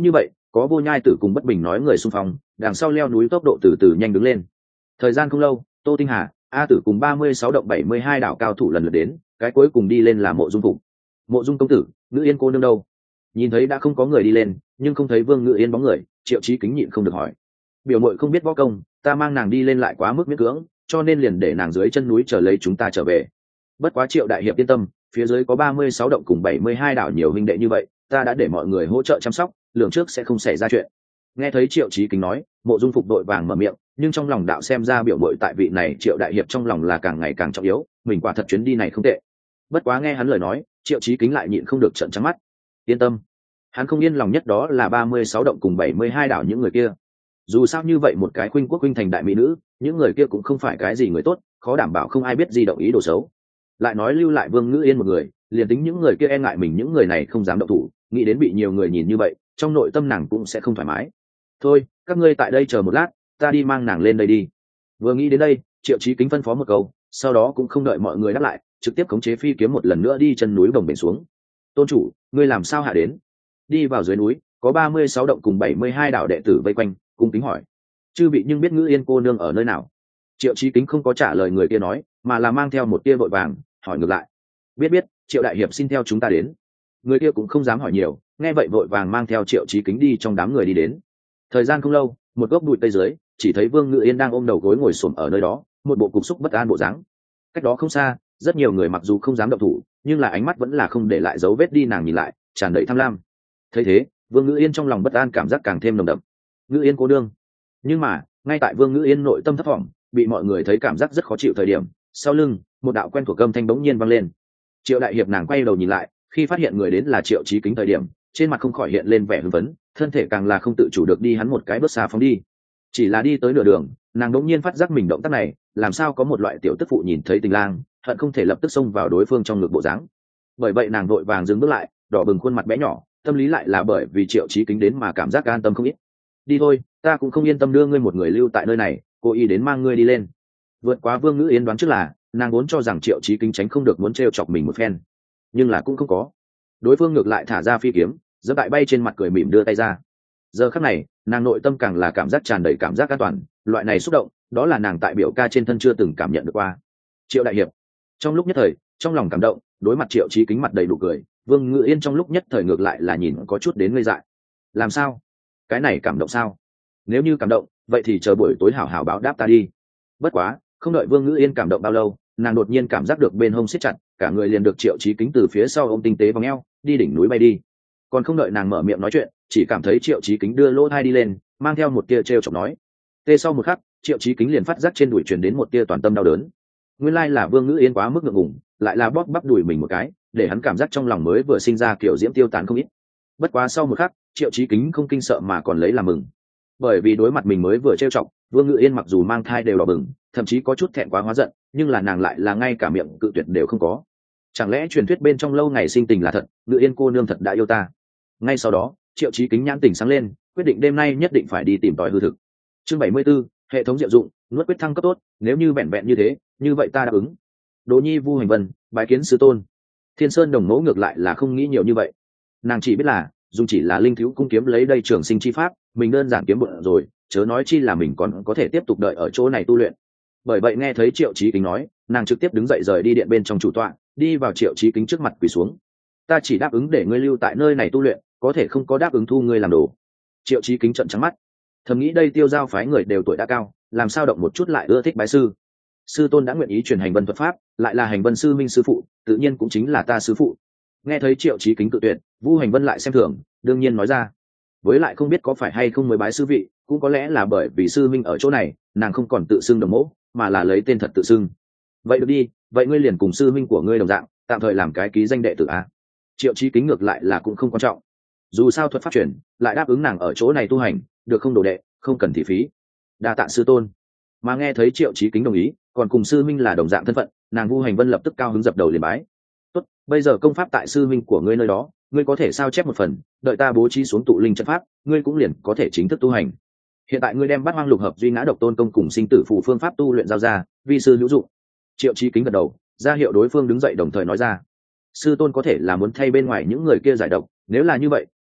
có Vô Nhai Tử cùng Bất Bình nói người xung phong, đằng sau leo núi tốc độ từ từ nhanh đứng lên. Thời gian không lâu, Tô Tinh Hà, A Tử cùng ba mươi sáu động bảy mươi hai đảo cao thủ lần lượt đến, cái cuối cùng đi lên là Mộ Dung Phục. Mộ Dung công tử, Ngữ Yên cô nương đâu? Nhìn thấy đã không có người đi lên, nhưng không thấy Vương Ngữ Yên bóng người, Triệu Chí Kính nhịn không được hỏi. Biểu muội không biết võ công, ta mang nàng đi lên lại quá mức miễn cưỡng, cho nên liền để nàng dưới chân núi chờ lấy chúng ta trở về. Bất quá Triệu đại hiệp yên tâm, phía dưới có ba mươi sáu động cùng bảy mươi hai đảo nhiều huynh đệ như vậy, ta đã để mọi người hỗ trợ chăm sóc, lường trước sẽ không xảy ra chuyện. Nghe thấy Triệu Chí Kính nói, Mộ Dung Phục đội vàng mở miệng, nhưng trong lòng đạo xem ra biểu muội tại vị này Triệu đại hiệp trong lòng là càng ngày càng trọng yếu, mình quả thật chuyến đi này không tệ. Bất quá nghe hắn lời nói, Triệu Chí Kính lại nhịn không được trợn trắng mắt. Yên tâm, hắn không yên lòng nhất đó là ba mươi sáu động cùng bảy mươi hai đảo những người kia. Dù sao như vậy một cái khuynh quốc khuynh thành đại mỹ nữ, những người kia cũng không phải cái gì người tốt, khó đảm bảo không ai biết gì động ý đồ xấu. Lại nói lưu lại Vương Ngữ Yên một người, liền tính những người kia e ngại mình, những người này không dám động thủ, nghĩ đến bị nhiều người nhìn như vậy, trong nội tâm nàng cũng sẽ không thoải mái. Thôi, các ngươi tại đây chờ một lát, ta đi mang nàng lên đây đi. Vừa nghĩ đến đây, Triệu Chí Kính phân phó một câu, sau đó cũng không đợi mọi người đáp lại, trực tiếp khống chế phi kiếm một lần nữa đi chân núi bồng bềnh xuống. Tôn chủ, ngươi làm sao hạ đến? Đi vào dưới núi, có ba mươi sáu động cùng bảy mươi hai đảo đệ tử vây quanh, cung kính hỏi. Chư vị nhưng biết Ngữ Yên cô nương ở nơi nào? Triệu Chí Kính không có trả lời người kia nói, mà là mang theo một tia vội vàng hỏi ngược lại. Biết biết, Triệu đại hiệp xin theo chúng ta đến. Người kia cũng không dám hỏi nhiều, nghe vậy vội vàng mang theo Triệu Chí Kính đi trong đám người đi đến. Thời gian không lâu, một gốc bụi tây dưới, chỉ thấy Vương Ngữ Yên đang ôm đầu gối ngồi xổm ở nơi đó, một bộ cục xúc bất an bộ dáng. Cách đó không xa, rất nhiều người mặc dù không dám động thủ, nhưng là ánh mắt vẫn là không để lại dấu vết đi nàng nhìn lại, tràn đầy tham lam. Thấy thế, Vương Ngữ Yên trong lòng bất an cảm giác càng thêm nồng đậm. Ngữ Yên cô đương. Nhưng mà, ngay tại Vương Ngữ Yên nội tâm thấp thỏm, bị mọi người thấy cảm giác rất khó chịu thời điểm, sau lưng, một đạo quen thuộc âm thanh bỗng nhiên vang lên. Triệu đại hiệp nàng quay đầu nhìn lại, khi phát hiện người đến là Triệu Chí Kính thời điểm, trên mặt không khỏi hiện lên vẻ hưng phấn, thân thể càng là không tự chủ được đi hắn một cái bước xa phóng đi. Chỉ là đi tới nửa đường, nàng đột nhiên phát giác mình động tác này, làm sao có một loại tiểu tức phụ nhìn thấy tình lang, hận không thể lập tức xông vào đối phương trong ngực bộ dáng. Bởi vậy nàng vội vàng dừng bước lại, đỏ bừng khuôn mặt bé nhỏ, tâm lý lại là bởi vì Triệu Chí Kính đến mà cảm giác an tâm không ít. Đi thôi, ta cũng không yên tâm đưa ngươi một người lưu tại nơi này, cố ý đến mang ngươi đi lên. Vượt quá Vương Ngữ Yên đoán trước là, nàng vốn cho rằng Triệu Chí Kính tránh không được muốn trêu chọc mình một phen, nhưng là cũng không có. Đối phương ngược lại thả ra phi kiếm, giơ tại bay trên mặt cười mỉm đưa tay ra. Giờ khắc này, nàng nội tâm càng là cảm giác tràn đầy cảm giác an toàn, loại này xúc động, đó là nàng tại biểu ca trên thân chưa từng cảm nhận được qua. Triệu đại hiệp. Trong lúc nhất thời, trong lòng cảm động, đối mặt Triệu Chí Kính mặt đầy đủ cười, Vương Ngữ Yên trong lúc nhất thời ngược lại là nhìn có chút đến ngây dại. Làm sao? Cái này cảm động sao? Nếu như cảm động, vậy thì chờ buổi tối hảo hảo báo đáp ta đi. Bất quá, không đợi Vương Ngữ Yên cảm động bao lâu, nàng đột nhiên cảm giác được bên hông siết chặt, cả người liền được Triệu Chí Kính từ phía sau ôm tinh tế vòng eo, đi đỉnh núi bay đi. Còn không đợi nàng mở miệng nói chuyện, chỉ cảm thấy Triệu Chí Kính đưa lỗ tai đi lên, mang theo một tia trêu chọc nói. Tê sau một khắc, Triệu Chí Kính liền phát giác trên đùi truyền đến một tia toàn tâm đau đớn. Nguyên lai là Vương Ngữ Yên quá mức ngượng ngùng, lại là bóp bắp đùi mình một cái, để hắn cảm giác trong lòng mới vừa sinh ra kiểu diễm tiêu tán không ít. Bất quá sau một khắc, Triệu Chí Kính không kinh sợ mà còn lấy làm mừng, bởi vì đối mặt mình mới vừa trêu chọc, Vương Ngữ Yên mặc dù mang thai đều đỏ bừng, thậm chí có chút thẹn quá hóa giận, nhưng là nàng lại là ngay cả miệng cự tuyệt đều không có. Chẳng lẽ truyền thuyết bên trong lâu ngày sinh tình là thật, Ngữ Yên cô nương thật đã yêu ta? Ngay sau đó, Triệu Chí Kính nhãn tỉnh sáng lên, quyết định đêm nay nhất định phải đi tìm tòi hư thực. Chương bảy mươi 74, hệ thống diệu dụng, nuốt quyết thăng cấp tốt, nếu như vẹn vẹn như thế, như vậy ta đáp ứng. Đỗ Nhi Vu Hành Vân, bái kiến sư tôn. Thiên Sơn Đồng Mẫu ngược lại là không nghĩ nhiều như vậy, nàng chỉ biết là dùng chỉ là linh thiếu cung kiếm lấy đây trường sinh chi pháp, mình đơn giản kiếm bụng rồi, chớ nói chi là mình còn có thể tiếp tục đợi ở chỗ này tu luyện. Bởi vậy nghe thấy Triệu Chí Kính nói, nàng trực tiếp đứng dậy rời đi điện bên trong chủ tọa, đi vào Triệu Chí Kính trước mặt quỳ xuống. Ta chỉ đáp ứng để ngươi lưu tại nơi này tu luyện, có thể không có đáp ứng thu ngươi làm đồ. Triệu Chí Kính trợn trắng mắt, thầm nghĩ đây Tiêu Giao phái người đều tuổi đã cao, làm sao động một chút lại ưa thích bái sư. Sư tôn đã nguyện ý truyền Hành Vân thuật pháp, lại là Hành Vân sư minh sư phụ, tự nhiên cũng chính là ta sư phụ. Nghe thấy Triệu Chí Kính tự tuyệt, Vu Hành Vân lại xem thường, đương nhiên nói ra. Với lại không biết có phải hay không mới bái sư vị, cũng có lẽ là bởi vì sư minh ở chỗ này, nàng không còn tự xưng Đồng Mẫu, mà là lấy tên thật tự xưng. Vậy được đi, vậy ngươi liền cùng sư minh của ngươi đồng dạng, tạm thời làm cái ký danh đệ tử a. Triệu Chí Kính ngược lại là cũng không quan trọng, dù sao thuật pháp chuyển, lại đáp ứng nàng ở chỗ này tu hành, được không đồ đệ, không cần thị phí. Đa tạ sư tôn. Mà nghe thấy Triệu Chí Kính đồng ý, còn cùng sư minh là đồng dạng thân phận, nàng Vu Hành Vân lập tức cao hứng dập đầu liền bái. Tốt, bây giờ công pháp tại sư minh của ngươi nơi đó, ngươi có thể sao chép một phần, đợi ta bố trí xuống tụ linh trận pháp, ngươi cũng liền có thể chính thức tu hành. Hiện tại ngươi đem Bát Hoang Lục Hợp Duy Ngã Độc Tôn công cùng sinh tử phù phương pháp tu luyện giao ra, vi sư hữu dụng. Triệu Chí Kính gật đầu, ra hiệu đối phương đứng dậy đồng thời nói ra. Sư tôn có thể là muốn thay bên ngoài những người kia giải độc, nếu là như vậy,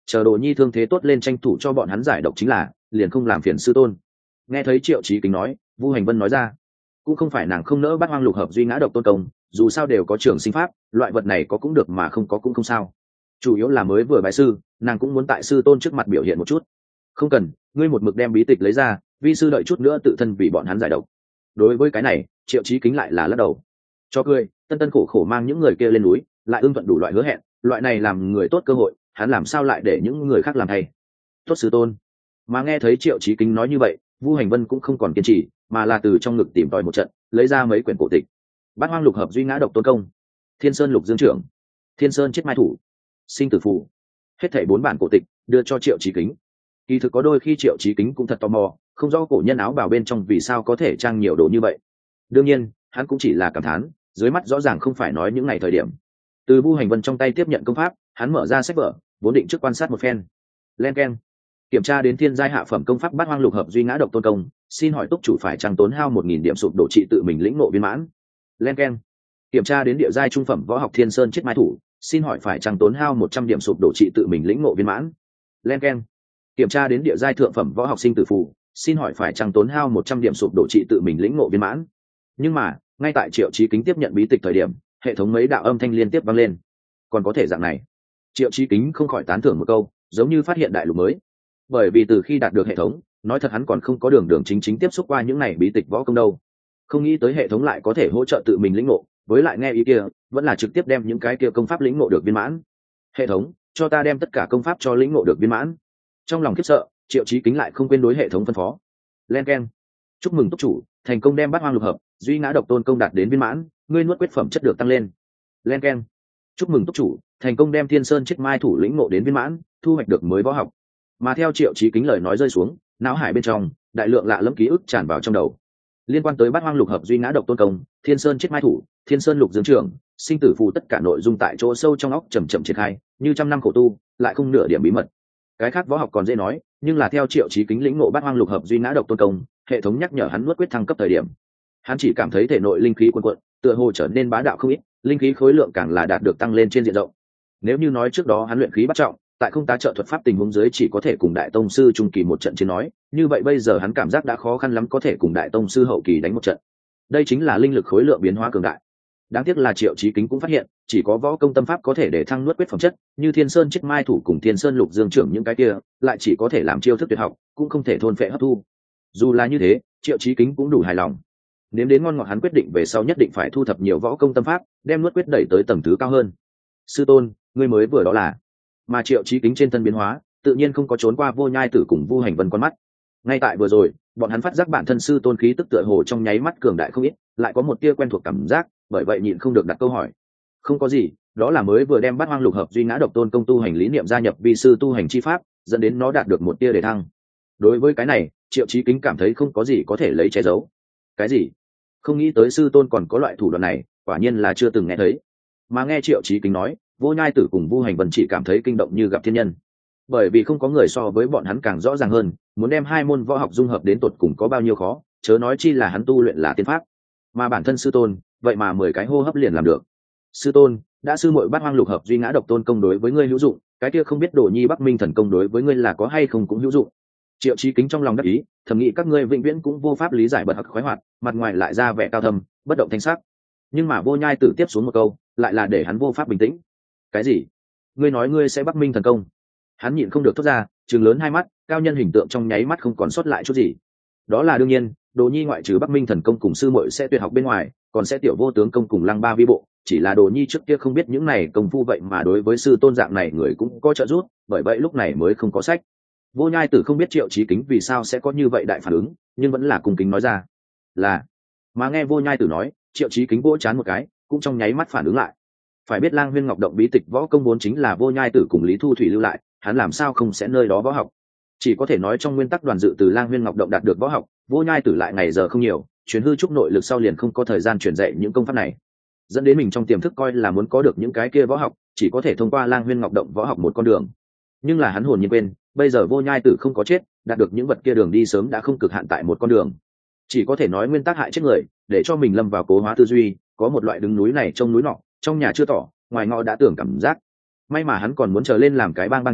chờ đồ nhi thương thế tốt lên tranh thủ cho bọn hắn giải độc chính là, liền không làm phiền sư tôn. Nghe thấy Triệu Chí Kính nói, Vu Hành Vân nói ra, cũng không phải nàng không nỡ Bát Hoang Lục Hợp Duy Ngã Độc Tôn Công, dù sao đều có trường sinh pháp, loại vật này có cũng được mà không có cũng không sao. Chủ yếu là mới vừa bái sư, nàng cũng muốn tại sư tôn trước mặt biểu hiện một chút. Không cần, ngươi một mực đem bí tịch lấy ra, vi sư đợi chút nữa tự thân vì bọn hắn giải độc. Đối với cái này, Triệu Chí Kính lại là lắc đầu. Cho cười, tân tân khổ khổ mang những người kia lên núi, lại ưng thuận đủ loại hứa hẹn, loại này làm người tốt cơ hội, hắn làm sao lại để những người khác làm hay? Tốt sư tôn. Mà nghe thấy Triệu Chí Kính nói như vậy, Vu Hành Vân cũng không còn kiên trì, mà là từ trong ngực tìm tòi một trận, lấy ra mấy quyển cổ tịch. Bát Hoang Lục Hợp Duy Ngã Độc Tôn Công, Thiên Sơn Lục Dương Trưởng, Thiên Sơn Chết Mai Thủ, Sinh Tử Phù, hết thảy bốn bản cổ tịch đưa cho Triệu Chí Kính. Kỳ thực có đôi khi Triệu Chí Kính cũng thật tò mò, không rõ cổ nhân áo bào bên trong vì sao có thể trang nhiều đồ như vậy. Đương nhiên, hắn cũng chỉ là cảm thán, dưới mắt rõ ràng không phải nói những ngày thời điểm. Từ Vu Hành Vân trong tay tiếp nhận công pháp, hắn mở ra sách vở, vốn định trước quan sát một phen. Len keng. Kiểm tra đến thiên giai hạ phẩm công pháp Bát Hoang Lục Hợp Duy Ngã Độc Tôn Công, xin hỏi túc chủ phải chăng tốn hao một nghìn điểm sụp đổ trị tự mình lĩnh ngộ viên mãn. Len keng. Kiểm tra đến địa giai trung phẩm võ học Thiên Sơn Chết Mai Thủ, xin hỏi phải chăng tốn hao một trăm điểm sụp đổ trị tự mình lĩnh ngộ viên mãn. Len keng. Kiểm tra đến địa giai thượng phẩm võ học Sinh Tử Phù, xin hỏi phải chăng tốn hao một trăm điểm sụp đổ trị tự mình lĩnh ngộ viên mãn. Nhưng mà, ngay tại Triệu Chí Kính tiếp nhận bí tịch thời điểm, hệ thống mấy đạo âm thanh liên tiếp vang lên. Còn có thể dạng này. Triệu Chí Kính không khỏi tán thưởng một câu, giống như phát hiện đại lục mới. Bởi vì từ khi đạt được hệ thống, nói thật hắn còn không có đường đường chính chính tiếp xúc qua những này bí tịch võ công đâu. Không nghĩ tới hệ thống lại có thể hỗ trợ tự mình lĩnh ngộ, với lại nghe ý kia, vẫn là trực tiếp đem những cái kia công pháp lĩnh ngộ được viên mãn. Hệ thống, cho ta đem tất cả công pháp cho lĩnh ngộ được viên mãn. Trong lòng khiếp sợ, Triệu Chí Kính lại không quên đối hệ thống phân phó. Len keng. Chúc mừng túc chủ, thành công đem Bát Hoang Lục Hợp Duy Ngã Độc Tôn Công đạt đến viên mãn, ngươi nuốt quyết phẩm chất được tăng lên. Len keng. Chúc mừng túc chủ, thành công đem Thiên Sơn Chết Mai Thủ lĩnh ngộ đến viên mãn, thu hoạch được mới võ học. Mà theo Triệu Chí Kính lời nói rơi xuống, não hải bên trong đại lượng lạ lẫm ký ức tràn vào trong đầu, liên quan tới Bát Hoang Lục Hợp Duy Ngã Độc Tôn Công, Thiên Sơn Chết Mai Thủ, Thiên Sơn Lục Dương Trưởng, Sinh Tử Phù, tất cả nội dung tại chỗ sâu trong óc chậm chậm triển khai, như trăm năm khổ tu, lại không nửa điểm bí mật. Cái khác võ học còn dễ nói, nhưng là theo Triệu Chí Kính lĩnh ngộ Bát Hoang Lục Hợp Duy Ngã Độc Tôn Công, hệ thống nhắc nhở hắn nuốt quyết thăng cấp thời điểm, hắn chỉ cảm thấy thể nội linh khí cuồn cuộn, tựa hồ trở nên bá đạo không ít, linh khí khối lượng càng là đạt được tăng lên trên diện rộng. Nếu như nói trước đó hắn luyện khí bắt trọng, tại không tá trợ thuật pháp tình huống dưới chỉ có thể cùng đại tông sư trung kỳ một trận chiến nói, như vậy bây giờ hắn cảm giác đã khó khăn lắm có thể cùng đại tông sư hậu kỳ đánh một trận. Đây chính là linh lực khối lượng biến hóa cường đại. Đáng tiếc là Triệu Chí Kính cũng phát hiện, chỉ có võ công tâm pháp có thể để thăng nuốt quyết phẩm chất, như Thiên Sơn Chết Mai Thủ cùng Thiên Sơn Lục Dương Trưởng những cái kia, lại chỉ có thể làm chiêu thức tuyệt học, cũng không thể thôn phệ hấp thu. Dù là như thế, Triệu Chí Kính cũng đủ hài lòng. Nếm đến ngon ngọt hắn quyết định về sau nhất định phải thu thập nhiều võ công tâm pháp, đem nuốt quyết đẩy tới tầng thứ cao hơn. Sư tôn, ngươi mới vừa đó là. Mà Triệu Chí Kính trên thân biến hóa, tự nhiên không có trốn qua Vô Nhai Tử cùng Vu Hành Vân con mắt. Ngay tại vừa rồi, bọn hắn phát giác bản thân sư tôn khí tức tựa hồ trong nháy mắt cường đại không ít, lại có một tia quen thuộc cảm giác, bởi vậy nhịn không được đặt câu hỏi. Không có gì, đó là mới vừa đem Bát Hoang Lục Hợp Duy Ngã Độc Tôn Công tu hành lý niệm gia nhập vi sư tu hành chi pháp, dẫn đến nó đạt được một tia đề thăng. Đối với cái này, Triệu Chí Kính cảm thấy không có gì có thể lấy che giấu. Cái gì? Không nghĩ tới sư tôn còn có loại thủ đoạn này, quả nhiên là chưa từng nghe thấy. Mà nghe Triệu Chí Kính nói, Vô Nhai Tử cùng Vu Hành Vân chỉ cảm thấy kinh động như gặp thiên nhân. Bởi vì không có người so với bọn hắn càng rõ ràng hơn, muốn đem hai môn võ học dung hợp đến tột cùng có bao nhiêu khó, chớ nói chi là hắn tu luyện là tiên pháp. Mà bản thân sư tôn, vậy mà mười cái hô hấp liền làm được. Sư tôn, đã sư muội Bát Hoang Lục Hợp Duy Ngã Độc Tôn Công đối với ngươi hữu dụng, cái kia không biết Đồ Nhi Bắc Minh Thần Công đối với ngươi là có hay không cũng hữu dụng. Triệu Chí Kính trong lòng đắc ý, thầm nghĩ các ngươi vĩnh viễn cũng vô pháp lý giải bật học khoái hoạt, mặt ngoài lại ra vẻ cao thâm, bất động thanh sắc. Nhưng mà Vô Nhai Tử tiếp xuống một câu, lại là để hắn vô pháp bình tĩnh. Cái gì? Ngươi nói ngươi sẽ Bắc Minh Thần Công? Hắn nhịn không được thốt ra, trừng lớn hai mắt, cao nhân hình tượng trong nháy mắt không còn sót lại chút gì. Đó là đương nhiên, Đồ Nhi ngoại trừ Bắc Minh Thần Công cùng sư muội sẽ tuyệt học bên ngoài, còn sẽ Tiểu Vô Tướng Công cùng Lăng Ba Vi Bộ, chỉ là Đồ Nhi trước kia không biết những này công phu vậy mà đối với sư tôn dạng này người cũng có trợ giúp, bởi vậy lúc này mới không có sách. Vô Nhai Tử không biết Triệu Chí Kính vì sao sẽ có như vậy đại phản ứng, nhưng vẫn là cung kính nói ra. Là. Mà nghe Vô Nhai Tử nói, Triệu Chí Kính vỗ chán một cái, cũng trong nháy mắt phản ứng lại. Phải biết Lang Huyên Ngọc Động bí tịch võ công vốn chính là Vô Nhai Tử cùng Lý Thu Thủy lưu lại, hắn làm sao không sẽ nơi đó võ học. Chỉ có thể nói trong nguyên tắc đoàn dự từ Lang Huyên Ngọc Động đạt được võ học, Vô Nhai Tử lại ngày giờ không nhiều, chuyển hư trúc nội lực sau liền không có thời gian truyền dạy những công pháp này, dẫn đến mình trong tiềm thức coi là muốn có được những cái kia võ học, chỉ có thể thông qua Lang Huyên Ngọc Động võ học một con đường. Nhưng là hắn hồn nhiên quên, bây giờ Vô Nhai Tử không có chết, đạt được những vật kia đường đi sớm đã không cực hạn tại một con đường. Chỉ có thể nói nguyên tắc hại chết người, để cho mình lâm vào cố hóa tư duy, có một loại đứng núi này trông núi nọ, trong nhà chưa tỏ, ngoài ngõ đã tưởng cảm giác. May mà hắn còn muốn chờ lên làm cái bang bang chủ,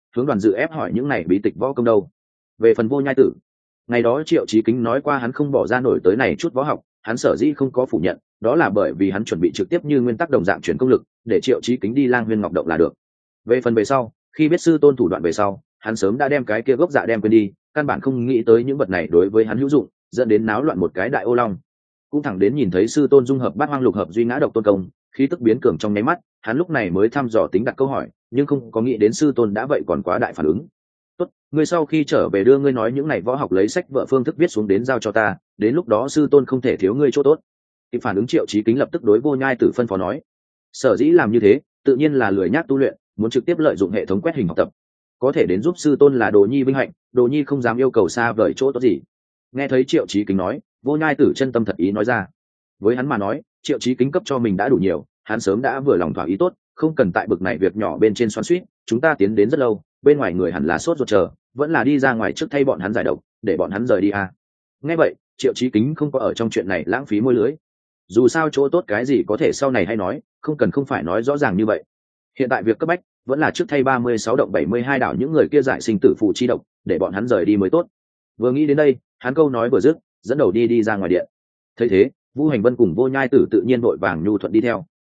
hướng đoàn dự ép hỏi những này bí tịch võ công đâu. Về phần Vô Nhai Tử, ngày đó Triệu Chí Kính nói qua hắn không bỏ ra nổi tới này chút võ học, hắn sở dĩ không có phủ nhận, đó là bởi vì hắn chuẩn bị trực tiếp như nguyên tắc đồng dạng chuyển công lực, để Triệu Chí Kính đi Lang Huyên Ngọc Động là được. Về phần về sau, khi biết sư tôn thủ đoạn về sau, hắn sớm đã đem cái kia gốc dạ đem quên đi, căn bản không nghĩ tới những vật này đối với hắn hữu dụng, dẫn đến náo loạn một cái đại ô long. Cũng thẳng đến nhìn thấy sư tôn dung hợp bát hoang lục hợp duy ngã độc tôn công, khí tức biến cường trong nháy mắt, hắn lúc này mới thăm dò tính đặt câu hỏi, nhưng không có nghĩ đến sư tôn đã vậy còn quá đại phản ứng. Tốt, ngươi sau khi trở về đưa ngươi nói những này võ học lấy sách vợ phương thức viết xuống đến giao cho ta, đến lúc đó sư tôn không thể thiếu ngươi chỗ tốt. Thì phản ứng Triệu Chí Kính lập tức đối Vô Nhai Tử phân phó nói, sở dĩ làm như thế, tự nhiên là lười nhác tu luyện, muốn trực tiếp lợi dụng hệ thống quét hình học tập, có thể đến giúp sư tôn là đồ nhi vinh hạnh, đồ nhi không dám yêu cầu xa vời chỗ tốt gì. Nghe thấy Triệu Chí Kính nói, Vô Nhai Tử chân tâm thật ý nói ra. Với hắn mà nói, Triệu Chí Kính cấp cho mình đã đủ nhiều, hắn sớm đã vừa lòng thỏa ý tốt, không cần tại bực này việc nhỏ bên trên xoắn xuýt, chúng ta tiến đến rất lâu, bên ngoài người hẳn là sốt ruột chờ, vẫn là đi ra ngoài trước thay bọn hắn giải độc, để bọn hắn rời đi à. Nghe vậy, Triệu Chí Kính không có ở trong chuyện này lãng phí môi lưới. Dù sao chỗ tốt cái gì có thể sau này hay nói, không cần không phải nói rõ ràng như vậy. Hiện tại việc cấp bách vẫn là trước thay ba mươi sáu động bảy mươi hai đảo những người kia giải sinh tử phù chi độc, để bọn hắn rời đi mới tốt. Vừa nghĩ đến đây, hắn câu nói vừa dứt, dẫn đầu đi đi ra ngoài điện. Thấy thế, Vu Hành Vân cùng Vô Nhai Tử tự nhiên vội vàng nhu thuận đi theo.